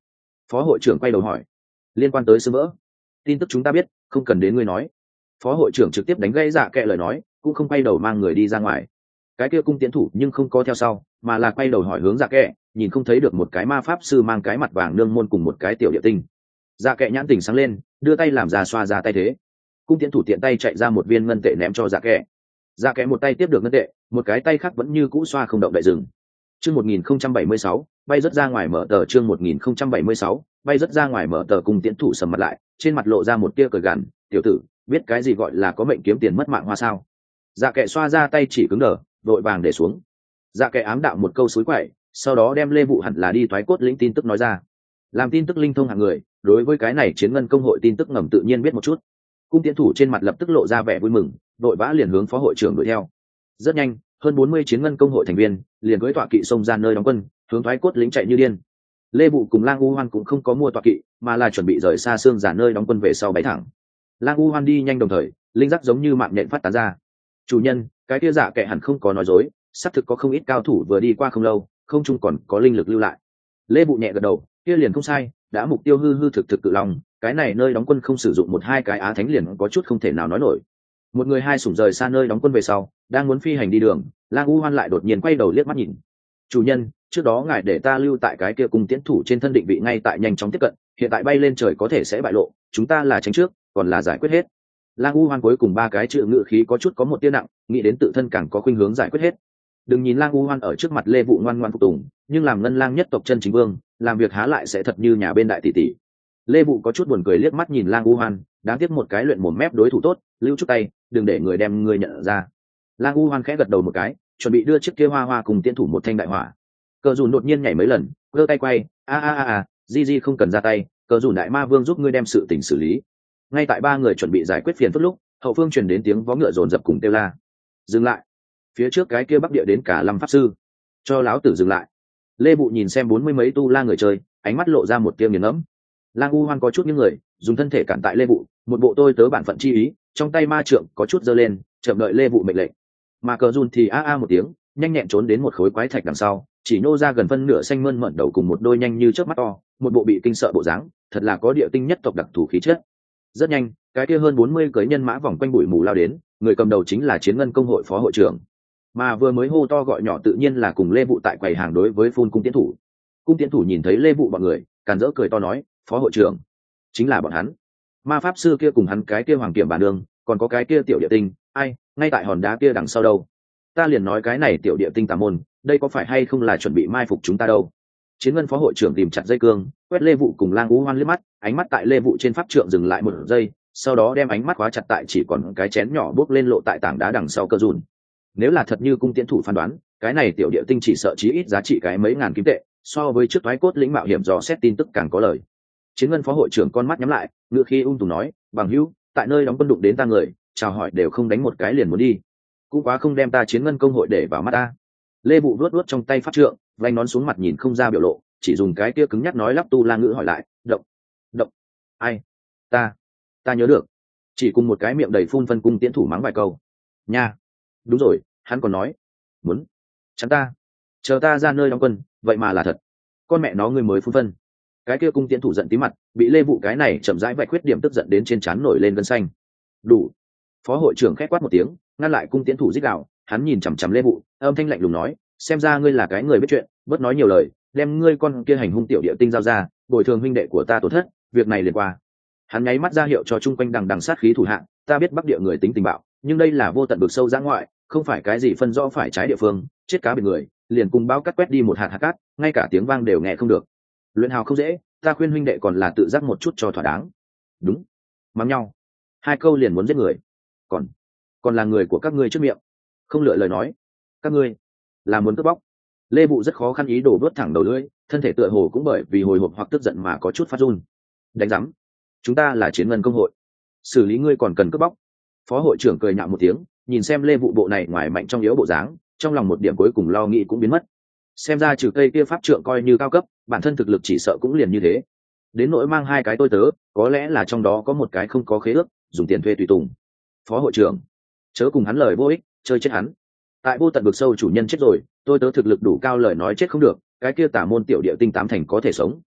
Phó hội trưởng quay đầu hỏi. Liên quan tới sơ vỡ tin tức chúng ta biết, không cần đến ngươi nói. Phó hội trưởng trực tiếp đánh gây Dạ Kệ lời nói, cũng không quay đầu mang người đi ra ngoài. Cái kia cung tiến thủ nhưng không có theo sau, mà là quay đầu hỏi hướng Dạ Kệ, nhìn không thấy được một cái ma pháp sư mang cái mặt vàng nương môn cùng một cái tiểu địa tinh. Dạ Kệ nhãn tỉnh sáng lên, đưa tay làm ra xoa ra tay thế. Cung tiến thủ tiện tay chạy ra một viên ngân tệ ném cho Dạ Kệ. Dạ Kệ một tay tiếp được ngân tệ, một cái tay khác vẫn như cũ xoa không động đậy dừng. Chương một nghìn không trăm bảy mươi sáu, bay rất ra ngoài mở tờ chương một nghìn không trăm bảy mươi sáu, bay rất ra ngoài mở tờ cung tiến thủ sầm mặt lại, trên mặt lộ ra một tia cười gằn, "Tiểu tử, biết cái gì gọi là có mệnh kiếm tiền mất mạng hoa sao?" Dạ Kệ xoa ra tay chỉ cứng đờ, đội vàng để xuống. Dạ Kệ ám đạo một câu suối quậy, sau đó đem Lê Vụ hẳn là đi thoái cốt lĩnh tin tức nói ra. Làm tin tức linh thông hạng người, đối với cái này chiến ngân công hội tin tức ngầm tự nhiên biết một chút. Cung tiến thủ trên mặt lập tức lộ ra vẻ vui mừng, đội vã liền hướng phó hội trưởng đuổi theo. Rất nhanh, hơn bốn mươi chiến ngân công hội thành viên liền cưỡi tọa kỵ xông ra nơi đóng quân, hướng thoái cốt lính chạy như điên. Lê Vụ cùng Lang U Hoan cũng không có mua tọa kỵ, mà là chuẩn bị rời xa xương giả nơi đóng quân về sau bay thẳng. Lang U Hoan đi nhanh đồng thời, linh giác giống như mạng nhện phát tán ra. Chủ nhân, cái kia Dạ Kệ hẳn không có nói dối, xác thực có không ít cao thủ vừa đi qua không lâu, không chung còn có linh lực lưu lại. Lê Vụ nhẹ gật đầu, kia liền không sai, đã mục tiêu hư hư thực thực cự long, cái này nơi đóng quân không sử dụng một hai cái á thánh liền có chút không thể nào nói nổi. Một người hai sủng rời xa nơi đóng quân về sau, đang muốn phi hành đi đường, Lang U Hoan lại đột nhiên quay đầu liếc mắt nhìn. Chủ nhân, trước đó ngài để ta lưu tại cái kia cung tiến thủ trên thân định vị ngay tại nhanh chóng tiếp cận, hiện tại bay lên trời có thể sẽ bại lộ, chúng ta là tránh trước, còn là giải quyết hết. Lang U Hoan cuối cùng ba cái chữ ngữ khí có chút có một tia nặng, nghĩ đến tự thân càng có khuynh hướng giải quyết hết. Đừng nhìn Lang U Hoan ở trước mặt Lê Vụ ngoan ngoãn phục tùng, nhưng làm ngân lang nhất tộc chân chính vương, làm việc há lại sẽ thật như nhà bên đại tỷ tỷ. Lê Vụ có chút buồn cười liếc mắt nhìn Lang U Hoan, đáng tiếc một cái luyện mồm mép đối thủ tốt, lưu chút tay, đừng để người đem người nhận ra. Lang U Hoan khẽ gật đầu một cái, chuẩn bị đưa chiếc kia hoa hoa cùng tiến thủ một thanh đại hỏa. Cờ Dùn đột nhiên nhảy mấy lần, giơ tay quay, a a a a, Di Di không cần ra tay, Cờ Dùn đại ma vương giúp ngươi đem sự tình xử lý. Ngay tại ba người chuẩn bị giải quyết phiền phức lúc, hậu phương truyền đến tiếng vó ngựa rồn rập cùng kêu la. Dừng lại! Phía trước cái kia bắc địa đến cả Lâm pháp sư, cho láo tử dừng lại. Lê Bụ nhìn xem bốn mươi mấy tu la người chơi, ánh mắt lộ ra một tia nghiền ngẫm. Lang U Hoan có chút những người dùng thân thể cản tại Lê Vụ, một bộ tôi tớ bản phận chi ý, trong tay ma trượng có chút giơ lên, chậm đợi Lê Vụ mệnh lệnh. Mà Cờ Dùn thì a a một tiếng, nhanh nhẹn trốn đến một khối quái thạch đằng sau, chỉ nô ra gần phân nửa xanh mơn mởn đầu cùng một đôi nhanh như chớp mắt to, một bộ bị kinh sợ bộ dáng, thật là có địa tinh nhất tộc đặc thù khí chất. Rất nhanh, cái kia hơn bốn mươi cưỡi nhân mã vòng quanh bụi mù lao đến, người cầm đầu chính là chiến ngân công hội phó hội trưởng. Mà vừa mới hô to gọi nhỏ tự nhiên là cùng Lê Vụ tại quầy hàng đối với phun cung tiến thủ. Cung tiến thủ nhìn thấy Lê Vụ bọn người, càn rỡ cười to nói, phó hội trưởng, chính là bọn hắn. Ma pháp sư kia cùng hắn cái kia hoàng kiểm bản đường, còn có cái kia tiểu địa tinh, ai, ngay tại hòn đá kia đằng sau đâu. Ta liền nói cái này tiểu địa tinh tà môn, đây có phải hay không là chuẩn bị mai phục chúng ta đâu. Chiến ngân phó hội trưởng tìm chặt dây cương, quét Lê Vụ cùng Lang U Hoan liếc mắt, ánh mắt tại Lê Vụ trên pháp trượng dừng lại một giây, sau đó đem ánh mắt khóa chặt tại chỉ còn cái chén nhỏ bước lên lộ tại tảng đá đằng sau Cờ Dùn. Nếu là thật như cung tiễn thủ phán đoán, cái này tiểu địa tinh chỉ sợ chí ít giá trị cái mấy ngàn kim tệ, so với trước thoái cốt lĩnh mạo hiểm dò xét tin tức càng có lời. Chiến ngân phó hội trưởng con mắt nhắm lại, ngựa khi ung tùng nói, bằng hữu, tại nơi đóng quân đụng đến ta người, chào hỏi đều không đánh một cái liền muốn đi, cũng quá không đem ta chiến ngân công hội để vào mắt ta. Lê Vụ vuốt vuốt trong tay pháp trượng, vành nón xuống mặt nhìn không ra biểu lộ, chỉ dùng cái kia cứng nhắc nói lắp tu la ngữ hỏi lại, động động ai, ta ta nhớ được. Chỉ cùng một cái miệng đầy phun phân cung tiễn thủ mắng vài câu nha. Đúng rồi, hắn còn nói muốn chắn ta, chờ ta ra nơi đóng quân, vậy mà là thật. Con mẹ nó ngươi mới phun phân. Cái kia cung tiễn thủ giận tí mặt, bị Lê Vụ cái này chậm rãi vạch khuyết điểm tức giận đến trên trán nổi lên gân xanh. Đủ. Phó hội trưởng khét quát một tiếng, ngăn lại cung tiễn thủ rít gào. Hắn nhìn chằm chằm Lê Vụ, âm thanh lạnh lùng nói, xem ra ngươi là cái người biết chuyện, bớt nói nhiều lời, đem ngươi con kia hành hung tiểu địa tinh giao ra, bồi thường huynh đệ của ta tổn thất, việc này liền qua. Hắn nháy mắt ra hiệu cho chung quanh đằng đằng sát khí thủ hạng, ta biết bắc địa người tính tình bạo, nhưng đây là vô tận vực sâu giã ngoại, không phải cái gì phân rõ phải trái địa phương, chết cá biệt người, liền cùng bao cắt quét đi một hạt hạt cát, ngay cả tiếng vang đều nghe không được. Luyện hào không dễ, ta khuyên huynh đệ còn là tự giác một chút cho thỏa đáng. Đúng. Mắng nhau. Hai câu liền muốn giết người. Còn, còn là người của các ngươi trước miệng. Không lựa lời nói. Các ngươi là muốn cướp bóc. Lê Vụ rất khó khăn ý đổ vớt thẳng đầu lưỡi, thân thể tựa hồ cũng bởi vì hồi hộp hoặc tức giận mà có chút phát run. Đánh rắm. Chúng ta là chiến ngân công hội. Xử lý ngươi còn cần cướp bóc. Phó hội trưởng cười nhạo một tiếng, nhìn xem Lê Vụ bộ này ngoài mạnh trong yếu bộ dáng, trong lòng một điểm cuối cùng lo nghĩ cũng biến mất. Xem ra trừ cây kia pháp trượng coi như cao cấp, bản thân thực lực chỉ sợ cũng liền như thế. Đến nỗi mang hai cái tôi tớ, có lẽ là trong đó có một cái không có khế ước, dùng tiền thuê tùy tùng. Phó hội trưởng, chớ cùng hắn lời vô ích, chơi chết hắn. Tại vô tận vực sâu chủ nhân chết rồi, tôi tớ thực lực đủ cao lời nói chết không được, cái kia tả môn tiểu địa tinh tám thành có thể sống,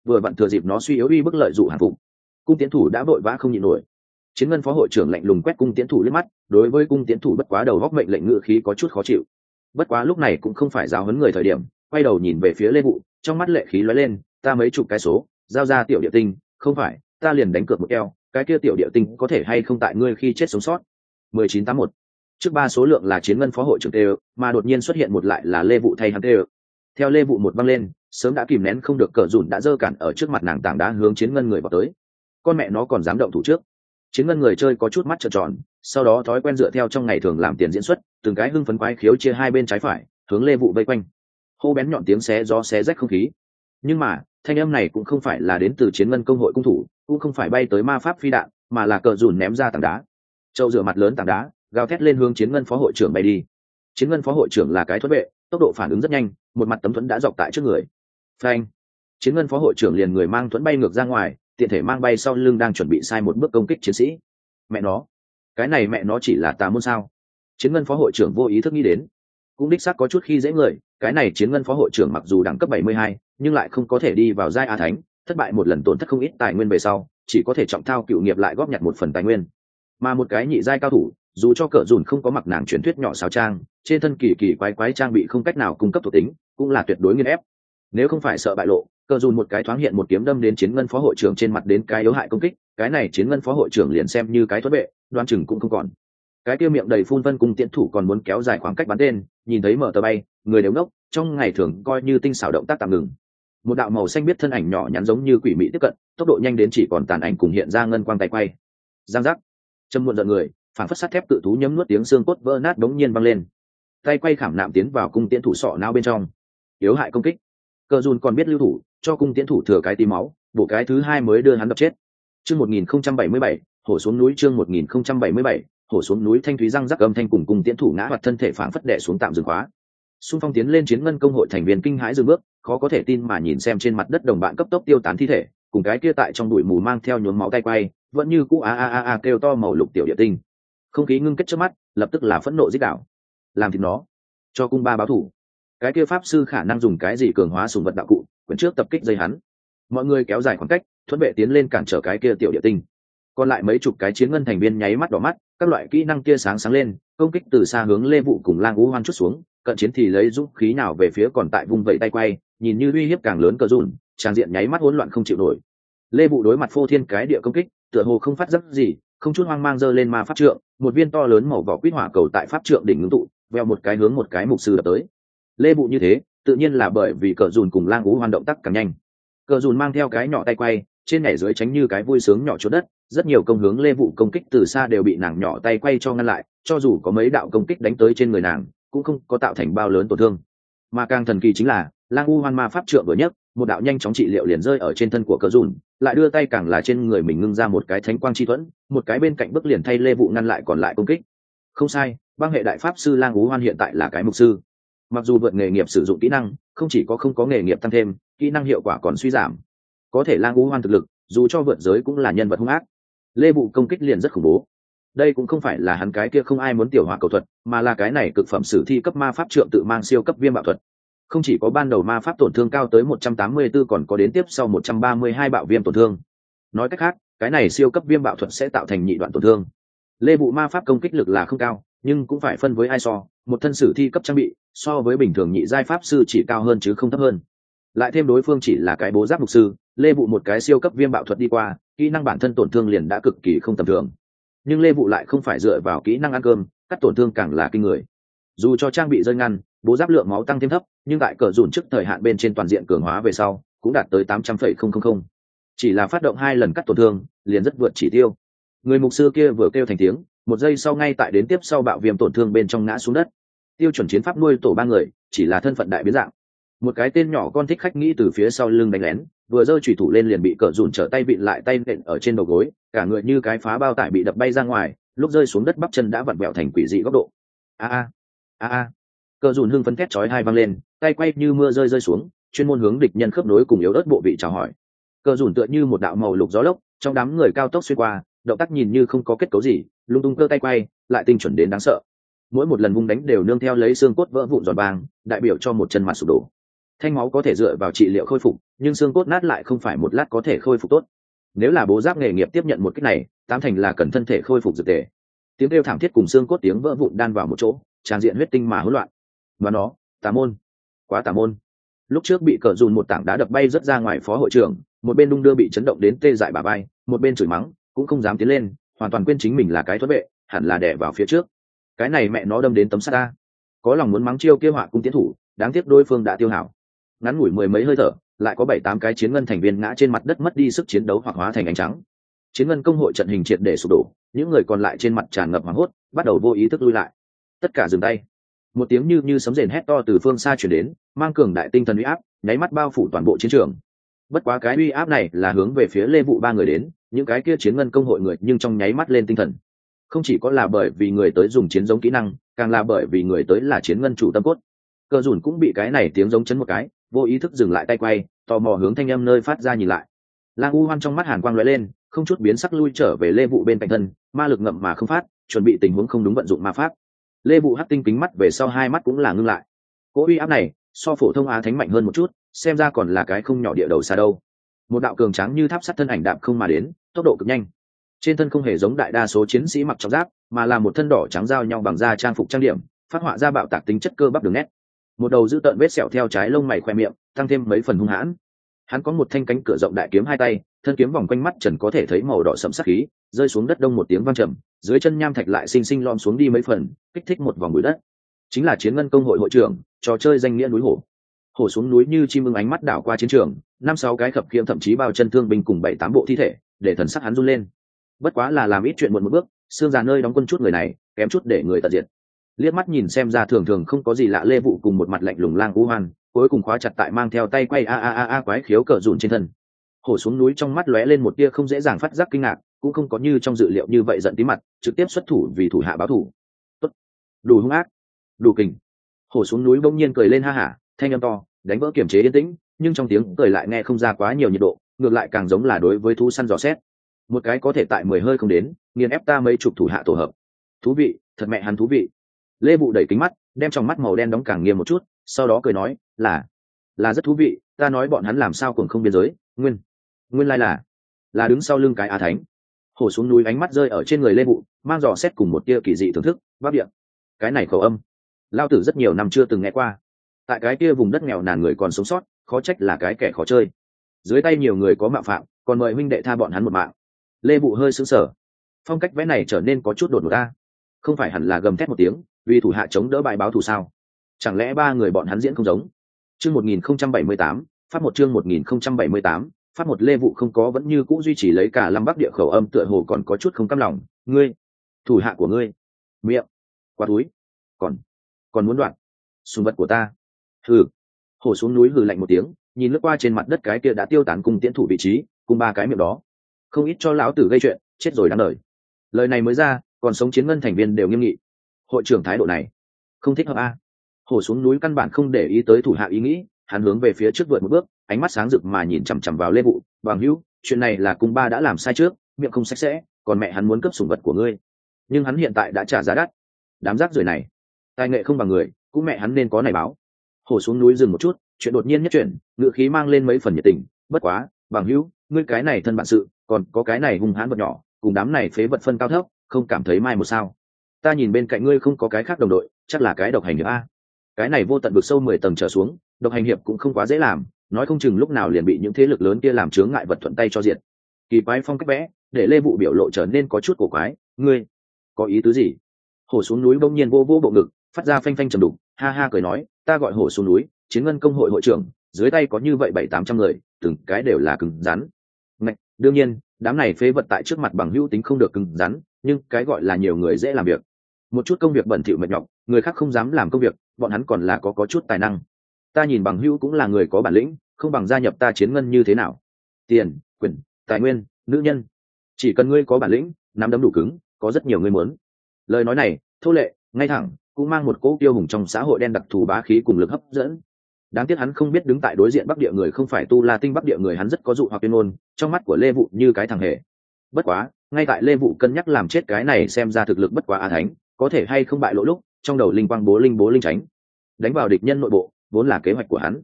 vừa vặn thừa dịp nó suy yếu uy bức lợi dụ hàng phục. Cung tiến thủ đã vội vã không nhịn nổi. Chiến ngân phó hội trưởng lạnh lùng quét cung tiến thủ liếc mắt, đối với cung tiến thủ bất quá đầu góc mệnh lệnh ngự khí có chút khó chịu. Bất quá lúc này cũng không phải giáo huấn người thời điểm, quay đầu nhìn về phía Lê Vụ, trong mắt lệ khí lóe lên, ta mấy chục cái số, giao ra tiểu địa tinh, không phải, ta liền đánh cược một eo, cái kia tiểu địa tinh có thể hay không tại ngươi khi chết sống sót. mười chín tám một. Trước ba số lượng là Chiến ngân phó hội trưởng tê, mà đột nhiên xuất hiện một lại là Lê Vụ thay hắn tê. Theo Lê Vụ một văng lên, sớm đã kìm nén không được cờ rủn đã giơ cản ở trước mặt nàng tảng đá hướng Chiến ngân người vào tới. Con mẹ nó còn dám động thủ trước. Chiến ngân người chơi có chút mắt trợn tròn, sau đó thói quen dựa theo trong ngày thường làm tiền diễn xuất, từng cái hưng phấn quái khiếu chia hai bên trái phải, hướng Lê Vụ vây quanh. Hô bén nhọn tiếng xé gió xé rách không khí. Nhưng mà, thanh âm này cũng không phải là đến từ Chiến ngân công hội cung thủ, cũng không phải bay tới ma pháp phi đạn, mà là cờ rủn ném ra tảng đá. Châu rửa mặt lớn tảng đá, gào thét lên hướng Chiến ngân phó hội trưởng bay đi. Chiến ngân phó hội trưởng là cái thuẫn vệ, tốc độ phản ứng rất nhanh, một mặt tấm thuẫn đã dọc tại trước người. Phanh! Chiến ngân phó hội trưởng liền người mang thuẫn bay ngược ra ngoài, tiện thể mang bay sau lưng đang chuẩn bị sai một bước công kích chiến sĩ. Mẹ nó, cái này mẹ nó chỉ là tà môn sao? Chiến ngân phó hội trưởng vô ý thức nghĩ đến, cũng đích xác có chút khi dễ người. Cái này Chiến ngân phó hội trưởng mặc dù đẳng cấp bảy mươi hai, nhưng lại không có thể đi vào giai a thánh, thất bại một lần tổn thất không ít tài nguyên về sau, chỉ có thể trọng thao cựu nghiệp lại góp nhặt một phần tài nguyên. Mà một cái nhị giai cao thủ, dù cho cỡ dùn không có mặc nàng truyền thuyết nhỏ sáo trang, trên thân kỳ kỳ quái quái trang bị không cách nào cung cấp thuộc tính, cũng là tuyệt đối nghiền ép. Nếu không phải sợ bại lộ, cờ dùn một cái thoáng hiện một kiếm đâm đến Chiến ngân phó hội trưởng trên mặt đến cái yếu hại công kích, cái này Chiến ngân phó hội trưởng liền xem như cái thoát bệ, đoan chừng cũng không còn. Cái kia miệng đầy phun vân cùng tiễn thủ còn muốn kéo dài khoảng cách bắn tên, nhìn thấy mở tờ bay, người đều ngốc, trong ngày thường coi như tinh xảo động tác tạm ngừng. Một đạo màu xanh biết thân ảnh nhỏ nhắn giống như quỷ mị tiếp cận, tốc độ nhanh đến chỉ còn tàn ảnh cùng hiện ra ngân quang tay quay. Giang giác, châm muộn giận người, phản phất sắt thép cự thú nhấm nuốt tiếng xương cốt vỡ nát đống nhiên văng lên. Tay quay khảm nạm tiến vào cung tiễn thủ sọ não bên trong, yếu hại công kích. Cờ dùn còn biết lưu thủ, cho cung tiễn thủ thừa cái tí máu, bổ cái thứ hai mới đưa hắn đập chết. Chương một nghìn không trăm bảy mươi bảy, hổ xuống núi. Chương một nghìn không trăm bảy mươi bảy, hổ xuống núi. Thanh thúy răng rắc âm thanh cùng cung tiễn thủ ngã hoặc thân thể phảng phất đè xuống tạm dừng khóa. Xung phong tiến lên Chiến ngân công hội thành viên kinh hãi dừng bước, khó có thể tin mà nhìn xem trên mặt đất đồng bạn cấp tốc tiêu tán thi thể, cùng cái kia tại trong bụi mù mang theo nhuốm máu tay quay, vẫn như cũ a a a a kêu to màu lục tiểu địa tinh. Không khí ngưng kết trước mắt, lập tức là phẫn nộ giết đảo. Làm thịt nó, cho cung ba báo thủ. Cái kia pháp sư khả năng dùng cái gì cường hóa sùng vật đạo cụ, quyển trước tập kích dây hắn. Mọi người kéo dài khoảng cách, thuận vệ tiến lên cản trở cái kia tiểu địa tinh. Còn lại mấy chục cái Chiến ngân thành viên nháy mắt đỏ mắt, các loại kỹ năng kia sáng sáng lên, công kích từ xa hướng Lê Vụ cùng Lang Ú Hoan chút xuống, cận chiến thì lấy dũng khí nào về phía còn tại vùng vẫy tay quay, nhìn như uy hiếp càng lớn cờ dùn, tràng diện nháy mắt hỗn loạn không chịu nổi. Lê Vụ đối mặt phô thiên cái địa công kích, tựa hồ không phát giác gì, không chút hoang mang giơ lên ma pháp trượng, một viên to lớn màu vỏ quýt hỏa cầu tại pháp trượng đỉnh ngưng tụ, veo một cái hướng một cái mục sư đập tới. Lê Vụ như thế, tự nhiên là bởi vì cờ dùn cùng Lang Ú Hoan động tác càng nhanh. Cờ dùn mang theo cái nhỏ tay quay, trên nhảy dưới tránh như cái vui sướng nhỏ chỗ đất, rất nhiều công hướng Lê Vụ công kích từ xa đều bị nàng nhỏ tay quay cho ngăn lại, cho dù có mấy đạo công kích đánh tới trên người nàng, cũng không có tạo thành bao lớn tổn thương. Mà càng thần kỳ chính là, Lang U Hoan ma pháp trượng vừa nhất, một đạo nhanh chóng trị liệu liền rơi ở trên thân của cờ dùn, lại đưa tay càng là trên người mình ngưng ra một cái thánh quang chi thuẫn, một cái bên cạnh bước liền thay Lê Vụ ngăn lại còn lại công kích. Không sai, băng hệ đại pháp sư Lang U Hoan hiện tại là cái mục sư. Mặc dù vượt nghề nghiệp sử dụng kỹ năng, không chỉ có không có nghề nghiệp tăng thêm, kỹ năng hiệu quả còn suy giảm. Có thể Lang U Hoan thực lực, dù cho vượt giới cũng là nhân vật hung ác. Lê Vụ công kích liền rất khủng bố. Đây cũng không phải là hắn cái kia không ai muốn tiểu hỏa cầu thuật, mà là cái này cực phẩm sử thi cấp ma pháp trượng tự mang siêu cấp viêm bạo thuật. Không chỉ có ban đầu ma pháp tổn thương cao tới một trăm tám mươi tư, còn có đến tiếp sau một trăm ba mươi hai bạo viêm tổn thương. Nói cách khác, cái này siêu cấp viêm bạo thuật sẽ tạo thành nhị đoạn tổn thương. Lê Vụ ma pháp công kích lực là không cao, nhưng cũng phải phân với ai so, một thân sử thi cấp trang bị, so với bình thường nhị giai pháp sư chỉ cao hơn chứ không thấp hơn. Lại thêm đối phương chỉ là cái bố giáp mục sư, Lê Vụ một cái siêu cấp viêm bạo thuật đi qua, kỹ năng bản thân tổn thương liền đã cực kỳ không tầm thường. Nhưng Lê Vụ lại không phải dựa vào kỹ năng ăn cơm, cắt tổn thương càng là kinh người. Dù cho trang bị rơi ngăn, bố giáp lượng máu tăng thêm thấp, nhưng tại cờ dùn trước thời hạn bên trên toàn diện cường hóa về sau, cũng đạt tới tám trăm phẩy không không không. Chỉ là phát động hai lần cắt tổn thương, liền rất vượt chỉ tiêu. Người mục sư kia vừa kêu thành tiếng, một giây sau ngay tại đến tiếp sau bạo viêm tổn thương bên trong ngã xuống đất. Tiêu chuẩn chiến pháp nuôi tổ ba người, chỉ là thân phận đại biến dạng. Một cái tên nhỏ con thích khách nghĩ từ phía sau lưng đánh lén, vừa giơ chủy thủ lên liền bị cờ dùn trở tay vịn lại tay nện ở trên đầu gối, cả người như cái phá bao tải bị đập bay ra ngoài, lúc rơi xuống đất bắp chân đã vặn vẹo thành quỷ dị góc độ. A a a a. Cờ dùn hưng phấn thét chói hai vang lên, tay quay như mưa rơi rơi xuống, chuyên môn hướng địch nhân khớp nối cùng yếu ớt bộ vị chào hỏi. Cờ dùn tựa như một đạo màu lục gió lốc, trong đám người cao tốc xuyên qua, động tác nhìn như không có kết cấu gì, lung tung cơ tay quay, lại tinh chuẩn đến đáng sợ. Mỗi một lần vung đánh đều nương theo lấy xương cốt vỡ vụn giòn vàng, đại biểu cho một chân mặt sụp đổ. Thanh máu có thể dựa vào trị liệu khôi phục, nhưng xương cốt nát lại không phải một lát có thể khôi phục tốt. Nếu là bố giáp nghề nghiệp tiếp nhận một cách này, tám thành là cần thân thể khôi phục dược tề. Tiếng kêu thảm thiết cùng xương cốt tiếng vỡ vụn đan vào một chỗ, tràn diện huyết tinh mà hỗn loạn. Và nó, tà môn, quá tà môn. Lúc trước bị cờ dùn một tảng đá đập bay rất ra ngoài phó hội trưởng, một bên đung đưa bị chấn động đến tê dại bà bay, một bên chửi mắng, cũng không dám tiến lên, hoàn toàn quên chính mình là cái thoát vệ, hẳn là đè vào phía trước. Cái này mẹ nó đâm đến tấm sắt ta. Có lòng muốn mắng chiêu kia họa cung tiến thủ, đáng tiếc đối phương đã tiêu hảo. Ngắn ngủi mười mấy hơi thở, lại có bảy tám cái chiến ngân thành viên ngã trên mặt đất mất đi sức chiến đấu hoặc hóa thành ánh trắng. Chiến ngân công hội trận hình triệt để sụp đổ, những người còn lại trên mặt tràn ngập hoảng hốt, bắt đầu vô ý thức lui lại. Tất cả dừng tay. Một tiếng như như sấm rền hét to từ phương xa truyền đến, mang cường đại tinh thần uy áp, nháy mắt bao phủ toàn bộ chiến trường. Bất quá cái uy áp này là hướng về phía Lê Vụ ba người đến, những cái kia chiến ngân công hội người nhưng trong nháy mắt lên tinh thần. Không chỉ có là bởi vì người tới dùng chiến giống kỹ năng, càng là bởi vì người tới là chiến ngân chủ tâm cốt. Cờ dùn cũng bị cái này tiếng giống chấn một cái, vô ý thức dừng lại tay quay, tò mò hướng thanh âm nơi phát ra nhìn lại. Lang U Hoan trong mắt hàn quang lóe lên, không chút biến sắc lui trở về Lê Vụ bên cạnh thân, ma lực ngậm mà không phát, chuẩn bị tình huống không đúng vận dụng ma pháp. Lê Vụ hắc tinh kính mắt về sau hai mắt cũng là ngưng lại. Cỗ uy áp này so phổ thông á thánh mạnh hơn một chút, xem ra còn là cái không nhỏ địa đầu xa đâu. Một đạo cường tráng như tháp sắt thân ảnh đạp không mà đến, tốc độ cực nhanh. Trên thân không hề giống đại đa số chiến sĩ mặc trọng giáp, mà là một thân đỏ trắng giao nhau bằng da trang phục trang điểm, phát họa ra bạo tạc tính chất cơ bắp đường nét. Một đầu giữ tợn vết sẹo theo trái lông mày khoe miệng, tăng thêm mấy phần hung hãn. Hắn có một thanh cánh cửa rộng đại kiếm hai tay, thân kiếm vòng quanh mắt trần có thể thấy màu đỏ sẫm sắc khí, rơi xuống đất đông một tiếng vang trầm, dưới chân nham thạch lại xinh xinh lom xuống đi mấy phần, kích thích một vòng bụi đất. Chính là chiến ngân công hội hội trưởng, trò chơi danh nghĩa núi hổ. Hổ xuống núi như chim ưng ánh mắt đảo qua chiến trường, năm sáu cái khập khiễng thậm chí bao chân thương binh cùng bảy tám bộ thi thể, để thần sắc hắn run lên. Bất quá là làm ít chuyện muộn một bước, xương già nơi đóng quân chút người này, kém chút để người tận diệt. Liếc mắt nhìn xem ra thường thường không có gì lạ Lê Vụ cùng một mặt lạnh lùng Lang U Hoan, cuối cùng khóa chặt tại mang theo tay quay a a a a quái khiếu cờ dùn trên thân. Hổ xuống núi trong mắt lóe lên một tia không dễ dàng phát giác kinh ngạc, cũng không có như trong dự liệu như vậy giận tí mặt, trực tiếp xuất thủ vì thủ hạ báo thủ. Tốt, đủ hung ác, đủ kình. Hổ xuống núi bỗng nhiên cười lên ha hả, thanh âm to, đánh vỡ kiềm chế yên tĩnh, nhưng trong tiếng cười lại nghe không ra quá nhiều nhiệt độ, ngược lại càng giống là đối với thú săn dò xét. Một cái có thể tại mười hơi không đến, nghiền ép ta mấy chục thủ hạ tổ hợp. Thú vị, thật mẹ hắn thú vị. Lê Vụ đẩy kính mắt, đem trong mắt màu đen đóng càng nghiêm một chút, sau đó cười nói, là, là rất thú vị. Ta nói bọn hắn làm sao cũng không biên giới, nguyên, nguyên lai là, là đứng sau lưng cái á thánh. Hổ xuống núi ánh mắt rơi ở trên người Lê Vụ, mang dò xét cùng một tia kỳ dị thưởng thức, vác điện. Cái này khẩu âm, lao tử rất nhiều năm chưa từng nghe qua. Tại cái kia vùng đất nghèo nàn người còn sống sót, khó trách là cái kẻ khó chơi. Dưới tay nhiều người có mạo phạm, còn mời huynh đệ tha bọn hắn một mạng. Lê Vụ hơi sững sờ, phong cách vẽ này trở nên có chút đột ngột ta. Không phải hẳn là gầm thét một tiếng, vì thủ hạ chống đỡ bài báo thù sao? Chẳng lẽ ba người bọn hắn diễn không giống? Chương một nghìn không trăm bảy mươi tám, phát một chương một nghìn không trăm bảy mươi tám, phát một Lê Vụ không có vẫn như cũ duy trì lấy cả Lâm Bắc địa khẩu âm tựa hồ còn có chút không cam lòng, ngươi, thủ hạ của ngươi, miệng, quá túi, còn, còn muốn đoạn, sùng vật của ta. Hừ. Hổ xuống núi hừ lạnh một tiếng, nhìn lướt qua trên mặt đất cái kia đã tiêu tán cùng tiễn thủ vị trí, cùng ba cái miệng đó. Không ít cho lão tử gây chuyện, chết rồi đáng đời. Lời này mới ra, còn sống chiến ngân thành viên đều nghiêm nghị. Hội trưởng thái độ này không thích hợp a. Hổ xuống núi căn bản không để ý tới thủ hạ ý nghĩ, hắn hướng về phía trước vượt một bước, ánh mắt sáng rực mà nhìn chằm chằm vào Lê Vụ, "Bằng hữu, chuyện này là cung ba đã làm sai trước, miệng không sạch sẽ, còn mẹ hắn muốn cướp sủng vật của ngươi. Nhưng hắn hiện tại đã trả giá đắt. Đám rác rưởi này, tài nghệ không bằng người, cũng mẹ hắn nên có này báo." Hổ xuống núi dừng một chút, chuyện đột nhiên nhất chuyển, ngựa khí mang lên mấy phần nhiệt tình, "Bất quá, bằng hữu, ngươi cái này thân bạn sự, còn có cái này hung hãn vật nhỏ, cùng đám này phế vật phân cao thấp, không cảm thấy mai một sao? Ta nhìn bên cạnh ngươi không có cái khác đồng đội, chắc là cái độc hành hiệp a." Cái này vô tận vực sâu mười tầng trở xuống, độc hành hiệp cũng không quá dễ làm, nói không chừng lúc nào liền bị những thế lực lớn kia làm chướng ngại vật thuận tay cho diệt. Kỳ quái phong cách vẽ, để Lê Vụ biểu lộ trở nên có chút cổ quái, "Ngươi có ý tứ gì?" Hổ xuống núi bỗng nhiên vô vô bộ ngực, phát ra phanh phanh trầm đục, ha ha cười nói, "Ta gọi Hổ xuống núi, chiến ngân công hội hội trưởng, dưới tay có như vậy bảy tám trăm người, từng cái đều là cứng rắn." Ngạch, đương nhiên, đám này phế vật tại trước mặt bằng hữu tính không được cứng rắn, nhưng cái gọi là nhiều người dễ làm việc. Một chút công việc bẩn thỉu mệt nhọc, người khác không dám làm công việc, bọn hắn còn là có có chút tài năng. Ta nhìn bằng hữu cũng là người có bản lĩnh, không bằng gia nhập ta chiến ngân như thế nào? Tiền, quyền, tài nguyên, nữ nhân, chỉ cần ngươi có bản lĩnh, nắm đấm đủ cứng, có rất nhiều người muốn. Lời nói này thô lệ, ngay thẳng, cũng mang một cỗ tiêu hùng trong xã hội đen đặc thù bá khí cùng lực hấp dẫn. Đáng tiếc hắn không biết đứng tại đối diện Bắc Địa người không phải Tu La Tinh Bắc Địa người, hắn rất có dụ hoặc tuyên ngôn, trong mắt của Lê Vụ như cái thằng hề. Bất quá, ngay tại Lê Vụ cân nhắc làm chết cái này xem ra thực lực bất quá a thánh, có thể hay không bại lộ lúc, trong đầu linh quang bố linh bố linh tránh, đánh vào địch nhân nội bộ, vốn là kế hoạch của hắn.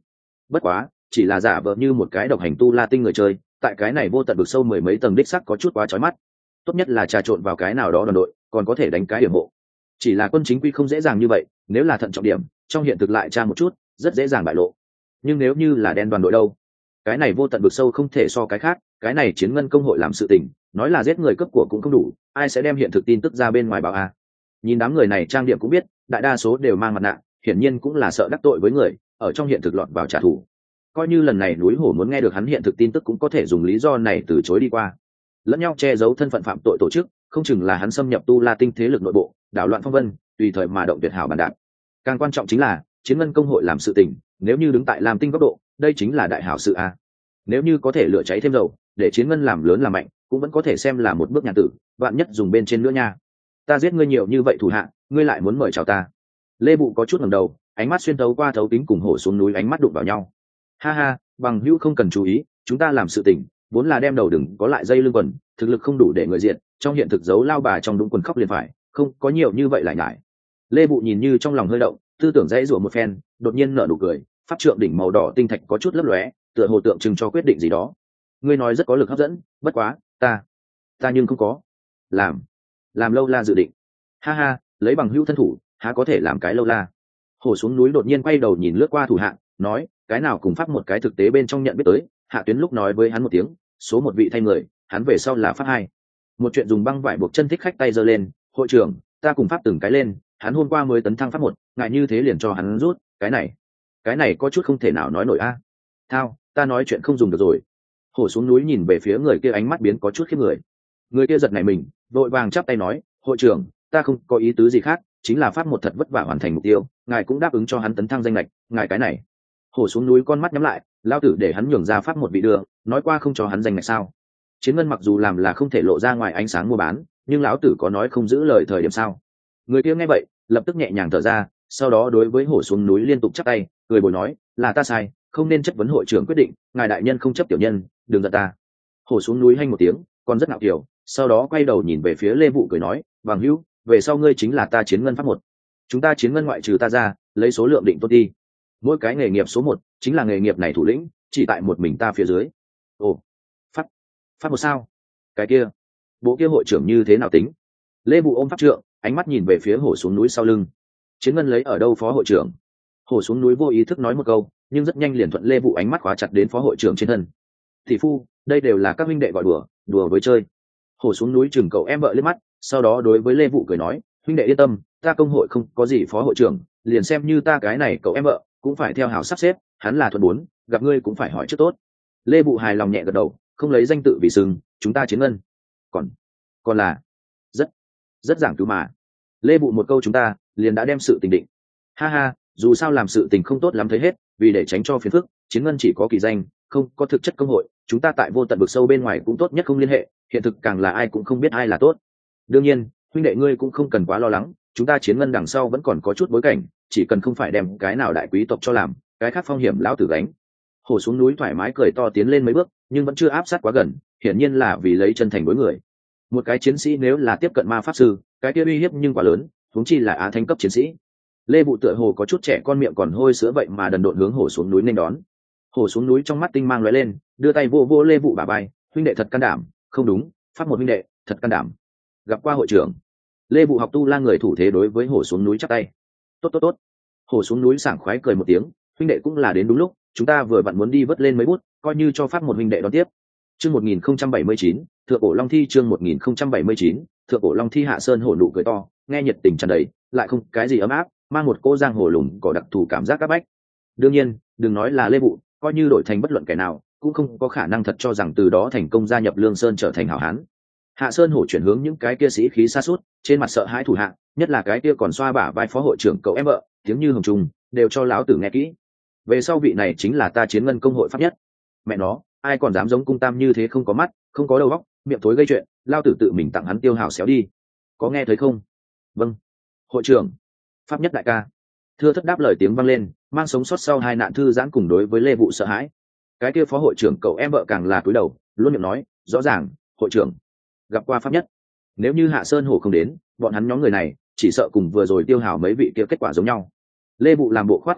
bất quá chỉ là giả vờ như một cái độc hành tu la tinh người chơi, tại cái này vô tận vực sâu mười mấy tầng đích sắc có chút quá chói mắt. Tốt nhất là trà trộn vào cái nào đó đoàn đội, còn có thể đánh cái điểm hộ. Chỉ là quân chính quy không dễ dàng như vậy, nếu là thận trọng điểm trong hiện thực lại tra một chút rất dễ dàng bại lộ. Nhưng nếu như là đen đoàn đội đâu, cái này vô tận vực sâu không thể so cái khác, cái này chiến ngân công hội làm sự tình nói là giết người cấp của cũng không đủ, ai sẽ đem hiện thực tin tức ra bên ngoài báo a? Nhìn đám người này trang điểm cũng biết đại đa số đều mang mặt nạ, hiển nhiên cũng là sợ đắc tội với người, ở trong hiện thực lọt vào trả thù. Coi như lần này núi hổ muốn nghe được hắn hiện thực tin tức cũng có thể dùng lý do này từ chối đi qua. Lẫn nhau che giấu thân phận phạm tội tổ chức, không chừng là hắn xâm nhập tu la tinh thế lực nội bộ, đảo loạn phong vân, tùy thời mà động tuyệt hảo bản đạn. Càng quan trọng chính là chiến ngân công hội làm sự tình, nếu như đứng tại làm tinh góc độ, đây chính là đại hảo sự a. Nếu như có thể lửa cháy thêm dầu, để chiến ngân làm lớn làm mạnh, cũng vẫn có thể xem là một bước nhà tử, vạn nhất dùng bên trên nữa nha. Ta giết ngươi nhiều như vậy thủ hạ, ngươi lại muốn mời chào ta. Lê Bụ có chút ngẩng đầu, ánh mắt xuyên thấu qua thấu kính cùng hổ xuống núi ánh mắt đụng vào nhau. Ha ha, bằng hữu không cần chú ý, chúng ta làm sự tình vốn là đem đầu đừng có lại dây lưng quần, thực lực không đủ để người diện, trong hiện thực giấu lao bà trong đúng quần khóc liền phải, không có nhiều như vậy lại ngại. Lê Bụ nhìn như trong lòng hơi động, tư tưởng dãy rủa một phen, đột nhiên nở nụ cười, pháp trượng đỉnh màu đỏ tinh thạch có chút lấp lóe, tựa hồ tượng trưng cho quyết định gì đó. Ngươi nói rất có lực hấp dẫn, bất quá, ta, ta nhưng không có làm, làm lâu la dự định. Ha ha, lấy bằng hữu thân thủ, há có thể làm cái lâu la. Hổ xuống núi đột nhiên quay đầu nhìn lướt qua thủ hạ, nói, cái nào cùng pháp một cái thực tế bên trong nhận biết tới. Hạ Tuyến lúc nói với hắn một tiếng, số một vị thay người, hắn về sau là pháp hai. Một chuyện dùng băng vải buộc chân thích khách tay giơ lên, hội trưởng, ta cùng pháp từng cái lên, hắn hôm qua mới tấn thăng pháp một, ngại như thế liền cho hắn rút, cái này, cái này có chút không thể nào nói nổi a. Thao, ta nói chuyện không dùng được rồi. Hổ xuống núi nhìn về phía người kia ánh mắt biến có chút khiếp người. Người kia giật nảy mình, vội vàng chắp tay nói, hội trưởng, ta không có ý tứ gì khác, chính là pháp một thật vất vả hoàn thành mục tiêu, ngài cũng đáp ứng cho hắn tấn thăng danh lệch, ngài cái này. Hổ xuống núi con mắt nhắm lại, lao tử để hắn nhường ra pháp một vị đường, nói qua không cho hắn danh lệch sao? Chiến ngân mặc dù làm là không thể lộ ra ngoài ánh sáng mua bán, nhưng lão tử có nói không giữ lời thời điểm sao? Người kia nghe vậy, lập tức nhẹ nhàng thở ra, sau đó đối với hổ xuống núi liên tục chắp tay, cười bồi nói, là ta sai, không nên chất vấn hội trưởng quyết định, ngài đại nhân không chấp tiểu nhân, đừng giận ta. Hổ xuống núi hanh một tiếng, còn rất ngạo kiều, sau đó quay đầu nhìn về phía Lê Vụ cười nói, bằng hữu, về sau ngươi chính là ta chiến ngân pháp một, chúng ta chiến ngân ngoại trừ ta ra, lấy số lượng định tốt đi. Mỗi cái nghề nghiệp số một chính là nghề nghiệp này thủ lĩnh, chỉ tại một mình ta phía dưới. Ồ, pháp pháp một sao? Cái kia, bộ kia hội trưởng như thế nào tính? Lê Vụ ôm pháp trượng, ánh mắt nhìn về phía hổ xuống núi sau lưng. Chiến ngân lấy ở đâu phó hội trưởng? Hổ xuống núi vô ý thức nói một câu, nhưng rất nhanh liền thuận Lê Vụ ánh mắt khóa chặt đến phó hội trưởng trên thân. Thị phu, đây đều là các huynh đệ gọi đùa, đùa với chơi. Hổ xuống núi chừng cậu em vợ liếc mắt, sau đó đối với Lê Vụ cười nói, huynh đệ yên tâm, ta công hội không có gì phó hội trưởng, liền xem như ta cái này cậu em vợ cũng phải theo hảo sắp xếp, hắn là thuận bốn, gặp ngươi cũng phải hỏi trước tốt. Lê Vụ hài lòng nhẹ gật đầu, không lấy danh tự vì sừng, chúng ta chiến ngân, còn còn là rất rất giảng cứu mà. Lê Vụ một câu chúng ta liền đã đem sự tình định. Ha ha, dù sao làm sự tình không tốt lắm thấy hết, vì để tránh cho phiền phức, chiến ngân chỉ có kỳ danh, không có thực chất công hội, chúng ta tại vô tận vực sâu bên ngoài cũng tốt nhất không liên hệ, hiện thực càng là ai cũng không biết ai là tốt. Đương nhiên, huynh đệ ngươi cũng không cần quá lo lắng, chúng ta chiến ngân đằng sau vẫn còn có chút bối cảnh, chỉ cần không phải đem cái nào đại quý tộc cho làm, cái khác phong hiểm lão tử gánh. Hổ xuống núi thoải mái cười to tiến lên mấy bước, nhưng vẫn chưa áp sát quá gần, hiển nhiên là vì lấy chân thành đối người. Một cái chiến sĩ nếu là tiếp cận ma pháp sư, cái kia uy hiếp nhưng quá lớn, huống chi là á thánh cấp chiến sĩ. Lê Vụ tựa hồ có chút trẻ con miệng còn hôi sữa vậy mà đần độn hướng hổ xuống núi nên đón. Hổ xuống núi trong mắt tinh mang lóe lên, đưa tay vô vô Lê Vụ bả vai, huynh đệ thật can đảm, không đúng, pháp một huynh đệ, thật can đảm. Gặp qua hội trưởng. Lê Vụ học tu la người thủ thế đối với hổ xuống núi chắp tay. Tốt tốt tốt. Hổ xuống núi sảng khoái cười một tiếng, huynh đệ cũng là đến đúng lúc, chúng ta vừa vặn muốn đi vớt lên mấy bút, coi như cho pháp một huynh đệ đón tiếp. Chương một nghìn không trăm bảy mươi chín, Thượng cổ Long thi chương một nghìn không trăm bảy mươi chín, Thượng cổ Long thi Hạ Sơn hổ nụ cười to, nghe nhiệt tình tràn đầy, lại không cái gì ấm áp, mang một cô giang hồ lùng có đặc thù cảm giác các bách. Đương nhiên, đừng nói là Lê Vụ, coi như đổi thành bất luận kẻ nào, cũng không có khả năng thật cho rằng từ đó thành công gia nhập Lương Sơn trở thành hảo hán. Hạ Sơn hổ chuyển hướng những cái kia sĩ khí xa suốt, trên mặt sợ hãi thủ hạ, nhất là cái kia còn xoa bả vai phó hội trưởng cậu em vợ, tiếng như hồng trùng, đều cho lão tử nghe kỹ. Về sau vị này chính là ta chiến ngân công hội pháp nhất. Mẹ nó, ai còn dám giống cung tam như thế không có mắt, không có đầu óc, miệng thối gây chuyện, lao tử tự mình tặng hắn tiêu hào xéo đi. Có nghe thấy không? Vâng. Hội trưởng, pháp nhất đại ca. Thưa thất đáp lời tiếng vang lên, mang sống sót sau hai nạn thư giãn cùng đối với Lê Vụ sợ hãi. Cái kia phó hội trưởng cậu em vợ càng là cúi đầu, luôn miệng nói, rõ ràng, hội trưởng gặp qua pháp nhất. Nếu như Hạ Sơn hổ không đến, bọn hắn nhóm người này chỉ sợ cùng vừa rồi tiêu hào mấy vị kia kết quả giống nhau. Lê Vụ làm bộ khoát khoát tay,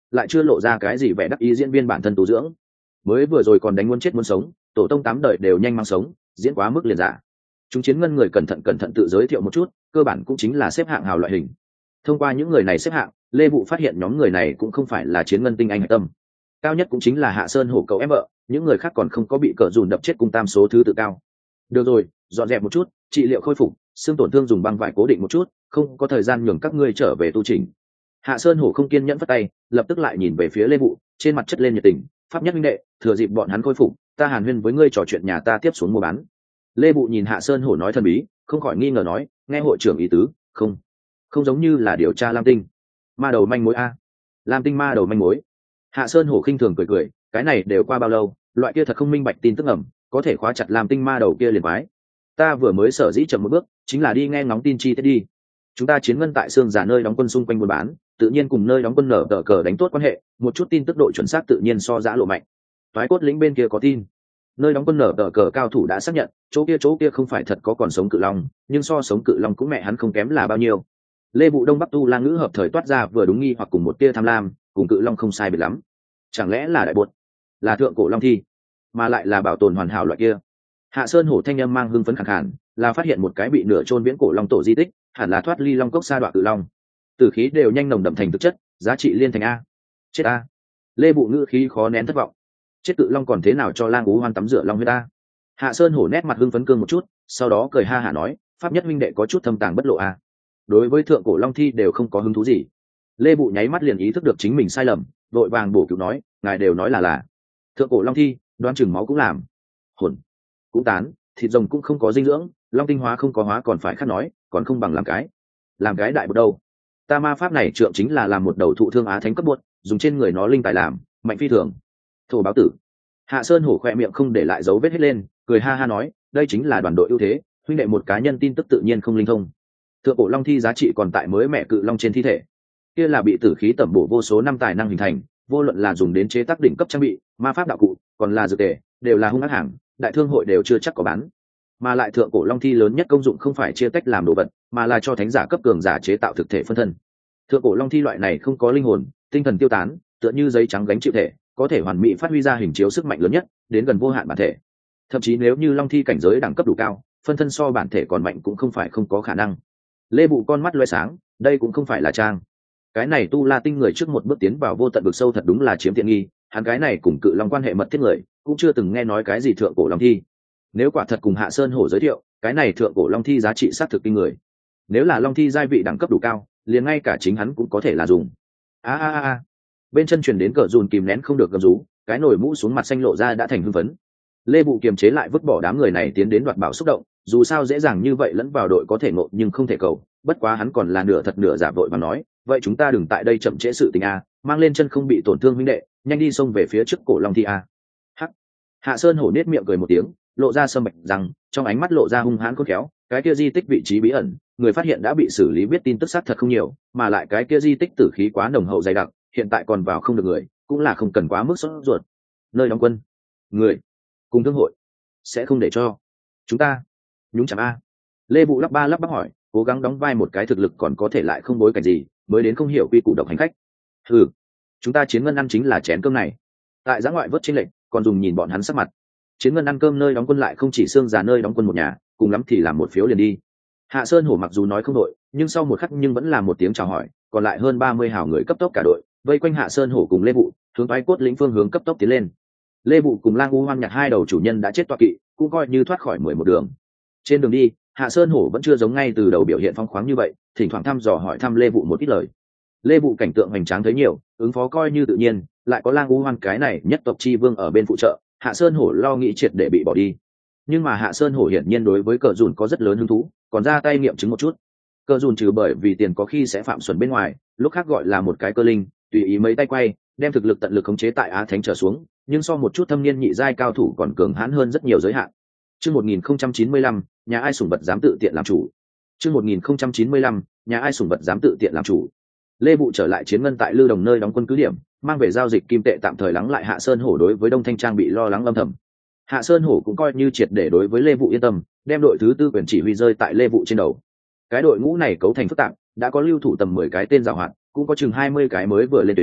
lại chưa lộ ra cái gì vẻ đắc ý diễn viên bản thân tu dưỡng. Mới vừa rồi còn đánh muốn chết muốn sống, tổ tông tám đời đều nhanh mang sống, diễn quá mức liền giả. Chúng chiến ngân người cẩn thận cẩn thận tự giới thiệu một chút, cơ bản cũng chính là xếp hạng hào loại hình. Thông qua những người này xếp hạng, Lê Vụ phát hiện nhóm người này cũng không phải là chiến ngân tinh anh hạch tâm. Cao nhất cũng chính là Hạ Sơn Hổ cậu em vợ, những người khác còn không có bị cờ dùn đập chết cùng tam số thứ tự cao. Được rồi, dọn dẹp một chút, trị liệu khôi phục, xương tổn thương dùng băng vải cố định một chút, không có thời gian nhường các ngươi trở về tu trình. Hạ Sơn Hổ không kiên nhẫn vất tay, lập tức lại nhìn về phía Lê Vụ, trên mặt chất lên nhiệt tình. Pháp nhất minh đệ, thừa dịp bọn hắn khôi phục, ta hàn huyên với ngươi trò chuyện nhà ta tiếp xuống mua bán. Lê Vụ nhìn Hạ Sơn Hổ nói thần bí, không khỏi nghi ngờ nói, nghe hội trưởng ý tứ, không, không giống như là điều tra Lam Tinh, ma đầu manh mối a. Lam Tinh ma đầu manh mối. Hạ Sơn Hổ khinh thường cười cười, cái này đều qua bao lâu, loại kia thật không minh bạch tin tức ẩm, có thể khóa chặt Lam Tinh ma đầu kia liền quái. Ta vừa mới sở dĩ chậm một bước, chính là đi nghe ngóng tin chi tiết đi. Chúng ta chiến ngân tại xương giả nơi đóng quân xung quanh buôn bán, tự nhiên cùng nơi đóng quân nở tờ cờ đánh tốt quan hệ, một chút tin tức độ chuẩn xác tự nhiên so giã lộ mạnh. Toái cốt lĩnh bên kia có tin, nơi đóng quân nở tờ cờ cao thủ đã xác nhận, chỗ kia chỗ kia không phải thật có còn sống cự long, nhưng so sống cự long cũng mẹ hắn không kém là bao nhiêu. Lê Vụ Đông Bắc Tu La ngữ hợp thời toát ra vừa đúng nghi hoặc cùng một tia tham lam, cùng cự long không sai biệt lắm. Chẳng lẽ là đại bột, là thượng cổ long thi, mà lại là bảo tồn hoàn hảo loại kia. Hạ Sơn Hổ thanh âm mang hưng phấn khàn khàn, là phát hiện một cái bị nửa chôn viễn cổ long tổ di tích, hẳn là thoát ly long cốc sa đoạn cự long. Tử khí đều nhanh nồng đậm thành thực chất, giá trị liên thành a. Chết a. Lê Vụ ngữ khí khó nén thất vọng. Chết cự long còn thế nào cho lang ú hoan tắm rửa long huyết a. Hạ Sơn Hổ nét mặt hưng phấn cương một chút, sau đó cười ha hả nói, pháp nhất huynh đệ có chút thâm tàng bất lộ a. Đối với thượng cổ long thi đều không có hứng thú gì. Lê Vụ nháy mắt liền ý thức được chính mình sai lầm, vội vàng bổ cứu nói, ngài đều nói là là thượng cổ long thi, đoán chừng máu cũng làm, hồn cũng tán, thịt rồng cũng không có dinh dưỡng, long tinh hóa không có hóa còn phải khác nói, còn không bằng làm cái làm cái đại bột đâu. Ta ma pháp này trượng chính là làm một đầu thụ thương á thánh cấp bột, dùng trên người nó linh tài làm, mạnh phi thường. Thổ báo tử. Hạ Sơn Hổ khoe miệng không để lại dấu vết hết lên, cười ha ha nói, đây chính là đoàn đội ưu thế, huynh đệ một cá nhân tin tức tự nhiên không linh thông. Thượng cổ long thi giá trị còn tại mới mẹ cự long trên thi thể, kia là bị tử khí tẩm bổ vô số năm tài năng hình thành, vô luận là dùng đến chế tác đỉnh cấp trang bị, ma pháp đạo cụ, còn là dược tề, đều là hung ác hàng, đại thương hội đều chưa chắc có bán. Mà lại thượng cổ long thi lớn nhất công dụng không phải chia tách làm đồ vật, mà là cho thánh giả cấp cường giả chế tạo thực thể phân thân. Thượng cổ long thi loại này không có linh hồn, tinh thần tiêu tán, tựa như giấy trắng gánh chịu thể, có thể hoàn mỹ phát huy ra hình chiếu sức mạnh lớn nhất, đến gần vô hạn bản thể. Thậm chí nếu như long thi cảnh giới đẳng cấp đủ cao, phân thân so bản thể còn mạnh cũng không phải không có khả năng. Lê Bụ con mắt loé sáng, đây cũng không phải là trang. Cái này Tu La Tinh người trước một bước tiến vào vô tận vực sâu thật đúng là chiếm tiện nghi, hắn cái này cùng cự long quan hệ mật thiết người, cũng chưa từng nghe nói cái gì thượng cổ long thi. Nếu quả thật cùng Hạ Sơn Hổ giới thiệu, cái này thượng cổ long thi giá trị sát thực kinh người. Nếu là long thi giai vị đẳng cấp đủ cao, liền ngay cả chính hắn cũng có thể là dùng. A a a. Bên chân truyền đến cờ dùn kìm nén không được gầm rú, cái nổi mũ xuống mặt xanh lộ ra đã thành hưng phấn. Lê Bụ kiềm chế lại vứt bỏ đám người này tiến đến đoạt bảo xúc động, dù sao dễ dàng như vậy lẫn vào đội có thể ngộ nhưng không thể cầu, bất quá hắn còn là nửa thật nửa giả vội mà nói, vậy chúng ta đừng tại đây chậm trễ sự tình a, mang lên chân không bị tổn thương huynh đệ, nhanh đi xông về phía trước cổ long thi a. Hắc. Hạ Sơn Hổ nết miệng cười một tiếng, lộ ra sâm bạch rằng, trong ánh mắt lộ ra hung hãn khôn khéo, cái kia di tích vị trí bí ẩn, người phát hiện đã bị xử lý, biết tin tức xác thật không nhiều, mà lại cái kia di tích tử khí quá nồng hậu dày đặc, hiện tại còn vào không được người, cũng là không cần quá mức sốt ruột. Nơi đóng quân, người cùng thương hội sẽ không để cho chúng ta nhúng chạm a. Lê Bụ lắp ba lắp bắp hỏi, cố gắng đóng vai một cái thực lực còn có thể lại không bối cảnh gì, mới đến không hiểu quy củ độc hành khách. Ừ, chúng ta chiến ngân ăn chính là chén cơm này. Tại giã ngoại vớt chính lệnh, còn dùng nhìn bọn hắn sắc mặt. Chiến ngân ăn cơm nơi đóng quân lại không chỉ xương già nơi đóng quân một nhà, cùng lắm thì làm một phiếu liền đi. Hạ Sơn Hổ mặc dù nói không đội, nhưng sau một khắc nhưng vẫn là một tiếng chào hỏi, còn lại hơn ba mươi hào người cấp tốc cả đội, vây quanh Hạ Sơn Hổ cùng Lê Vụ, hướng Toái Cốt lĩnh phương hướng cấp tốc tiến lên. Lê Vụ cùng Lang U Hoan nhặt hai đầu chủ nhân đã chết toa kỵ, cũng coi như thoát khỏi mười một đường. Trên đường đi, Hạ Sơn Hổ vẫn chưa giống ngay từ đầu biểu hiện phóng khoáng như vậy, thỉnh thoảng thăm dò hỏi thăm Lê Vụ một ít lời. Lê Vụ cảnh tượng hoành tráng thấy nhiều, ứng phó coi như tự nhiên, lại có Lang U Hoan cái này nhất tộc chi vương ở bên phụ trợ, Hạ Sơn Hổ lo nghĩ triệt để bị bỏ đi. Nhưng mà Hạ Sơn Hổ hiển nhiên đối với cờ dùn có rất lớn hứng thú, còn ra tay nghiệm chứng một chút. Cờ dùn trừ bởi vì tiền có khi sẽ phạm xuẩn bên ngoài, lúc khác gọi là một cái cơ linh, tùy ý mấy tay quay, đem thực lực tận lực khống chế tại Á Thánh trở xuống, nhưng so một chút thâm niên nhị giai cao thủ còn cường hãn hơn rất nhiều giới hạn. Chương một nghìn không trăm chín mươi lăm, nhà ai sủng vật dám tự tiện làm chủ. Chương một nghìn không trăm chín mươi lăm, nhà ai sủng vật dám tự tiện làm chủ. Lê Vụ trở lại chiến ngân tại Lư Đồng nơi đóng quân cứ điểm, mang về giao dịch kim tệ tạm thời lắng lại Hạ Sơn Hổ đối với Đông Thanh Trang bị lo lắng âm thầm. Hạ Sơn Hổ cũng coi như triệt để đối với Lê Vụ yên tâm, đem đội thứ tư quyền chỉ huy rơi tại Lê Vụ trên đầu. Cái đội ngũ này cấu thành phức tạp, đã có lưu thủ tầm mười cái tên giàu hoạt, cũng có chừng hai mươi cái mới vừa lên tuyến,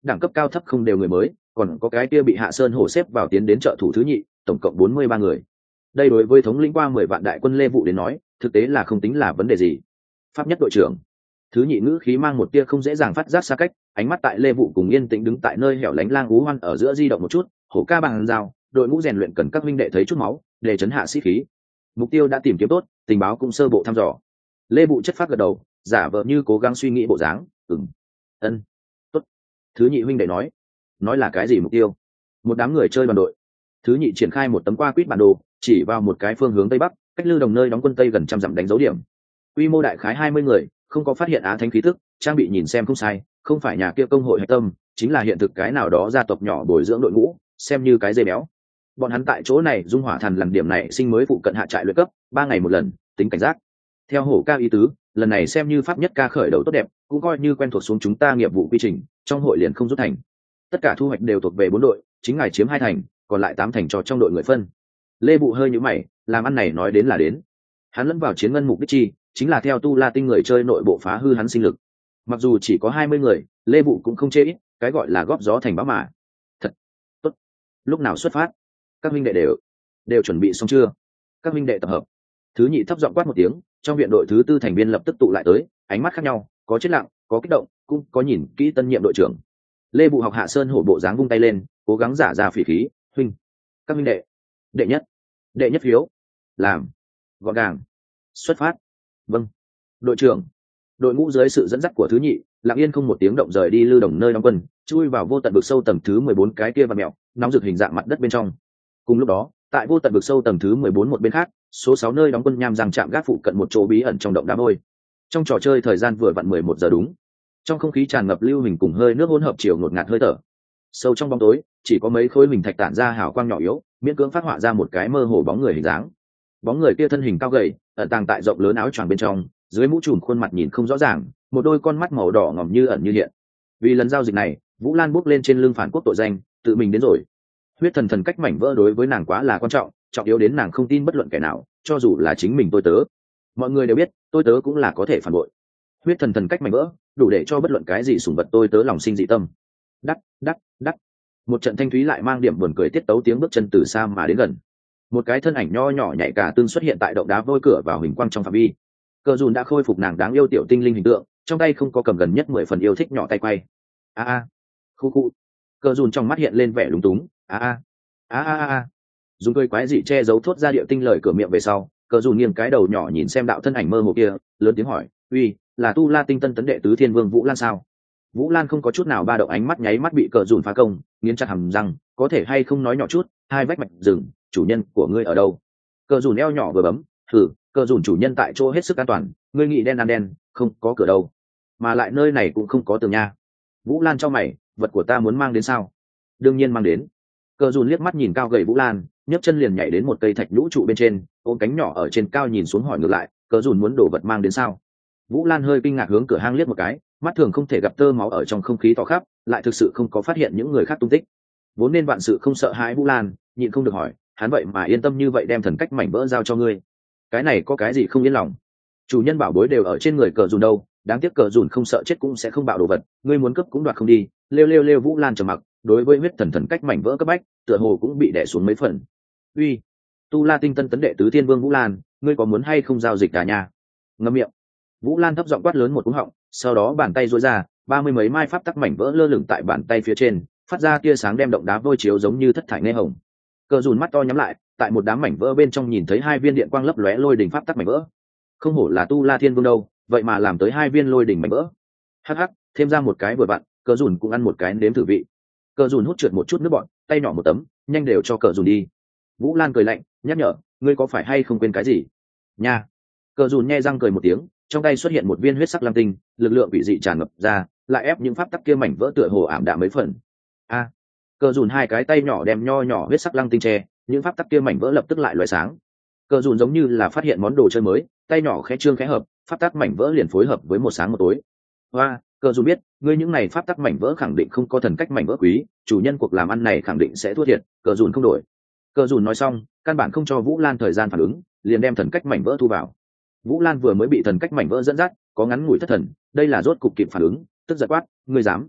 đẳng cấp cao thấp không đều người mới, còn có cái kia bị Hạ Sơn Hổ xếp vào tiến đến trợ thủ thứ nhị, tổng cộng bốn mươi ba người. Đây đối với thống lĩnh qua mười vạn đại quân Lê Vụ đến nói, thực tế là không tính là vấn đề gì. Pháp nhất đội trưởng, thứ nhị ngữ khí mang một tia không dễ dàng phát giác xa cách, ánh mắt tại Lê Vụ cùng yên tĩnh đứng tại nơi hẻo lánh lang ú hoan ở giữa di động một chút, hổ ca bằng dao, đội ngũ rèn luyện cần các huynh đệ thấy chút máu, để chấn hạ sĩ khí. Mục tiêu đã tìm kiếm tốt, tình báo cũng sơ bộ thăm dò. Lê Vụ chất phát gật đầu, giả vờ như cố gắng suy nghĩ bộ dáng, ừm, ân, tốt. Thứ nhị huynh đệ nói, nói là cái gì mục tiêu? Một đám người chơi đoàn đội. Thứ nhị triển khai một tấm qua quýt bản đồ, chỉ vào một cái phương hướng tây bắc, cách Lư Đồng nơi đóng quân tây gần trăm dặm đánh dấu điểm. Quy mô đại khái hai mươi người, không có phát hiện á thánh khí tức, trang bị nhìn xem không sai, không phải nhà kia công hội hạch tâm, chính là hiện thực cái nào đó gia tộc nhỏ bồi dưỡng đội ngũ, xem như cái dây béo. Bọn hắn tại chỗ này dung hỏa thần lần điểm này sinh mới phụ cận hạ trại luyện cấp, ba ngày một lần, tính cảnh giác. Theo hổ ca ý tứ, lần này xem như pháp nhất ca khởi đầu tốt đẹp, cũng coi như quen thuộc xuống chúng ta nghiệp vụ quy trình, trong hội liền không rút thành. Tất cả thu hoạch đều thuộc về bốn đội, chính ngài chiếm hai thành, còn lại tám thành cho trong đội người phân. Lê Bụ hơi nhíu mày, làm ăn này nói đến là đến. Hắn lẫn vào chiến ngân mục đích chi, chính là theo tu la tinh người chơi nội bộ phá hư hắn sinh lực. Mặc dù chỉ có hai mươi người, Lê Bụ cũng không chê ít, cái gọi là góp gió thành bão mà. Thật tốt. Lúc nào xuất phát? Các huynh đệ đều đều chuẩn bị xong chưa? Các huynh đệ tập hợp. Thứ nhị thấp giọng quát một tiếng, trong viện đội thứ tư thành viên lập tức tụ lại tới, ánh mắt khác nhau, có chết lặng, có kích động, cũng có nhìn kỹ tân nhiệm đội trưởng. Lê Bụ học Hạ Sơn Hổ bộ dáng vung tay lên, cố gắng giả ra phỉ khí, huynh, các huynh đệ, đệ nhất, đệ nhất phiếu, làm, gọn gàng, xuất phát. Vâng, đội trưởng. Đội ngũ dưới sự dẫn dắt của thứ nhị, lặng yên không một tiếng động rời đi Lư Đồng nơi đóng quân, chui vào vô tận vực sâu tầng thứ mười bốn cái kia và mèo, nóng rực hình dạng mặt đất bên trong. Cùng lúc đó, tại vô tận vực sâu tầng thứ mười bốn một bên khác, số sáu nơi đóng quân nham răng chạm gác phụ cận một chỗ bí ẩn trong động đá vôi. Trong trò chơi thời gian vừa vặn mười một giờ đúng. Trong không khí tràn ngập lưu hình cùng hơi nước hỗn hợp chiều ngột ngạt hơi thở. Sâu trong bóng tối, chỉ có mấy khối hình thạch tản ra hào quang nhỏ yếu, miễn cưỡng phát họa ra một cái mơ hồ bóng người hình dáng. Bóng người kia thân hình cao gầy, ẩn tàng tại rộng lớn áo choàng bên trong, dưới mũ trùm khuôn mặt nhìn không rõ ràng, một đôi con mắt màu đỏ ngòm như ẩn như hiện. Vì lần giao dịch này, Vũ Lan bước lên trên lưng phản quốc tội danh, tự mình đến rồi. Huyết thần thần cách mảnh vỡ đối với nàng quá là quan trọng, trọng yếu đến nàng không tin bất luận kẻ nào, cho dù là chính mình tôi tớ. Mọi người đều biết, tôi tớ cũng là có thể phản bội. Huyết thần thần cách mảnh vỡ, đủ để cho bất luận cái gì sủng vật tôi tớ lòng sinh dị tâm. Đắc, đắc, đắc. Một trận thanh thúy lại mang điểm buồn cười tiết tấu tiếng bước chân từ xa mà đến gần. Một cái thân ảnh nho nhỏ nhạy cả tương xuất hiện tại động đá vôi cửa vào hình quang trong phạm vi. Cờ Dùn đã khôi phục nàng đáng yêu tiểu tinh linh hình tượng, trong tay không có cầm gần nhất mười phần yêu thích nhỏ tay quay. A a, khu khu. Cờ Dùn trong mắt hiện lên vẻ lúng túng. A a, a a a. Dùng cười quái dị che giấu thốt ra điệu tinh lời cửa miệng về sau, Cờ Dùn nghiêng cái đầu nhỏ nhìn xem đạo thân ảnh mơ hồ kia, lớn tiếng hỏi, uy, là tu la tinh tân tấn đệ tứ thiên vương Vũ Lan sao? Vũ Lan không có chút nào ba động, ánh mắt nháy mắt bị Cờ Dùn phá công, nghiến chặt hàm răng, có thể hay không nói nhỏ chút, hai vách mạch rừng, chủ nhân của ngươi ở đâu? Cờ Dùn eo nhỏ vừa bấm, thử, Cờ Dùn chủ nhân tại chỗ hết sức an toàn, ngươi nghĩ đen ăn đen, không có cửa đâu, mà lại nơi này cũng không có tường nha. Vũ Lan cho mày, vật của ta muốn mang đến sao? Đương nhiên mang đến. Cờ Dùn liếc mắt nhìn cao gầy Vũ Lan, nhấc chân liền nhảy đến một cây thạch nhũ trụ bên trên, ôm cánh nhỏ ở trên cao nhìn xuống hỏi ngược lại, Cờ Dùn muốn đồ vật mang đến sao? Vũ Lan hơi kinh ngạc hướng cửa hang liếc một cái, mắt thường không thể gặp tơ máu ở trong không khí tỏ khắp, lại thực sự không có phát hiện những người khác tung tích. Vốn nên vạn sự không sợ hãi Vũ Lan, nhịn không được hỏi, hắn vậy mà yên tâm như vậy đem thần cách mảnh vỡ giao cho ngươi? Cái này có cái gì không yên lòng? Chủ nhân bảo bối đều ở trên người Cờ Dùn đâu, đáng tiếc Cờ Dùn không sợ chết cũng sẽ không bạo đồ vật, ngươi muốn cướp cũng đoạt không đi. Lêu lêu lêu Vũ Lan trầm mặc, đối với huyết thần thần cách mảnh vỡ cấp bách, tựa hồ cũng bị đè xuống mấy phần. Uy, tu la tinh tân tấn đệ tứ thiên vương Vũ Lan, ngươi có muốn hay không giao dịch cả nhà? Ngậm miệng. Vũ Lan thấp giọng quát lớn một cú họng, sau đó bàn tay duỗi ra, ba mươi mấy mai pháp tắc mảnh vỡ lơ lửng tại bàn tay phía trên, phát ra tia sáng đem động đá vôi chiếu giống như thất thải nghe hồng. Cờ Dùn mắt to nhắm lại, tại một đám mảnh vỡ bên trong nhìn thấy hai viên điện quang lấp lóe lôi đỉnh pháp tắc mảnh vỡ. Không hổ là tu la thiên vương đâu, vậy mà làm tới hai viên lôi đỉnh mảnh vỡ. Hắc hắc, thêm ra một cái vừa vặn, Cờ Dùn cũng ăn một cái nếm thử vị. Cờ Dùn hút trượt một chút nước bọt, tay nhỏ một tấm, nhanh đều cho Cờ Dùn đi. Vũ Lan cười lạnh, nhắc nhở, ngươi có phải hay không quên cái gì? Nha. Cờ Dùn nhe răng cười một tiếng, trong tay xuất hiện một viên huyết sắc lam tinh, lực lượng quỷ dị tràn ngập ra, lại ép những pháp tắc kia mảnh vỡ tựa hồ ảm đạm mấy phần. A. À. Cờ Dùn hai cái tay nhỏ đem nho nhỏ huyết sắc lam tinh che, những pháp tắc kia mảnh vỡ lập tức lại lóe sáng. Cờ Dùn giống như là phát hiện món đồ chơi mới, tay nhỏ khẽ trương khẽ hợp, pháp tắc mảnh vỡ liền phối hợp với một sáng một tối. Hoa, Cờ Dùn biết, ngươi những này pháp tắc mảnh vỡ khẳng định không có thần cách mảnh vỡ quý, chủ nhân cuộc làm ăn này khẳng định sẽ thua thiệt, Cờ Dùn không đổi. Cờ Dùn nói xong, căn bản không cho Vũ Lan thời gian phản ứng, liền đem thần cách mảnh vỡ thu vào. Vũ Lan vừa mới bị thần cách mảnh vỡ dẫn dắt, có ngắn ngủi thất thần, đây là rốt cục kịp phản ứng, tức giật quát, ngươi dám?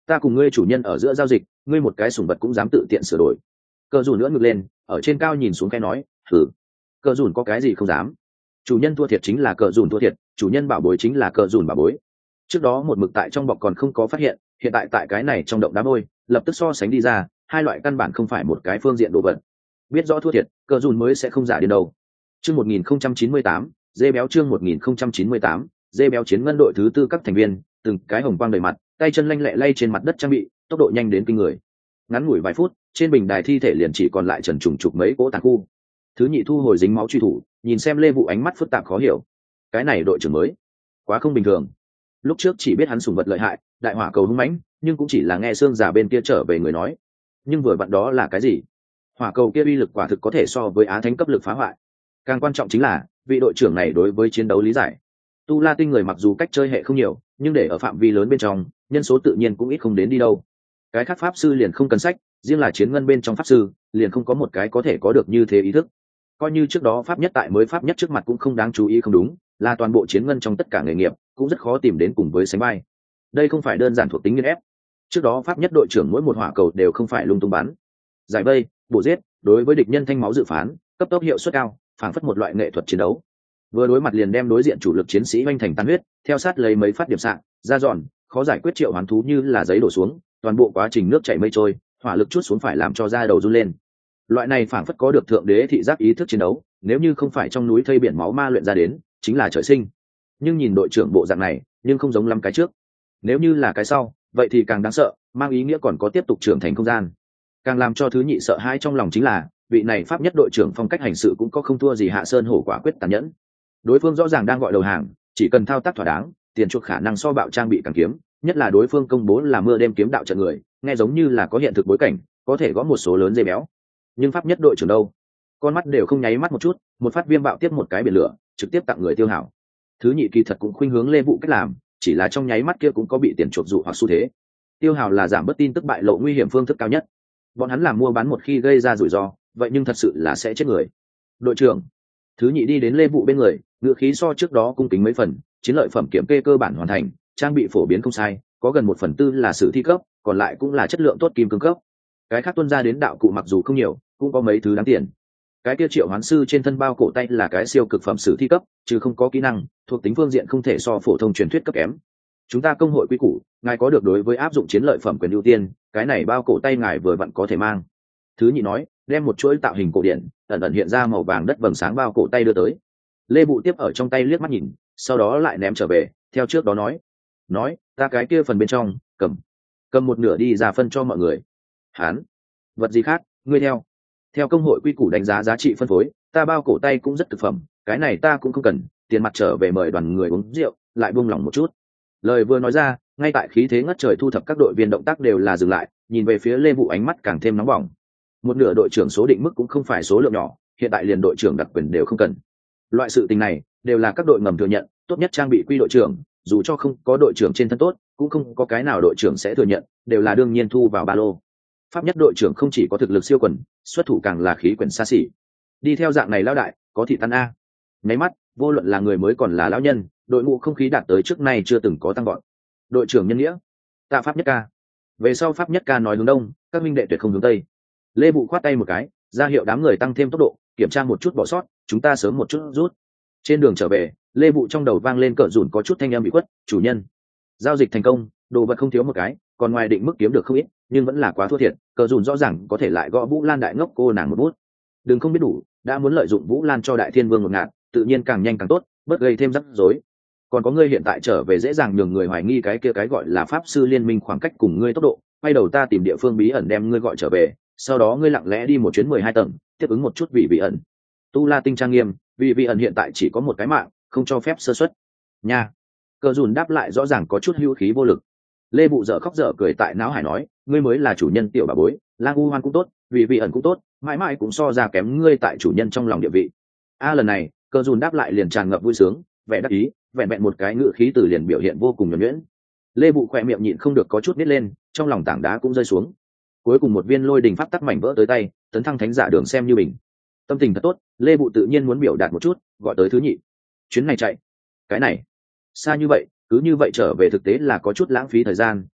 ta cùng ngươi chủ nhân ở giữa giao dịch, ngươi một cái sủng vật cũng dám tự tiện sửa đổi. Cờ dùn nữa ngược lên, ở trên cao nhìn xuống cái nói, thử. Cờ dùn có cái gì không dám? Chủ nhân thua thiệt chính là cờ dùn thua thiệt, chủ nhân bảo bối chính là cờ dùn bảo bối. Trước đó một mực tại trong bọc còn không có phát hiện, hiện tại tại cái này trong động đá vôi, lập tức so sánh đi ra, hai loại căn bản không phải một cái phương diện đồ vật. Biết rõ thua thiệt, cờ dùn mới sẽ không giả đến đâu. Chương một nghìn không trăm chín mươi tám, dê béo chương một nghìn không trăm chín mươi tám, dê béo chiến ngân đội thứ tư các thành viên, từng cái hồng quang đầy mặt, tay chân lanh lẹ lay trên mặt đất trang bị, tốc độ nhanh đến kinh người. Ngắn ngủi vài phút, trên bình đài thi thể liền chỉ còn lại trần trùng trục mấy cỗ tàn khu. Thứ nhị thu hồi dính máu truy thủ, nhìn xem Lê Vụ ánh mắt phức tạp khó hiểu. Cái này đội trưởng mới, quá không bình thường. Lúc trước chỉ biết hắn sủng vật lợi hại, đại hỏa cầu hung mãnh, nhưng cũng chỉ là nghe xương giả bên kia trở về người nói. Nhưng vừa vặn đó là cái gì? Hỏa cầu kia uy lực quả thực có thể so với á thánh cấp lực phá hoại. Càng quan trọng chính là, vị đội trưởng này đối với chiến đấu lý giải. Tu La Tinh người mặc dù cách chơi hệ không nhiều, nhưng để ở phạm vi lớn bên trong, nhân số tự nhiên cũng ít không đến đi đâu. Cái khác pháp sư liền không cần sách, riêng là chiến ngân bên trong pháp sư, liền không có một cái có thể có được như thế ý thức. Coi như trước đó pháp nhất tại mới pháp nhất trước mặt cũng không đáng chú ý không đúng, là toàn bộ chiến ngân trong tất cả nghề nghiệp, cũng rất khó tìm đến cùng với sánh vai. Đây không phải đơn giản thuộc tính nghiên ép. Trước đó pháp nhất đội trưởng mỗi một hỏa cầu đều không phải lung tung bắn. Giải vây, bổ giết, đối với địch nhân thanh máu dự phán, cấp tốc hiệu suất cao, phảng phất một loại nghệ thuật chiến đấu. Vừa đối mặt liền đem đối diện chủ lực chiến sĩ oanh thành tan huyết, theo sát lấy mấy phát điểm sạng, ra giòn, khó giải quyết triệu hoán thú như là giấy đổ xuống, toàn bộ quá trình nước chảy mây trôi, hỏa lực chút xuống phải làm cho da đầu run lên. Loại này phảng phất có được thượng đế thị giác ý thức chiến đấu, nếu như không phải trong núi thây biển máu ma luyện ra đến, chính là trời sinh. Nhưng nhìn đội trưởng bộ dạng này, nhưng không giống lắm cái trước. Nếu như là cái sau, vậy thì càng đáng sợ, mang ý nghĩa còn có tiếp tục trưởng thành không gian. Càng làm cho thứ nhị sợ hãi trong lòng chính là, vị này pháp nhất đội trưởng phong cách hành sự cũng có không thua gì Hạ Sơn hổ quả quyết tàn nhẫn. Đối phương rõ ràng đang gọi đầu hàng, chỉ cần thao tác thỏa đáng, tiền chuộc khả năng so bạo trang bị càng kiếm, nhất là đối phương công bố là mưa đêm kiếm đạo trận người, nghe giống như là có hiện thực bối cảnh, có thể gõ một số lớn dây béo. Nhưng pháp nhất đội trưởng đâu, con mắt đều không nháy mắt một chút, một phát viêm bạo tiếp một cái biển lửa, trực tiếp tặng người tiêu hảo. Thứ nhị kỳ thật cũng khuynh hướng Lê Vụ cách làm, chỉ là trong nháy mắt kia cũng có bị tiền chuộc dụ hoặc xu thế. Tiêu hào là giảm bớt tin tức bại lộ nguy hiểm phương thức cao nhất. Bọn hắn làm mua bán một khi gây ra rủi ro, vậy nhưng thật sự là sẽ chết người. Đội trưởng, thứ nhị đi đến Lê Vụ bên người, ngựa khí so trước đó cung kính mấy phần, chiến lợi phẩm kiểm kê cơ bản hoàn thành, trang bị phổ biến không sai, có gần một phần tư là sử thi cấp, còn lại cũng là chất lượng tốt kim cương cấp. Cái khác tuân ra đến đạo cụ mặc dù không nhiều, cũng có mấy thứ đáng tiền. Cái kia triệu hoán sư trên thân bao cổ tay là cái siêu cực phẩm sử thi cấp, chứ không có kỹ năng, thuộc tính phương diện không thể so phổ thông truyền thuyết cấp kém. Chúng ta công hội quy củ, ngài có được đối với áp dụng chiến lợi phẩm quyền ưu tiên, cái này bao cổ tay ngài vừa vặn có thể mang. Thứ nhị nói, đem một chuỗi tạo hình cổ điển, ẩn ẩn hiện ra màu vàng đất vầng sáng bao cổ tay đưa tới. Lê Bụ tiếp ở trong tay liếc mắt nhìn, sau đó lại ném trở về, theo trước đó nói, nói, ta cái kia phần bên trong, cầm, cầm một nửa đi ra phân cho mọi người. Hán, vật gì khác, ngươi theo. Theo công hội quy củ đánh giá giá trị phân phối, ta bao cổ tay cũng rất thực phẩm, cái này ta cũng không cần, tiền mặt trở về mời đoàn người uống rượu, lại buông lỏng một chút. Lời vừa nói ra, ngay tại khí thế ngất trời thu thập các đội viên động tác đều là dừng lại, nhìn về phía Lê Vụ ánh mắt càng thêm nóng bỏng. Một nửa đội trưởng số định mức cũng không phải số lượng nhỏ, hiện tại liền đội trưởng đặc quyền đều không cần. Loại sự tình này đều là các đội ngầm thừa nhận, tốt nhất trang bị quy đội trưởng, dù cho không có đội trưởng trên thân tốt, cũng không có cái nào đội trưởng sẽ thừa nhận, đều là đương nhiên thu vào ba lô. Pháp nhất đội trưởng không chỉ có thực lực siêu quần, xuất thủ càng là khí quyển xa xỉ. Đi theo dạng này lão đại, có thị tan a. Nháy mắt, vô luận là người mới còn là lão nhân, đội ngũ không khí đạt tới trước nay chưa từng có tăng gọn. Đội trưởng nhân nghĩa, tạ pháp nhất ca. Về sau pháp nhất ca nói hướng đông, các minh đệ tuyệt không hướng tây. Lê Bụ khoát tay một cái, ra hiệu đám người tăng thêm tốc độ, kiểm tra một chút bỏ sót, chúng ta sớm một chút rút. Trên đường trở về, Lê Bụ trong đầu vang lên cỡ rủn có chút thanh âm bị quất, chủ nhân, giao dịch thành công, đồ vật không thiếu một cái, còn ngoài định mức kiếm được không ít, nhưng vẫn là quá thua thiệt, cỡ rủn rõ ràng có thể lại gõ Vũ Lan đại ngốc cô nàng một bút. Đừng không biết đủ, đã muốn lợi dụng Vũ Lan cho Đại Thiên Vương một ngạt, tự nhiên càng nhanh càng tốt, bất gây thêm rắc rối. Còn có ngươi hiện tại trở về dễ dàng nhường người hoài nghi cái kia cái gọi là pháp sư liên minh khoảng cách cùng ngươi tốc độ, quay đầu ta tìm địa phương bí ẩn đem ngươi gọi trở về, sau đó ngươi lặng lẽ đi một chuyến mười hai tầng, tiếp ứng một chút vị vị ẩn. Tu La Tinh trang nghiêm, vì vị ẩn hiện tại chỉ có một cái mạng, không cho phép sơ suất. Nha. Cờ dùn đáp lại rõ ràng có chút hữu khí vô lực. Lê Bụ dở khóc dở cười tại não hải nói, ngươi mới là chủ nhân tiểu bà bối, Lang U Hoan cũng tốt, vì vị ẩn cũng tốt, mãi mãi cũng so ra kém ngươi tại chủ nhân trong lòng địa vị. A lần này, cờ dùn đáp lại liền tràn ngập vui sướng, vẻ đắc ý, vẹn vẹn một cái ngữ khí từ liền biểu hiện vô cùng nhuần nhuyễn. Lê Bụ khỏe miệng nhịn không được có chút nít lên, trong lòng tảng đá cũng rơi xuống. Cuối cùng một viên lôi đình pháp tắc mảnh vỡ tới tay, tấn thăng thánh giả đường xem như bình. Tâm tình thật tốt, Lê Bụ tự nhiên muốn biểu đạt một chút, gọi tới thứ nhị. Chuyến này chạy, cái này xa như vậy, cứ như vậy trở về thực tế là có chút lãng phí thời gian,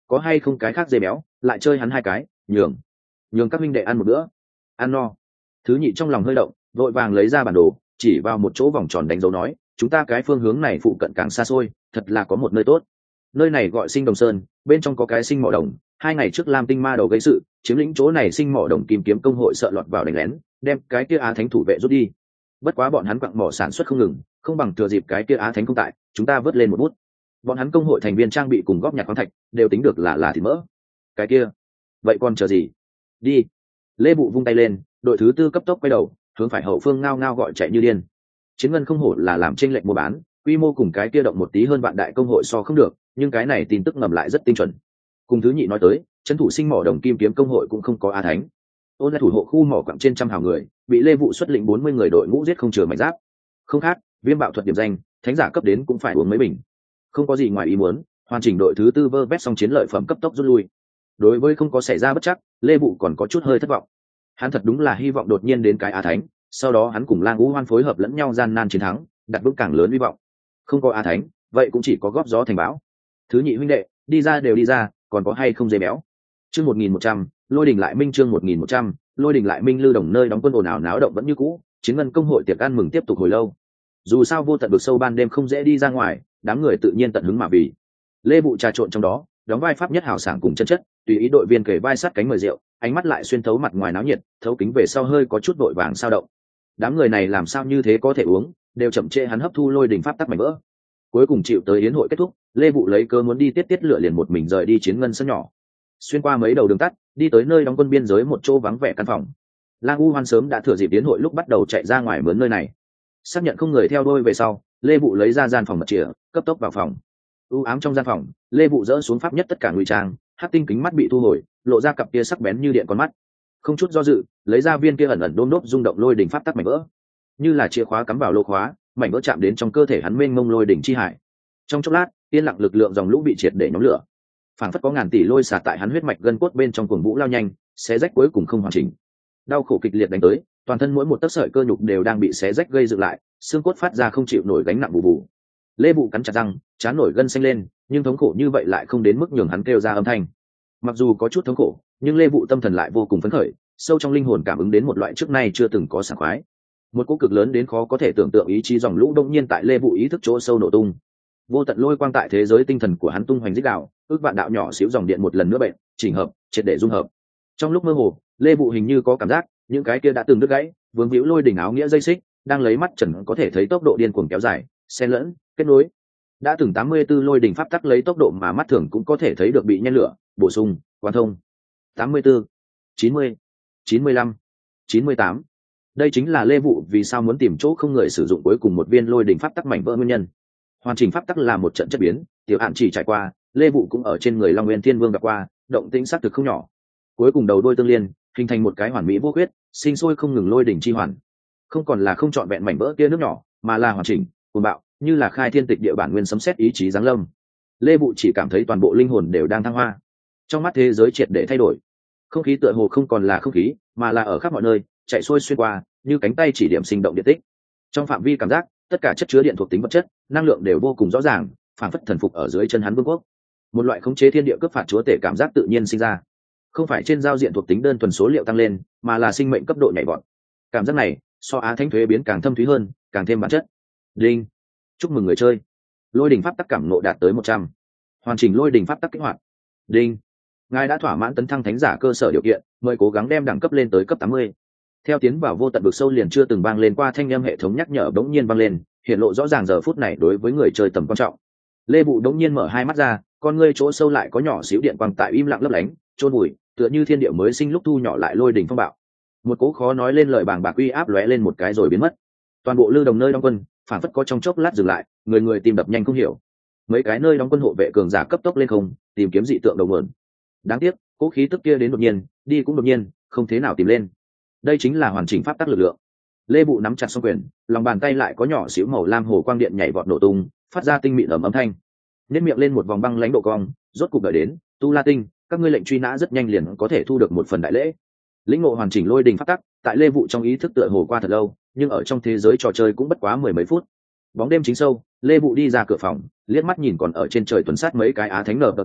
có hay không cái khác dê béo lại chơi hắn hai cái, nhường nhường các minh đệ ăn một bữa, ăn no. Thứ nhị trong lòng hơi động, vội vàng lấy ra bản đồ, chỉ vào một chỗ vòng tròn đánh dấu nói, chúng ta cái phương hướng này phụ cận càng xa xôi, thật là có một nơi tốt. Nơi này gọi Sinh Đồng Sơn, bên trong có cái sinh mỏ đồng, hai ngày trước Lam Tinh ma đầu gây sự, chiếm lĩnh chỗ này sinh mỏ đồng, kim kiếm công hội sợ lọt vào đánh lén, đem cái kia Á Thánh thủ vệ rút đi. Bất quá bọn hắn quặng mỏ sản xuất không ngừng, không bằng thừa dịp cái kia Á Thánh không tại, chúng ta vớt lên một bút. Bọn hắn công hội thành viên trang bị cùng góp nhặt khoáng thạch, đều tính được là là thịt mỡ. Cái kia, vậy còn chờ gì? Đi. Lê Bụ vung tay lên, đội thứ tư cấp tốc quay đầu, hướng phải hậu phương ngao ngao gọi chạy như điên. Chiến ngân không hổ là làm chênh lệch mua bán, quy mô cùng cái kia động một tí hơn vạn đại công hội so không được, nhưng cái này tin tức ngầm lại rất tinh chuẩn. Cùng thứ nhị nói tới, trấn thủ sinh mỏ đồng kim kiếm công hội cũng không có Á Thánh. Ôn là thủ hộ khu mỏ quặng trên trăm hào người, bị Lê Vụ xuất lĩnh bốn mươi người đội ngũ giết không chừa mảnh giáp. Không khác, viêm bạo thuật điểm danh, thánh giả cấp đến cũng phải uống mấy bình. Không có gì ngoài ý muốn, hoàn chỉnh đội thứ tư vơ vét xong chiến lợi phẩm cấp tốc rút lui. Đối với không có xảy ra bất chắc, Lê Vụ còn có chút hơi thất vọng. Hắn thật đúng là hy vọng đột nhiên đến cái Á Thánh, sau đó hắn cùng Lang Ngũ Hoan phối hợp lẫn nhau gian nan chiến thắng, đặt vững càng lớn hy vọng. Không có Á Thánh, vậy cũng chỉ có góp gió thành bão. Thứ nhị huynh đệ, đi ra đều đi ra, còn có hay không dây béo. Chương một nghìn một trăm, Lôi Đình lại minh chương một nghìn một trăm, Lôi Đình lại minh lưu đồng nơi đóng quân ồn ào náo động vẫn như cũ, chiến ngân công hội tiệc ăn mừng tiếp tục hồi lâu. Dù sao vô tận vực sâu ban đêm không dễ đi ra ngoài, đám người tự nhiên tận hứng mà vì. Lê Vụ trà trộn trong đó, đóng vai pháp nhất hào sảng cùng chân chất, tùy ý đội viên kể vai sát cánh mời rượu, ánh mắt lại xuyên thấu mặt ngoài náo nhiệt, thấu kính về sau hơi có chút vội vàng sao động. Đám người này làm sao như thế có thể uống, đều chậm trễ hắn hấp thu lôi đình pháp tắc mảnh vỡ. Cuối cùng chịu tới yến hội kết thúc, Lê Vụ lấy cớ muốn đi tiết tiết lựa liền một mình rời đi chiến ngân sân nhỏ, xuyên qua mấy đầu đường tắt, đi tới nơi đóng quân biên giới một chỗ vắng vẻ căn phòng. Lang U Hoan sớm đã thừa dịp yến hội lúc bắt đầu chạy ra ngoài mướn nơi này, xác nhận không người theo đôi về sau, Lê Vụ lấy ra gian phòng mật chìa, cấp tốc vào phòng. U ám trong gian phòng, Lê Vụ dỡ xuống pháp nhất tất cả ngụy trang, hắc tinh kính mắt bị thu hồi, lộ ra cặp kia sắc bén như điện con mắt. Không chút do dự, lấy ra viên kia ẩn ẩn đôm nốt rung động lôi đỉnh pháp tắc mảnh vỡ, như là chìa khóa cắm vào lô khóa, mảnh vỡ chạm đến trong cơ thể hắn mênh mông lôi đỉnh chi hải. Trong chốc lát, yên lặng lực lượng dòng lũ bị triệt để nhóm lửa, phảng phất có ngàn tỷ lôi xả tại hắn huyết mạch gân cốt bên trong cuồng vũ lao nhanh, xé rách cuối cùng không hoàn chỉnh. Đau khổ kịch liệt đánh tới, toàn thân mỗi một tấc sợi cơ nhục đều đang bị xé rách gây dựng lại, xương cốt phát ra không chịu nổi gánh nặng bù bù. Lê Vụ cắn chặt răng, chán nổi gân xanh lên, nhưng thống khổ như vậy lại không đến mức nhường hắn kêu ra âm thanh. Mặc dù có chút thống khổ, nhưng Lê Vụ tâm thần lại vô cùng phấn khởi, sâu trong linh hồn cảm ứng đến một loại trước nay chưa từng có sảng khoái. Một cỗ cực lớn đến khó có thể tưởng tượng ý chí dòng lũ đông nhiên tại Lê Vụ ý thức chỗ sâu nổ tung. Vô tận lôi quang tại thế giới tinh thần của hắn tung hoành rít gào, ước vạn đạo nhỏ xíu dòng điện một lần nữa bệnh, chỉnh hợp, triệt để dung hợp. Trong lúc mơ hồ, Lê Vụ hình như có cảm giác, những cái kia đã từng đứt gãy, vướng víu lôi đỉnh áo nghĩa dây xích, đang lấy mắt trần có thể thấy tốc độ điên cuồng kéo dài, xen lẫn, kết nối. Đã từng tám mươi 84 lôi đỉnh pháp tắc lấy tốc độ mà mắt thường cũng có thể thấy được bị nhen lửa, bổ sung, quan thông. tám mươi tư, chín mươi, chín mươi lăm, chín mươi tám. Đây chính là Lê Vụ vì sao muốn tìm chỗ không người sử dụng cuối cùng một viên lôi đỉnh pháp tắc mảnh vỡ nguyên nhân. Hoàn chỉnh pháp tắc là một trận chất biến, tiểu hạn chỉ trải qua, Lê Vụ cũng ở trên người Long Nguyên Thiên Vương gặp qua, động tĩnh xác thực không nhỏ. Cuối cùng đầu đôi tương liên, hình thành một cái hoàn mỹ vô khuyết, sinh sôi không ngừng lôi đỉnh chi hoàn. Không còn là không trọn vẹn mảnh vỡ kia nước nhỏ, mà là hoàn chỉnh, cuồng bạo, như là khai thiên tịch địa bản nguyên sấm sét ý chí giáng lâm. Lê Vụ chỉ cảm thấy toàn bộ linh hồn đều đang thăng hoa. Trong mắt thế giới triệt để thay đổi. Không khí tựa hồ không còn là không khí, mà là ở khắp mọi nơi, chạy xuôi xuyên qua, như cánh tay chỉ điểm sinh động điện tích. Trong phạm vi cảm giác, tất cả chất chứa điện thuộc tính vật chất, năng lượng đều vô cùng rõ ràng, phảng phất thần phục ở dưới chân hắn vương quốc. Một loại khống chế thiên địa cướp phạt chúa tể cảm giác tự nhiên sinh ra. Không phải trên giao diện thuộc tính đơn thuần số liệu tăng lên, mà là sinh mệnh cấp độ nhảy vọt. Cảm giác này, so Á Thánh thuế biến càng thâm thúy hơn, càng thêm bản chất. Đinh. Chúc mừng người chơi. Lôi đỉnh pháp tắc cảm ngộ đạt tới một trăm. Hoàn chỉnh lôi đỉnh pháp tắc kích hoạt. Đinh. Ngài đã thỏa mãn tấn thăng thánh giả cơ sở điều kiện, mời cố gắng đem đẳng cấp lên tới cấp tám mươi. Theo tiến vào vô tận vực sâu liền chưa từng vang lên qua thanh âm hệ thống nhắc nhở bỗng nhiên vang lên, hiện lộ rõ ràng giờ phút này đối với người chơi tầm quan trọng. Lê Vụ đống nhiên mở hai mắt ra, con ngươi chỗ sâu lại có nhỏ xíu điện quang tại im lặng lấp lánh, trôn bụi, tựa như thiên địa mới sinh lúc thu nhỏ lại lôi đỉnh phong bạo. Một cố khó nói lên lời bàng bạc uy áp lóe lên một cái rồi biến mất. Toàn bộ lưu đồng nơi đóng quân, phản phất có trong chốc lát dừng lại, người người tìm đập nhanh không hiểu. Mấy cái nơi đóng quân hộ vệ cường giả cấp tốc lên không, tìm kiếm dị tượng đầu nguồn. Đáng tiếc, cố khí tức kia đến đột nhiên, đi cũng đột nhiên, không thế nào tìm lên. Đây chính là hoàn chỉnh pháp tắc lực lượng. Lê Vụ nắm chặt song quyền, lòng bàn tay lại có nhỏ xíu màu lam hồ quang điện nhảy vọt nổ tung, phát ra tinh mịn ầm âm thanh. Nhếch miệng lên một vòng băng lãnh độ cong, rốt cục đợi đến, Tu La Tinh, các ngươi lệnh truy nã rất nhanh liền có thể thu được một phần đại lễ. Lĩnh ngộ hoàn chỉnh lôi đình pháp tắc, tại Lê Vụ trong ý thức tựa hồ qua thật lâu, nhưng ở trong thế giới trò chơi cũng bất quá mười mấy phút. Bóng đêm chính sâu, Lê Vụ đi ra cửa phòng, liếc mắt nhìn còn ở trên trời tuần sát mấy cái Á Thánh nở cờ,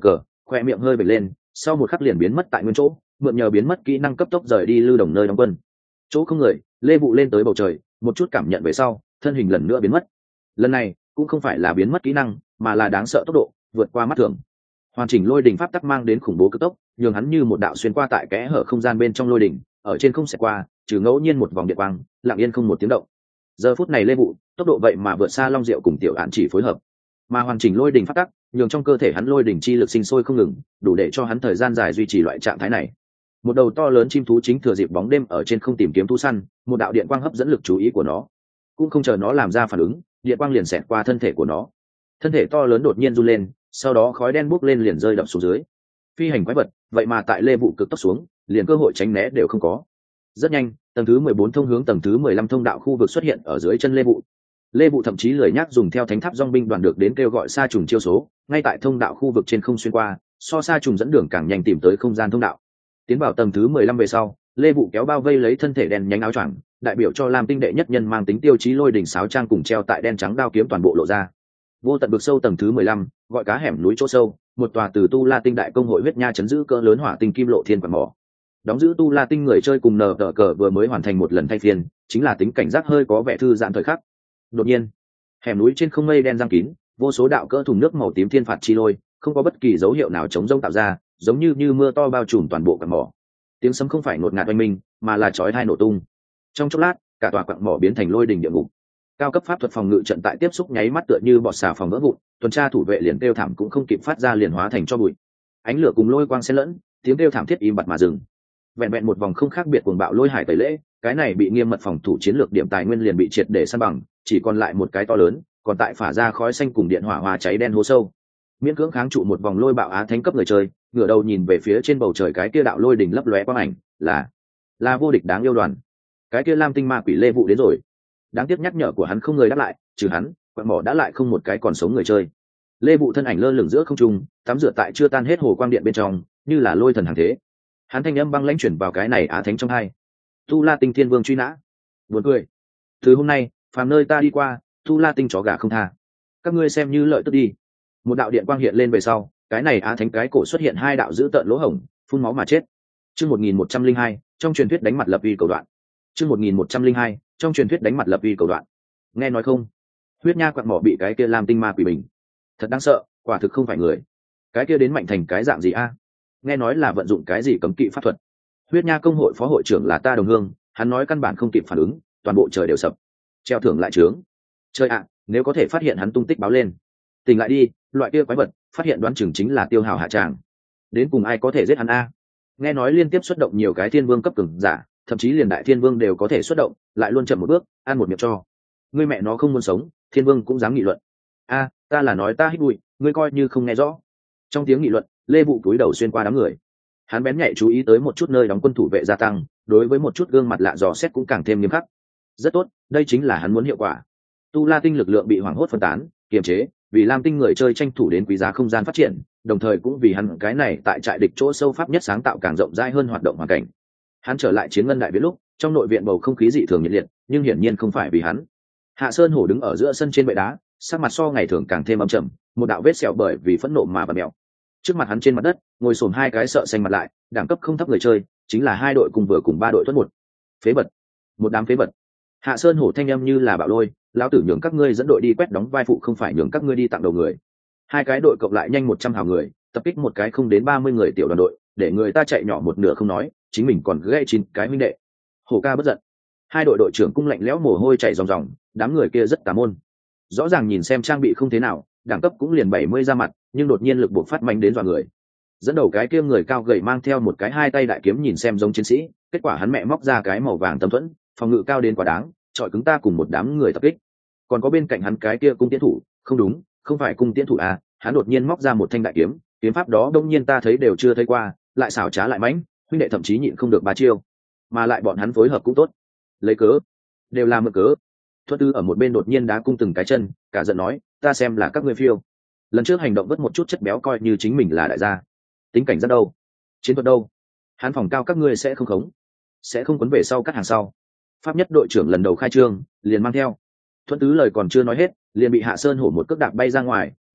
khoe miệng hơi bật lên, sau một khắc liền biến mất tại nguyên chỗ, mượn nhờ biến mất kỹ năng cấp tốc rời đi lưu đồng nơi đóng quân. Chỗ không người, lê vụ lên tới bầu trời, một chút cảm nhận về sau, thân hình lần nữa biến mất. Lần này cũng không phải là biến mất kỹ năng, mà là đáng sợ tốc độ vượt qua mắt thường. Hoàn chỉnh lôi đỉnh pháp tắc mang đến khủng bố cực tốc, nhường hắn như một đạo xuyên qua tại kẽ hở không gian bên trong lôi đỉnh, ở trên không xẹt qua, trừ ngẫu nhiên một vòng điện quang, lặng yên không một tiếng động. Giờ phút này lê vụ tốc độ vậy mà vượt xa long diệu cùng tiểu án chỉ phối hợp, mà hoàn chỉnh lôi đỉnh pháp tắc nhường trong cơ thể hắn lôi đỉnh chi lực sinh sôi không ngừng, đủ để cho hắn thời gian dài duy trì loại trạng thái này. Một đầu to lớn chim thú chính thừa dịp bóng đêm ở trên không tìm kiếm thú săn, một đạo điện quang hấp dẫn lực chú ý của nó. Cũng không chờ nó làm ra phản ứng, điện quang liền xẹt qua thân thể của nó. Thân thể to lớn đột nhiên run lên, sau đó khói đen bốc lên liền rơi đập xuống dưới. Phi hành quái vật, vậy mà tại lê vụ cực tốc xuống, liền cơ hội tránh né đều không có. Rất nhanh, tầng thứ mười bốn thông hướng tầng thứ mười lăm thông đạo khu vực xuất hiện ở dưới chân lê vụ. Lê vụ thậm chí lười nhác dùng theo thánh tháp dòng binh đoàn được đến kêu gọi sa trùng chiêu số, ngay tại thông đạo khu vực trên không xuyên qua, so sa trùng dẫn đường càng nhanh tìm tới không gian thông đạo. Tiến vào tầng thứ mười lăm về sau, lê vụ kéo bao vây lấy thân thể đen nhánh áo choàng, đại biểu cho Lam Tinh đệ nhất nhân mang tính tiêu chí lôi đỉnh sáo trang cùng treo tại đen trắng đao kiếm toàn bộ lộ ra. Vô tận vực sâu tầng thứ mười lăm, gọi cá hẻm núi chỗ sâu, một tòa từ Tu La Tinh đại công hội huyết nha chấn giữ cỡ lớn hỏa tinh kim lộ thiên quạt mỏ. Đóng giữ Tu La Tinh người chơi cùng nờ tờ cờ vừa mới hoàn thành một lần thay phiên, chính là tính cảnh giác hơi có vẻ thư giãn thời khắc. Đột nhiên, hẻm núi trên không mây đen giăng kín, vô số đạo cỡ thùng nước màu tím thiên phạt chi lôi, không có bất kỳ dấu hiệu nào chống rông tạo ra, giống như như mưa to bao trùm toàn bộ quạt mỏ. Tiếng sấm không phải ngột ngạt oanh minh, mà là chói tai nổ tung. Trong chốc lát, cả tòa quặng mỏ biến thành lôi đỉnh địa ngục. Cao cấp pháp thuật phòng ngự trận tại tiếp xúc nháy mắt tựa như bọt xà phòng vỡ vụn, tuần tra thủ vệ liền kêu thảm cũng không kịp phát ra liền hóa thành cho bụi. Ánh lửa cùng lôi quang xen lẫn, tiếng kêu thảm thiết im bặt mà dừng. Vẹn vẹn một vòng không khác biệt cuồng bạo lôi hải tẩy lễ, cái này bị nghiêm mật phòng thủ chiến lược điểm tài nguyên liền bị triệt để san bằng, chỉ còn lại một cái to lớn, còn tại phả ra khói xanh cùng điện hỏa hoa cháy đen hố sâu. Miễn cưỡng kháng trụ một vòng lôi bạo á thánh cấp người chơi, ngửa đầu nhìn về phía trên bầu trời cái kia đạo lôi đỉnh lấp lóe quang ảnh, là là vô địch đáng yêu đoàn. Cái kia lam tinh ma quỷ lê vụ đến rồi. Đáng tiếc nhắc nhở của hắn không người đáp lại, trừ hắn, quặng mỏ đã lại không một cái còn sống người chơi. Lê vụ thân ảnh lơ lửng giữa không trung, tắm rửa tại chưa tan hết hồ quang điện bên trong, như là lôi thần hàng thế. Hắn thanh âm băng lãnh chuyển vào cái này á thánh trong hai. Tu La Tinh Thiên Vương truy nã. Buồn cười. Từ hôm nay, phàm nơi ta đi qua, Tu La Tinh chó gà không tha. Các ngươi xem như lợi tức đi. Một đạo điện quang hiện lên về sau, cái này á thánh cái cổ xuất hiện hai đạo dữ tợn lỗ hổng, phun máu mà chết. Chương một nghìn một trăm linh hai, trong truyền thuyết đánh mặt lập uy cầu đoạn. Chương một nghìn một trăm linh hai, trong truyền thuyết đánh mặt lập uy cầu đoạn. Nghe nói không? Huyết nha quặng mỏ bị cái kia làm tinh ma quỷ bình. Thật đáng sợ, quả thực không phải người. Cái kia đến mạnh thành cái dạng gì a? Nghe nói là vận dụng cái gì cấm kỵ pháp thuật. Huyết nha công hội phó hội trưởng là ta đồng hương, hắn nói căn bản không kịp phản ứng, toàn bộ trời đều sập. Treo thưởng lại trướng. Chơi ạ, nếu có thể phát hiện hắn tung tích báo lên. Tỉnh lại đi, loại kia quái vật, phát hiện đoán chừng chính là tiêu hào hạ tràng. Đến cùng ai có thể giết hắn a? Nghe nói liên tiếp xuất động nhiều cái thiên vương cấp cường giả, thậm chí liền đại thiên vương đều có thể xuất động, lại luôn chậm một bước, ăn một miệng cho. Ngươi mẹ nó không muốn sống, thiên vương cũng dám nghị luận. A, ta là nói ta hít bụi, ngươi coi như không nghe rõ. Trong tiếng nghị luận, lê vụ cúi đầu xuyên qua đám người. Hắn bén nhạy chú ý tới một chút nơi đóng quân thủ vệ gia tăng, đối với một chút gương mặt lạ dò xét cũng càng thêm nghiêm khắc. Rất tốt, đây chính là hắn muốn hiệu quả. Tu La Tinh lực lượng bị hoảng hốt phân tán, kiềm chế, vì Lam Tinh người chơi tranh thủ đến quý giá không gian phát triển, đồng thời cũng vì hắn cái này tại trại địch chỗ sâu pháp nhất sáng tạo càng rộng rãi hơn hoạt động hoàn cảnh. Hắn trở lại chiến ngân đại viễn lúc, trong nội viện bầu không khí dị thường nhiệt liệt, nhưng hiển nhiên không phải vì hắn. Hạ Sơn Hổ đứng ở giữa sân trên bệ đá, sắc mặt so ngày thường càng thêm âm trầm, một đạo vết sẹo bởi vì phẫn nộ mà bật mèo. Trước mặt hắn trên mặt đất, ngồi xổm hai cái sợ xanh mặt lại, đẳng cấp không thấp người chơi, chính là hai đội cùng vừa cùng ba đội tuất một. Phế vật, một đám phế vật. Hạ Sơn Hổ thanh âm như là bạo lôi, lão tử nhường các ngươi dẫn đội đi quét đóng vai phụ không phải nhường các ngươi đi tặng đầu người. Hai cái đội cộng lại nhanh một trăm hào người, tập kích một cái không đến ba mươi người tiểu đoàn đội, để người ta chạy nhỏ một nửa không nói, chính mình còn gây chín cái huynh đệ. Hổ ca bất giận. Hai đội đội trưởng cung lạnh lẽo mồ hôi chảy ròng ròng, đám người kia rất tà môn. Rõ ràng nhìn xem trang bị không thế nào, đẳng cấp cũng liền bảy mươi ra mặt, nhưng đột nhiên lực buộc phát mạnh đến dọa người. Dẫn đầu cái kia người cao gầy mang theo một cái hai tay đại kiếm nhìn xem giống chiến sĩ, kết quả hắn mẹ móc ra cái màu vàng tấm thuẫn, phòng ngự cao đến quá đáng, chọi cứng ta cùng một đám người tập kích. Còn có bên cạnh hắn cái kia cung tiễn thủ, không đúng, không phải cung tiễn thủ à, hắn đột nhiên móc ra một thanh đại kiếm, kiếm pháp đó đông nhiên ta thấy đều chưa thấy qua, lại xảo trá lại mãnh, huynh đệ thậm chí nhịn không được ba chiêu, mà lại bọn hắn phối hợp cũng tốt. Lấy cớ, đều là mượn cớ. Thuật tư ở một bên đột nhiên đá cung từng cái chân, cả giận nói, ta xem là các ngươi phiêu. Lần trước hành động vớt một chút chất béo coi như chính mình là đại gia. Tính cảnh giác đâu? Chiến thuật đâu? Hắn phòng cao các ngươi sẽ không khống, sẽ không quấn về sau cắt hàng sau. Pháp nhất đội trưởng lần đầu khai trương, liền mang theo. Thuận tứ lời còn chưa nói hết, liền bị Hạ Sơn Hổ một cước đạp bay ra ngoài,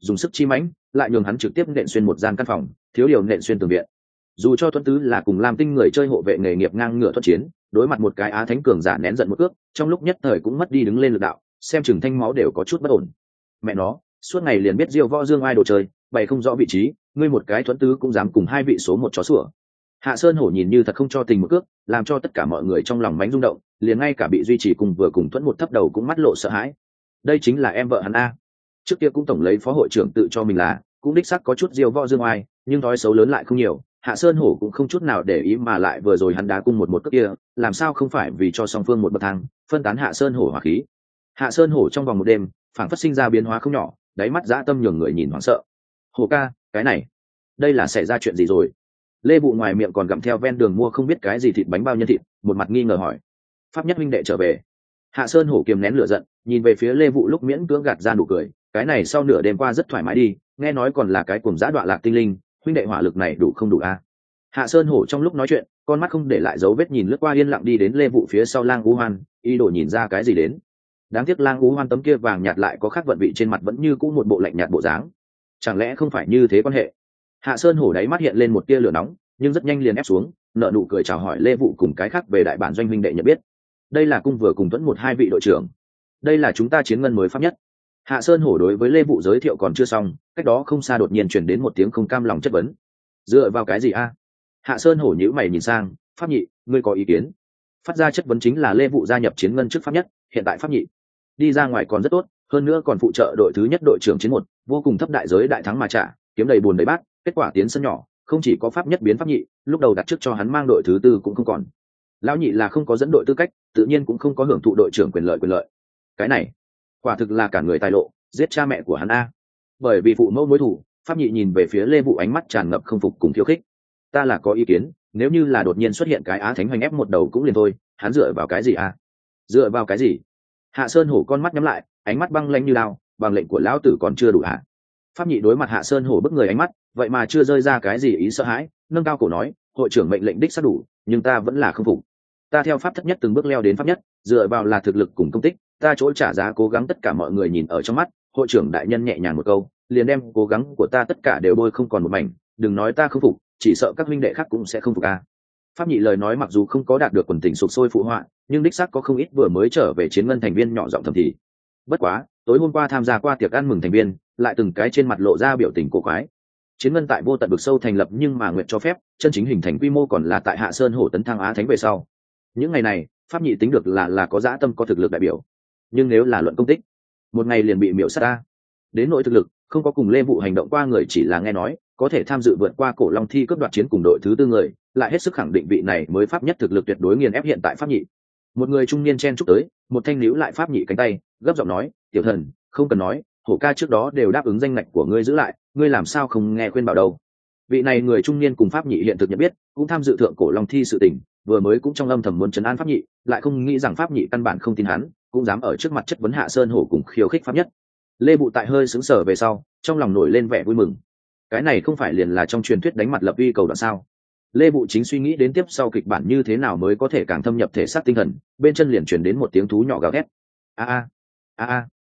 dùng sức chi mãnh lại nhường hắn trực tiếp nện xuyên một gian căn phòng, thiếu điều nện xuyên tường viện. Dù cho Tuấn Tứ là cùng Lam Tinh người chơi hộ vệ nghề nghiệp ngang ngửa thuận chiến, đối mặt một cái Á Thánh cường giả nén giận một cước, trong lúc nhất thời cũng mất đi đứng lên lực đạo, xem chừng thanh máu đều có chút bất ổn. Mẹ nó, suốt ngày liền biết diêu võ dương ai đồ chơi, bày không rõ vị trí, ngươi một cái Tuấn Tứ cũng dám cùng hai vị số một chó sủa. Hạ Sơn Hổ nhìn như thật không cho tình một cước, làm cho tất cả mọi người trong lòng bánh rung động, liền ngay cả bị duy trì cùng vừa cùng Tuấn một thấp đầu cũng mắt lộ sợ hãi. Đây chính là em vợ hắn a. Trước kia cũng tổng lấy phó hội trưởng tự cho mình là, cũng đích xác có chút diêu võ dương oai, nhưng thói xấu lớn lại không nhiều. Hạ Sơn Hổ cũng không chút nào để ý mà lại vừa rồi hắn đá cung một một cước kia, làm sao không phải vì cho song phương một bậc thang, phân tán Hạ Sơn Hổ hỏa khí. Hạ Sơn Hổ trong vòng một đêm, phảng phất sinh ra biến hóa không nhỏ, đáy mắt dã tâm nhường người nhìn hoảng sợ. Hổ ca, cái này, đây là xảy ra chuyện gì rồi? Lê Vụ ngoài miệng còn gặm theo ven đường mua không biết cái gì thịt bánh bao nhân thịt, một mặt nghi ngờ hỏi. Pháp Nhất huynh đệ trở về. Hạ Sơn Hổ kiềm nén lửa giận, nhìn về phía Lê Vụ lúc miễn cưỡng gạt ra nụ cười, cái này sau nửa đêm qua rất thoải mái đi, nghe nói còn là cái cuồng dã đọa lạc tinh linh, huynh đệ hỏa lực này đủ không đủ a? À? Hạ Sơn Hổ trong lúc nói chuyện, con mắt không để lại dấu vết nhìn lướt qua yên lặng đi đến Lê Vụ phía sau Lang Ú Hoan, ý đồ nhìn ra cái gì đến. Đáng tiếc Lang Ú Hoan tấm kia vàng nhạt lại có khác vận vị trên mặt vẫn như cũ một bộ lạnh nhạt bộ dáng. Chẳng lẽ không phải như thế quan hệ? Hạ Sơn Hổ đáy mắt hiện lên một tia lửa nóng, nhưng rất nhanh liền ép xuống, nợ nụ cười chào hỏi Lê Vụ cùng cái khác về đại bản doanh huynh đệ nhận biết. Đây là cung vừa cùng Tuấn một hai vị đội trưởng. Đây là chúng ta chiến ngân mới pháp nhất. Hạ Sơn Hổ đối với Lê Vụ giới thiệu còn chưa xong, cách đó không xa đột nhiên truyền đến một tiếng không cam lòng chất vấn. Dựa vào cái gì a? Hạ Sơn Hổ nhíu mày nhìn sang, Pháp Nhị, ngươi có ý kiến? Phát ra chất vấn chính là Lê Vụ gia nhập chiến ngân trước pháp nhất, hiện tại Pháp Nhị đi ra ngoài còn rất tốt, hơn nữa còn phụ trợ đội thứ nhất đội trưởng chiến một, vô cùng thấp đại giới đại thắng mà trả, kiếm đầy buồn đầy bát, kết quả tiến sân nhỏ, không chỉ có pháp nhất biến Pháp Nhị, lúc đầu đặt trước cho hắn mang đội thứ tư cũng không còn. Lão Nhị là không có dẫn đội tư cách, tự nhiên cũng không có hưởng thụ đội trưởng quyền lợi quyền lợi. Cái này, quả thực là cả người tài lộ, giết cha mẹ của hắn a. Bởi vì phụ mẫu mối thù, Pháp Nhị nhìn về phía Lê Vụ ánh mắt tràn ngập không phục cùng khiêu khích. Ta là có ý kiến, nếu như là đột nhiên xuất hiện cái Á Thánh hoành ép một đầu cũng liền thôi, hắn dựa vào cái gì a? Dựa vào cái gì? Hạ Sơn Hổ con mắt nhắm lại, ánh mắt băng lãnh như lao, bằng lệnh của lão tử còn chưa đủ hả? Pháp Nhị đối mặt Hạ Sơn Hổ bức người ánh mắt, vậy mà chưa rơi ra cái gì ý sợ hãi, nâng cao cổ nói, hội trưởng mệnh lệnh đích xác đủ, nhưng ta vẫn là không phục. Ta theo pháp thất nhất từng bước leo đến pháp nhất, dựa vào là thực lực cùng công tích, ta chỗ trả giá cố gắng tất cả mọi người nhìn ở trong mắt. Hội trưởng đại nhân nhẹ nhàng một câu, liền đem cố gắng của ta tất cả đều bôi không còn một mảnh, đừng nói ta không phục, chỉ sợ các huynh đệ khác cũng sẽ không phục a. Pháp Nhị lời nói mặc dù không có đạt được quần tình sụp sôi phụ họa, nhưng đích xác có không ít vừa mới trở về chiến ngân thành viên nhỏ giọng thầm thì. Bất quá, tối hôm qua tham gia qua tiệc ăn mừng thành viên, lại từng cái trên mặt lộ ra biểu tình cổ quái. Chiến ngân tại vô tận vực sâu thành lập nhưng mà nguyện cho phép, chân chính hình thành quy mô còn là tại Hạ Sơn Hổ tấn thăng Á Thánh về sau. Những ngày này, Pháp Nhị tính được là là có dã tâm có thực lực đại biểu. Nhưng nếu là luận công tích, một ngày liền bị miểu sát ta. Đến nỗi thực lực, không có cùng Lê Vụ hành động qua người chỉ là nghe nói, có thể tham dự vượt qua cổ long thi cướp đoạt chiến cùng đội thứ tư người, lại hết sức khẳng định vị này mới pháp nhất thực lực tuyệt đối nghiền ép hiện tại Pháp Nhị. Một người trung niên chen chúc tới, một thanh níu lại Pháp Nhị cánh tay, gấp giọng nói, tiểu thần, không cần nói, Hổ ca trước đó đều đáp ứng danh ngạch của ngươi giữ lại, ngươi làm sao không nghe khuyên bảo đâu. Vị này người trung niên cùng Pháp Nhị hiện thực nhận biết, cũng tham dự thượng cổ long thi sự tình, vừa mới cũng trong âm thầm muốn trấn an Pháp Nhị, lại không nghĩ rằng Pháp Nhị căn bản không tin hắn, cũng dám ở trước mặt chất vấn Hạ Sơn Hổ cùng khiêu khích pháp nhất. Lê Bụ tại hơi sững sờ về sau, trong lòng nổi lên vẻ vui mừng. Cái này không phải liền là trong truyền thuyết đánh mặt lập uy cầu đoạn sao? Lê Bụ chính suy nghĩ đến tiếp sau kịch bản như thế nào mới có thể càng thâm nhập thể xác tinh thần, bên chân liền truyền đến một tiếng thú nhỏ gào thét. A a a a.